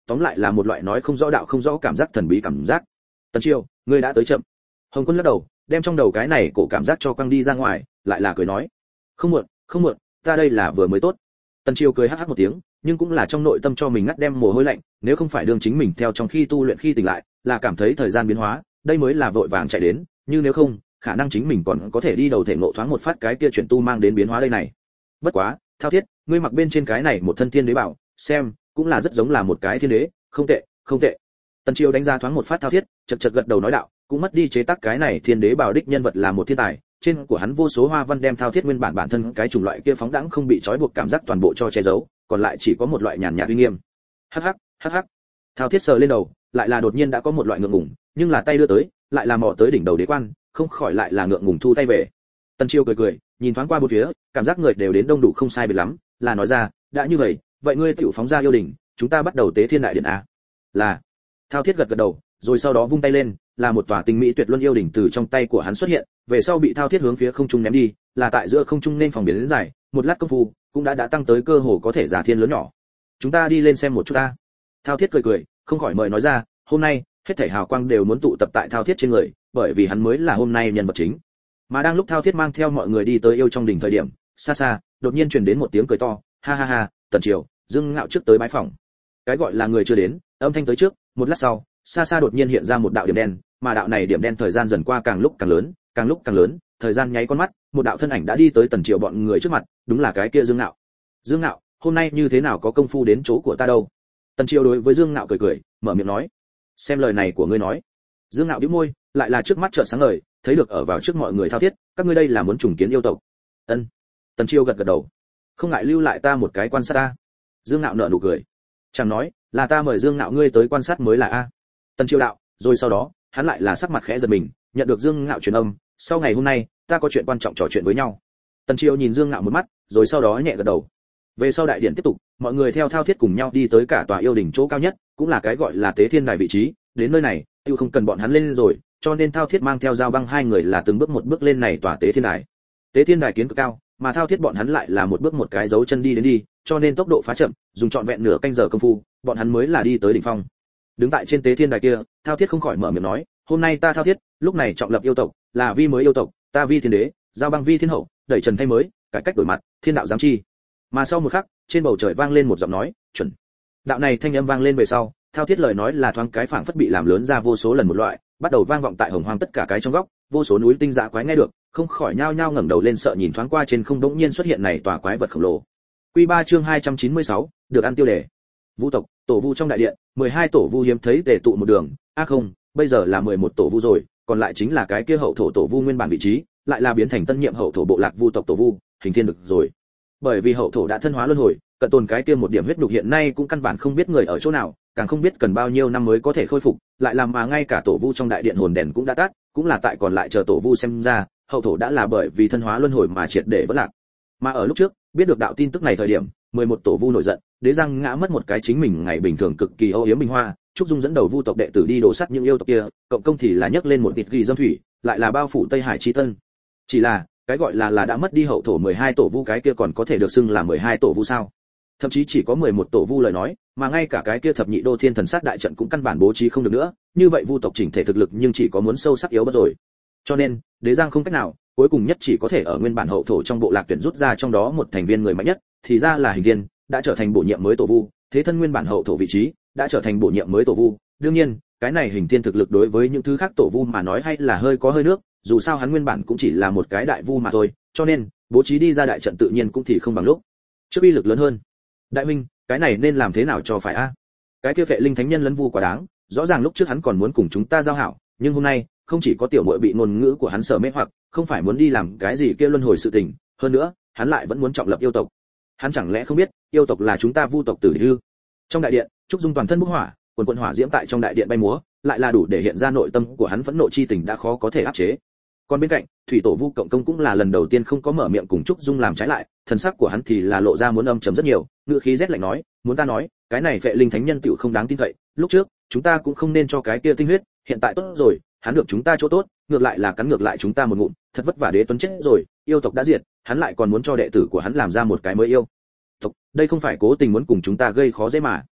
tóm lại là một loại nói không rõ đạo không rõ cảm giác thần bí cảm giác. Tần Chiêu, ngươi đã tới chậm. Hồng Quân lắc đầu, đem trong đầu cái này cổ cảm giác cho quăng đi ra ngoài, lại là cười nói, không muộn, không muộn, ta đây là vừa mới tốt. Tần Chiêu cười hắc hắc một tiếng, nhưng cũng là trong nội tâm cho mình ngắt đem mồ hôi lạnh, nếu không phải đương chính mình theo trong khi tu luyện khi tỉnh lại, là cảm thấy thời gian biến hóa, đây mới là vội vàng chạy đến, như nếu không, khả năng chính mình còn có thể đi đầu thể ngộ thoáng một phát cái kia chuyển tu mang đến biến hóa đây này. Bất quá, Thao Thiết, ngươi mặc bên trên cái này một thân thiên đế bảo, xem, cũng là rất giống là một cái thiên đế, không tệ, không tệ. Tần Chiêu đánh ra thoáng một phát Thao Thiết, chật chật gật đầu nói đạo, cũng mất đi chế tác cái này thiên đế bảo đích nhân vật là một thiên tài, trên của hắn vô số hoa văn đem Thao Thiết nguyên bản bản thân cái chủng loại kia phóng đãng không bị trói buộc cảm giác toàn bộ cho che giấu, còn lại chỉ có một loại nhàn nhạt uy nghiêm. Hắc hắc, hắc hắc. Thao Thiết sờ lên đầu, lại là đột nhiên đã có một loại ngượng ngùng, nhưng là tay đưa tới, lại là mò tới đỉnh đầu đế quan, không khỏi lại là ngượng ngùng thu tay về. Tần Chiêu cười cười, nhìn thoáng qua bốn phía, cảm giác người đều đến đông đủ không sai biệt lắm, là nói ra, đã như vậy, vậy ngươi tiểu phóng ra yêu đỉnh, chúng ta bắt đầu tế thiên đại điện a. Là. Thao Thiết gật gật đầu, rồi sau đó vung tay lên, là một tòa tinh mỹ tuyệt luân yêu đỉnh từ trong tay của hắn xuất hiện, về sau bị Thao Thiết hướng phía không trung ném đi, là tại giữa không trung nên phòng biến đến dài, một lát công phu, cũng đã đã tăng tới cơ hồ có thể giả thiên lớn nhỏ. Chúng ta đi lên xem một chút ta. Thao Thiết cười cười, không khỏi mời nói ra, hôm nay, hết thảy hào quang đều muốn tụ tập tại Thao Thiết trên người, bởi vì hắn mới là hôm nay nhân vật chính. Mà đang lúc Thao Thiết mang theo mọi người đi tới yêu trong đỉnh thời điểm, xa xa, đột nhiên truyền đến một tiếng cười to, ha ha ha, Tần Chiêu, Dương Ngạo trước tới bái phòng. Cái gọi là người chưa đến, âm thanh tới trước, một lát sau, xa xa đột nhiên hiện ra một đạo điểm đen, mà đạo này điểm đen thời gian dần qua càng lúc càng lớn, càng lúc càng lớn, thời gian nháy con mắt, một đạo thân ảnh đã đi tới Tần Chiêu bọn người trước mặt, đúng là cái kia Dương Ngạo. Dương Ngạo, hôm nay như thế nào có công phu đến chỗ của ta đâu? Tần Chiêu đối với Dương Ngạo cười cười, mở miệng nói, xem lời này của ngươi nói. Dương Ngạo bĩu môi, lại là trước mắt chợt sáng ngời, thấy được ở vào trước mọi người Thao Thiết, các ngươi đây là muốn trùng kiến yêu tộc. Ân. Tần Chiêu gật gật đầu, không ngại lưu lại ta một cái quan sát ta. Dương Ngạo nở nụ cười, chẳng nói, là ta mời Dương Ngạo ngươi tới quan sát mới là a. Tần Chiêu đạo, rồi sau đó, hắn lại là sắc mặt khẽ giật mình, nhận được Dương Ngạo truyền âm, sau ngày hôm nay, ta có chuyện quan trọng trò chuyện với nhau. Tần Chiêu nhìn Dương Ngạo một mắt, rồi sau đó nhẹ gật đầu. Về sau đại điện tiếp tục, mọi người theo Thao Thiết cùng nhau đi tới cả tòa yêu đỉnh chỗ cao nhất, cũng là cái gọi là tế thiên đài vị trí, đến nơi này, tiêu không cần bọn hắn lên rồi, cho nên Thao Thiết mang theo Giao Băng hai người là từng bước một bước lên này tòa tế thiên đài. Tế thiên đài kiến cực cao, mà Thao Thiết bọn hắn lại là một bước một cái dấu chân đi đến đi, cho nên tốc độ phá chậm, dùng trọn vẹn nửa canh giờ công phu, bọn hắn mới là đi tới đỉnh phong. Đứng tại trên tế thiên đài kia, Thao Thiết không khỏi mở miệng nói, hôm nay ta Thao Thiết, lúc này trọng lập yêu tộc, là vi mới yêu tộc, ta vi thiên đế, Giao Băng vi thiên hậu, đẩy trần thay mới, cải cách đổi mặt, thiên đạo giám chi. Mà sau một khắc, trên bầu trời vang lên một giọng nói, chuẩn. Đạo này thanh âm vang lên về sau, Thao Thiết lời nói là thoáng cái phảng phất bị làm lớn ra vô số lần một loại, bắt đầu vang vọng tại hồng hoang tất cả cái trong góc, vô số núi tinh dạ quái nghe được, không khỏi nhao nhao ngẩng đầu lên sợ nhìn thoáng qua trên không đống nhiên xuất hiện này tòa quái vật khổng lồ. Quy ba chương hai trăm chín mươi sáu, được ăn tiêu đề. Vu tộc, tổ vu trong đại điện, mười hai tổ vu hiếm thấy tề tụ một đường, a à không, bây giờ là mười một tổ vu rồi, còn lại chính là cái kia hậu thổ tổ vu nguyên bản vị trí, lại là biến thành tân nhiệm hậu thổ bộ lạc vu tộc tổ vu, hình thiên được rồi. Bởi vì hậu thổ đã thân hóa luân hồi, cận tồn cái kia một điểm huyết nhục hiện nay cũng căn bản không biết người ở chỗ nào, càng không biết cần bao nhiêu năm mới có thể khôi phục, lại làm mà ngay cả tổ vu trong đại điện hồn đèn cũng đã tắt, cũng là tại còn lại chờ tổ vu xem ra, hậu thổ đã là bởi vì thân hóa luân hồi mà triệt để vỡ lạc. Mà ở lúc trước, biết được đạo tin tức này thời điểm, mười một tổ vu nổi giận, đế răng ngã mất một cái chính mình ngày bình thường cực kỳ âu yếm bình hoa, trúc dung dẫn đầu vu tộc đệ tử đi đổ sắt những yêu tộc kia, cộng công thì là nhấc lên một tịt ghi dâm thủy, lại là bao phủ Tây Hải chi tân. Chỉ là, cái gọi là là đã mất đi hậu thổ mười hai tổ vu cái kia còn có thể được xưng là mười hai tổ vu sao? Thậm chí chỉ có mười một tổ vu lời nói, mà ngay cả cái kia thập nhị đô thiên thần sát đại trận cũng căn bản bố trí không được nữa, như vậy vu tộc chỉnh thể thực lực nhưng chỉ có muốn sâu sắc yếu bất rồi. Cho nên, đế giang không cách nào, cuối cùng nhất chỉ có thể ở nguyên bản hậu thổ trong bộ lạc tuyển rút ra trong đó một thành viên người mạnh nhất, thì ra là Hình Thiên, đã trở thành bổ nhiệm mới tổ vu, thế thân nguyên bản hậu thổ vị trí, đã trở thành bổ nhiệm mới tổ vu. Đương nhiên, cái này Hình Thiên thực lực đối với những thứ khác tổ vu mà nói hay là hơi có hơi nước, dù sao hắn nguyên bản cũng chỉ là một cái đại vu mà thôi, cho nên, bố trí đi ra đại trận tự nhiên cũng thì không bằng lúc trước uy lực lớn hơn. Đại huynh, cái này nên làm thế nào cho phải a? Cái kia Vệ Linh Thánh Nhân lấn vu quá đáng, rõ ràng lúc trước hắn còn muốn cùng chúng ta giao hảo, nhưng hôm nay, không chỉ có tiểu muội bị ngôn ngữ của hắn sợ mê hoặc, không phải muốn đi làm cái gì kia luân hồi sự tình, hơn nữa, hắn lại vẫn muốn trọng lập yêu tộc. Hắn chẳng lẽ không biết, yêu tộc là chúng ta vu tộc tử ư? Trong đại điện, trúc dung toàn thân bốc hỏa, quần quần hỏa diễm tại trong đại điện bay múa, lại là đủ để hiện ra nội tâm của hắn phẫn nộ chi tình đã khó có thể áp chế. Còn bên cạnh, thủy tổ vu cộng công cũng là lần đầu tiên không có mở miệng cùng trúc dung làm trái lại, thần sắc của hắn thì là lộ ra muốn âm trầm rất nhiều, ngữ khí rét lạnh nói, muốn ta nói, cái này Vệ Linh Thánh Nhân tiểu không đáng tin cậy, lúc trước, chúng ta cũng không nên cho cái kia tinh huyết, hiện tại tốt rồi, hắn được chúng ta chỗ tốt, ngược lại là cắn ngược lại chúng ta một ngụm, thật vất vả đế tuấn chết rồi, yêu tộc đã diệt, hắn lại còn muốn cho đệ tử của hắn làm ra một cái mới yêu tộc, đây không phải cố tình muốn cùng chúng ta gây khó dễ mà.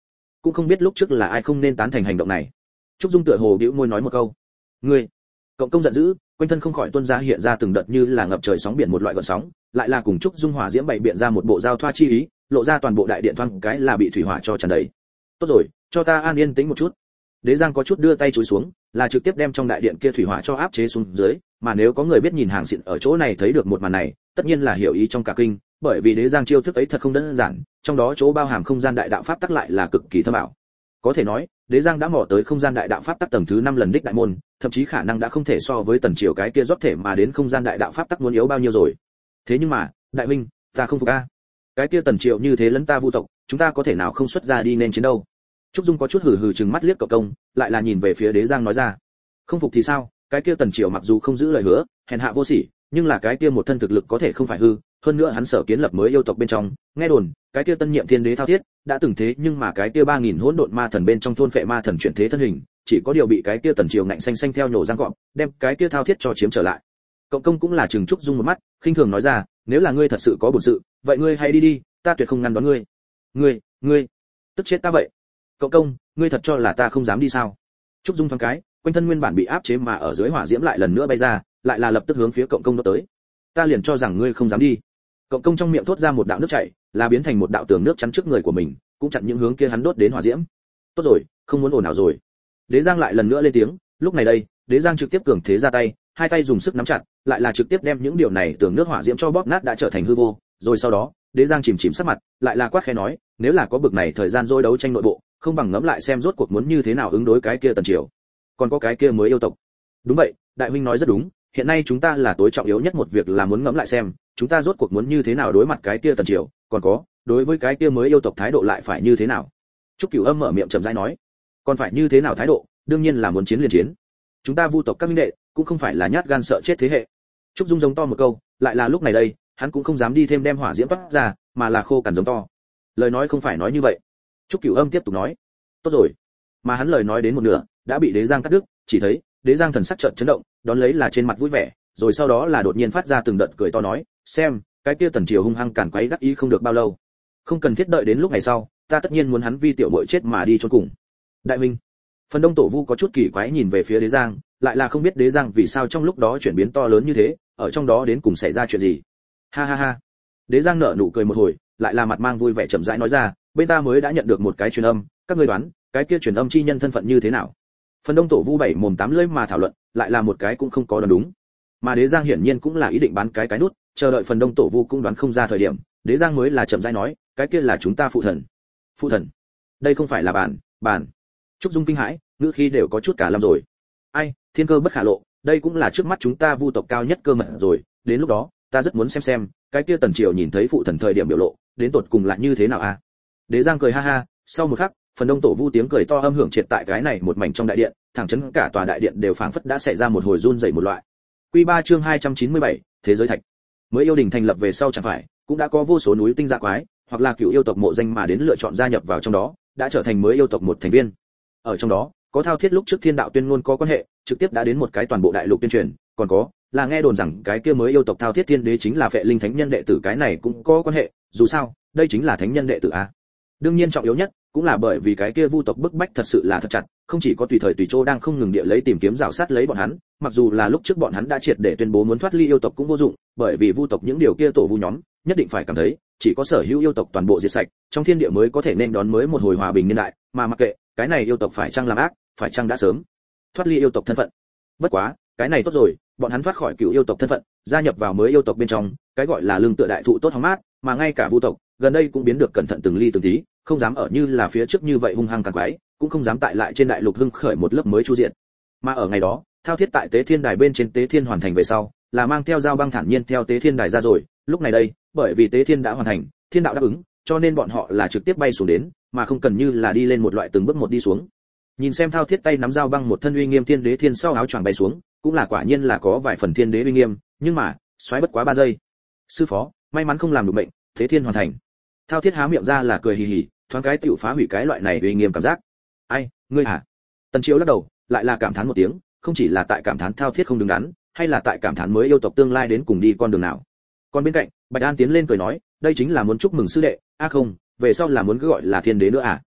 cũng không biết lúc trước là ai không nên tán thành hành động này. Trúc Dung tựa hồ bĩu môi nói một câu. Ngươi! Cộng công giận dữ, quanh thân không khỏi tuôn ra hiện ra từng đợt như là ngập trời sóng biển một loại gợn sóng, lại là cùng Trúc Dung hỏa diễm bày biện ra một bộ giao thoa chi ý, lộ ra toàn bộ đại điện thoáng cái là bị thủy hỏa cho tràn đầy. Tốt rồi, cho ta an yên tĩnh một chút. Đế Giang có chút đưa tay chối xuống, là trực tiếp đem trong đại điện kia thủy hỏa cho áp chế xuống dưới, mà nếu có người biết nhìn hàng xịn ở chỗ này thấy được một màn này, tất nhiên là hiểu ý trong cả kinh, bởi vì Đế Giang chiêu thức ấy thật không đơn giản, trong đó chỗ bao hàm không gian đại đạo pháp tắc lại là cực kỳ thâm ảo. Có thể nói, Đế Giang đã mò tới không gian đại đạo pháp tắc tầng thứ năm lần đích đại môn, thậm chí khả năng đã không thể so với tần triều cái kia rót thể mà đến không gian đại đạo pháp tắc muốn yếu bao nhiêu rồi. Thế nhưng mà, đại huynh, ta không phục a. Cái kia tần triều như thế lấn ta vu tộc, chúng ta có thể nào không xuất ra đi nên chiến đâu. Trúc Dung có chút hừ hừ trừng mắt liếc cậu công, lại là nhìn về phía Đế Giang nói ra, không phục thì sao, cái kia tần triều mặc dù không giữ lời hứa, hèn hạ vô sỉ, nhưng là cái kia một thân thực lực có thể không phải hư, hơn nữa hắn sở kiến lập mới yêu tộc bên trong, nghe đồn, cái kia tân nhiệm thiên đế thao thiết đã từng thế, nhưng mà cái kia ba nghìn hỗn độn ma thần bên trong thôn phệ ma thần chuyển thế thân hình, chỉ có điều bị cái kia tần triều ngạnh xanh xanh theo nhổ răng cọp, đem cái kia thao thiết cho chiếm trở lại. Cộng công cũng là trừng Trúc Dung một mắt, khinh thường nói ra, nếu là ngươi thật sự có bổn sự, vậy ngươi hãy đi đi, ta tuyệt không ngăn đón ngươi. Ngươi, ngươi, tức chết ta vậy. Cộng công, ngươi thật cho là ta không dám đi sao? Trúc Dung thoáng cái, quanh thân nguyên bản bị áp chế mà ở dưới hỏa diễm lại lần nữa bay ra, lại là lập tức hướng phía cộng công nó tới. Ta liền cho rằng ngươi không dám đi. Cộng công trong miệng thốt ra một đạo nước chảy, là biến thành một đạo tường nước chắn trước người của mình, cũng chặn những hướng kia hắn đốt đến hỏa diễm. Tốt rồi, không muốn ồn ào rồi. Đế Giang lại lần nữa lên tiếng, lúc này đây, Đế Giang trực tiếp cường thế ra tay, hai tay dùng sức nắm chặt, lại là trực tiếp đem những điều này tường nước hỏa diễm cho bóp nát đã trở thành hư vô, rồi sau đó, Đế Giang chìm chìm sắc mặt, lại là quát khẽ nói, nếu là có bực này thời gian dối đấu tranh nội bộ, không bằng ngẫm lại xem rốt cuộc muốn như thế nào ứng đối cái kia tần triều. Còn có cái kia mới yêu tộc. Đúng vậy, đại huynh nói rất đúng, hiện nay chúng ta là tối trọng yếu nhất một việc là muốn ngẫm lại xem, chúng ta rốt cuộc muốn như thế nào đối mặt cái kia tần triều, còn có, đối với cái kia mới yêu tộc thái độ lại phải như thế nào. Trúc Cửu Âm mở miệng chậm rãi nói, còn phải như thế nào thái độ, đương nhiên là muốn chiến liền chiến. Chúng ta vu tộc các minh đệ, cũng không phải là nhát gan sợ chết thế hệ. Trúc Dung giống to một câu, lại là lúc này đây, hắn cũng không dám đi thêm đem hỏa diễm toát ra, mà là khô cằn giống to. Lời nói không phải nói như vậy. Trúc Cửu Âm tiếp tục nói, tốt rồi. Mà hắn lời nói đến một nửa, đã bị Đế Giang cắt đứt, chỉ thấy Đế Giang thần sắc chợt chấn động, đón lấy là trên mặt vui vẻ, rồi sau đó là đột nhiên phát ra từng đợt cười to nói, xem, cái kia tần triều hung hăng càn quấy đắc ý không được bao lâu, không cần thiết đợi đến lúc ngày sau, ta tất nhiên muốn hắn vi tiểu muội chết mà đi chôn cùng. Đại huynh, Phần Đông Tổ Vu có chút kỳ quái nhìn về phía Đế Giang, lại là không biết Đế Giang vì sao trong lúc đó chuyển biến to lớn như thế, ở trong đó đến cùng xảy ra chuyện gì. Ha ha ha. Đế Giang nở nụ cười một hồi, lại là mặt mang vui vẻ chậm rãi nói ra, bên ta mới đã nhận được một cái truyền âm, các ngươi đoán, cái kia truyền âm chi nhân thân phận như thế nào? Phần Đông Tổ Vu bảy mồm tám lưỡi mà thảo luận, lại là một cái cũng không có đoán đúng. Mà Đế Giang hiển nhiên cũng là ý định bán cái cái nút, chờ đợi Phần Đông Tổ Vu cũng đoán không ra thời điểm, Đế Giang mới là chậm rãi nói, cái kia là chúng ta phụ thần. Phụ thần? Đây không phải là bản, bản. Trúc Dung kinh hãi, ngữ khí đều có chút cả lăm rồi. Ai, thiên cơ bất khả lộ, đây cũng là trước mắt chúng ta vu tộc cao nhất cơ mật rồi, đến lúc đó, ta rất muốn xem xem, cái kia tần triều nhìn thấy phụ thần thời điểm biểu lộ, đến tột cùng là như thế nào a? À? Đế Giang cười ha ha, sau một khắc, Phần Đông Tổ Vu tiếng cười to âm hưởng triệt tại cái này một mảnh trong đại điện, thẳng chấn cả tòa đại điện đều phảng phất đã xảy ra một hồi run rẩy một loại. Quy ba chương hai trăm chín mươi bảy, thế giới thạch. Mới yêu đình thành lập về sau chẳng phải, cũng đã có vô số núi tinh dạ quái, hoặc là cựu yêu tộc mộ danh mà đến lựa chọn gia nhập vào trong đó, đã trở thành mới yêu tộc một thành viên. Ở trong đó, có thao thiết lúc trước thiên đạo tuyên ngôn có quan hệ, trực tiếp đã đến một cái toàn bộ đại lục tuyên truyền, còn có là nghe đồn rằng cái kia mới yêu tộc thao thiết thiên đế chính là Phệ Linh thánh nhân đệ tử, cái này cũng có quan hệ, dù sao, đây chính là thánh nhân đệ tử a. Đương nhiên trọng yếu nhất, cũng là bởi vì cái kia vu tộc bức bách thật sự là thật chặt, không chỉ có tùy thời tùy chỗ đang không ngừng địa lấy tìm kiếm rào sát lấy bọn hắn, mặc dù là lúc trước bọn hắn đã triệt để tuyên bố muốn thoát ly yêu tộc cũng vô dụng, bởi vì vu tộc những điều kia tổ vu nhóm nhất định phải cảm thấy chỉ có sở hữu yêu tộc toàn bộ diệt sạch, trong thiên địa mới có thể nên đón mới một hồi hòa bình niên đại, mà mặc kệ cái này yêu tộc phải chăng làm ác, phải chăng đã sớm thoát ly yêu tộc thân phận. Bất quá, cái này tốt rồi, bọn hắn thoát khỏi cựu yêu tộc thân phận, gia nhập vào mới yêu tộc bên trong, cái gọi là lương tựa đại thụ tốt hóng mát, mà ngay cả vu tộc gần đây cũng biến được cẩn thận từng ly từng tí, không dám ở như là phía trước như vậy hung hăng càng quái, cũng không dám tại lại trên đại lục hưng khởi một lớp mới chu diện. Mà ở ngày đó, thao thiết tại tế thiên đài bên trên tế thiên hoàn thành về sau, là mang theo dao băng thản nhiên theo tế thiên đài ra rồi, lúc này đây, bởi vì tế thiên đã hoàn thành, thiên đạo đáp ứng, cho nên bọn họ là trực tiếp bay xuống đến, mà không cần như là đi lên một loại từng bước một đi xuống. Nhìn xem thao thiết tay nắm dao băng một thân uy nghiêm thiên đế thiên sau áo choàng bay xuống, cũng là quả nhiên là có vài phần thiên đế uy nghiêm, nhưng mà, xoáy bất quá ba giây. Sư phó, may mắn không làm được bệnh, tế thiên hoàn thành. Thao thiết há miệng ra là cười hì hì, thoáng cái tiểu phá hủy cái loại này uy nghiêm cảm giác. Ai, ngươi hả? Tần Chiếu lắc đầu, lại là cảm thán một tiếng, không chỉ là tại cảm thán thao thiết không đứng đắn, hay là tại cảm thán mới yêu tộc tương lai đến cùng đi con đường nào. Còn bên cạnh, Bạch An tiến lên cười nói, đây chính là muốn chúc mừng sư đệ, a à không, về sau là muốn cứ gọi là thiên đế nữa à?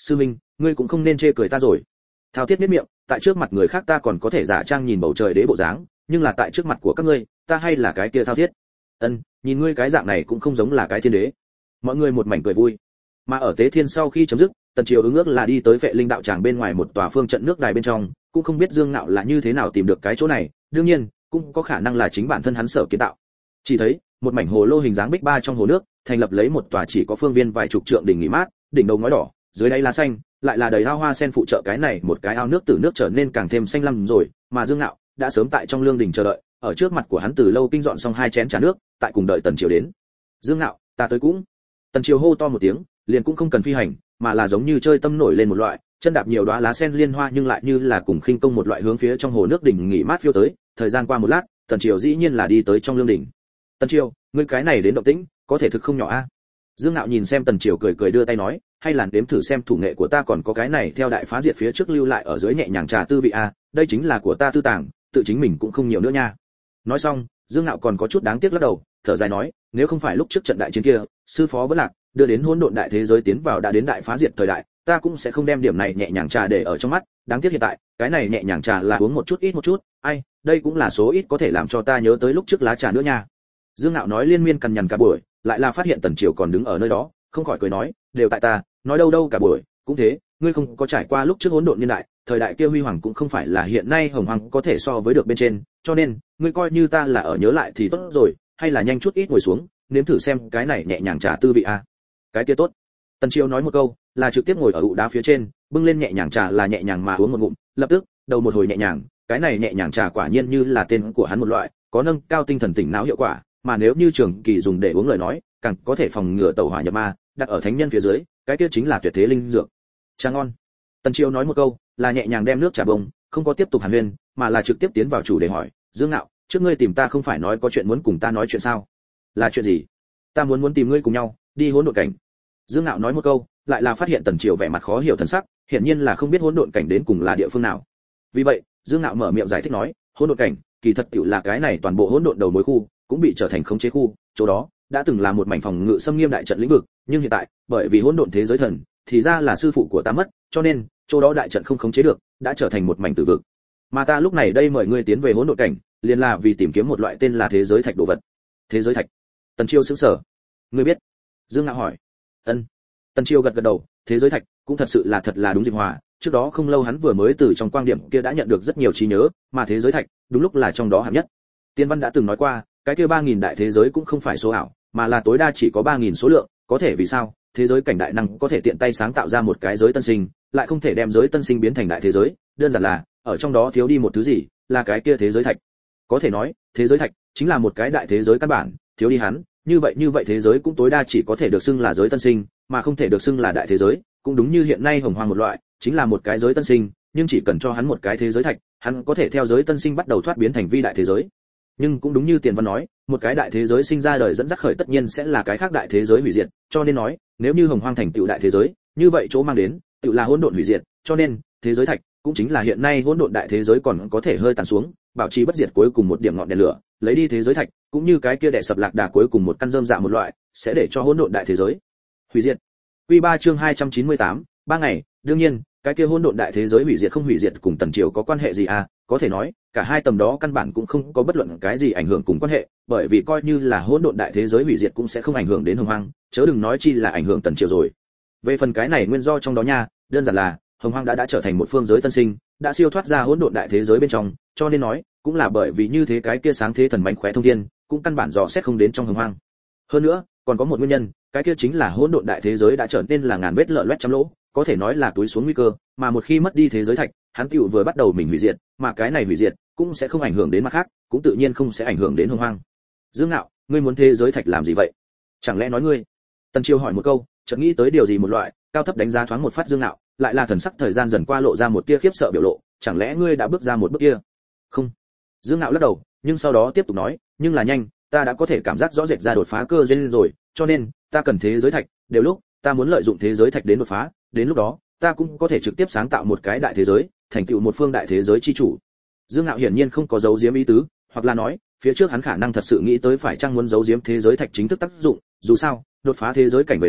sư minh, ngươi cũng không nên chê cười ta rồi. Thao Thiết biết miệng, tại trước mặt người khác ta còn có thể giả trang nhìn bầu trời đế bộ dáng, nhưng là tại trước mặt của các ngươi, ta hay là cái kia Thao Thiết. Ân, nhìn ngươi cái dạng này cũng không giống là cái thiên đế. Mọi người một mảnh cười vui. Mà ở tế thiên sau khi chấm dứt, Tần Triều ứng ước là đi tới Vệ Linh đạo tràng bên ngoài một tòa phương trận nước đài bên trong, cũng không biết Dương Ngạo là như thế nào tìm được cái chỗ này, đương nhiên, cũng có khả năng là chính bản thân hắn sở kiến tạo. Chỉ thấy, một mảnh hồ lô hình dáng bích ba trong hồ nước, thành lập lấy một tòa chỉ có phương viên vài chục trượng đỉnh nghỉ mát, đỉnh đầu ngói đỏ, dưới đáy lá xanh, lại là đầy ao hoa sen phụ trợ cái này một cái ao nước từ nước trở nên càng thêm xanh lam rồi, mà Dương Ngạo đã sớm tại trong lương đỉnh chờ đợi, ở trước mặt của hắn từ lâu kinh dọn xong hai chén trà nước, tại cùng đợi Tần Triều đến. Dương Ngạo, ta tới cũng. Tần Triều hô to một tiếng, liền cũng không cần phi hành, mà là giống như chơi tâm nổi lên một loại, chân đạp nhiều đóa lá sen liên hoa nhưng lại như là cùng khinh công một loại hướng phía trong hồ nước đỉnh nghỉ mát phiêu tới. Thời gian qua một lát, Tần Triều dĩ nhiên là đi tới trong lương đỉnh. Tần Triều, ngươi cái này đến động tĩnh, có thể thực không nhỏ a. Dương Ngạo nhìn xem Tần Triều cười cười đưa tay nói, hay là đếm thử xem thủ nghệ của ta còn có cái này theo đại phá diệt phía trước lưu lại ở dưới nhẹ nhàng trà tư vị a, đây chính là của ta tư tàng, tự chính mình cũng không nhiều nữa nha. Nói xong, Dương Ngạo còn có chút đáng tiếc lắc đầu, thở dài nói, nếu không phải lúc trước trận đại chiến kia, sư phó vẫn lạc, đưa đến hỗn độn đại thế giới tiến vào đã đến đại phá diệt thời đại, ta cũng sẽ không đem điểm này nhẹ nhàng trà để ở trong mắt, đáng tiếc hiện tại, cái này nhẹ nhàng trà là uống một chút ít một chút, ai, đây cũng là số ít có thể làm cho ta nhớ tới lúc trước lá trà nữa nha. Dương Ngạo nói liên miên cằn nhằn cả buổi, lại là phát hiện Tần Triều còn đứng ở nơi đó, không khỏi cười nói, đều tại ta, nói đâu đâu cả buổi, cũng thế, ngươi không có trải qua lúc trước hỗn độn niên đại, thời đại kia huy hoàng cũng không phải là hiện nay hồng hoàng có thể so với được bên trên, cho nên, ngươi coi như ta là ở nhớ lại thì tốt rồi, hay là nhanh chút ít ngồi xuống, nếm thử xem cái này nhẹ nhàng trà tư vị a. À. Cái kia tốt. Tần Triều nói một câu, là trực tiếp ngồi ở ụ đá phía trên, bưng lên nhẹ nhàng trà là nhẹ nhàng mà uống một ngụm, lập tức, đầu một hồi nhẹ nhàng, cái này nhẹ nhàng trà quả nhiên như là tên của hắn một loại, có nâng cao tinh thần tỉnh não hiệu quả, mà nếu như trường kỳ dùng để uống lời nói, càng có thể phòng ngừa tẩu hỏa nhập ma, đặt ở thánh nhân phía dưới, cái kia chính là tuyệt thế linh dược. Trà ngon. Tần Triều nói một câu, là nhẹ nhàng đem nước trà bông, không có tiếp tục hàn huyên, mà là trực tiếp tiến vào chủ đề hỏi, Dương Ngạo, trước ngươi tìm ta không phải nói có chuyện muốn cùng ta nói chuyện sao? Là chuyện gì? Ta muốn muốn tìm ngươi cùng nhau, đi hỗn độn cảnh. Dương Ngạo nói một câu, lại là phát hiện Tần Triều vẻ mặt khó hiểu thần sắc, hiển nhiên là không biết hỗn độn cảnh đến cùng là địa phương nào. Vì vậy, Dương Ngạo mở miệng giải thích nói, hỗn độn cảnh, kỳ thật tiểu là cái này toàn bộ hỗn độn đầu mối khu, cũng bị trở thành khống chế khu, chỗ đó đã từng là một mảnh phòng ngự xâm nghiêm đại trận lĩnh vực, nhưng hiện tại, bởi vì hỗn độn thế giới thần, thì ra là sư phụ của ta mất, cho nên, chỗ đó đại trận không khống chế được, đã trở thành một mảnh tử vực. Mà ta lúc này đây mời ngươi tiến về hỗn độn cảnh, liền là vì tìm kiếm một loại tên là thế giới thạch đồ vật. Thế giới thạch? Tần Triều sững sờ. Ngươi biết? Dương Ngạo hỏi. Ân. Tần Triều gật gật đầu, thế giới thạch cũng thật sự là thật là đúng dịp hòa, trước đó không lâu hắn vừa mới từ trong quang điểm kia đã nhận được rất nhiều trí nhớ, mà thế giới thạch đúng lúc là trong đó hạng nhất. Tiên văn đã từng nói qua, cái kia ba nghìn đại thế giới cũng không phải số ảo, mà là tối đa chỉ có ba nghìn số lượng, có thể vì sao? Thế giới cảnh đại năng có thể tiện tay sáng tạo ra một cái giới tân sinh, lại không thể đem giới tân sinh biến thành đại thế giới, đơn giản là ở trong đó thiếu đi một thứ gì, là cái kia thế giới thạch. Có thể nói, thế giới thạch chính là một cái đại thế giới căn bản, thiếu đi hắn, như vậy như vậy thế giới cũng tối đa chỉ có thể được xưng là giới tân sinh, mà không thể được xưng là đại thế giới, cũng đúng như hiện nay hồng hoang một loại, chính là một cái giới tân sinh, nhưng chỉ cần cho hắn một cái thế giới thạch, hắn có thể theo giới tân sinh bắt đầu thoát biến thành vi đại thế giới. Nhưng cũng đúng như Tiền Văn nói, một cái đại thế giới sinh ra đời dẫn dắt khởi tất nhiên sẽ là cái khác đại thế giới hủy diệt, cho nên nói, nếu như hồng hoang thành tựu đại thế giới, như vậy chỗ mang đến, tựu là hỗn độn hủy diệt, cho nên, thế giới thạch cũng chính là hiện nay hỗn độn đại thế giới còn có thể hơi tàn xuống, bảo trì bất diệt cuối cùng một điểm ngọn đèn lửa, lấy đi thế giới thạch, cũng như cái kia đệ sập lạc đà cuối cùng một căn rơm dạ một loại, sẽ để cho hỗn độn đại thế giới hủy diệt. Quy ba chương hai trăm chín mươi tám, ba ngày, đương nhiên, cái kia hỗn độn đại thế giới hủy diệt không hủy diệt cùng Tần Triều có quan hệ gì à? Có thể nói, cả hai tầm đó căn bản cũng không có bất luận cái gì ảnh hưởng cùng quan hệ, bởi vì coi như là hỗn độn đại thế giới hủy diệt cũng sẽ không ảnh hưởng đến hồng hoang, chớ đừng nói chi là ảnh hưởng Tần Triều rồi. Về phần cái này nguyên do trong đó nha, đơn giản là hồng hoang đã đã trở thành một phương giới tân sinh, đã siêu thoát ra hỗn độn đại thế giới bên trong, cho nên nói, cũng là bởi vì như thế cái kia sáng thế thần mãnh khóe thông thiên, cũng căn bản dò xét không đến trong hồng hoang. Hơn nữa, còn có một nguyên nhân, cái kia chính là hỗn độn đại thế giới đã trở nên là ngàn vết lợn loét trăm lỗ, có thể nói là túi xuống nguy cơ, mà một khi mất đi thế giới thạch, hắn tựu vừa bắt đầu mình hủy diệt, mà cái này hủy diệt cũng sẽ không ảnh hưởng đến mặt khác, cũng tự nhiên không sẽ ảnh hưởng đến hồng hoang. Dương Ngạo, ngươi muốn thế giới thạch làm gì vậy? Chẳng lẽ nói ngươi? Tần Triều hỏi một câu, chợt nghĩ tới điều gì một loại, cao thấp đánh giá thoáng một phát Dương Ngạo, lại là thần sắc thời gian dần qua lộ ra một tia khiếp sợ biểu lộ, chẳng lẽ ngươi đã bước ra một bước kia? Không. Dương Ngạo lắc đầu, nhưng sau đó tiếp tục nói, nhưng là nhanh, ta đã có thể cảm giác rõ rệt ra đột phá cơ duyên rồi, cho nên ta cần thế giới thạch, đều lúc ta muốn lợi dụng thế giới thạch đến đột phá, đến lúc đó ta cũng có thể trực tiếp sáng tạo một cái đại thế giới, thành tựu một phương đại thế giới chi chủ. Dương Ngạo hiển nhiên không có giấu giếm ý tứ, hoặc là nói, phía trước hắn khả năng thật sự nghĩ tới phải chăng muốn giấu giếm thế giới thạch chính thức tác dụng, dù sao, đột phá thế giới cảnh về sau,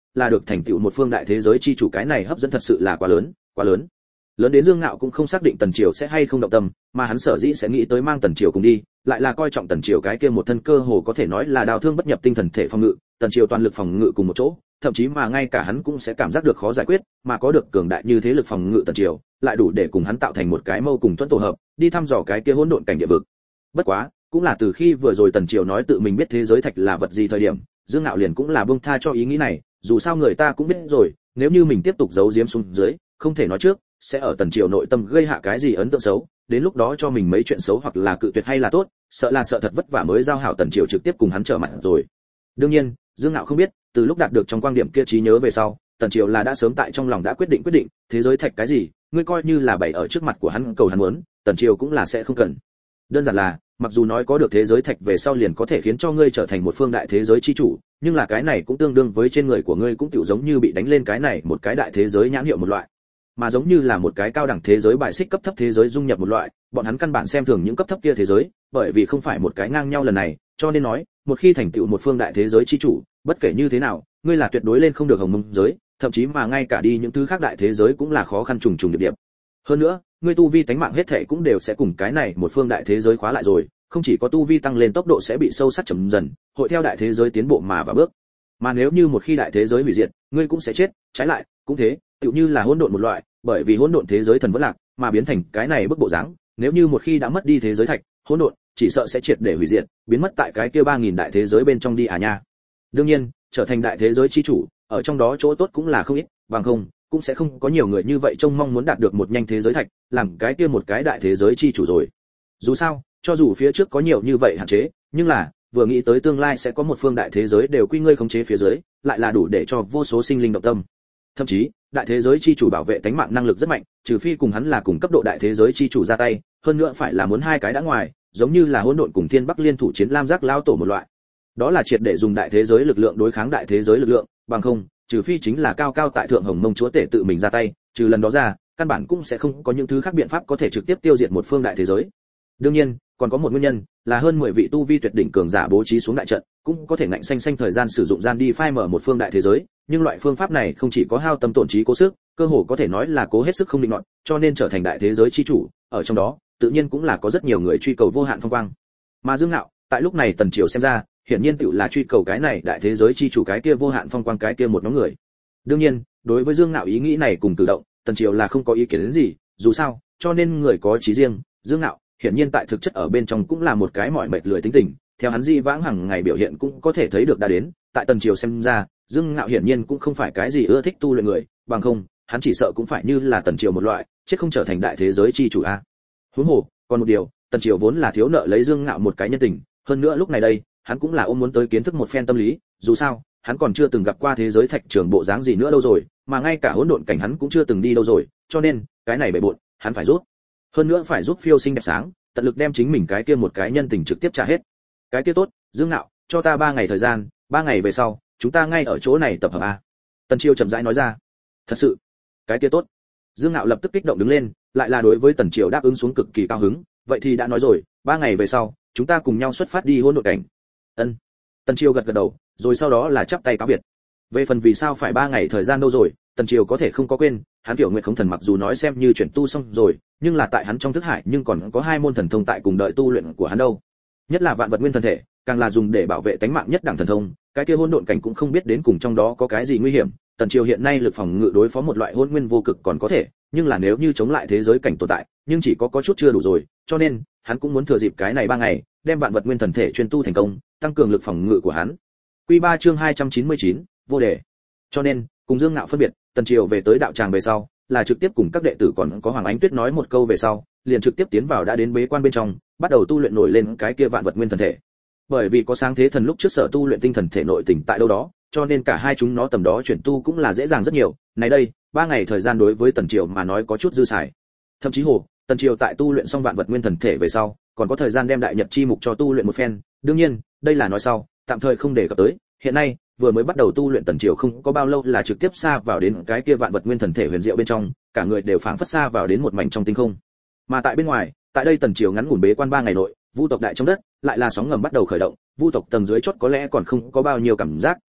là được thành tựu một phương đại thế giới chi chủ, cái này hấp dẫn thật sự là quá lớn, quá lớn. Lớn đến Dương Ngạo cũng không xác định Tần Triều sẽ hay không động tâm, mà hắn sở dĩ sẽ nghĩ tới mang Tần Triều cùng đi, lại là coi trọng Tần Triều cái kia một thân cơ hồ có thể nói là đào thương bất nhập tinh thần thể phòng ngự, Tần Triều toàn lực phòng ngự cùng một chỗ, thậm chí mà ngay cả hắn cũng sẽ cảm giác được khó giải quyết, mà có được cường đại như thế lực phòng ngự Tần Triều, lại đủ để cùng hắn tạo thành một cái mâu cùng thuẫn tổ hợp, đi thăm dò cái kia hỗn độn cảnh địa vực. Bất quá, cũng là từ khi vừa rồi Tần Triều nói tự mình biết thế giới thạch là vật gì thời điểm, Dương Ngạo liền cũng là buông tha cho ý nghĩ này, dù sao người ta cũng biết rồi, nếu như mình tiếp tục giấu giếm xuống dưới, không thể nói trước, sẽ ở Tần Triều nội tâm gây hạ cái gì ấn tượng xấu, đến lúc đó cho mình mấy chuyện xấu hoặc là cự tuyệt hay là tốt, sợ là sợ thật vất vả mới giao hảo Tần Triều trực tiếp cùng hắn trở mặt rồi. Đương nhiên, Dương Ngạo không biết, từ lúc đạt được trong quang điểm kia trí nhớ về sau, Tần Triều là đã sớm tại trong lòng đã quyết định quyết định, thế giới thạch cái gì, ngươi coi như là bày ở trước mặt của hắn cầu hắn muốn, Tần Triều cũng là sẽ không cần. Đơn giản là, mặc dù nói có được thế giới thạch về sau liền có thể khiến cho ngươi trở thành một phương đại thế giới chi chủ, nhưng là cái này cũng tương đương với trên người của ngươi cũng tiểu giống như bị đánh lên cái này một cái đại thế giới nhãn hiệu một loại, mà giống như là một cái cao đẳng thế giới bài xích cấp thấp thế giới dung nhập một loại, bọn hắn căn bản xem thường những cấp thấp kia thế giới, bởi vì không phải một cái ngang nhau lần này, cho nên nói, một khi thành tựu một phương đại thế giới chi chủ, bất kể như thế nào, ngươi là tuyệt đối lên không được hồng mông giới, thậm chí mà ngay cả đi những thứ khác đại thế giới cũng là khó khăn trùng trùng điệp điệp. Hơn nữa, ngươi tu vi tánh mạng hết thảy cũng đều sẽ cùng cái này một phương đại thế giới khóa lại rồi, không chỉ có tu vi tăng lên tốc độ sẽ bị sâu sắc chậm dần, hội theo đại thế giới tiến bộ mà và bước. Mà nếu như một khi đại thế giới hủy diệt, ngươi cũng sẽ chết, trái lại, cũng thế, tựu như là hỗn độn một loại, bởi vì hỗn độn thế giới thần vẫn lạc, mà biến thành cái này bức bộ dáng, nếu như một khi đã mất đi thế giới thạch, hỗn độn chỉ sợ sẽ triệt để hủy diệt, biến mất tại cái kia ba nghìn đại thế giới bên trong đi à nha. Đương nhiên, trở thành đại thế giới chi chủ, ở trong đó chỗ tốt cũng là không ít, bằng không cũng sẽ không có nhiều người như vậy trông mong muốn đạt được một nhanh thế giới thạch, làm cái kia một cái đại thế giới chi chủ rồi. Dù sao, cho dù phía trước có nhiều như vậy hạn chế, nhưng là vừa nghĩ tới tương lai sẽ có một phương đại thế giới đều quy ngươi khống chế phía dưới, lại là đủ để cho vô số sinh linh động tâm. Thậm chí, đại thế giới chi chủ bảo vệ tánh mạng năng lực rất mạnh, trừ phi cùng hắn là cùng cấp độ đại thế giới chi chủ ra tay, hơn nữa phải là muốn hai cái đã ngoài, giống như là hỗn độn cùng thiên bắc liên thủ chiến lam giác lao tổ một loại. Đó là triệt để dùng đại thế giới lực lượng đối kháng đại thế giới lực lượng, bằng không, trừ phi chính là cao cao tại thượng hồng mông chúa tể tự mình ra tay, trừ lần đó ra, căn bản cũng sẽ không có những thứ khác biện pháp có thể trực tiếp tiêu diệt một phương đại thế giới. Đương nhiên, còn có một nguyên nhân, là hơn mười vị tu vi tuyệt đỉnh cường giả bố trí xuống đại trận, cũng có thể ngạnh xanh xanh thời gian sử dụng gian đi phai mở một phương đại thế giới, nhưng loại phương pháp này không chỉ có hao tâm tổn trí cố sức, cơ hồ có thể nói là cố hết sức không định nọt, cho nên trở thành đại thế giới chi chủ, ở trong đó, tự nhiên cũng là có rất nhiều người truy cầu vô hạn phong quang. Mà Dương Ngạo, tại lúc này Tần Triều xem ra, hiển nhiên tựu là truy cầu cái này đại thế giới chi chủ cái kia vô hạn phong quang cái kia một nhóm người. Đương nhiên, đối với Dương Ngạo ý nghĩ này cùng tự động, Tần Triều là không có ý kiến đến gì, dù sao, cho nên người có chí riêng, Dương Ngạo hiển nhiên tại thực chất ở bên trong cũng là một cái mỏi mệt lười tính tình, theo hắn di vãng hàng ngày biểu hiện cũng có thể thấy được đã đến, tại Tần Triều xem ra, Dương Ngạo hiển nhiên cũng không phải cái gì ưa thích tu luyện người, bằng không, hắn chỉ sợ cũng phải như là Tần Triều một loại, chết không trở thành đại thế giới chi chủ a. Huống hồ, còn một điều, Tần Triều vốn là thiếu nợ lấy Dương Ngạo một cái nhân tình, hơn nữa lúc này đây, hắn cũng là ôm muốn tới kiến thức một phen tâm lý, dù sao, hắn còn chưa từng gặp qua thế giới thạch trường bộ dáng gì nữa đâu rồi, mà ngay cả hỗn độn cảnh hắn cũng chưa từng đi đâu rồi, cho nên, cái này bể bội, hắn phải giúp. Hơn nữa phải giúp phiêu sinh đẹp sáng, tận lực đem chính mình cái kia một cái nhân tình trực tiếp trả hết. Cái kia tốt, Dương Ngạo, cho ta ba ngày thời gian, ba ngày về sau, chúng ta ngay ở chỗ này tập hợp a. Tần Triều chậm rãi nói ra. Thật sự? Cái kia tốt. Dương Ngạo lập tức kích động đứng lên, lại là đối với Tần Triều đáp ứng xuống cực kỳ cao hứng, vậy thì đã nói rồi, ba ngày về sau, chúng ta cùng nhau xuất phát đi hỗn độn cảnh. Ân. Tần Triều gật gật đầu, rồi sau đó là chắp tay cáo biệt. Về phần vì sao phải ba ngày thời gian đâu rồi, Tần Triều có thể không có quên, hắn Tiểu Nguyệt Khống Thần mặc dù nói xem như chuyển tu xong rồi, nhưng là tại hắn trong thức hải nhưng còn có hai môn thần thông tại cùng đợi tu luyện của hắn đâu. Nhất là vạn vật nguyên thần thể, càng là dùng để bảo vệ tánh mạng nhất đẳng thần thông, cái kia hỗn độn cảnh cũng không biết đến cùng trong đó có cái gì nguy hiểm. Tần Triều hiện nay lực phòng ngự đối phó một loại hỗn nguyên vô cực còn có thể, nhưng là nếu như chống lại thế giới cảnh tồn tại, nhưng chỉ có có chút chưa đủ rồi, cho nên hắn cũng muốn thừa dịp cái này ba ngày, đem vạn vật nguyên thần thể chuyên tu thành công, tăng cường lực phòng ngự của hắn. Quy ba chương hai trăm chín mươi chín, vô đề. Cho nên, cùng Dương Ngạo phân biệt, Tần Triều về tới đạo tràng về sau, là trực tiếp cùng các đệ tử còn có Hoàng Ánh Tuyết nói một câu về sau, liền trực tiếp tiến vào đã đến bế quan bên trong, bắt đầu tu luyện nổi lên cái kia vạn vật nguyên thần thể. Bởi vì có sáng thế thần lúc trước sở tu luyện tinh thần thể nội tỉnh tại đâu đó, cho nên cả hai chúng nó tầm đó chuyển tu cũng là dễ dàng rất nhiều. Này đây, ba ngày thời gian đối với Tần Triều mà nói có chút dư xài. Thậm chí hồ, Tần Triều tại tu luyện xong vạn vật nguyên thần thể về sau, còn có thời gian đem đại nhật chi mục cho tu luyện một phen. Đương nhiên, đây là nói sau, tạm thời không để cập tới. Hiện nay, vừa mới bắt đầu tu luyện Tần Triều không có bao lâu là trực tiếp xa vào đến cái kia vạn vật nguyên thần thể huyền diệu bên trong, cả người đều phảng phất xa vào đến một mảnh trong tinh không. Mà tại bên ngoài, tại đây Tần Triều ngắn ngủn bế quan ba ngày nội, vu tộc đại trong đất lại là sóng ngầm bắt đầu khởi động, vu tộc tầng dưới chót có lẽ còn không có bao nhiêu cảm giác,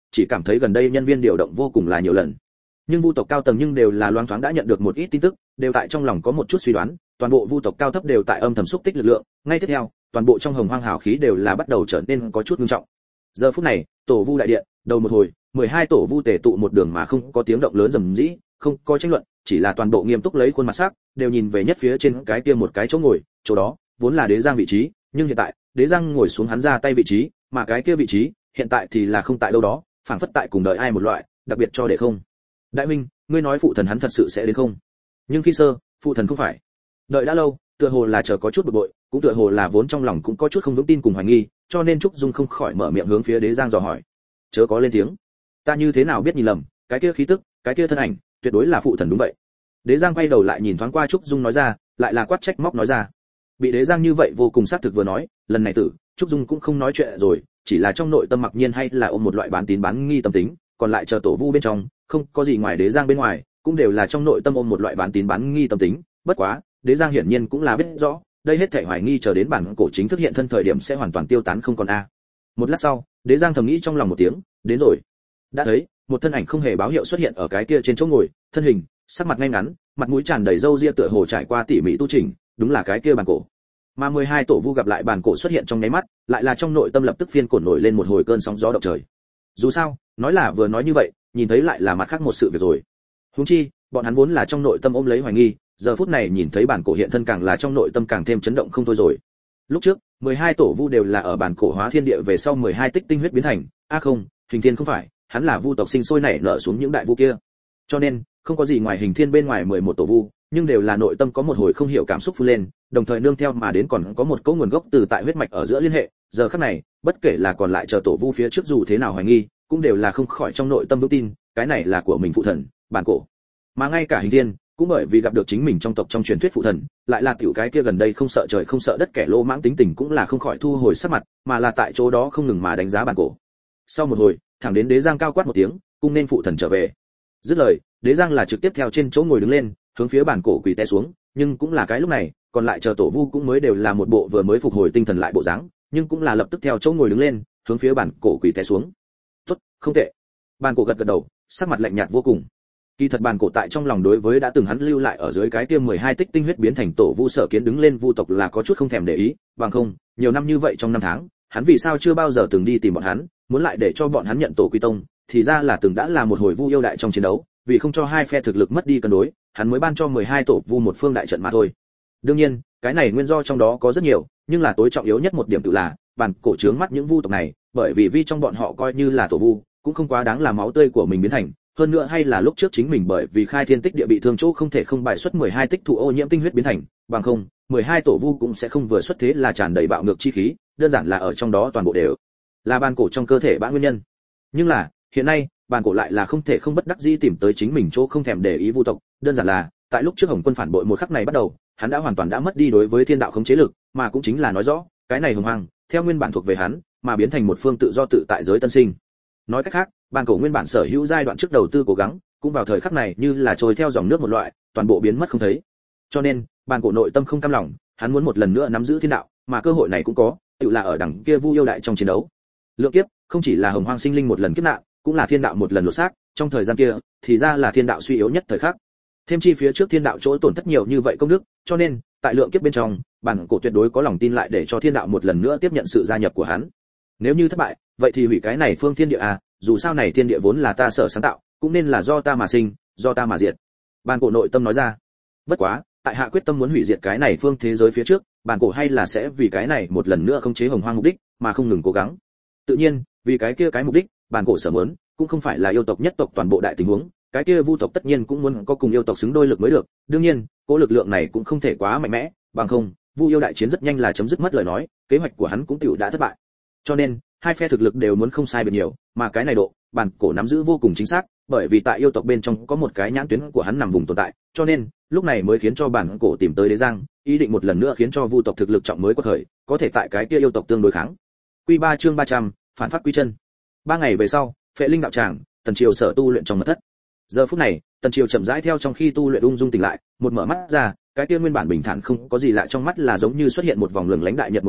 chỉ cảm thấy gần đây nhân viên điều động vô cùng là nhiều lần. Nhưng vu tộc cao tầng nhưng đều là loáng thoáng đã nhận được một ít tin tức, đều tại trong lòng có một chút suy đoán, toàn bộ vu tộc cao thấp đều tại âm thầm xúc tích lực lượng, ngay tiếp theo, toàn bộ trong hồng hoang hào khí đều là bắt đầu trở nên có chút nghiêm trọng. Giờ phút này, tổ vu đại điện, đầu một hồi, mười hai tổ vu tề tụ một đường mà không có tiếng động lớn rầm rĩ, không có tranh luận, chỉ là toàn bộ nghiêm túc lấy khuôn mặt sắc, đều nhìn về nhất phía trên cái kia một cái chỗ ngồi, chỗ đó vốn là Đế Giang vị trí, nhưng hiện tại, Đế Giang ngồi xuống hắn ra tay vị trí, mà cái kia vị trí, hiện tại thì là không tại đâu đó, phảng phất tại cùng đợi ai một loại, đặc biệt cho để không. Đại minh, ngươi nói phụ thần hắn thật sự sẽ đến không? Nhưng khi sơ, phụ thần không phải. Đợi đã lâu, tựa hồ là chờ có chút bực bội, cũng tựa hồ là vốn trong lòng cũng có chút không vững tin cùng hoài nghi, cho nên Trúc Dung không khỏi mở miệng hướng phía Đế Giang dò hỏi. Chớ có lên tiếng. Ta như thế nào biết nhìn lầm, cái kia khí tức, cái kia thân ảnh, tuyệt đối là phụ thần đúng vậy. Đế Giang quay đầu lại nhìn thoáng qua Trúc Dung nói ra, lại là quát trách móc nói ra. Bị Đế Giang như vậy vô cùng xác thực vừa nói, lần này tử, Trúc Dung cũng không nói chuyện rồi, chỉ là trong nội tâm mặc nhiên hay là ôm một loại bán tín bán nghi tâm tính, còn lại chờ tổ vu bên trong, không có gì ngoài Đế Giang bên ngoài, cũng đều là trong nội tâm ôm một loại bán tín bán nghi tâm tính, bất quá, Đế Giang hiển nhiên cũng là biết rõ, đây hết thảy hoài nghi chờ đến bản cổ chính thức hiện thân thời điểm sẽ hoàn toàn tiêu tán không còn a. Một lát sau, Đế Giang thầm nghĩ trong lòng một tiếng, đến rồi. Đã thấy, một thân ảnh không hề báo hiệu xuất hiện ở cái kia trên chỗ ngồi, thân hình, sắc mặt ngay ngắn, mặt mũi tràn đầy râu ria tựa hồ trải qua tỉ mỉ tu chỉnh, đúng là cái kia bản cổ. Mà mười hai tổ vu gặp lại bản cổ xuất hiện trong nháy mắt, lại là trong nội tâm lập tức phiên cổn nổi lên một hồi cơn sóng gió động trời. Dù sao, nói là vừa nói như vậy, nhìn thấy lại là mặt khác một sự việc rồi. Huống chi, bọn hắn vốn là trong nội tâm ôm lấy hoài nghi, giờ phút này nhìn thấy bản cổ hiện thân càng là trong nội tâm càng thêm chấn động không thôi rồi. Lúc trước, mười hai tổ vu đều là ở bản cổ hóa thiên địa về sau mười hai tích tinh huyết biến thành, a à không, hình thiên không phải, hắn là vu tộc sinh sôi nảy nở xuống những đại vu kia. Cho nên, không có gì ngoài hình thiên bên ngoài mười một tổ vu, nhưng đều là nội tâm có một hồi không hiểu cảm xúc phun lên, đồng thời nương theo mà đến còn có một cấu nguồn gốc từ tại huyết mạch ở giữa liên hệ, giờ khắc này, bất kể là còn lại chờ tổ vu phía trước dù thế nào hoài nghi, cũng đều là không khỏi trong nội tâm vững tin, cái này là của mình phụ thần, bản cổ. Mà ngay cả hình thiên, cũng bởi vì gặp được chính mình trong tộc trong truyền thuyết phụ thần, lại là tiểu cái kia gần đây không sợ trời không sợ đất kẻ lô mãng tính tình cũng là không khỏi thu hồi sắc mặt, mà là tại chỗ đó không ngừng mà đánh giá bản cổ. Sau một hồi, thẳng đến Đế Giang cao quát một tiếng, cung nên phụ thần trở về. Dứt lời, Đế Giang là trực tiếp theo trên chỗ ngồi đứng lên, hướng phía bản cổ quỳ té xuống, nhưng cũng là cái lúc này, còn lại chờ tổ vu cũng mới đều là một bộ vừa mới phục hồi tinh thần lại bộ dáng, nhưng cũng là lập tức theo chỗ ngồi đứng lên, hướng phía bản cổ quỳ té xuống. "Tốt, không tệ." Bản cổ gật gật đầu, sắc mặt lạnh nhạt vô cùng. Kỳ thật bản cổ tại trong lòng đối với đã từng hắn lưu lại ở dưới cái kia mười hai tích tinh huyết biến thành tổ vu sở kiến đứng lên vu tộc là có chút không thèm để ý, bằng không, nhiều năm như vậy trong năm tháng, hắn vì sao chưa bao giờ từng đi tìm bọn hắn, muốn lại để cho bọn hắn nhận tổ quy tông, thì ra là từng đã là một hồi vu yêu đại trong chiến đấu, vì không cho hai phe thực lực mất đi cân đối, hắn mới ban cho mười hai tổ vu một phương đại trận mà thôi. Đương nhiên, cái này nguyên do trong đó có rất nhiều, nhưng là tối trọng yếu nhất một điểm tự là, bản cổ chướng mắt những vu tộc này, bởi vì vi trong bọn họ coi như là tổ vu, cũng không quá đáng là máu tươi của mình biến thành, hơn nữa hay là lúc trước chính mình bởi vì khai thiên tích địa bị thương chỗ không thể không bài xuất mười hai tích thụ ô nhiễm tinh huyết biến thành, bằng không, mười hai tổ vu cũng sẽ không vừa xuất thế là tràn đầy bạo ngược chi khí, đơn giản là ở trong đó toàn bộ đều là bản cổ trong cơ thể bã nguyên nhân. Nhưng là, hiện nay, bản cổ lại là không thể không bất đắc dĩ tìm tới chính mình chỗ không thèm để ý vu tộc, đơn giản là, tại lúc trước Hồng Quân phản bội một khắc này bắt đầu, hắn đã hoàn toàn đã mất đi đối với thiên đạo khống chế lực, mà cũng chính là nói rõ, cái này hồng hoang, theo nguyên bản thuộc về hắn, mà biến thành một phương tự do tự tại giới tân sinh. Nói cách khác, bản cổ nguyên bản sở hữu giai đoạn trước đầu tư cố gắng, cũng vào thời khắc này như là trôi theo dòng nước một loại, toàn bộ biến mất không thấy. Cho nên, bản cổ nội tâm không cam lòng, hắn muốn một lần nữa nắm giữ thiên đạo, mà cơ hội này cũng có, tự là ở đằng kia vu yêu đại trong chiến đấu. Lượng kiếp, không chỉ là hồng hoang sinh linh một lần kiếp nạn, cũng là thiên đạo một lần lột xác, trong thời gian kia, thì ra là thiên đạo suy yếu nhất thời khắc. Thêm chi phía trước thiên đạo chỗ tổn thất nhiều như vậy công đức, cho nên, tại lượng kiếp bên trong, bản cổ tuyệt đối có lòng tin lại để cho thiên đạo một lần nữa tiếp nhận sự gia nhập của hắn. Nếu như thất bại, vậy thì hủy cái này phương thiên địa à, dù sao này thiên địa vốn là ta sở sáng tạo, cũng nên là do ta mà sinh, do ta mà diệt. Bản cổ nội tâm nói ra. Bất quá, tại hạ quyết tâm muốn hủy diệt cái này phương thế giới phía trước, bản cổ hay là sẽ vì cái này một lần nữa khống chế hồng hoang mục đích, mà không ngừng cố gắng. Tự nhiên, vì cái kia cái mục đích, bản cổ sở muốn, cũng không phải là yêu tộc nhất tộc toàn bộ đại tình huống, cái kia vu tộc tất nhiên cũng muốn có cùng yêu tộc xứng đôi lực mới được, đương nhiên, cố lực lượng này cũng không thể quá mạnh mẽ, bằng không, vu yêu đại chiến rất nhanh là chấm dứt mất lời nói, kế hoạch của hắn cũng tiểu đã thất bại. Cho nên, hai phe thực lực đều muốn không sai biệt nhiều, mà cái này độ, bản cổ nắm giữ vô cùng chính xác, bởi vì tại yêu tộc bên trong có một cái nhãn tuyến của hắn nằm vùng tồn tại, cho nên, lúc này mới khiến cho bản cổ tìm tới Đế Giang, ý định một lần nữa khiến cho vu tộc thực lực trọng mới có thời, có thể tại cái kia yêu tộc tương đối kháng. Quy ba chương ba trăm, phản phát quy chân. Ba ngày về sau, Phệ Linh đạo tràng, Tần Triều sở tu luyện trong mật thất. Giờ phút này, Tần Triều chậm rãi theo trong khi tu luyện ung dung tỉnh lại, một mở mắt ra, cái kia nguyên bản bình thản không có gì lạ trong mắt là giống như xuất hiện một vòng lừng lánh đại nhật một loại,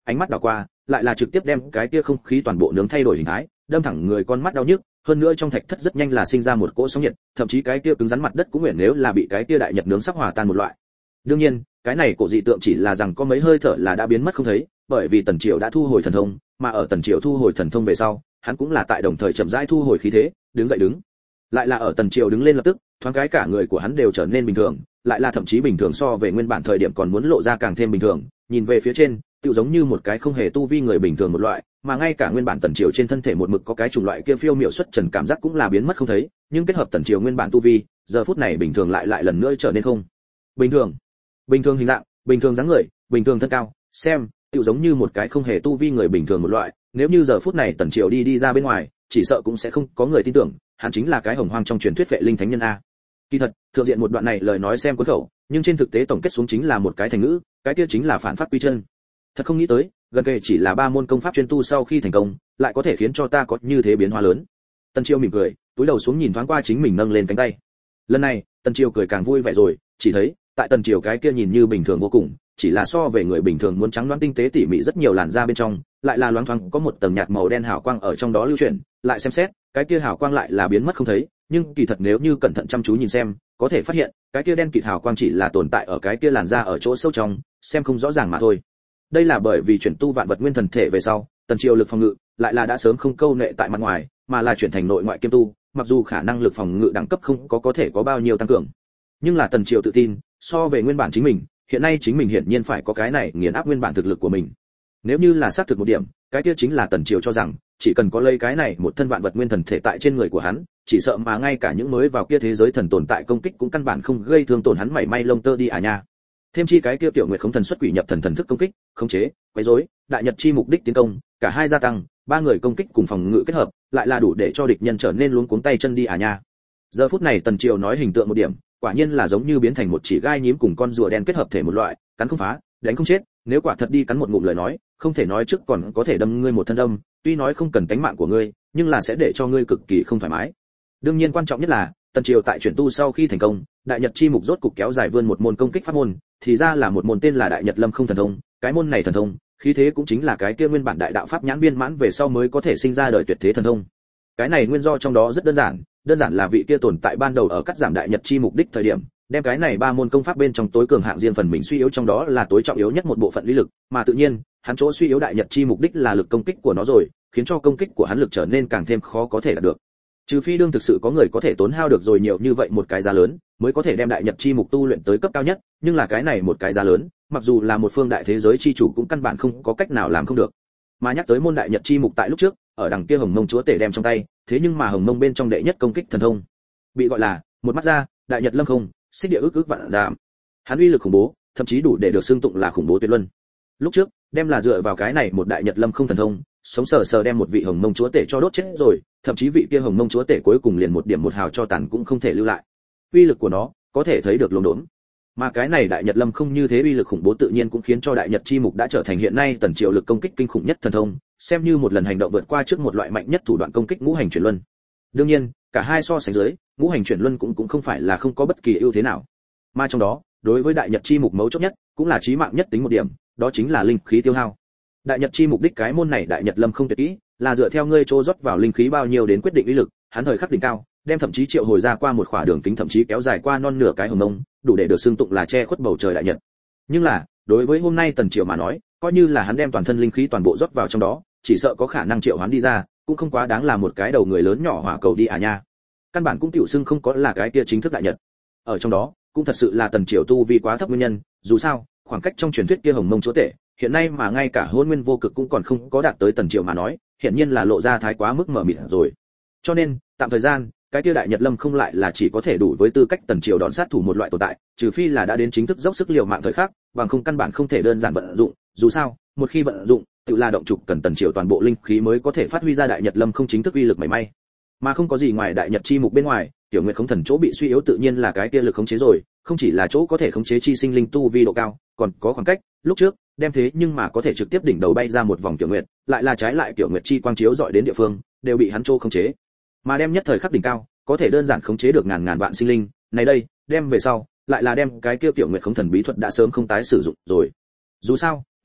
ánh mắt đảo qua, lại là trực tiếp đem cái kia không khí toàn bộ nướng thay đổi hình thái, đâm thẳng người con mắt đau nhức, hơn nữa trong thạch thất rất nhanh là sinh ra một cỗ sóng nhiệt, thậm chí cái kia cứng rắn mặt đất cũng nguyện nếu là bị cái kia đại nhật nướng sắp hòa tan một loại. Đương nhiên, cái này cổ dị tượng chỉ là rằng có mấy hơi thở là đã biến mất không thấy, bởi vì Tần Triều đã thu hồi thần thông, mà ở Tần Triều thu hồi thần thông về sau, hắn cũng là tại đồng thời chậm rãi thu hồi khí thế, đứng dậy đứng. Lại là ở Tần Triều đứng lên lập tức, thoáng cái cả người của hắn đều trở nên bình thường, lại là thậm chí bình thường so về nguyên bản thời điểm còn muốn lộ ra càng thêm bình thường, nhìn về phía trên, tựu giống như một cái không hề tu vi người bình thường một loại, mà ngay cả nguyên bản Tần Triều trên thân thể một mực có cái chủng loại kia phiêu miểu xuất trần cảm giác cũng là biến mất không thấy, nhưng kết hợp Tần Triều nguyên bản tu vi, giờ phút này bình thường lại lại lần nữa trở nên không bình thường. Bình thường hình dạng, bình thường dáng người, bình thường thân cao, xem, tựu giống như một cái không hề tu vi người bình thường một loại, nếu như giờ phút này Tần Triều đi đi ra bên ngoài, chỉ sợ cũng sẽ không có người tin tưởng, hắn chính là cái hồng hoang trong truyền thuyết vệ linh thánh nhân a. Kỳ thật, thượng diện một đoạn này lời nói xem cuốn khẩu, nhưng trên thực tế tổng kết xuống chính là một cái thành ngữ, cái kia chính là phản phát quy chân. Thật không nghĩ tới, gần kề chỉ là ba môn công pháp chuyên tu sau khi thành công, lại có thể khiến cho ta có như thế biến hóa lớn. Tần Triều mỉm cười, túi đầu xuống nhìn thoáng qua chính mình nâng lên cánh tay. Lần này, Tần Triều cười càng vui vẻ rồi, chỉ thấy, tại Tần Triều cái kia nhìn như bình thường vô cùng, chỉ là so về người bình thường muốn trắng loáng tinh tế tỉ mỉ rất nhiều làn da bên trong, lại là loáng thoáng có một tầng nhạt màu đen hào quang ở trong đó lưu chuyển, lại xem xét, cái kia hào quang lại là biến mất không thấy, nhưng kỳ thật nếu như cẩn thận chăm chú nhìn xem, có thể phát hiện, cái kia đen kịt hào quang chỉ là tồn tại ở cái kia làn da ở chỗ sâu trong, xem không rõ ràng mà thôi. Đây là bởi vì chuyển tu vạn vật nguyên thần thể về sau, Tần Triều lực phòng ngự lại là đã sớm không câu nệ tại mặt ngoài, mà là chuyển thành nội ngoại kiêm tu, mặc dù khả năng lực phòng ngự đẳng cấp không có có thể có bao nhiêu tăng cường, nhưng là Tần Triều tự tin, so về nguyên bản chính mình, hiện nay chính mình hiển nhiên phải có cái này nghiền áp nguyên bản thực lực của mình. Nếu như là xác thực một điểm, cái kia chính là Tần Triều cho rằng, chỉ cần có lấy cái này một thân vạn vật nguyên thần thể tại trên người của hắn, chỉ sợ mà ngay cả những mới vào kia thế giới thần tồn tại công kích cũng căn bản không gây thương tổn hắn mảy may lông tơ đi à nha. Thêm chi cái kia tiểu nguyệt không thần xuất quỷ nhập thần thần thức công kích, khống chế, quấy rối, đại nhật chi mục đích tiến công, cả hai gia tăng, ba người công kích cùng phòng ngự kết hợp, lại là đủ để cho địch nhân trở nên luống cuống tay chân đi à nha. Giờ phút này Tần Triều nói hình tượng một điểm, quả nhiên là giống như biến thành một chỉ gai nhím cùng con rùa đen kết hợp thể một loại, cắn không phá, đánh không chết, nếu quả thật đi cắn một ngụm lời nói, không thể nói trước còn có thể đâm ngươi một thân đâm, tuy nói không cần tánh mạng của ngươi, nhưng là sẽ để cho ngươi cực kỳ không thoải mái. Đương nhiên quan trọng nhất là, Tần Triều tại chuyển tu sau khi thành công, đại nhật chi mục rốt cục kéo dài vươn một môn công kích pháp môn, thì ra là một môn tên là Đại Nhật Lâm Không thần thông, cái môn này thần thông, khí thế cũng chính là cái kia nguyên bản đại đạo pháp nhãn viên mãn về sau mới có thể sinh ra đời tuyệt thế thần thông. Cái này nguyên do trong đó rất đơn giản, đơn giản là vị kia tồn tại ban đầu ở cắt giảm đại nhật chi mục đích thời điểm, đem cái này ba môn công pháp bên trong tối cường hạng riêng phần mình suy yếu trong đó là tối trọng yếu nhất một bộ phận lý lực, mà tự nhiên, hắn chỗ suy yếu đại nhật chi mục đích là lực công kích của nó rồi, khiến cho công kích của hắn lực trở nên càng thêm khó có thể đạt được. Trừ phi đương thực sự có người có thể tốn hao được rồi nhiều như vậy một cái giá lớn, mới có thể đem đại nhật chi mục tu luyện tới cấp cao nhất, nhưng là cái này một cái giá lớn, mặc dù là một phương đại thế giới chi chủ cũng căn bản không có cách nào làm không được. Mà nhắc tới môn đại nhật chi mục tại lúc trước, ở đằng kia Hồng Mông chúa tể đem trong tay, thế nhưng mà Hồng Mông bên trong đệ nhất công kích thần thông, bị gọi là một mắt ra, đại nhật lâm không, xích địa ước ước vạn giảm. Hắn uy lực khủng bố, thậm chí đủ để được xưng tụng là khủng bố tuyệt luân. Lúc trước, đem là dựa vào cái này một đại nhật lâm không thần thông, sống sờ sờ đem một vị Hồng Mông chúa tể cho đốt chết rồi, thậm chí vị kia Hồng Mông chúa tể cuối cùng liền một điểm một hào cho tàn cũng không thể lưu lại. Uy lực của nó, có thể thấy được lồn đốn. Mà cái này đại nhật lâm không như thế uy lực khủng bố tự nhiên cũng khiến cho đại nhật chi mục đã trở thành hiện nay Tần Triều lực công kích kinh khủng nhất thần thông, xem như một lần hành động vượt qua trước một loại mạnh nhất thủ đoạn công kích ngũ hành chuyển luân. Đương nhiên, cả hai so sánh dưới, ngũ hành chuyển luân cũng cũng không phải là không có bất kỳ ưu thế nào. Mà trong đó, đối với đại nhật chi mục mấu chốt nhất, cũng là chí mạng nhất tính một điểm, đó chính là linh khí tiêu hao. Đại nhật chi mục đích cái môn này đại nhật lâm không tuyệt kỹ, là dựa theo ngươi trô rót vào linh khí bao nhiêu đến quyết định uy lực, hắn thời khắc đỉnh cao, đem thậm chí triệu hồi ra qua một khỏa đường kính thậm chí kéo dài qua non nửa cái hồng mông, đủ để được xưng tụng là che khuất bầu trời đại nhật. Nhưng là, đối với hôm nay Tần Triều mà nói, coi như là hắn đem toàn thân linh khí toàn bộ rót vào trong đó, chỉ sợ có khả năng triệu hoán đi ra, cũng không quá đáng là một cái đầu người lớn nhỏ hỏa cầu đi à nha. Căn bản cũng tiểu xưng không có là cái kia chính thức đại nhật. Ở trong đó, cũng thật sự là Tần Triều tu vi quá thấp nguyên nhân, dù sao, khoảng cách trong truyền thuyết kia Hồng Mông chúa tể, hiện nay mà ngay cả Hôn Nguyên vô cực cũng còn không có đạt tới Tần Triều mà nói, hiện nhiên là lộ ra thái quá mức mở mịt rồi. Cho nên, tạm thời gian, cái kia đại nhật lâm không lại là chỉ có thể đủ với tư cách Tần Triều đón sát thủ một loại tồn tại, trừ phi là đã đến chính thức dốc sức liều mạng thời khắc, bằng không căn bản không thể đơn giản vận dụng, dù sao, một khi vận dụng, tự là động trục cần Tần Triều toàn bộ linh khí mới có thể phát huy ra đại nhật lâm không chính thức uy lực mảy may. Mà không có gì ngoài đại nhật chi mục bên ngoài, tiểu nguyệt không thần chỗ bị suy yếu tự nhiên là cái kia lực khống chế rồi, không chỉ là chỗ có thể khống chế chi sinh linh tu vi độ cao, còn có khoảng cách, lúc trước, đem thế nhưng mà có thể trực tiếp đỉnh đầu bay ra một vòng tiểu nguyệt, lại là trái lại tiểu nguyệt chi quang chiếu dọi đến địa phương, đều bị hắn chỗ khống chế. Mà đem nhất thời khắc đỉnh cao, có thể đơn giản khống chế được ngàn ngàn vạn sinh linh, này đây, đem về sau, lại là đem cái kia tiểu nguyệt khống thần bí thuật đã sớm không tái sử dụng rồi. Dù sao,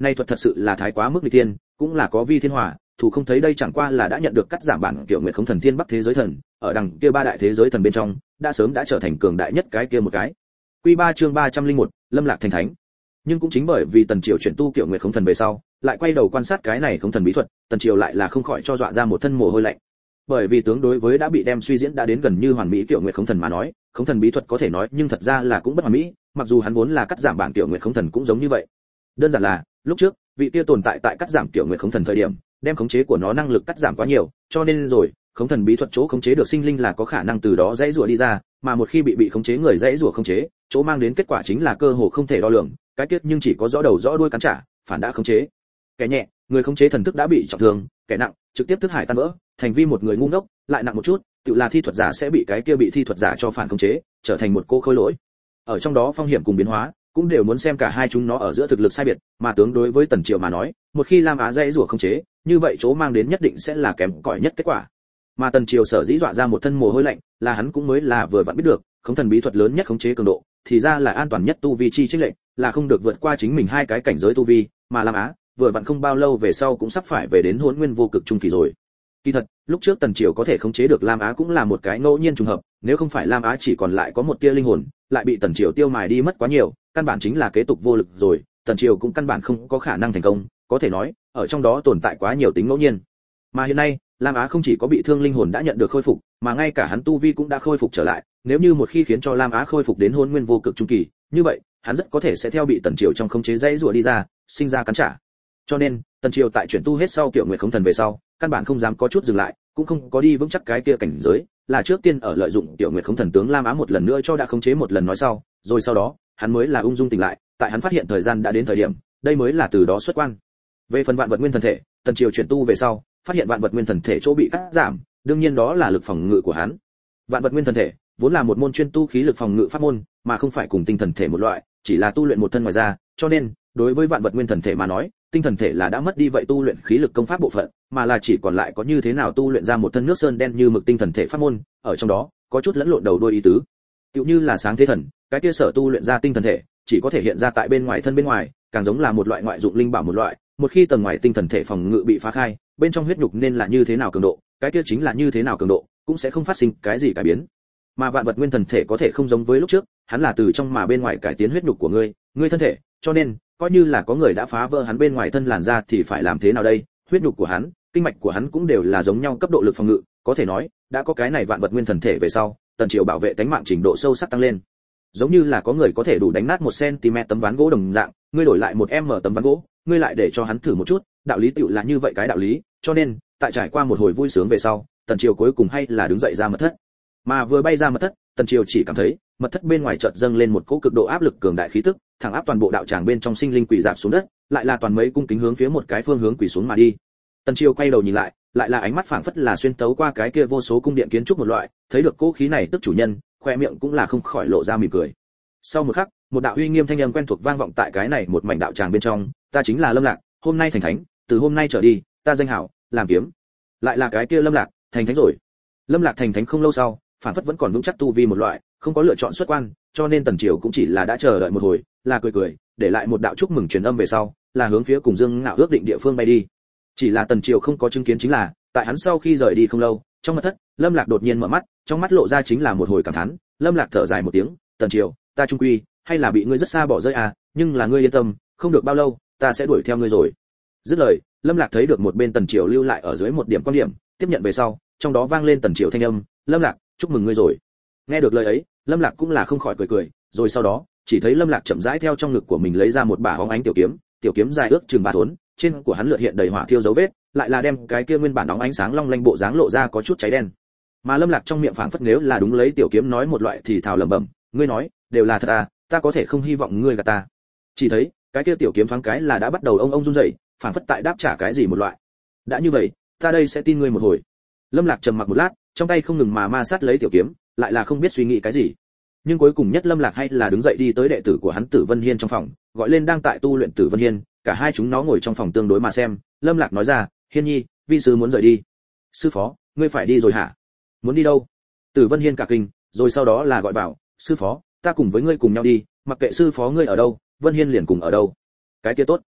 nay thuật thật sự là thái quá mức nguy tiên, cũng là có vi thiên hòa, thủ không thấy đây chẳng qua là đã nhận được cắt giảm bản kiểu nguyệt không thần thiên bắc thế giới thần, ở đằng kia ba đại thế giới thần bên trong, đã sớm đã trở thành cường đại nhất cái kia một cái. Quy ba chương ba trăm linh một, Lâm Lạc thành thánh. Nhưng cũng chính bởi vì Tần Triều chuyển tu kiểu nguyệt không thần về sau, lại quay đầu quan sát cái này không thần bí thuật, Tần Triều lại là không khỏi cho dọa ra một thân mồ hôi lạnh. Bởi vì tướng đối với đã bị đem suy diễn đã đến gần như hoàn mỹ kiểu nguyệt không thần mà nói, không thần bí thuật có thể nói nhưng thật ra là cũng bất hoàn mỹ, mặc dù hắn vốn là cắt giảm bản kiểu nguyệt không thần cũng giống như vậy. Đơn giản là, lúc trước, vị kia tồn tại tại cắt giảm kiểu nguyệt không thần thời điểm, đem khống chế của nó năng lực cắt giảm quá nhiều, cho nên rồi, không thần bí thuật chỗ khống chế được sinh linh là có khả năng từ đó dãy rủa đi ra, mà một khi bị bị khống chế người dãy rủa khống chế, chỗ mang đến kết quả chính là cơ hồ không thể đo lường, cái kết nhưng chỉ có rõ đầu rõ đuôi cắn trả, phản đã khống chế. Kẻ nhẹ, người khống chế thần thức đã bị trọng thương, kẻ nặng, trực tiếp thức hải tan vỡ, thành vi một người ngu ngốc, lại nặng một chút, tự là thi thuật giả sẽ bị cái kia bị thi thuật giả cho phản khống chế, trở thành một cô khôi lỗi. Ở trong đó phong hiểm cùng biến hóa, cũng đều muốn xem cả hai chúng nó ở giữa thực lực sai biệt, mà tướng đối với Tần Triều mà nói, một khi Lam Á dãy rủa khống chế, như vậy chỗ mang đến nhất định sẽ là kém cỏi nhất kết quả. Mà Tần Triều sở dĩ dọa ra một thân mồ hôi lạnh, là hắn cũng mới là vừa vặn biết được, khống thần bí thuật lớn nhất khống chế cường độ, thì ra là an toàn nhất tu vi chi chênh lệnh, là không được vượt qua chính mình hai cái cảnh giới tu vi, mà Lam Á, vừa vặn không bao lâu về sau cũng sắp phải về đến Hỗn Nguyên vô cực trung kỳ rồi. Kỳ thật, lúc trước Tần Triều có thể khống chế được Lam Á cũng là một cái ngẫu nhiên trùng hợp, nếu không phải Lam Á chỉ còn lại có một tia linh hồn, lại bị Tần Triều tiêu mài đi mất quá nhiều, căn bản chính là kế tục vô lực rồi, Tần Triều cũng căn bản không có khả năng thành công, có thể nói, ở trong đó tồn tại quá nhiều tính ngẫu nhiên. Mà hiện nay, Lam Á không chỉ có bị thương linh hồn đã nhận được khôi phục, mà ngay cả hắn tu vi cũng đã khôi phục trở lại, nếu như một khi khiến cho Lam Á khôi phục đến Hỗn Nguyên vô cực trung kỳ, như vậy, hắn rất có thể sẽ theo bị Tần Triều trong khống chế dãy rủa đi ra, sinh ra cắn trả. Cho nên, Tần Triều tại chuyển tu hết sau kiểu nguyệt không thần về sau, căn bản không dám có chút dừng lại, cũng không có đi vững chắc cái kia cảnh giới, là trước tiên ở lợi dụng tiểu nguyệt không thần tướng Lam Á một lần nữa cho đã khống chế một lần nói sau, rồi sau đó, hắn mới là ung dung tỉnh lại, tại hắn phát hiện thời gian đã đến thời điểm, đây mới là từ đó xuất quan. Về phần vạn vật nguyên thần thể, Tần Triều chuyển tu về sau, phát hiện vạn vật nguyên thần thể chỗ bị cắt giảm, đương nhiên đó là lực phòng ngự của hắn. Vạn vật nguyên thần thể vốn là một môn chuyên tu khí lực phòng ngự pháp môn, mà không phải cùng tinh thần thể một loại, chỉ là tu luyện một thân ngoài ra, cho nên, đối với vạn vật nguyên thần thể mà nói, tinh thần thể là đã mất đi vậy tu luyện khí lực công pháp bộ phận, mà là chỉ còn lại có như thế nào tu luyện ra một thân nước sơn đen như mực tinh thần thể pháp môn, ở trong đó có chút lẫn lộn đầu đuôi ý tứ. Tựu như là sáng thế thần, cái kia sở tu luyện ra tinh thần thể, chỉ có thể hiện ra tại bên ngoài thân bên ngoài, càng giống là một loại ngoại dụng linh bảo một loại, một khi tầng ngoài tinh thần thể phòng ngự bị phá khai, bên trong huyết nhục nên là như thế nào cường độ, cái kia chính là như thế nào cường độ, cũng sẽ không phát sinh cái gì cải biến. Mà vạn vật nguyên thần thể có thể không giống với lúc trước, hắn là từ trong mà bên ngoài cải tiến huyết nhục của ngươi, ngươi thân thể, cho nên, coi như là có người đã phá vỡ hắn bên ngoài thân làn da thì phải làm thế nào đây? Huyết nhục của hắn, kinh mạch của hắn cũng đều là giống nhau cấp độ lực phòng ngự, có thể nói, đã có cái này vạn vật nguyên thần thể về sau, Tần Triều bảo vệ tính mạng trình độ sâu sắc tăng lên. Giống như là có người có thể đủ đánh nát một cm tấm ván gỗ đồng dạng, ngươi đổi lại một m tấm ván gỗ, ngươi lại để cho hắn thử một chút, đạo lý tựu là như vậy cái đạo lý, cho nên, tại trải qua một hồi vui sướng về sau, Tần Triều cuối cùng hay là đứng dậy ra mật thất. Mà vừa bay ra mật thất, Tần Triều chỉ cảm thấy, mật thất bên ngoài chợt dâng lên một cỗ cực độ áp lực cường đại khí tức, thẳng áp toàn bộ đạo tràng bên trong sinh linh quỳ rạp xuống đất, lại là toàn mấy cung kính hướng phía một cái phương hướng quỳ xuống mà đi. Tần Triều quay đầu nhìn lại, lại là ánh mắt phảng phất là xuyên tấu qua cái kia vô số cung điện kiến trúc một loại, thấy được cỗ khí này tức chủ nhân, khoe miệng cũng là không khỏi lộ ra mỉm cười. Sau một khắc, một đạo uy nghiêm thanh âm quen thuộc vang vọng tại cái này một mảnh đạo tràng bên trong, ta chính là Lâm Lạc, hôm nay thành thánh, từ hôm nay trở đi, ta danh hảo, làm kiếm. Lại là cái kia Lâm Lạc, thành thánh rồi. Lâm Lạc thành thánh không lâu sau, phản phất vẫn còn vững chắc tu vi một loại, không có lựa chọn xuất quan, cho nên Tần Triều cũng chỉ là đã chờ đợi một hồi, là cười cười, để lại một đạo chúc mừng truyền âm về sau, là hướng phía cùng Dương Ngạo ước định địa phương bay đi. Chỉ là Tần Triều không có chứng kiến chính là, tại hắn sau khi rời đi không lâu, trong mật thất, Lâm Lạc đột nhiên mở mắt, trong mắt lộ ra chính là một hồi cảm thán, Lâm Lạc thở dài một tiếng, Tần Triều, ta trung quy, hay là bị ngươi rất xa bỏ rơi à, nhưng là ngươi yên tâm, không được bao lâu, ta sẽ đuổi theo ngươi rồi. Dứt lời, Lâm Lạc thấy được một bên Tần Triều lưu lại ở dưới một điểm quan điểm, tiếp nhận về sau, trong đó vang lên Tần Triều thanh âm, Lâm Lạc, chúc mừng ngươi rồi. Nghe được lời ấy, Lâm Lạc cũng là không khỏi cười cười, rồi sau đó, chỉ thấy Lâm Lạc chậm rãi theo trong ngực của mình lấy ra một bả hóng ánh tiểu kiếm, tiểu kiếm dài ước chừng ba thốn, trên của hắn lượt hiện đầy hỏa thiêu dấu vết, lại là đem cái kia nguyên bản óng ánh sáng long lanh bộ dáng lộ ra có chút cháy đen. Mà Lâm Lạc trong miệng phảng phất nếu là đúng lấy tiểu kiếm nói một loại thì thào lẩm bẩm, ngươi nói, đều là thật à, ta có thể không hy vọng ngươi gạt ta. Chỉ thấy, cái kia tiểu kiếm thoáng cái là đã bắt đầu ông ông run rẩy, phảng phất tại đáp trả cái gì một loại. Đã như vậy, ta đây sẽ tin ngươi một hồi. Lâm Lạc trầm mặc một lát, trong tay không ngừng mà ma sát lấy tiểu kiếm, lại là không biết suy nghĩ cái gì. Nhưng cuối cùng nhất Lâm Lạc hay là đứng dậy đi tới đệ tử của hắn Tử Vân Hiên trong phòng, gọi lên đang tại tu luyện Tử Vân Hiên, cả hai chúng nó ngồi trong phòng tương đối mà xem. Lâm Lạc nói ra, Hiên nhi, vi sư muốn rời đi. Sư phó, ngươi phải đi rồi hả? Muốn đi đâu? Tử Vân Hiên cả kinh, rồi sau đó là gọi vào, sư phó, ta cùng với ngươi cùng nhau đi, mặc kệ sư phó ngươi ở đâu, Vân Hiên liền cùng ở đâu. Cái kia tốt.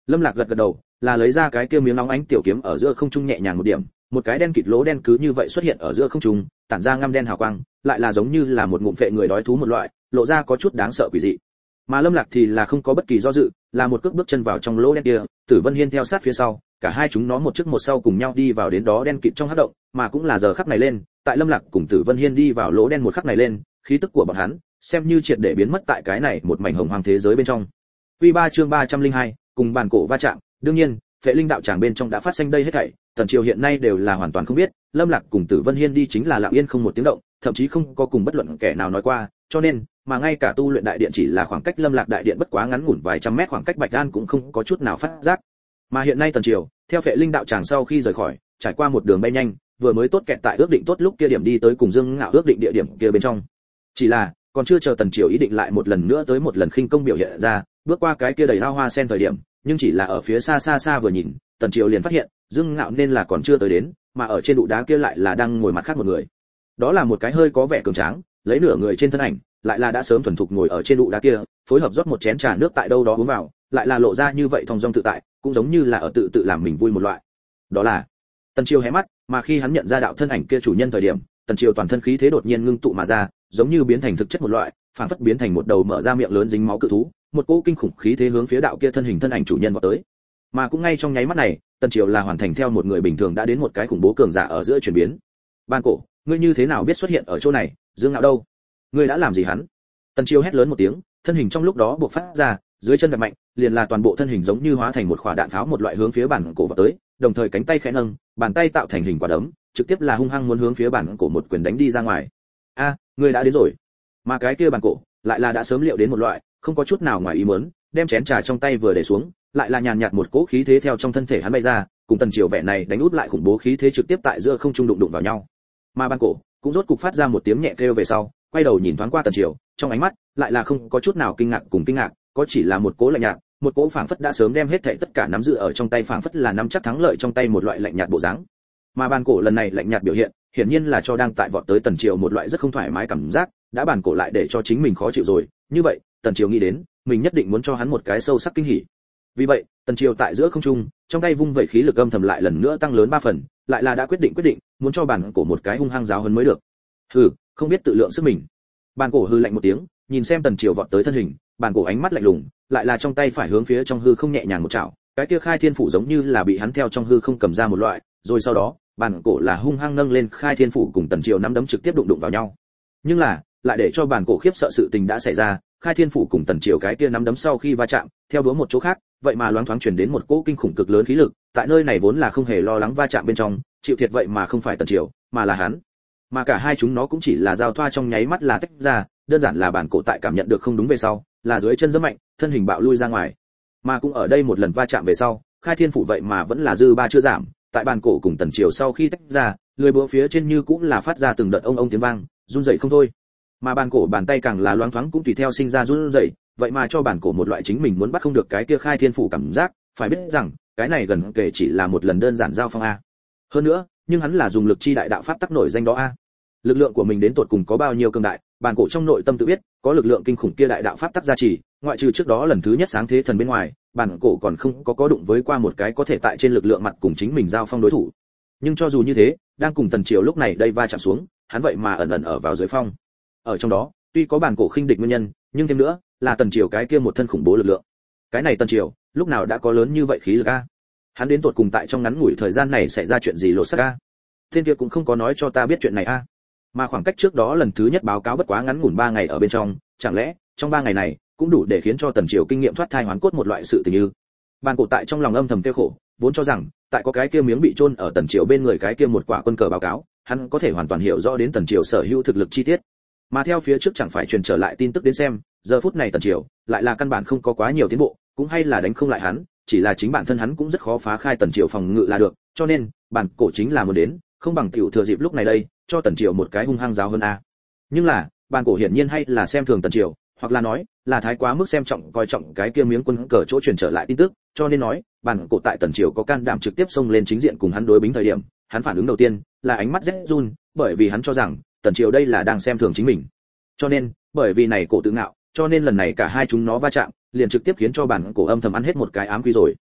Lâm Lạc gật gật đầu, là lấy ra cái kia miếng nóng ánh tiểu kiếm ở giữa không trung nhẹ nhàng một điểm, một cái đen kịt lỗ đen cứ như vậy xuất hiện ở giữa không trung, tản ra ngăm đen hào quang, lại là giống như là một ngụm phệ người đói thú một loại, lộ ra có chút đáng sợ quỷ dị. Mà Lâm Lạc thì là không có bất kỳ do dự, là một cước bước chân vào trong lỗ đen kia, Tử Vân Hiên theo sát phía sau, cả hai chúng nó một trước một sau cùng nhau đi vào đến đó đen kịt trong hắc động, mà cũng là giờ khắc này lên, tại Lâm Lạc cùng Tử Vân Hiên đi vào lỗ đen một khắc này lên, khí tức của bọn hắn xem như triệt để biến mất tại cái này một mảnh hồng hoang thế giới bên trong. Quy ba chương ba trăm linh hai, cùng bản cổ va chạm, đương nhiên, Phệ Linh đạo tràng bên trong đã phát sinh đây hết thảy, Tần Triều hiện nay đều là hoàn toàn không biết, Lâm Lạc cùng Tử Vân Hiên đi chính là lặng yên không một tiếng động, thậm chí không có cùng bất luận kẻ nào nói qua, cho nên, mà ngay cả tu luyện đại điện chỉ là khoảng cách Lâm Lạc đại điện bất quá ngắn ngủn vài trăm mét khoảng cách Bạch An cũng không có chút nào phát giác. Mà hiện nay Tần Triều, theo Phệ Linh đạo tràng sau khi rời khỏi, trải qua một đường bay nhanh, vừa mới tốt kẹt tại ước định tốt lúc kia điểm đi tới cùng Dương Ngạo ước định địa điểm kia bên trong. Chỉ là, còn chưa chờ Tần Triều ý định lại một lần nữa tới một lần khinh công biểu hiện ra, bước qua cái kia đầy ao hoa sen thời điểm, nhưng chỉ là ở phía xa xa xa vừa nhìn, Tần Triều liền phát hiện, Dương Ngạo nên là còn chưa tới đến, mà ở trên đụ đá kia lại là đang ngồi mặt khác một người. Đó là một cái hơi có vẻ cường tráng, lấy nửa người trên thân ảnh, lại là đã sớm thuần thục ngồi ở trên đụ đá kia, phối hợp rót một chén trà nước tại đâu đó uống vào, lại là lộ ra như vậy thong dong tự tại, cũng giống như là ở tự tự làm mình vui một loại. Đó là Tần Triều hé mắt, mà khi hắn nhận ra đạo thân ảnh kia chủ nhân thời điểm, Tần Triều toàn thân khí thế đột nhiên ngưng tụ mà ra, giống như biến thành thực chất một loại, phản phất biến thành một đầu mở ra miệng lớn dính máu cự thú, một cỗ kinh khủng khí thế hướng phía đạo kia thân hình thân ảnh chủ nhân vọt tới. Mà cũng ngay trong nháy mắt này, Tần Triều là hoàn thành theo một người bình thường đã đến một cái khủng bố cường giả ở giữa chuyển biến. Ban cổ, ngươi như thế nào biết xuất hiện ở chỗ này? Dương Ngạo đâu? Ngươi đã làm gì hắn? Tần Triều hét lớn một tiếng, thân hình trong lúc đó bộc phát ra, dưới chân đập mạnh, liền là toàn bộ thân hình giống như hóa thành một quả đạn pháo một loại hướng phía bản cổ vọt tới, đồng thời cánh tay khẽ nâng, bàn tay tạo thành hình quả đấm, trực tiếp là hung hăng muốn hướng phía bản cổ một quyền đánh đi ra ngoài. A, ngươi đã đến rồi. Mà cái kia bản cổ lại là đã sớm liệu đến một loại, không có chút nào ngoài ý muốn, đem chén trà trong tay vừa để xuống, lại là nhàn nhạt một cỗ khí thế theo trong thân thể hắn bay ra, cùng Tần Triều vẻ này đánh út lại khủng bố khí thế trực tiếp tại giữa không trung đụng đụng vào nhau. Mà bản cổ cũng rốt cục phát ra một tiếng nhẹ kêu về sau, quay đầu nhìn thoáng qua Tần Triều, trong ánh mắt lại là không có chút nào kinh ngạc cùng kinh ngạc, có chỉ là một cỗ lạnh nhạt, một cỗ phảng phất đã sớm đem hết thảy tất cả nắm giữ ở trong tay, phảng phất là nắm chắc thắng lợi trong tay một loại lạnh nhạt bộ dáng. Mà bản cổ lần này lạnh nhạt biểu hiện, hiển nhiên là cho đang tại vọt tới Tần Triều một loại rất không thoải mái cảm giác, đã bản cổ lại để cho chính mình khó chịu rồi, như vậy, Tần Triều nghĩ đến, mình nhất định muốn cho hắn một cái sâu sắc kinh hỉ. Vì vậy, Tần Triều tại giữa không trung, trong tay vung vẩy khí lực âm thầm lại lần nữa tăng lớn ba phần, lại là đã quyết định quyết định, muốn cho bản cổ một cái hung hăng giáo huấn mới được. Hừ, không biết tự lượng sức mình. Bản cổ hừ lạnh một tiếng, nhìn xem Tần Triều vọt tới thân hình, bản cổ ánh mắt lạnh lùng, lại là trong tay phải hướng phía trong hư không nhẹ nhàng một chảo, cái kia khai thiên phủ giống như là bị hắn theo trong hư không cầm ra một loại, rồi sau đó, bản cổ là hung hăng nâng lên khai thiên phủ cùng Tần Triều nắm đấm trực tiếp đụng đụng vào nhau. Nhưng là, lại để cho bản cổ khiếp sợ sự tình đã xảy ra, khai thiên phủ cùng Tần Triều cái kia nắm đấm sau khi va chạm, theo đúa một chỗ khác, vậy mà loáng thoáng truyền đến một cỗ kinh khủng cực lớn khí lực, tại nơi này vốn là không hề lo lắng va chạm bên trong, chịu thiệt vậy mà không phải Tần Triều, mà là hắn. Mà cả hai chúng nó cũng chỉ là giao thoa trong nháy mắt là tách ra, đơn giản là bản cổ tại cảm nhận được không đúng về sau, là dưới chân giẫm mạnh, thân hình bạo lui ra ngoài. Mà cũng ở đây một lần va chạm về sau, khai thiên phủ vậy mà vẫn là dư ba chưa giảm, tại bản cổ cùng Tần Triều sau khi tách ra, lưỡi búa phía trên như cũng là phát ra từng đợt ông ông tiếng vang, run rẩy không thôi. Mà bản cổ bàn tay càng là loáng thoáng cũng tùy theo sinh ra run rẩy, vậy mà cho bản cổ một loại chính mình muốn bắt không được cái kia khai thiên phủ cảm giác, phải biết rằng, cái này gần kể chỉ là một lần đơn giản giao phong a. Hơn nữa, nhưng hắn là dùng lực chi đại đạo pháp tắc nổi danh đó a. Lực lượng của mình đến tột cùng có bao nhiêu cường đại, bản cổ trong nội tâm tự biết, có lực lượng kinh khủng kia đại đạo pháp tắc gia trì, ngoại trừ trước đó lần thứ nhất sáng thế thần bên ngoài, bản cổ còn không có có đụng với qua một cái có thể tại trên lực lượng mặt cùng chính mình giao phong đối thủ. Nhưng cho dù như thế, đang cùng Tần Triều lúc này đây va chạm xuống, hắn vậy mà ẩn ẩn ở vào dưới phong. Ở trong đó, tuy có bản cổ khinh địch nguyên nhân, nhưng thêm nữa, là Tần Triều cái kia một thân khủng bố lực lượng. Cái này Tần Triều, lúc nào đã có lớn như vậy khí lực a? Hắn đến tột cùng tại trong ngắn ngủi thời gian này xảy ra chuyện gì lột xác a? Thiên kia cũng không có nói cho ta biết chuyện này a. Mà khoảng cách trước đó lần thứ nhất báo cáo bất quá ngắn ngủn ba ngày ở bên trong, chẳng lẽ trong ba ngày này cũng đủ để khiến cho Tần Triều kinh nghiệm thoát thai hoán cốt một loại sự tình như. Bản cổ tại trong lòng âm thầm kêu khổ, vốn cho rằng tại có cái kia miếng bị chôn ở Tần Triều bên người cái kia một quả quân cờ báo cáo, hắn có thể hoàn toàn hiểu rõ đến Tần Triều sở hữu thực lực chi tiết. Mà theo phía trước chẳng phải truyền trở lại tin tức đến xem, giờ phút này Tần Triều lại là căn bản không có quá nhiều tiến bộ, cũng hay là đánh không lại hắn, chỉ là chính bản thân hắn cũng rất khó phá khai Tần Triều phòng ngự là được, cho nên bản cổ chính là muốn đến, không bằng tiểu thừa dịp lúc này đây, cho Tần Triều một cái hung hăng giáo hơn a. Nhưng là, bản cổ hiển nhiên hay là xem thường Tần Triều, hoặc là nói, là thái quá mức xem trọng coi trọng cái kia miếng quân cờ chỗ truyền trở lại tin tức, cho nên nói, bản cổ tại Tần Triều có can đảm trực tiếp xông lên chính diện cùng hắn đối bính thời điểm, hắn phản ứng đầu tiên là ánh mắt rét run, bởi vì hắn cho rằng Tần Triều đây là đang xem thường chính mình. Cho nên, bởi vì này cổ tự ngạo, cho nên lần này cả hai chúng nó va chạm, liền trực tiếp khiến cho bản cổ âm thầm ăn hết một cái ám quy rồi.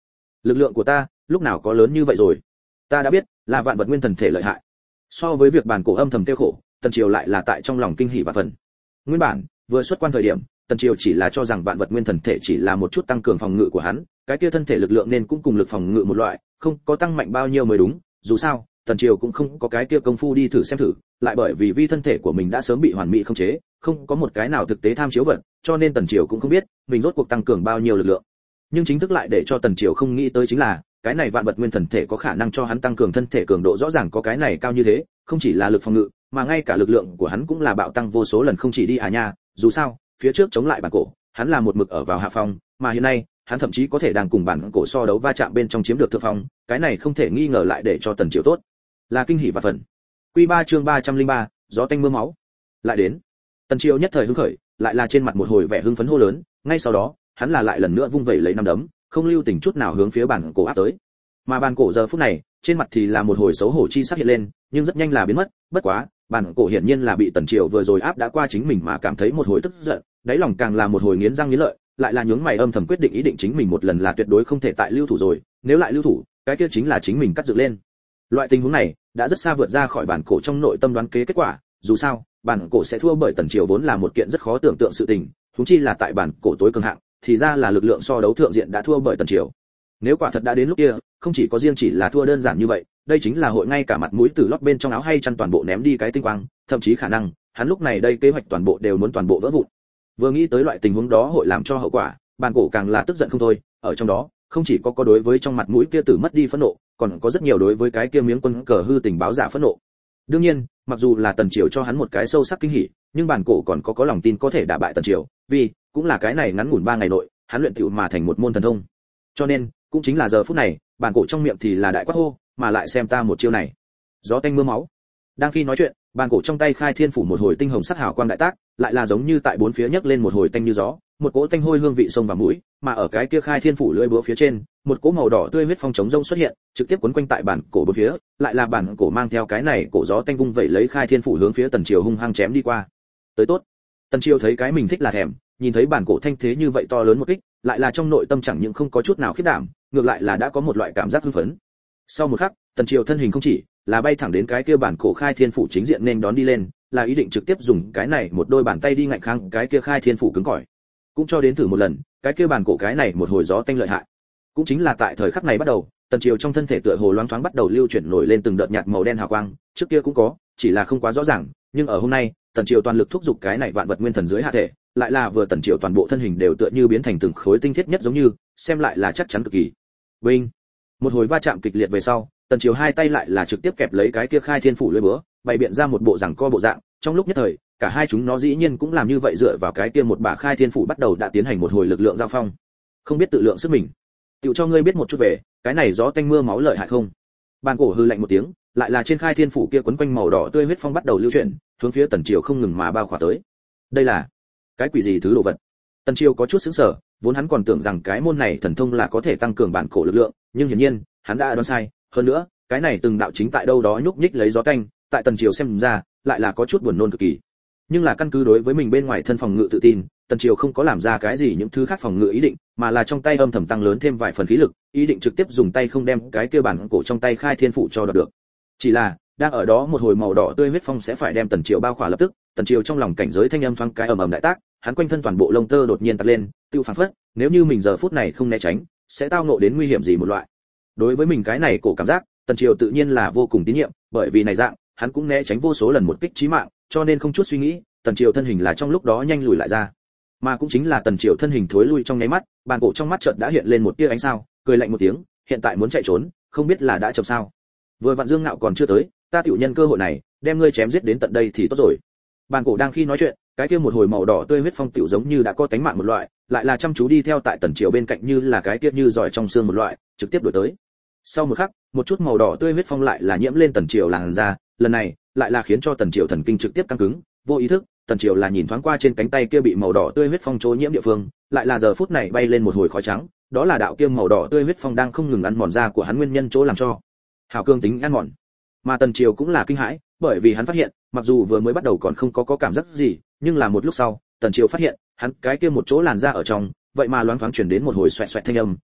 lực lượng của ta lúc nào có lớn như vậy rồi? Ta đã biết là vạn vật nguyên thần thể lợi hại. So với việc bản cổ âm thầm tiêu khổ, Tần Triều lại là tại trong lòng kinh hỉ và phần. Nguyên bản vừa xuất quan thời điểm, Tần Triều chỉ là cho rằng vạn vật nguyên thần thể chỉ là một chút tăng cường phòng ngự của hắn, cái kia thân thể lực lượng nên cũng cùng lực phòng ngự một loại, không có tăng mạnh bao nhiêu mới đúng. Dù sao, Tần Triều cũng không có cái kia công phu đi thử xem thử, lại bởi vì vi thân thể của mình đã sớm bị hoàn mỹ khống chế, không có một cái nào thực tế tham chiếu vật, cho nên Tần Triều cũng không biết mình rốt cuộc tăng cường bao nhiêu lực lượng. Nhưng chính thức lại để cho Tần Triều không nghĩ tới chính là, cái này vạn vật nguyên thần thể có khả năng cho hắn tăng cường thân thể cường độ rõ ràng có cái này cao như thế, không chỉ là lực phòng ngự, mà ngay cả lực lượng của hắn cũng là bạo tăng vô số lần không chỉ đi à nha, dù sao, phía trước chống lại bản cổ, hắn là một mực ở vào hạ phong, mà hiện nay, hắn thậm chí có thể đang cùng bản cổ so đấu va chạm bên trong chiếm được thượng phong, cái này không thể nghi ngờ lại để cho Tần Triều tốt. Là kinh hỉ và phần. Quy ba chương ba trăm linh ba, gió tanh mưa máu. Lại đến. Tần Triều nhất thời hứng khởi, lại là trên mặt một hồi vẻ hưng phấn hô lớn, ngay sau đó, hắn là lại lần nữa vung vẩy lấy năm đấm, không lưu tình chút nào hướng phía bản cổ áp tới. Mà bản cổ giờ phút này, trên mặt thì là một hồi xấu hổ chi sắc hiện lên, nhưng rất nhanh là biến mất, bất quá, bản cổ hiển nhiên là bị Tần Triều vừa rồi áp đã qua chính mình mà cảm thấy một hồi tức giận, đáy lòng càng là một hồi nghiến răng nghiến lợi, lại là nhướng mày âm thầm quyết định ý định chính mình một lần là tuyệt đối không thể tại lưu thủ rồi, nếu lại lưu thủ, cái kia chính là chính mình cắt dựng lên. Loại tình huống này đã rất xa vượt ra khỏi bản cổ trong nội tâm đoán kế kết quả, dù sao, bản cổ sẽ thua bởi Tần Triều vốn là một kiện rất khó tưởng tượng sự tình, huống chi là tại bản cổ tối cường hạng, thì ra là lực lượng so đấu thượng diện đã thua bởi Tần Triều. Nếu quả thật đã đến lúc kia, không chỉ có riêng chỉ là thua đơn giản như vậy, đây chính là hội ngay cả mặt mũi từ lót bên trong áo hay chăn toàn bộ ném đi cái tinh quang, thậm chí khả năng, hắn lúc này đây kế hoạch toàn bộ đều muốn toàn bộ vỡ vụn. Vừa nghĩ tới loại tình huống đó hội làm cho hậu quả, bản cổ càng là tức giận không thôi, ở trong đó, không chỉ có có đối với trong mặt mũi kia tử mất đi phẫn nộ, còn có rất nhiều đối với cái kia miếng quân cờ hư tình báo giả phẫn nộ. Đương nhiên, mặc dù là Tần Triều cho hắn một cái sâu sắc kinh hỉ, nhưng bản cổ còn có có lòng tin có thể đả bại Tần Triều, vì cũng là cái này ngắn ngủn ba ngày nội, hắn luyện tựu mà thành một môn thần thông. Cho nên, cũng chính là giờ phút này, bản cổ trong miệng thì là đại quát hô, mà lại xem ta một chiêu này. Gió tanh mưa máu. Đang khi nói chuyện, bản cổ trong tay khai thiên phủ một hồi tinh hồng sắc hào quang đại tác, lại là giống như tại bốn phía nhấc lên một hồi tanh như gió, một cỗ tanh hôi hương vị sông vào mũi, mà ở cái kia khai thiên phủ lưỡi búa phía trên, một cỗ màu đỏ tươi huyết phong chống rông xuất hiện, trực tiếp quấn quanh tại bản cổ bốn phía, lại là bản cổ mang theo cái này cổ gió tanh vung vẩy lấy khai thiên phủ hướng phía Tần Triều hung hăng chém đi qua. Tới tốt. Tần Triều thấy cái mình thích là thèm, nhìn thấy bản cổ thanh thế như vậy to lớn một kích, lại là trong nội tâm chẳng những không có chút nào khiếp đảm, ngược lại là đã có một loại cảm giác hưng phấn. Sau một khắc, Tần Triều thân hình không chỉ là bay thẳng đến cái kia bản cổ khai thiên phủ chính diện nên đón đi lên, là ý định trực tiếp dùng cái này một đôi bàn tay đi ngạnh kháng cái kia khai thiên phủ cứng cỏi. Cũng cho đến thử một lần, cái kia bản cổ cái này một hồi gió tanh lợi hại. Cũng chính là tại thời khắc này bắt đầu, Tần Triều trong thân thể tựa hồ loáng thoáng bắt đầu lưu chuyển nổi lên từng đợt nhạt màu đen hào quang, trước kia cũng có, chỉ là không quá rõ ràng, nhưng ở hôm nay, Tần Triều toàn lực thúc giục cái này vạn vật nguyên thần dưới hạ thể, lại là vừa Tần Triều toàn bộ thân hình đều tựa như biến thành từng khối tinh thiết nhất giống như, xem lại là chắc chắn cực kỳ. Vinh. Một hồi va chạm kịch liệt về sau, Tần Triều hai tay lại là trực tiếp kẹp lấy cái kia khai thiên phủ lưỡi búa, bày biện ra một bộ giằng co bộ dạng, trong lúc nhất thời, cả hai chúng nó dĩ nhiên cũng làm như vậy dựa vào cái kia một bả khai thiên phủ bắt đầu đã tiến hành một hồi lực lượng giao phong. Không biết tự lượng sức mình. Tiểu cho ngươi biết một chút về, cái này gió tanh mưa máu lợi hại không? Bản cổ hư lạnh một tiếng, lại là trên khai thiên phủ kia quấn quanh màu đỏ tươi huyết phong bắt đầu lưu chuyển, hướng phía Tần Triều không ngừng mà bao khỏa tới. Đây là cái quỷ gì thứ đồ vật? Tần Triều có chút sững sờ, vốn hắn còn tưởng rằng cái môn này thần thông là có thể tăng cường bản cổ lực lượng, nhưng hiển nhiên, hắn đã đoán sai, hơn nữa, cái này từng đạo chính tại đâu đó nhúc nhích lấy gió tanh, tại Tần Triều xem ra, lại là có chút buồn nôn cực kỳ. Nhưng là căn cứ đối với mình bên ngoài thân phòng ngự tự tin, Tần Triều không có làm ra cái gì những thứ khác phòng ngự ý định, mà là trong tay âm thầm tăng lớn thêm vài phần khí lực, ý định trực tiếp dùng tay không đem cái kia bản cổ trong tay khai thiên phủ cho đoạt được. Chỉ là, đang ở đó một hồi màu đỏ tươi huyết phong sẽ phải đem Tần Triều bao khỏa lập tức, Tần Triều trong lòng cảnh giới thanh âm thoáng cái ầm ầm đại tác, hắn quanh thân toàn bộ lông tơ đột nhiên tạt lên, tiêu phảng phất, nếu như mình giờ phút này không né tránh, sẽ tao ngộ đến nguy hiểm gì một loại. Đối với mình cái này cổ cảm giác, Tần Triều tự nhiên là vô cùng tín nhiệm, bởi vì này dạng, hắn cũng né tránh vô số lần một kích chí mạng, cho nên không chút suy nghĩ, Tần Triều thân hình là trong lúc đó nhanh lùi lại ra. Mà cũng chính là Tần Triều thân hình thối lui trong nháy mắt, bàn cổ trong mắt chợt đã hiện lên một tia ánh sao, cười lạnh một tiếng, hiện tại muốn chạy trốn, không biết là đã chậm sao. Vừa vạn Dương Ngạo còn chưa tới, ta tiểu nhân cơ hội này, đem ngươi chém giết đến tận đây thì tốt rồi. Bàn cổ đang khi nói chuyện, cái kia một hồi màu đỏ tươi huyết phong tiểu giống như đã có tánh mạng một loại, lại là chăm chú đi theo tại Tần Triều bên cạnh như là cái kia như giỏi trong xương một loại, trực tiếp đuổi tới. Sau một khắc, một chút màu đỏ tươi huyết phong lại là nhiễm lên Tần Triều làn da, lần này lại là khiến cho Tần Triều thần kinh trực tiếp căng cứng, vô ý thức, Tần Triều là nhìn thoáng qua trên cánh tay kia bị màu đỏ tươi huyết phong trôi nhiễm địa phương, lại là giờ phút này bay lên một hồi khói trắng, đó là đạo kia màu đỏ tươi huyết phong đang không ngừng ăn mòn da của hắn nguyên nhân chỗ làm cho. Hào cương tính ăn mòn. Mà Tần Triều cũng là kinh hãi, bởi vì hắn phát hiện, mặc dù vừa mới bắt đầu còn không có có cảm giác gì, nhưng là một lúc sau, Tần Triều phát hiện, hắn cái kia một chỗ làn da ở trong, vậy mà loáng thoáng truyền đến một hồi xoẹt xoẹt thanh âm,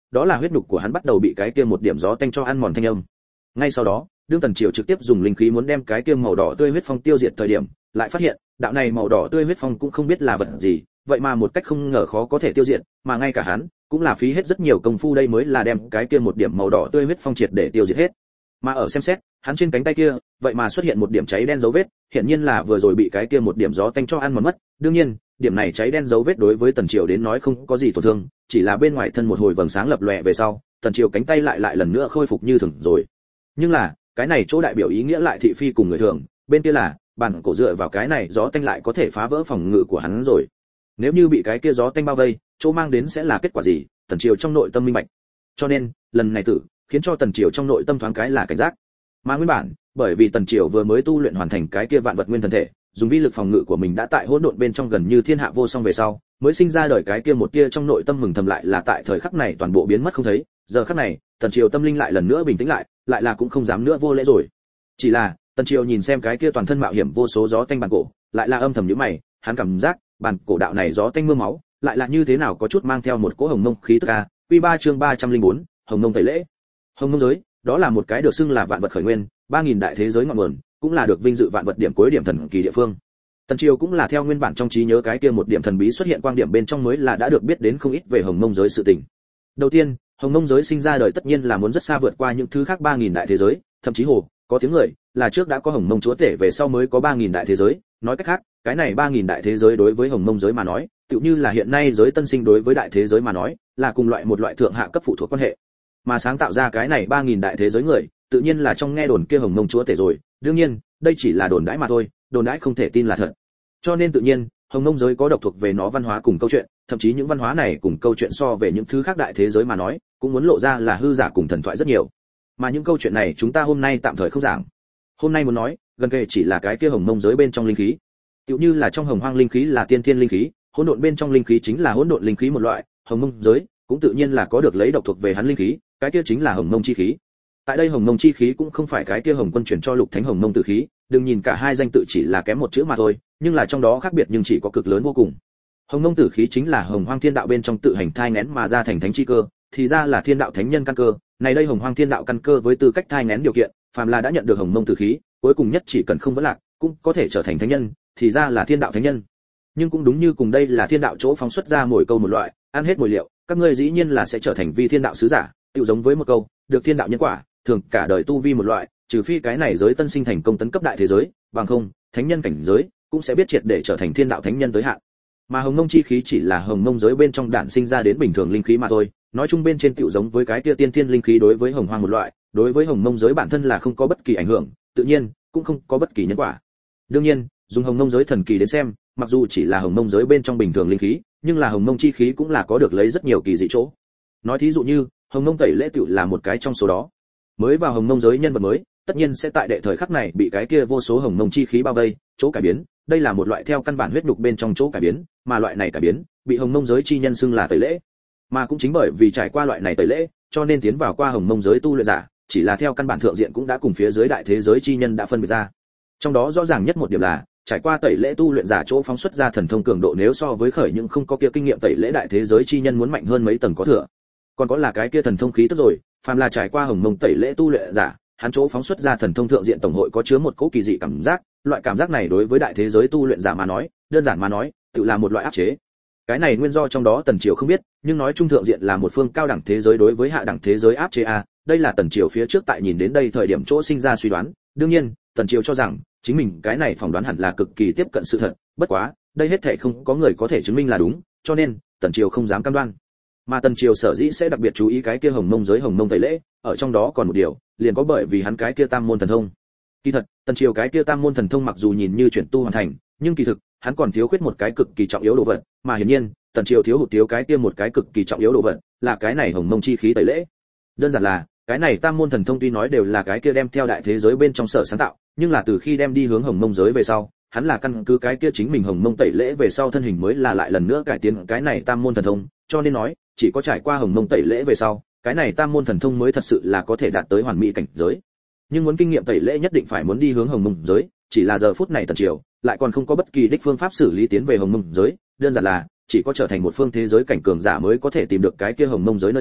đó là huyết nhục của hắn bắt đầu bị cái kia một điểm gió tanh cho ăn mòn thanh âm. Ngay sau đó, đương Tần Triều trực tiếp dùng linh khí muốn đem cái kia màu đỏ tươi huyết phong tiêu diệt thời điểm, lại phát hiện, đạo này màu đỏ tươi huyết phong cũng không biết là vật gì, vậy mà một cách không ngờ khó có thể tiêu diệt, mà ngay cả hắn cũng là phí hết rất nhiều công phu đây mới là đem cái kia một điểm màu đỏ tươi huyết phong triệt để tiêu diệt hết. Mà ở xem xét, hắn trên cánh tay kia, vậy mà xuất hiện một điểm cháy đen dấu vết, hiển nhiên là vừa rồi bị cái kia một điểm gió tanh cho ăn mòn mất. Đương nhiên, điểm này cháy đen dấu vết đối với Tần Triều đến nói không có gì tổn thương, chỉ là bên ngoài thân một hồi vầng sáng lập lòe về sau, Tần Triều cánh tay lại lại lần nữa khôi phục như thường rồi. Nhưng là, cái này chỗ đại biểu ý nghĩa lại thị phi cùng người thường, bên kia là, bản cổ dựa vào cái này gió tanh lại có thể phá vỡ phòng ngự của hắn rồi. Nếu như bị cái kia gió tanh bao vây, chỗ mang đến sẽ là kết quả gì? Tần Triều trong nội tâm minh bạch. Cho nên, lần này tử, khiến cho Tần Triều trong nội tâm thoáng cái là cảnh giác. Mà nguyên bản, bởi vì Tần Triều vừa mới tu luyện hoàn thành cái kia vạn vật nguyên thần thể, dùng vi lực phòng ngự của mình đã tại hỗn độn bên trong gần như thiên hạ vô song về sau, mới sinh ra đời cái kia một tia trong nội tâm mừng thầm lại là tại thời khắc này toàn bộ biến mất không thấy. Giờ khắc này, Tần Triều tâm linh lại lần nữa bình tĩnh lại, lại là cũng không dám nữa vô lễ rồi. Chỉ là, Tần Triều nhìn xem cái kia toàn thân mạo hiểm vô số gió tanh bản cổ, lại là âm thầm nhíu mày, hắn cảm giác, bản cổ đạo này gió tanh mưa máu, lại là như thế nào có chút mang theo một cỗ hồng mông khí tức a. Quy ba chương ba trăm lẻ bốn, Hồng Mông tẩy lễ. Hồng Mông giới, đó là một cái được xưng là vạn vật khởi nguyên, ba nghìn đại thế giới ngọn nguồn, cũng là được vinh dự vạn vật điểm cuối điểm thần kỳ địa phương. Tần Triều cũng là theo nguyên bản trong trí nhớ cái kia một điểm thần bí xuất hiện quang điểm bên trong mới là đã được biết đến không ít về Hồng Mông giới sự tình. Đầu tiên, Hồng Mông giới sinh ra đời tất nhiên là muốn rất xa vượt qua những thứ khác ba nghìn đại thế giới, thậm chí hồ, có tiếng người là trước đã có Hồng Mông chúa tể về sau mới có ba nghìn đại thế giới, nói cách khác, cái này ba nghìn đại thế giới đối với Hồng Mông giới mà nói, tựu như là hiện nay giới tân sinh đối với đại thế giới mà nói, là cùng loại một loại thượng hạ cấp phụ thuộc quan hệ. Mà sáng tạo ra cái này ba nghìn đại thế giới người, tự nhiên là trong nghe đồn kia Hồng Mông chúa tể rồi, đương nhiên, đây chỉ là đồn đãi mà thôi, đồn đãi không thể tin là thật. Cho nên tự nhiên, Hồng Mông giới có độc thuộc về nó văn hóa cùng câu chuyện, thậm chí những văn hóa này cùng câu chuyện so về những thứ khác đại thế giới mà nói, cũng muốn lộ ra là hư giả cùng thần thoại rất nhiều. Mà những câu chuyện này chúng ta hôm nay tạm thời không giảng. Hôm nay muốn nói, gần kề chỉ là cái kia Hồng Mông giới bên trong linh khí. Tựu như là trong Hồng Hoang linh khí là tiên thiên linh khí, hỗn độn bên trong linh khí chính là hỗn độn linh khí một loại, Hồng Mông giới cũng tự nhiên là có được lấy độc thuộc về hắn linh khí, cái kia chính là Hồng Mông chi khí. Tại đây Hồng Mông chi khí cũng không phải cái kia Hồng Quân truyền cho Lục Thánh Hồng Mông tử khí, đừng nhìn cả hai danh tự chỉ là kém một chữ mà thôi, nhưng là trong đó khác biệt nhưng chỉ có cực lớn vô cùng. Hồng Mông tử khí chính là Hồng Hoang Thiên Đạo bên trong tự hành thai nghén mà ra thành thánh chi cơ, thì ra là Thiên Đạo thánh nhân căn cơ, này đây Hồng Hoang Thiên Đạo căn cơ với tư cách thai nghén điều kiện, phàm là đã nhận được Hồng Mông tử khí, cuối cùng nhất chỉ cần không vấn lạc, cũng có thể trở thành thánh nhân, thì ra là Thiên Đạo thánh nhân. Nhưng cũng đúng như cùng đây là Thiên Đạo chỗ phóng xuất ra mỗi câu một loại, ăn hết mồi liệu, các ngươi dĩ nhiên là sẽ trở thành vi Thiên Đạo sứ giả, tựu giống với một câu, được Thiên Đạo nhân quả, thường cả đời tu vi một loại, trừ phi cái này giới tân sinh thành công tấn cấp đại thế giới, bằng không, thánh nhân cảnh giới cũng sẽ biết triệt để trở thành Thiên Đạo thánh nhân tới hạn. Mà Hồng Mông chi khí chỉ là Hồng Mông giới bên trong đản sinh ra đến bình thường linh khí mà thôi, nói chung bên trên tựu giống với cái kia tiên thiên linh khí đối với Hồng Hoang một loại, đối với Hồng Mông giới bản thân là không có bất kỳ ảnh hưởng, tự nhiên cũng không có bất kỳ nhân quả. Đương nhiên, dùng Hồng Mông giới thần kỳ đến xem, mặc dù chỉ là Hồng Mông giới bên trong bình thường linh khí, nhưng là Hồng Mông chi khí cũng là có được lấy rất nhiều kỳ dị chỗ. Nói thí dụ như, Hồng Mông tẩy lễ tựu là một cái trong số đó. Mới vào Hồng Mông giới nhân vật mới, tất nhiên sẽ tại đệ thời khắc này bị cái kia vô số Hồng Mông chi khí bao vây, chỗ cải biến, đây là một loại theo căn bản huyết nhục bên trong chỗ cải biến, mà loại này cải biến, bị Hồng Mông giới chi nhân xưng là tẩy lễ. Mà cũng chính bởi vì trải qua loại này tẩy lễ, cho nên tiến vào qua Hồng Mông giới tu luyện giả, chỉ là theo căn bản thượng diện cũng đã cùng phía dưới đại thế giới chi nhân đã phân biệt ra. Trong đó rõ ràng nhất một điểm là, trải qua tẩy lễ tu luyện giả chỗ phóng xuất ra thần thông cường độ nếu so với khởi những không có kia kinh nghiệm tẩy lễ đại thế giới chi nhân muốn mạnh hơn mấy tầng có thừa. Còn có là cái kia thần thông khí tức rồi, phàm là trải qua Hồng Mông tẩy lễ tu luyện giả, hắn chỗ phóng xuất ra thần thông thượng diện tổng hội có chứa một cỗ kỳ dị cảm giác, loại cảm giác này đối với đại thế giới tu luyện giả mà nói, đơn giản mà nói, tự là một loại áp chế. Cái này nguyên do trong đó Tần Triều không biết, nhưng nói chung thượng diện là một phương cao đẳng thế giới đối với hạ đẳng thế giới áp chế a, đây là Tần Triều phía trước tại nhìn đến đây thời điểm chỗ sinh ra suy đoán, đương nhiên, Tần Triều cho rằng chính mình cái này phỏng đoán hẳn là cực kỳ tiếp cận sự thật, bất quá, đây hết thảy không có người có thể chứng minh là đúng, cho nên Tần Triều không dám cam đoan. Mà Tần Triều sở dĩ sẽ đặc biệt chú ý cái kia Hồng Mông giới Hồng Mông tẩy lễ, ở trong đó còn một điều, liền có bởi vì hắn cái kia tam môn thần thông. Kỳ thật, Tần Triều cái kia tam môn thần thông mặc dù nhìn như chuyển tu hoàn thành, nhưng kỳ thực, hắn còn thiếu khuyết một cái cực kỳ trọng yếu đồ vật, mà hiển nhiên, Tần Triều thiếu hụt thiếu cái kia một cái cực kỳ trọng yếu đồ vật, là cái này Hồng Mông chi khí tẩy lễ. Đơn giản là, cái này tam môn thần thông tuy nói đều là cái kia đem theo đại thế giới bên trong sở sáng tạo, nhưng là từ khi đem đi hướng Hồng Mông giới về sau, hắn là căn cứ cái kia chính mình Hồng Mông tẩy lễ về sau thân hình mới là lại lần nữa cải tiến cái này tam môn thần thông, cho nên nói, chỉ có trải qua Hồng Mông tẩy lễ về sau, cái này tam môn thần thông mới thật sự là có thể đạt tới hoàn mỹ cảnh giới. Nhưng muốn kinh nghiệm tẩy lễ nhất định phải muốn đi hướng Hồng Mông giới, chỉ là giờ phút này Tần Triều lại còn không có bất kỳ đích phương pháp xử lý tiến về Hồng Mông giới, đơn giản là chỉ có trở thành một phương thế giới cảnh cường giả mới có thể tìm được cái kia Hồng Mông giới nơi đi,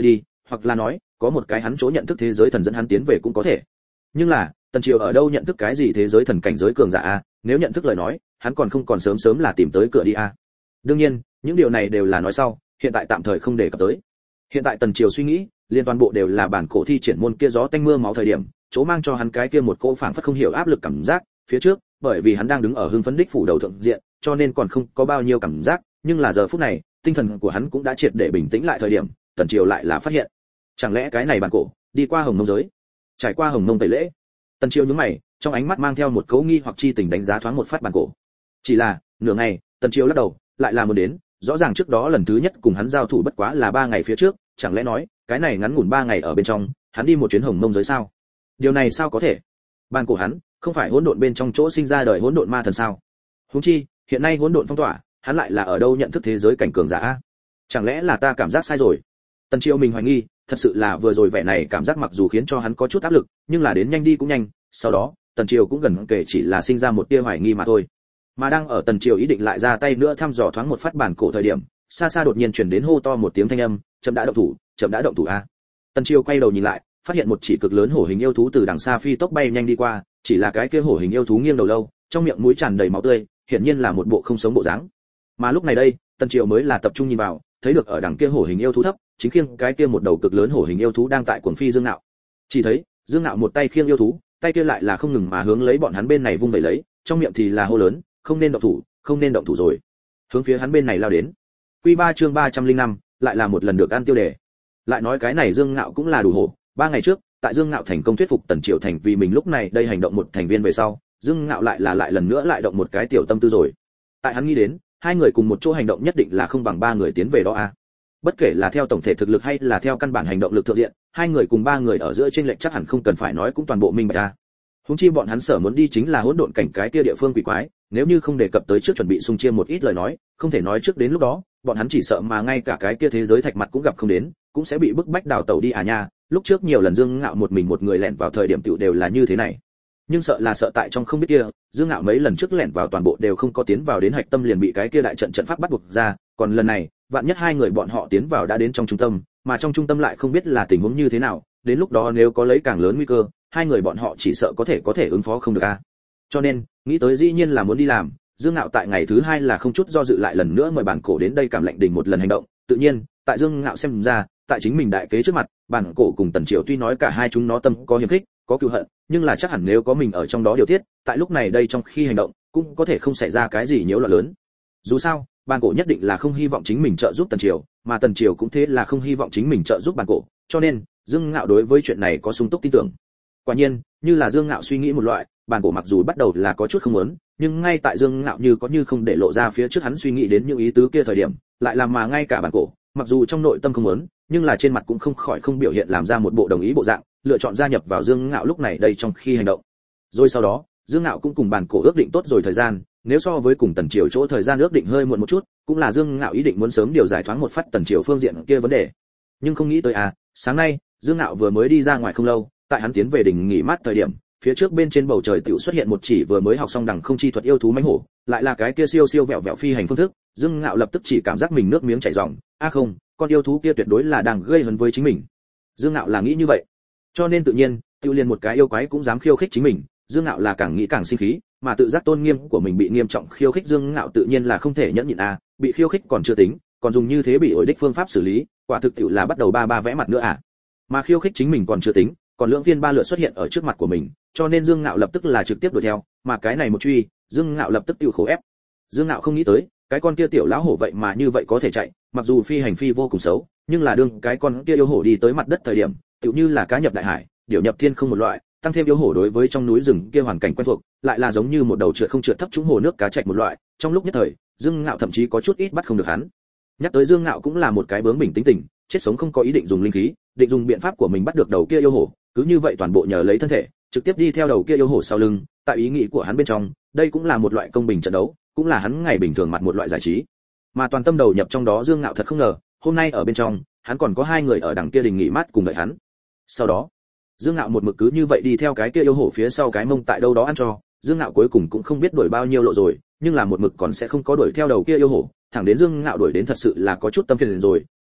hoặc là nói có một cái hắn chỗ nhận thức thế giới thần dẫn hắn tiến về cũng có thể. Nhưng là Tần Triều ở đâu nhận thức cái gì thế giới thần cảnh giới cường giả a? Nếu nhận thức lời nói, hắn còn không còn sớm sớm là tìm tới cửa đi a. Đương nhiên, những điều này đều là nói sau, hiện tại tạm thời không đề cập tới. Hiện tại Tần Triều suy nghĩ, liên toàn bộ đều là bản cổ thi triển môn kia gió tanh mưa máu thời điểm, chỗ mang cho hắn cái kia một cỗ phảng phất không hiểu áp lực cảm giác, phía trước, bởi vì hắn đang đứng ở hưng phấn đích phủ đầu thượng diện, cho nên còn không có bao nhiêu cảm giác, nhưng là giờ phút này, tinh thần của hắn cũng đã triệt để bình tĩnh lại thời điểm, Tần Triều lại là phát hiện, chẳng lẽ cái này bản cổ đi qua Hồng Mông giới, trải qua Hồng Mông tẩy lễ. Tần Triều nhướng mày, trong ánh mắt mang theo một cấu nghi hoặc chi tình đánh giá thoáng một phát bản cổ. Chỉ là, nửa ngày, Tần Triều lắc đầu, lại là muốn đến, rõ ràng trước đó lần thứ nhất cùng hắn giao thủ bất quá là ba ngày phía trước, chẳng lẽ nói, cái này ngắn ngủn ba ngày ở bên trong, hắn đi một chuyến Hồng Mông giới sao? Điều này sao có thể? Bản cổ hắn, không phải hỗn độn bên trong chỗ sinh ra đời hỗn độn ma thần sao? Huống chi, hiện nay hỗn độn phong tỏa, hắn lại là ở đâu nhận thức thế giới cảnh cường giả a? Chẳng lẽ là ta cảm giác sai rồi? Tần Triều mình hoài nghi, thật sự là vừa rồi vẻ này cảm giác mặc dù khiến cho hắn có chút áp lực, nhưng là đến nhanh đi cũng nhanh, sau đó, Tần Triều cũng gần kể chỉ là sinh ra một tia hoài nghi mà thôi. Mà đang ở Tần Triều ý định lại ra tay nữa thăm dò thoáng một phát bản cổ thời điểm, xa xa đột nhiên truyền đến hô to một tiếng thanh âm, chậm đã động thủ, chậm đã động thủ a. Tần Triều quay đầu nhìn lại, phát hiện một chỉ cực lớn hổ hình yêu thú từ đằng xa phi tốc bay nhanh đi qua, chỉ là cái kia hổ hình yêu thú nghiêng đầu lâu, trong miệng mũi tràn đầy máu tươi, hiển nhiên là một bộ không sống bộ dáng. Mà lúc này đây, Tần Triều mới là tập trung nhìn vào, thấy được ở đằng kia hổ hình yêu thú thấp, chính khiêng cái kia một đầu cực lớn hổ hình yêu thú đang tại cuồng phi Dương Nạo. Chỉ thấy, Dương Nạo một tay khiêng yêu thú, tay kia lại là không ngừng mà hướng lấy bọn hắn bên này vung vẩy lấy, trong miệng thì là hô lớn, không nên động thủ, không nên động thủ rồi. Hướng phía hắn bên này lao đến. Quy ba chương ba trăm linh năm, lại là một lần được ăn tiêu đề. Lại nói cái này Dương Nạo cũng là đủ hổ, ba ngày trước, tại Dương Nạo thành công thuyết phục Tần Triều thành vì mình lúc này đây hành động một thành viên về sau, Dương Nạo lại là lại lần nữa lại động một cái tiểu tâm tư rồi. Tại hắn nghĩ đến, hai người cùng một chỗ hành động nhất định là không bằng ba người tiến về đó a. Bất kể là theo tổng thể thực lực hay là theo căn bản hành động lực thượng diện, hai người cùng ba người ở giữa trên lệch chắc hẳn không cần phải nói cũng toàn bộ minh bạch a. Huống chi bọn hắn sở muốn đi chính là hỗn độn cảnh cái kia địa phương quỷ quái, nếu như không đề cập tới trước chuẩn bị xung chia một ít lời nói, không thể nói trước đến lúc đó, bọn hắn chỉ sợ mà ngay cả cái kia thế giới thạch mặt cũng gặp không đến, cũng sẽ bị bức bách đào tẩu đi à nha. Lúc trước nhiều lần Dương Ngạo một mình một người lẻn vào thời điểm tiểu đều là như thế này. Nhưng sợ là sợ tại trong không biết kia, Dương Ngạo mấy lần trước lẻn vào toàn bộ đều không có tiến vào đến hạch tâm liền bị cái kia đại trận trận pháp bắt buộc ra, còn lần này, vạn nhất hai người bọn họ tiến vào đã đến trong trung tâm, mà trong trung tâm lại không biết là tình huống như thế nào, đến lúc đó nếu có lấy càng lớn nguy cơ, hai người bọn họ chỉ sợ có thể có thể ứng phó không được a. Cho nên, nghĩ tới dĩ nhiên là muốn đi làm, Dương Ngạo tại ngày thứ hai là không chút do dự lại lần nữa mời bản cổ đến đây cảm lệnh đình một lần hành động, tự nhiên, tại Dương Ngạo xem ra, tại chính mình đại kế trước mặt, bản cổ cùng Tần Triều tuy nói cả hai chúng nó tâm có hiềm khích, có cừu hận, nhưng là chắc hẳn nếu có mình ở trong đó điều tiết, tại lúc này đây trong khi hành động, cũng có thể không xảy ra cái gì nhiễu loạn lớn. Dù sao, bản cổ nhất định là không hy vọng chính mình trợ giúp Tần Triều, mà Tần Triều cũng thế là không hy vọng chính mình trợ giúp bản cổ, cho nên, Dương Ngạo đối với chuyện này có sung túc tin tưởng. Quả nhiên, như là Dương Ngạo suy nghĩ một loại, bản cổ mặc dù bắt đầu là có chút không muốn, nhưng ngay tại Dương Ngạo như có như không để lộ ra phía trước hắn suy nghĩ đến những ý tứ kia thời điểm, lại làm mà ngay cả bản cổ, mặc dù trong nội tâm không muốn, nhưng là trên mặt cũng không khỏi không biểu hiện làm ra một bộ đồng ý bộ dạng, lựa chọn gia nhập vào Dương Ngạo lúc này đây trong khi hành động. Rồi sau đó, Dương Ngạo cũng cùng bản cổ ước định tốt rồi thời gian, nếu so với cùng Tần Triều chỗ thời gian ước định hơi muộn một chút, cũng là Dương Ngạo ý định muốn sớm điều giải thoáng một phát Tần Triều phương diện kia vấn đề. Nhưng không nghĩ tới à, sáng nay, Dương Ngạo vừa mới đi ra ngoài không lâu, tại hắn tiến về đỉnh nghỉ mát thời điểm, phía trước bên trên bầu trời tiểu xuất hiện một chỉ vừa mới học xong đằng không chi thuật yêu thú mãnh hổ, lại là cái kia siêu siêu vẹo vẹo phi hành phương thức, Dương Ngạo lập tức chỉ cảm giác mình nước miếng chảy ròng, a à không, con yêu thú kia tuyệt đối là đang gây hấn với chính mình. Dương Ngạo là nghĩ như vậy, cho nên tự nhiên, tiêu liền một cái yêu quái cũng dám khiêu khích chính mình, Dương Ngạo là càng nghĩ càng sinh khí, mà tự giác tôn nghiêm của mình bị nghiêm trọng khiêu khích, Dương Ngạo tự nhiên là không thể nhẫn nhịn a, bị khiêu khích còn chưa tính, còn dùng như thế bị ổi đích phương pháp xử lý, quả thực tiểu là bắt đầu ba ba vẽ mặt nữa à. Mà khiêu khích chính mình còn chưa tính, còn lưỡng viên ba lượt xuất hiện ở trước mặt của mình, cho nên Dương Ngạo lập tức là trực tiếp đuổi theo, mà cái này một truy, Dương Ngạo lập tức tiêu khổ ép. Dương Ngạo không nghĩ tới, cái con kia tiểu lão hổ vậy mà như vậy có thể chạy, mặc dù phi hành phi vô cùng xấu, nhưng là đương cái con kia yêu hổ đi tới mặt đất thời điểm, tựu như là cá nhập đại hải, điểu nhập thiên không một loại, tăng thêm yêu hổ đối với trong núi rừng kia hoàn cảnh quen thuộc, lại là giống như một đầu trượt không trượt thấp trũng hồ nước cá chạch một loại, trong lúc nhất thời, Dương Ngạo thậm chí có chút ít bắt không được hắn. Nhắc tới Dương Ngạo cũng là một cái bướng bỉnh tính tình, chết sống không có ý định dùng linh khí, định dùng biện pháp của mình bắt được đầu kia yêu hổ, cứ như vậy toàn bộ nhờ lấy thân thể, trực tiếp đi theo đầu kia yêu hổ sau lưng, tại ý nghĩ của hắn bên trong, đây cũng là một loại công bình trận đấu, cũng là hắn ngày bình thường mặt một loại giải trí. Mà toàn tâm đầu nhập trong đó Dương Ngạo thật không ngờ, hôm nay ở bên trong, hắn còn có hai người ở đằng kia đình nghỉ mát cùng đợi hắn. Sau đó, Dương Ngạo một mực cứ như vậy đi theo cái kia yêu hổ phía sau cái mông tại đâu đó ăn cho, Dương Ngạo cuối cùng cũng không biết đuổi bao nhiêu lộ rồi, nhưng là một mực còn sẽ không có đuổi theo đầu kia yêu hổ, thẳng đến Dương Ngạo đuổi đến thật sự là có chút tâm phiền rồi,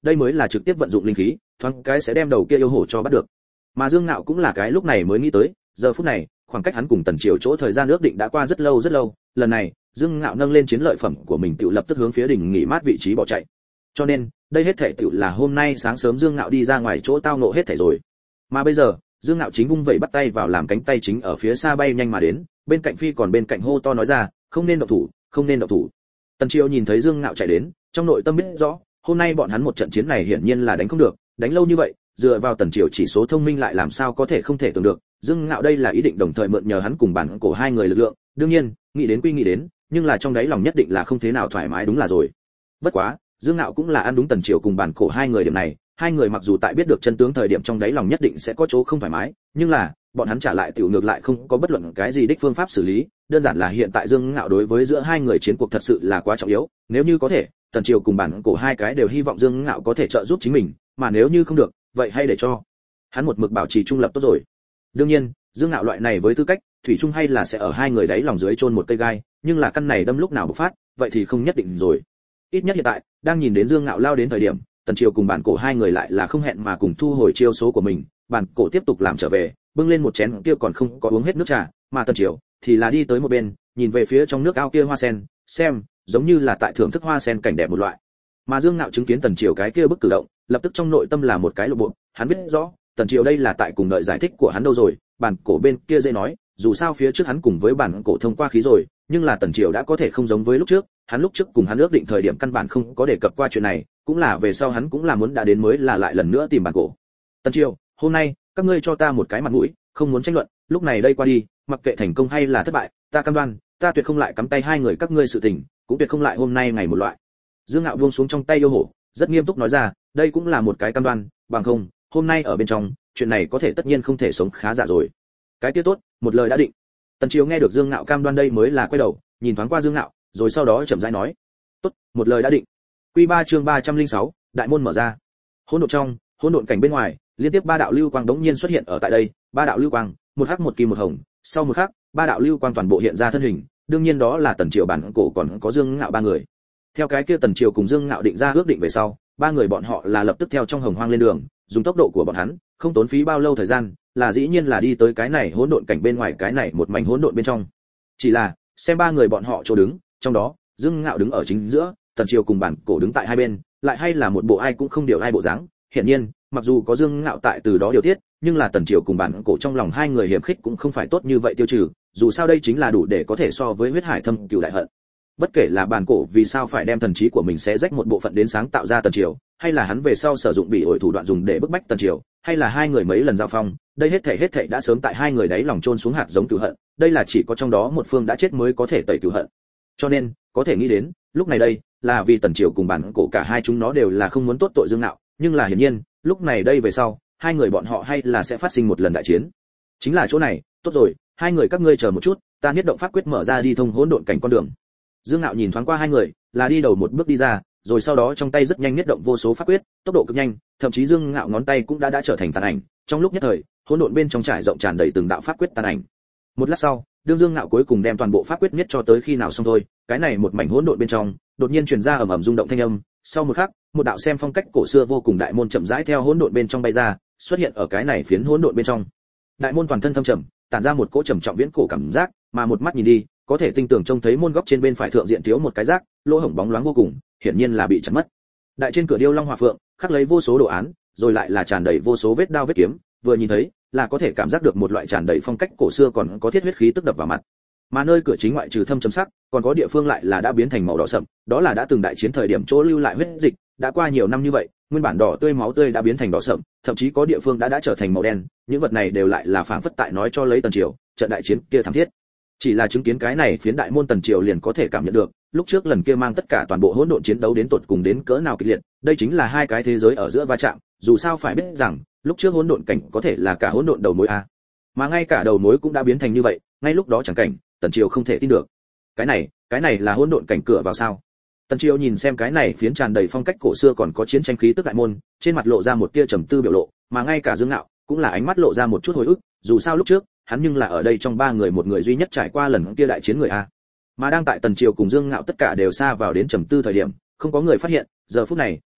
đây mới là trực tiếp vận dụng linh khí, thoáng cái sẽ đem đầu kia yêu hổ cho bắt được. Mà Dương Ngạo cũng là cái lúc này mới nghĩ tới, giờ phút này, khoảng cách hắn cùng Tần Triều chỗ thời gian ước định đã qua rất lâu rất lâu, lần này, Dương Ngạo nâng lên chiến lợi phẩm của mình tự lập tức hướng phía đỉnh nghỉ mát vị trí bỏ chạy. Cho nên, đây hết thảy tự là hôm nay sáng sớm Dương Ngạo đi ra ngoài chỗ tao ngộ hết thảy rồi. Mà bây giờ, Dương Ngạo chính vung vẩy bắt tay vào làm cánh tay chính ở phía xa bay nhanh mà đến, bên cạnh phi còn bên cạnh hô to nói ra, không nên động thủ, không nên động thủ. Tần Triều nhìn thấy Dương Ngạo chạy đến, trong nội tâm biết rõ, hôm nay bọn hắn một trận chiến này hiển nhiên là đánh không được, đánh lâu như vậy, dựa vào Tần Triều chỉ số thông minh lại làm sao có thể không thể tưởng được, Dương Ngạo đây là ý định đồng thời mượn nhờ hắn cùng bản cổ hai người lực lượng, đương nhiên, nghĩ đến quy nghĩ đến, nhưng là trong đáy lòng nhất định là không thế nào thoải mái đúng là rồi. Bất quá, Dương Ngạo cũng là ăn đúng Tần Triều cùng bản cổ hai người điểm này, hai người mặc dù tại biết được chân tướng thời điểm trong đáy lòng nhất định sẽ có chỗ không thoải mái, nhưng là, bọn hắn trả lại tiểu ngược lại không có bất luận cái gì đích phương pháp xử lý, đơn giản là hiện tại Dương Ngạo đối với giữa hai người chiến cuộc thật sự là quá trọng yếu, nếu như có thể, Tần Triều cùng bản cổ hai cái đều hy vọng Dương Ngạo có thể trợ giúp chính mình, mà nếu như không được, vậy hay để cho hắn một mực bảo trì trung lập tốt rồi. Đương nhiên, Dương Ngạo loại này với tư cách, thủy chung hay là sẽ ở hai người đáy lòng dưới chôn một cây gai, nhưng là căn này đâm lúc nào bộc phát, vậy thì không nhất định rồi. Ít nhất hiện tại, đang nhìn đến Dương Ngạo lao đến thời điểm, Tần Triều cùng bản cổ hai người lại là không hẹn mà cùng thu hồi chiêu số của mình, bản cổ tiếp tục làm trở về, bưng lên một chén kia còn không có uống hết nước trà, mà Tần Triều thì là đi tới một bên, nhìn về phía trong nước ao kia hoa sen, xem, giống như là tại thưởng thức hoa sen cảnh đẹp một loại. Mà Dương Ngạo chứng kiến Tần Triều cái kia bức cử động, lập tức trong nội tâm là một cái lộ bộ, hắn biết rõ, Tần Triều đây là tại cùng đợi giải thích của hắn đâu rồi, bản cổ bên kia dễ nói, dù sao phía trước hắn cùng với bản cổ thông qua khí rồi, nhưng là Tần Triều đã có thể không giống với lúc trước, hắn lúc trước cùng hắn ước định thời điểm căn bản không có đề cập qua chuyện này, cũng là về sau hắn cũng là muốn đã đến mới là lại lần nữa tìm bản cổ. Tần Triều, hôm nay, các ngươi cho ta một cái mặt mũi, không muốn tranh luận, lúc này đây qua đi, mặc kệ thành công hay là thất bại, ta cam đoan, ta tuyệt không lại cắm tay hai người các ngươi sự tình, cũng tuyệt không lại hôm nay ngày một loại. Dương Ngạo buông xuống trong tay yêu hổ, rất nghiêm túc nói ra, đây cũng là một cái cam đoan, bằng không, hôm nay ở bên trong, chuyện này có thể tất nhiên không thể sống khá giả rồi. Cái kia tốt, một lời đã định. Tần Triều nghe được Dương Ngạo cam đoan đây mới là quay đầu, nhìn thoáng qua Dương Ngạo, rồi sau đó chậm rãi nói, tốt, một lời đã định. Quy ba chương ba trăm lẻ sáu, đại môn mở ra. Hỗn độn trong, hỗn độn cảnh bên ngoài, liên tiếp ba đạo lưu quang đống nhiên xuất hiện ở tại đây, ba đạo lưu quang, một hắc một kim một hồng, sau một khắc, ba đạo lưu quang toàn bộ hiện ra thân hình, đương nhiên đó là Tần Triều bản cổ còn có Dương Ngạo ba người. Theo cái kia Tần Triều cùng Dương Ngạo định ra ước định về sau, ba người bọn họ là lập tức theo trong hồng hoang lên đường, dùng tốc độ của bọn hắn, không tốn phí bao lâu thời gian, là dĩ nhiên là đi tới cái này hỗn độn cảnh bên ngoài cái này một mảnh hỗn độn bên trong. Chỉ là, xem ba người bọn họ chỗ đứng, trong đó, Dương Ngạo đứng ở chính giữa, Tần Triều cùng bản cổ đứng tại hai bên, lại hay là một bộ ai cũng không điều ai bộ dáng. Hiển nhiên, mặc dù có Dương Ngạo tại từ đó điều tiết, nhưng là Tần Triều cùng bản cổ trong lòng hai người hiểm khích cũng không phải tốt như vậy tiêu trừ, dù sao đây chính là đủ để có thể so với huyết hải thâm cừu đại hận. Bất kể là bản cổ vì sao phải đem thần trí của mình xé rách một bộ phận đến sáng tạo ra Tần Triều, hay là hắn về sau sử dụng bị ổi thủ đoạn dùng để bức bách Tần Triều, hay là hai người mấy lần giao phong, đây hết thảy hết thảy đã sớm tại hai người đấy lòng chôn xuống hạt giống cừu hận, đây là chỉ có trong đó một phương đã chết mới có thể tẩy cừu hận. Cho nên, có thể nghĩ đến, lúc này đây, là vì Tần Triều cùng bản cổ cả hai chúng nó đều là không muốn tốt tội Dương Ngạo, nhưng là hiển nhiên, lúc này đây về sau, hai người bọn họ hay là sẽ phát sinh một lần đại chiến. Chính là chỗ này, tốt rồi, hai người các ngươi chờ một chút, ta niết động pháp quyết mở ra đi thông hỗn độn cảnh con đường. Dương Ngạo nhìn thoáng qua hai người, là đi đầu một bước đi ra, rồi sau đó trong tay rất nhanh niết động vô số pháp quyết, tốc độ cực nhanh, thậm chí Dương Ngạo ngón tay cũng đã đã trở thành tàn ảnh, trong lúc nhất thời, hỗn độn bên trong trải rộng tràn đầy từng đạo pháp quyết tàn ảnh. Một lát sau, đương Dương Ngạo cuối cùng đem toàn bộ pháp quyết niết cho tới khi nào xong thôi, cái này một mảnh hỗn độn bên trong, đột nhiên truyền ra ầm ầm rung động thanh âm, sau một khắc, một đạo xem phong cách cổ xưa vô cùng đại môn chậm rãi theo hỗn độn bên trong bay ra, xuất hiện ở cái này phiến hỗn độn bên trong. Đại môn toàn thân thâm trầm, tản ra một cỗ trầm trọng viễn cổ cảm giác, mà một mắt nhìn đi, có thể tinh tường trông thấy môn góc trên bên phải thượng diện thiếu một cái rác, lỗ hổng bóng loáng vô cùng, hiển nhiên là bị chặt mất. Đại trên cửa điêu long hỏa phượng, khắc lấy vô số đồ án, rồi lại là tràn đầy vô số vết đao vết kiếm, vừa nhìn thấy, là có thể cảm giác được một loại tràn đầy phong cách cổ xưa còn có thiết huyết khí tức đập vào mặt. Mà nơi cửa chính ngoại trừ thâm chấm sắc, còn có địa phương lại là đã biến thành màu đỏ sậm, đó là đã từng đại chiến thời điểm chỗ lưu lại huyết dịch, đã qua nhiều năm như vậy, nguyên bản đỏ tươi máu tươi đã biến thành đỏ sậm, thậm chí có địa phương đã đã trở thành màu đen, những vật này đều lại là phảng phất tại nói cho lấy Tần Triều, trận đại chiến kia thảm thiết. Chỉ là chứng kiến cái này phiến đại môn Tần Triều liền có thể cảm nhận được, lúc trước lần kia mang tất cả toàn bộ hỗn độn chiến đấu đến tột cùng đến cỡ nào kịch liệt, đây chính là hai cái thế giới ở giữa va chạm, dù sao phải biết rằng, lúc trước hỗn độn cảnh có thể là cả hỗn độn đầu mối a. Mà ngay cả đầu mối cũng đã biến thành như vậy, ngay lúc đó chẳng cảnh, Tần Triều không thể tin được. Cái này, cái này là hỗn độn cảnh cửa vào sao? Tần Triều nhìn xem cái này phiến tràn đầy phong cách cổ xưa còn có chiến tranh khí tức đại môn, trên mặt lộ ra một tia trầm tư biểu lộ, mà ngay cả Dương Ngạo cũng là ánh mắt lộ ra một chút hồi ức, dù sao lúc trước, hắn nhưng là ở đây trong ba người một người duy nhất trải qua lần kia đại chiến người a. Mà đang tại Tần Triều cùng Dương Ngạo tất cả đều xa vào đến trầm tư thời điểm, không có người phát hiện, giờ phút này,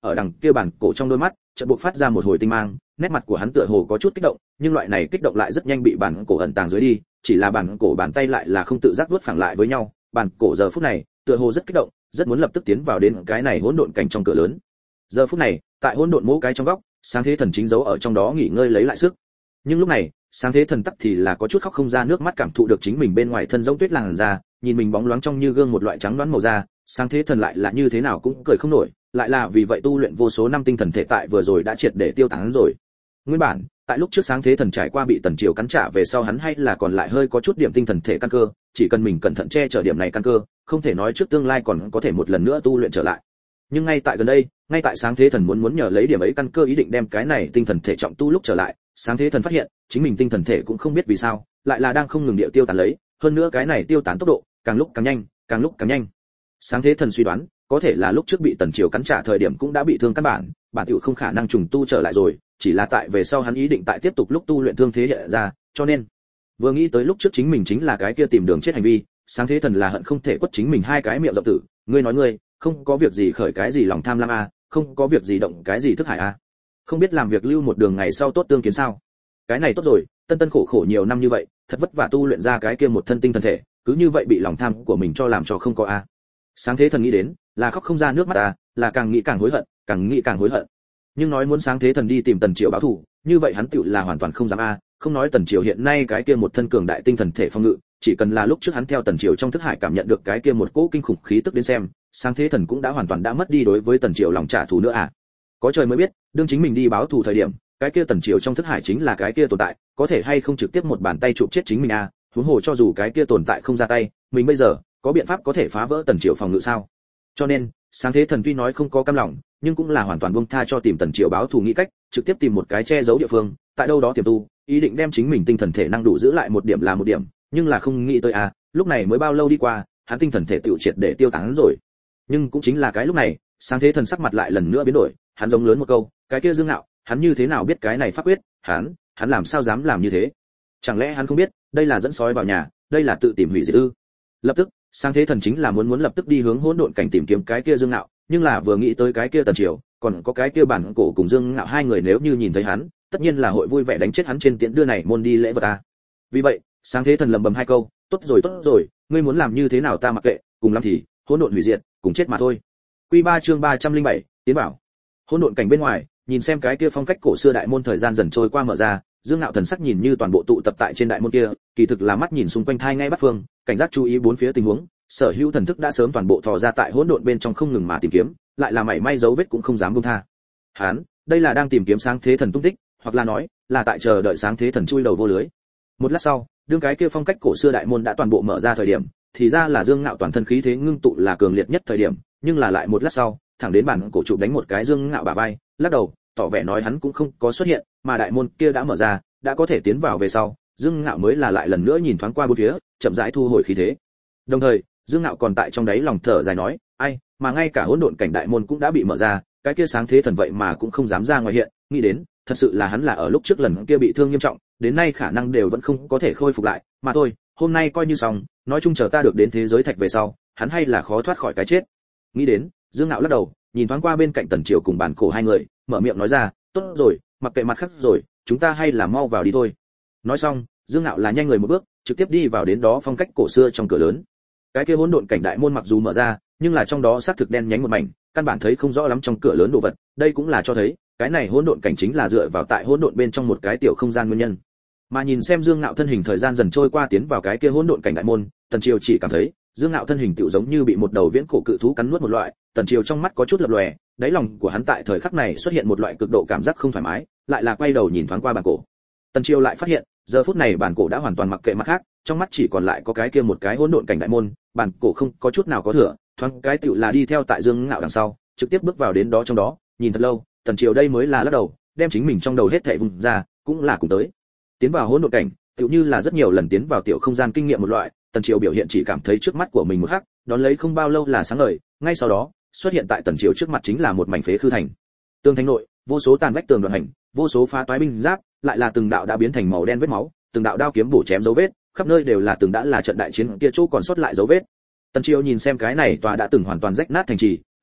ở đằng kia bản cổ trong đôi mắt chợt bộc phát ra một hồi tinh mang, nét mặt của hắn tựa hồ có chút kích động, nhưng loại này kích động lại rất nhanh bị bản cổ ẩn tàng dưới đi, chỉ là bản cổ bàn tay lại là không tự giác vuốt phẳng lại với nhau, bản cổ giờ phút này tựa hồ rất kích động, rất muốn lập tức tiến vào đến cái này hỗn độn cảnh trong cửa lớn. Giờ phút này, tại hỗn độn mỗi cái trong góc, Sáng Thế Thần chính giấu ở trong đó nghỉ ngơi lấy lại sức. Nhưng lúc này, Sáng Thế Thần tắc thì là có chút khóc không ra nước mắt, cảm thụ được chính mình bên ngoài thân giống tuyết làn ra, nhìn mình bóng loáng trong như gương một loại trắng đoán màu da, Sáng Thế Thần lại là như thế nào cũng cười không nổi, lại là vì vậy tu luyện vô số năm tinh thần thể tại vừa rồi đã triệt để tiêu tán rồi. Nguyên bản, tại lúc trước Sáng Thế Thần trải qua bị Tần Triều cắn trả về sau, hắn hay là còn lại hơi có chút điểm tinh thần thể căn cơ, chỉ cần mình cẩn thận che chở điểm này căn cơ, không thể nói trước tương lai còn có thể một lần nữa tu luyện trở lại. Nhưng ngay tại gần đây, ngay tại Sáng Thế Thần muốn muốn nhờ lấy điểm ấy căn cơ ý định đem cái này tinh thần thể trọng tu lúc trở lại, Sáng Thế Thần phát hiện, chính mình tinh thần thể cũng không biết vì sao, lại là đang không ngừng điệu tiêu tán lấy, hơn nữa cái này tiêu tán tốc độ càng lúc càng nhanh, càng lúc càng nhanh. Sáng Thế Thần suy đoán, có thể là lúc trước bị Tần Triều cắn trả thời điểm cũng đã bị thương căn bản, bản tiểu không khả năng trùng tu trở lại rồi, chỉ là tại về sau hắn ý định tại tiếp tục lúc tu luyện thương thế hiện ra, cho nên vừa nghĩ tới lúc trước chính mình chính là cái kia tìm đường chết hành vi, Sáng Thế Thần là hận không thể quất chính mình hai cái miệng rộng tử, ngươi nói ngươi, không có việc gì khởi cái gì lòng tham lam a, không có việc gì động cái gì thức hải a, không biết làm việc lưu một đường ngày sau tốt tương kiến sao? Cái này tốt rồi, tân tân khổ khổ nhiều năm như vậy, thật vất vả tu luyện ra cái kia một thân tinh thần thể, cứ như vậy bị lòng tham của mình cho làm cho không có a. Sáng Thế Thần nghĩ đến, là khóc không ra nước mắt a, là càng nghĩ càng hối hận, càng nghĩ càng hối hận. Nhưng nói muốn Sáng Thế Thần đi tìm Tần Triều báo thù, như vậy hắn tựu là hoàn toàn không dám a, không nói Tần Triều hiện nay cái kia một thân cường đại tinh thần thể phong ngự, chỉ cần là lúc trước hắn theo Tần Triều trong thức hải cảm nhận được cái kia một cỗ kinh khủng khí tức đến xem, Sáng Thế Thần cũng đã hoàn toàn đã mất đi đối với Tần Triều lòng trả thù nữa à. Có trời mới biết, đương chính mình đi báo thù thời điểm, cái kia Tần Triều trong thức hải chính là cái kia tồn tại, có thể hay không trực tiếp một bàn tay chụp chết chính mình à, huống hồ cho dù cái kia tồn tại không ra tay, mình bây giờ có biện pháp có thể phá vỡ Tần Triều phòng ngự sao? Cho nên, Sáng Thế Thần tuy nói không có cam lòng, nhưng cũng là hoàn toàn buông tha cho tìm Tần Triều báo thù nghĩ cách, trực tiếp tìm một cái che giấu địa phương, tại đâu đó tiềm tu, ý định đem chính mình tinh thần thể năng đủ giữ lại một điểm là một điểm, nhưng là không nghĩ tới à, lúc này mới bao lâu đi qua, hắn tinh thần thể tiêu triệt để tiêu tán rồi. Nhưng cũng chính là cái lúc này, Sáng Thế Thần sắc mặt lại lần nữa biến đổi, hắn giống lớn một câu, cái kia Dương Ngạo, hắn như thế nào biết cái này pháp quyết, hắn, hắn làm sao dám làm như thế? Chẳng lẽ hắn không biết, đây là dẫn sói vào nhà, đây là tự tìm hủy diệt ư? Lập tức, Sáng Thế Thần chính là muốn muốn lập tức đi hướng hỗn độn cảnh tìm kiếm cái kia Dương Ngạo, nhưng là vừa nghĩ tới cái kia Tần Triều, còn có cái kia bản cổ cùng Dương Ngạo hai người nếu như nhìn thấy hắn, tất nhiên là hội vui vẻ đánh chết hắn trên tiễn đưa này môn đi lễ vật a. Vì vậy, Sáng Thế Thần lầm bầm hai câu, tốt rồi tốt rồi, ngươi muốn làm như thế nào ta mặc kệ, cùng lắm thì hỗn độn hủy diệt, cùng chết mà thôi. Quy ba chương ba trăm linh bảy, tiến bảo. Hỗn độn cảnh bên ngoài, nhìn xem cái kia phong cách cổ xưa đại môn thời gian dần trôi qua mở ra, Dương Ngạo thần sắc nhìn như toàn bộ tụ tập tại trên đại môn kia, kỳ thực là mắt nhìn xung quanh thai ngay bắt phương, cảnh giác chú ý bốn phía tình huống, sở hữu thần thức đã sớm toàn bộ thò ra tại hỗn độn bên trong không ngừng mà tìm kiếm, lại là mảy may dấu vết cũng không dám buông tha. Hắn, đây là đang tìm kiếm Sáng Thế Thần tung tích, hoặc là nói, là tại chờ đợi Sáng Thế Thần chui đầu vô lưới. Một lát sau, đương cái kia phong cách cổ xưa đại môn đã toàn bộ mở ra thời điểm, thì ra là Dương Ngạo toàn thân khí thế ngưng tụ là cường liệt nhất thời điểm, nhưng là lại một lát sau, thẳng đến bản cổ trụ đánh một cái Dương Ngạo bả vai, lắc đầu, tỏ vẻ nói hắn cũng không có xuất hiện, mà đại môn kia đã mở ra, đã có thể tiến vào về sau, Dương Ngạo mới là lại lần nữa nhìn thoáng qua bốn phía, chậm rãi thu hồi khí thế. Đồng thời, Dương Ngạo còn tại trong đáy lòng thở dài nói, ai, mà ngay cả hỗn độn cảnh đại môn cũng đã bị mở ra, cái kia Sáng Thế Thần vậy mà cũng không dám ra ngoài hiện, nghĩ đến, thật sự là hắn là ở lúc trước lần kia bị thương nghiêm trọng, đến nay khả năng đều vẫn không có thể khôi phục lại, mà thôi, hôm nay coi như xong, nói chung chờ ta được đến thế giới thạch về sau, hắn hay là khó thoát khỏi cái chết. Nghĩ đến, Dương Ngạo lắc đầu, nhìn thoáng qua bên cạnh Tần Triều cùng bản cổ hai người, mở miệng nói ra, tốt rồi, mặc kệ mặt khác rồi, chúng ta hay là mau vào đi thôi. Nói xong, Dương Ngạo là nhanh người một bước, trực tiếp đi vào đến đó phong cách cổ xưa trong cửa lớn. Cái kia hỗn độn cảnh đại môn mặc dù mở ra, nhưng là trong đó xác thực đen nhánh một mảnh, căn bản thấy không rõ lắm trong cửa lớn đồ vật, đây cũng là cho thấy, cái này hỗn độn cảnh chính là dựa vào tại hỗn độn bên trong một cái tiểu không gian nguyên nhân. Mà nhìn xem Dương Ngạo thân hình thời gian dần trôi qua tiến vào cái kia hỗn độn cảnh đại môn, Tần Triều chỉ cảm thấy, Dương Ngạo thân hình tựu giống như bị một đầu viễn cổ cự thú cắn nuốt một loại, Tần Triều trong mắt có chút lập lòe, đáy lòng của hắn tại thời khắc này xuất hiện một loại cực độ cảm giác không thoải mái, lại là quay đầu nhìn thoáng qua bản cổ. Tần Triều lại phát hiện, giờ phút này bản cổ đã hoàn toàn mặc kệ mặt khác, trong mắt chỉ còn lại có cái kia một cái hỗn độn cảnh đại môn, bản cổ không có chút nào có thừa, thoáng cái tựu là đi theo tại Dương Ngạo đằng sau, trực tiếp bước vào đến đó trong đó, nhìn thật lâu, Tần Triều đây mới là lắc đầu, đem chính mình trong đầu hết thảy vùng ra, cũng là cùng tới. Tiến vào hỗn độn cảnh, tựu như là rất nhiều lần tiến vào tiểu không gian kinh nghiệm một loại, Tần Triều biểu hiện chỉ cảm thấy trước mắt của mình một khắc, đón lấy không bao lâu là sáng ngời, ngay sau đó, xuất hiện tại Tần Triều trước mặt chính là một mảnh phế khư thành. Tường thành nội, vô số tàn vách tường đoạn hành, vô số phá toái binh giáp, lại là từng đạo đã biến thành màu đen vết máu, từng đạo đao kiếm bổ chém dấu vết, khắp nơi đều là từng đã là trận đại chiến kia chỗ còn sót lại dấu vết. Tần Triều nhìn xem cái này tòa đã từng hoàn toàn rách nát thành trì,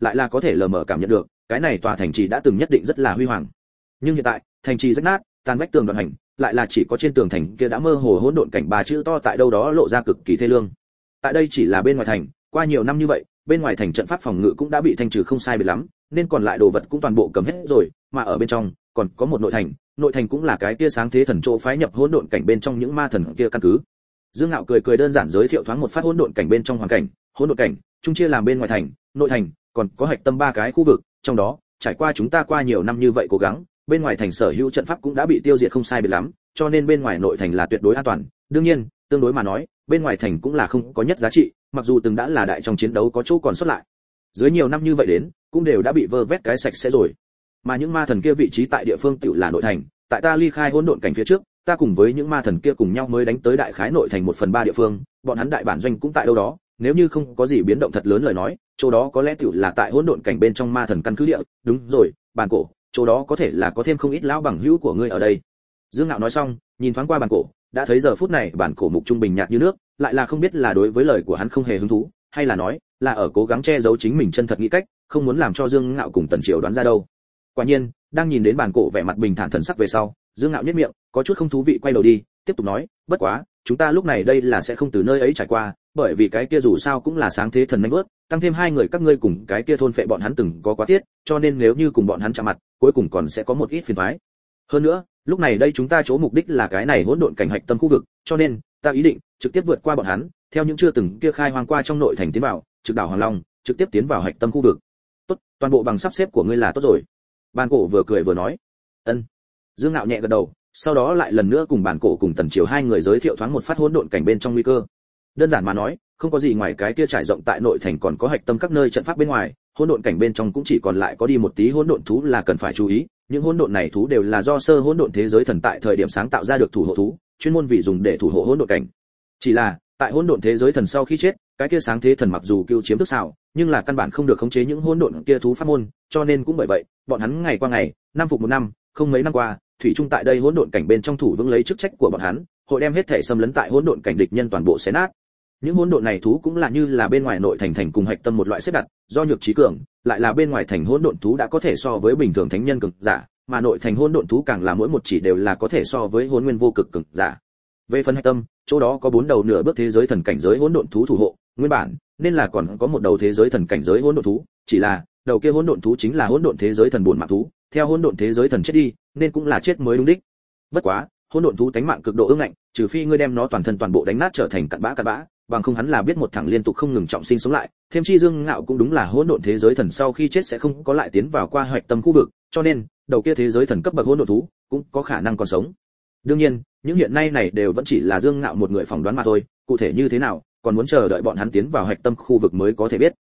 lại là có thể lờ mờ cảm nhận được, cái này tòa thành trì đã từng nhất định rất là huy hoàng. Nhưng hiện tại, thành trì rách nát, tàn vách tường đoạn hành, lại là chỉ có trên tường thành kia đã mơ hồ hỗn độn cảnh ba chữ to tại đâu đó lộ ra cực kỳ thê lương. Tại đây chỉ là bên ngoài thành, qua nhiều năm như vậy, bên ngoài thành trận pháp phòng ngự cũng đã bị thanh trừ không sai biệt lắm, nên còn lại đồ vật cũng toàn bộ cầm hết rồi, mà ở bên trong còn có một nội thành, nội thành cũng là cái kia sáng thế thần chỗ phái nhập hỗn độn cảnh bên trong những ma thần kia căn cứ. Dương Ngạo cười cười đơn giản giới thiệu thoáng một phát hỗn độn cảnh bên trong hoàn cảnh, hỗn độn cảnh chung chia làm bên ngoài thành, nội thành, còn có hạch tâm ba cái khu vực, trong đó, trải qua chúng ta qua nhiều năm như vậy cố gắng, bên ngoài thành sở hữu trận pháp cũng đã bị tiêu diệt không sai biệt lắm, cho nên bên ngoài nội thành là tuyệt đối an toàn. Đương nhiên, tương đối mà nói, bên ngoài thành cũng là không có nhất giá trị, mặc dù từng đã là đại trong chiến đấu có chỗ còn sót lại. Dưới nhiều năm như vậy đến, cũng đều đã bị vơ vét cái sạch sẽ rồi. Mà những ma thần kia vị trí tại địa phương tiểu là nội thành, tại ta ly khai hỗn độn cảnh phía trước, ta cùng với những ma thần kia cùng nhau mới đánh tới đại khái nội thành một phần ba địa phương, bọn hắn đại bản doanh cũng tại đâu đó, nếu như không có gì biến động thật lớn lời nói, chỗ đó có lẽ tiểu là tại hỗn độn cảnh bên trong ma thần căn cứ địa. Đúng rồi, bàn cổ, chỗ đó có thể là có thêm không ít lão bằng hữu của ngươi ở đây. Dương Ngạo nói xong, nhìn thoáng qua bàn cổ, đã thấy giờ phút này bản cổ mục trung bình nhạt như nước, lại là không biết là đối với lời của hắn không hề hứng thú, hay là nói là ở cố gắng che giấu chính mình chân thật nghĩ cách, không muốn làm cho Dương Ngạo cùng Tần Triều đoán ra đâu. Quả nhiên, đang nhìn đến bản cổ vẻ mặt bình thản thần sắc về sau, Dương Ngạo nhếch miệng, có chút không thú vị quay đầu đi, tiếp tục nói, bất quá, chúng ta lúc này đây là sẽ không từ nơi ấy trải qua, bởi vì cái kia dù sao cũng là sáng thế thần nhanh vớt, tăng thêm hai người các ngươi cùng cái kia thôn phệ bọn hắn từng có quá tiết, cho nên nếu như cùng bọn hắn chạm mặt, cuối cùng còn sẽ có một ít phiền toái. Hơn nữa, lúc này đây chúng ta chỗ mục đích là cái này hỗn độn cảnh hạch tâm khu vực, cho nên ta ý định trực tiếp vượt qua bọn hắn, theo những chưa từng kia khai hoang qua trong nội thành tiến vào, trực đảo Hoàng Long, trực tiếp tiến vào hạch tâm khu vực. Tốt, toàn bộ bằng sắp xếp của ngươi là tốt rồi. Bàn cổ vừa cười vừa nói. Ân. Dương Ngạo nhẹ gật đầu, sau đó lại lần nữa cùng Bàn cổ cùng Tần Triều hai người giới thiệu thoáng một phát hỗn độn cảnh bên trong nguy cơ. Đơn giản mà nói, không có gì ngoài cái kia trải rộng tại nội thành còn có hạch tâm các nơi trận pháp bên ngoài, hỗn độn cảnh bên trong cũng chỉ còn lại có đi một tí hỗn độn thú là cần phải chú ý, những hỗn độn này thú đều là do sơ hỗn độn thế giới thần tại thời điểm sáng tạo ra được thủ hộ thú, chuyên môn vì dùng để thủ hộ hỗn độn cảnh. Chỉ là, tại hỗn độn thế giới thần sau khi chết, cái kia sáng thế thần mặc dù cứu chiếm thức xảo, nhưng là căn bản không được khống chế những hỗn độn kia thú pháp môn, cho nên cũng bởi vậy, bọn hắn ngày qua ngày, năm phục một năm, không mấy năm qua, thủy chung tại đây hỗn độn cảnh bên trong thủ vững lấy chức trách của bọn hắn, hội đem hết thể xâm lấn tại hỗn độn cảnh địch nhân toàn bộ xé nát. Những hỗn độn này thú cũng là như là bên ngoài nội thành thành cùng hạch tâm một loại xếp đặt, do nhược trí cường, lại là bên ngoài thành hỗn độn thú đã có thể so với bình thường thánh nhân cực giả, mà nội thành hỗn độn thú càng là mỗi một chỉ đều là có thể so với hỗn nguyên vô cực cực giả. Về phần hạch tâm, chỗ đó có bốn đầu nửa bước thế giới thần cảnh giới hỗn độn thú thủ hộ, nguyên bản nên là còn có một đầu thế giới thần cảnh giới hỗn độn thú, chỉ là đầu kia hỗn độn thú chính là hỗn độn thế giới thần buồn mạng thú, theo hỗn độn thế giới thần chết đi, nên cũng là chết mới đúng đích. Bất quá, hỗn độn thú tánh mạng cực độ ương ngạnh, trừ phi ngươi đem nó toàn thân toàn bộ đánh nát trở thành cặn bã cặn bã, bằng không hắn là biết một thằng liên tục không ngừng trọng sinh sống lại. Thêm chi Dương Ngạo cũng đúng là hỗn độn thế giới thần sau khi chết sẽ không có lại tiến vào qua hạch tâm khu vực, cho nên đầu kia thế giới thần cấp bậc hỗn độn thú cũng có khả năng còn sống. Đương nhiên, những hiện nay này đều vẫn chỉ là Dương Ngạo một người phỏng đoán mà thôi, cụ thể như thế nào, còn muốn chờ đợi bọn hắn tiến vào hạch tâm khu vực mới có thể biết.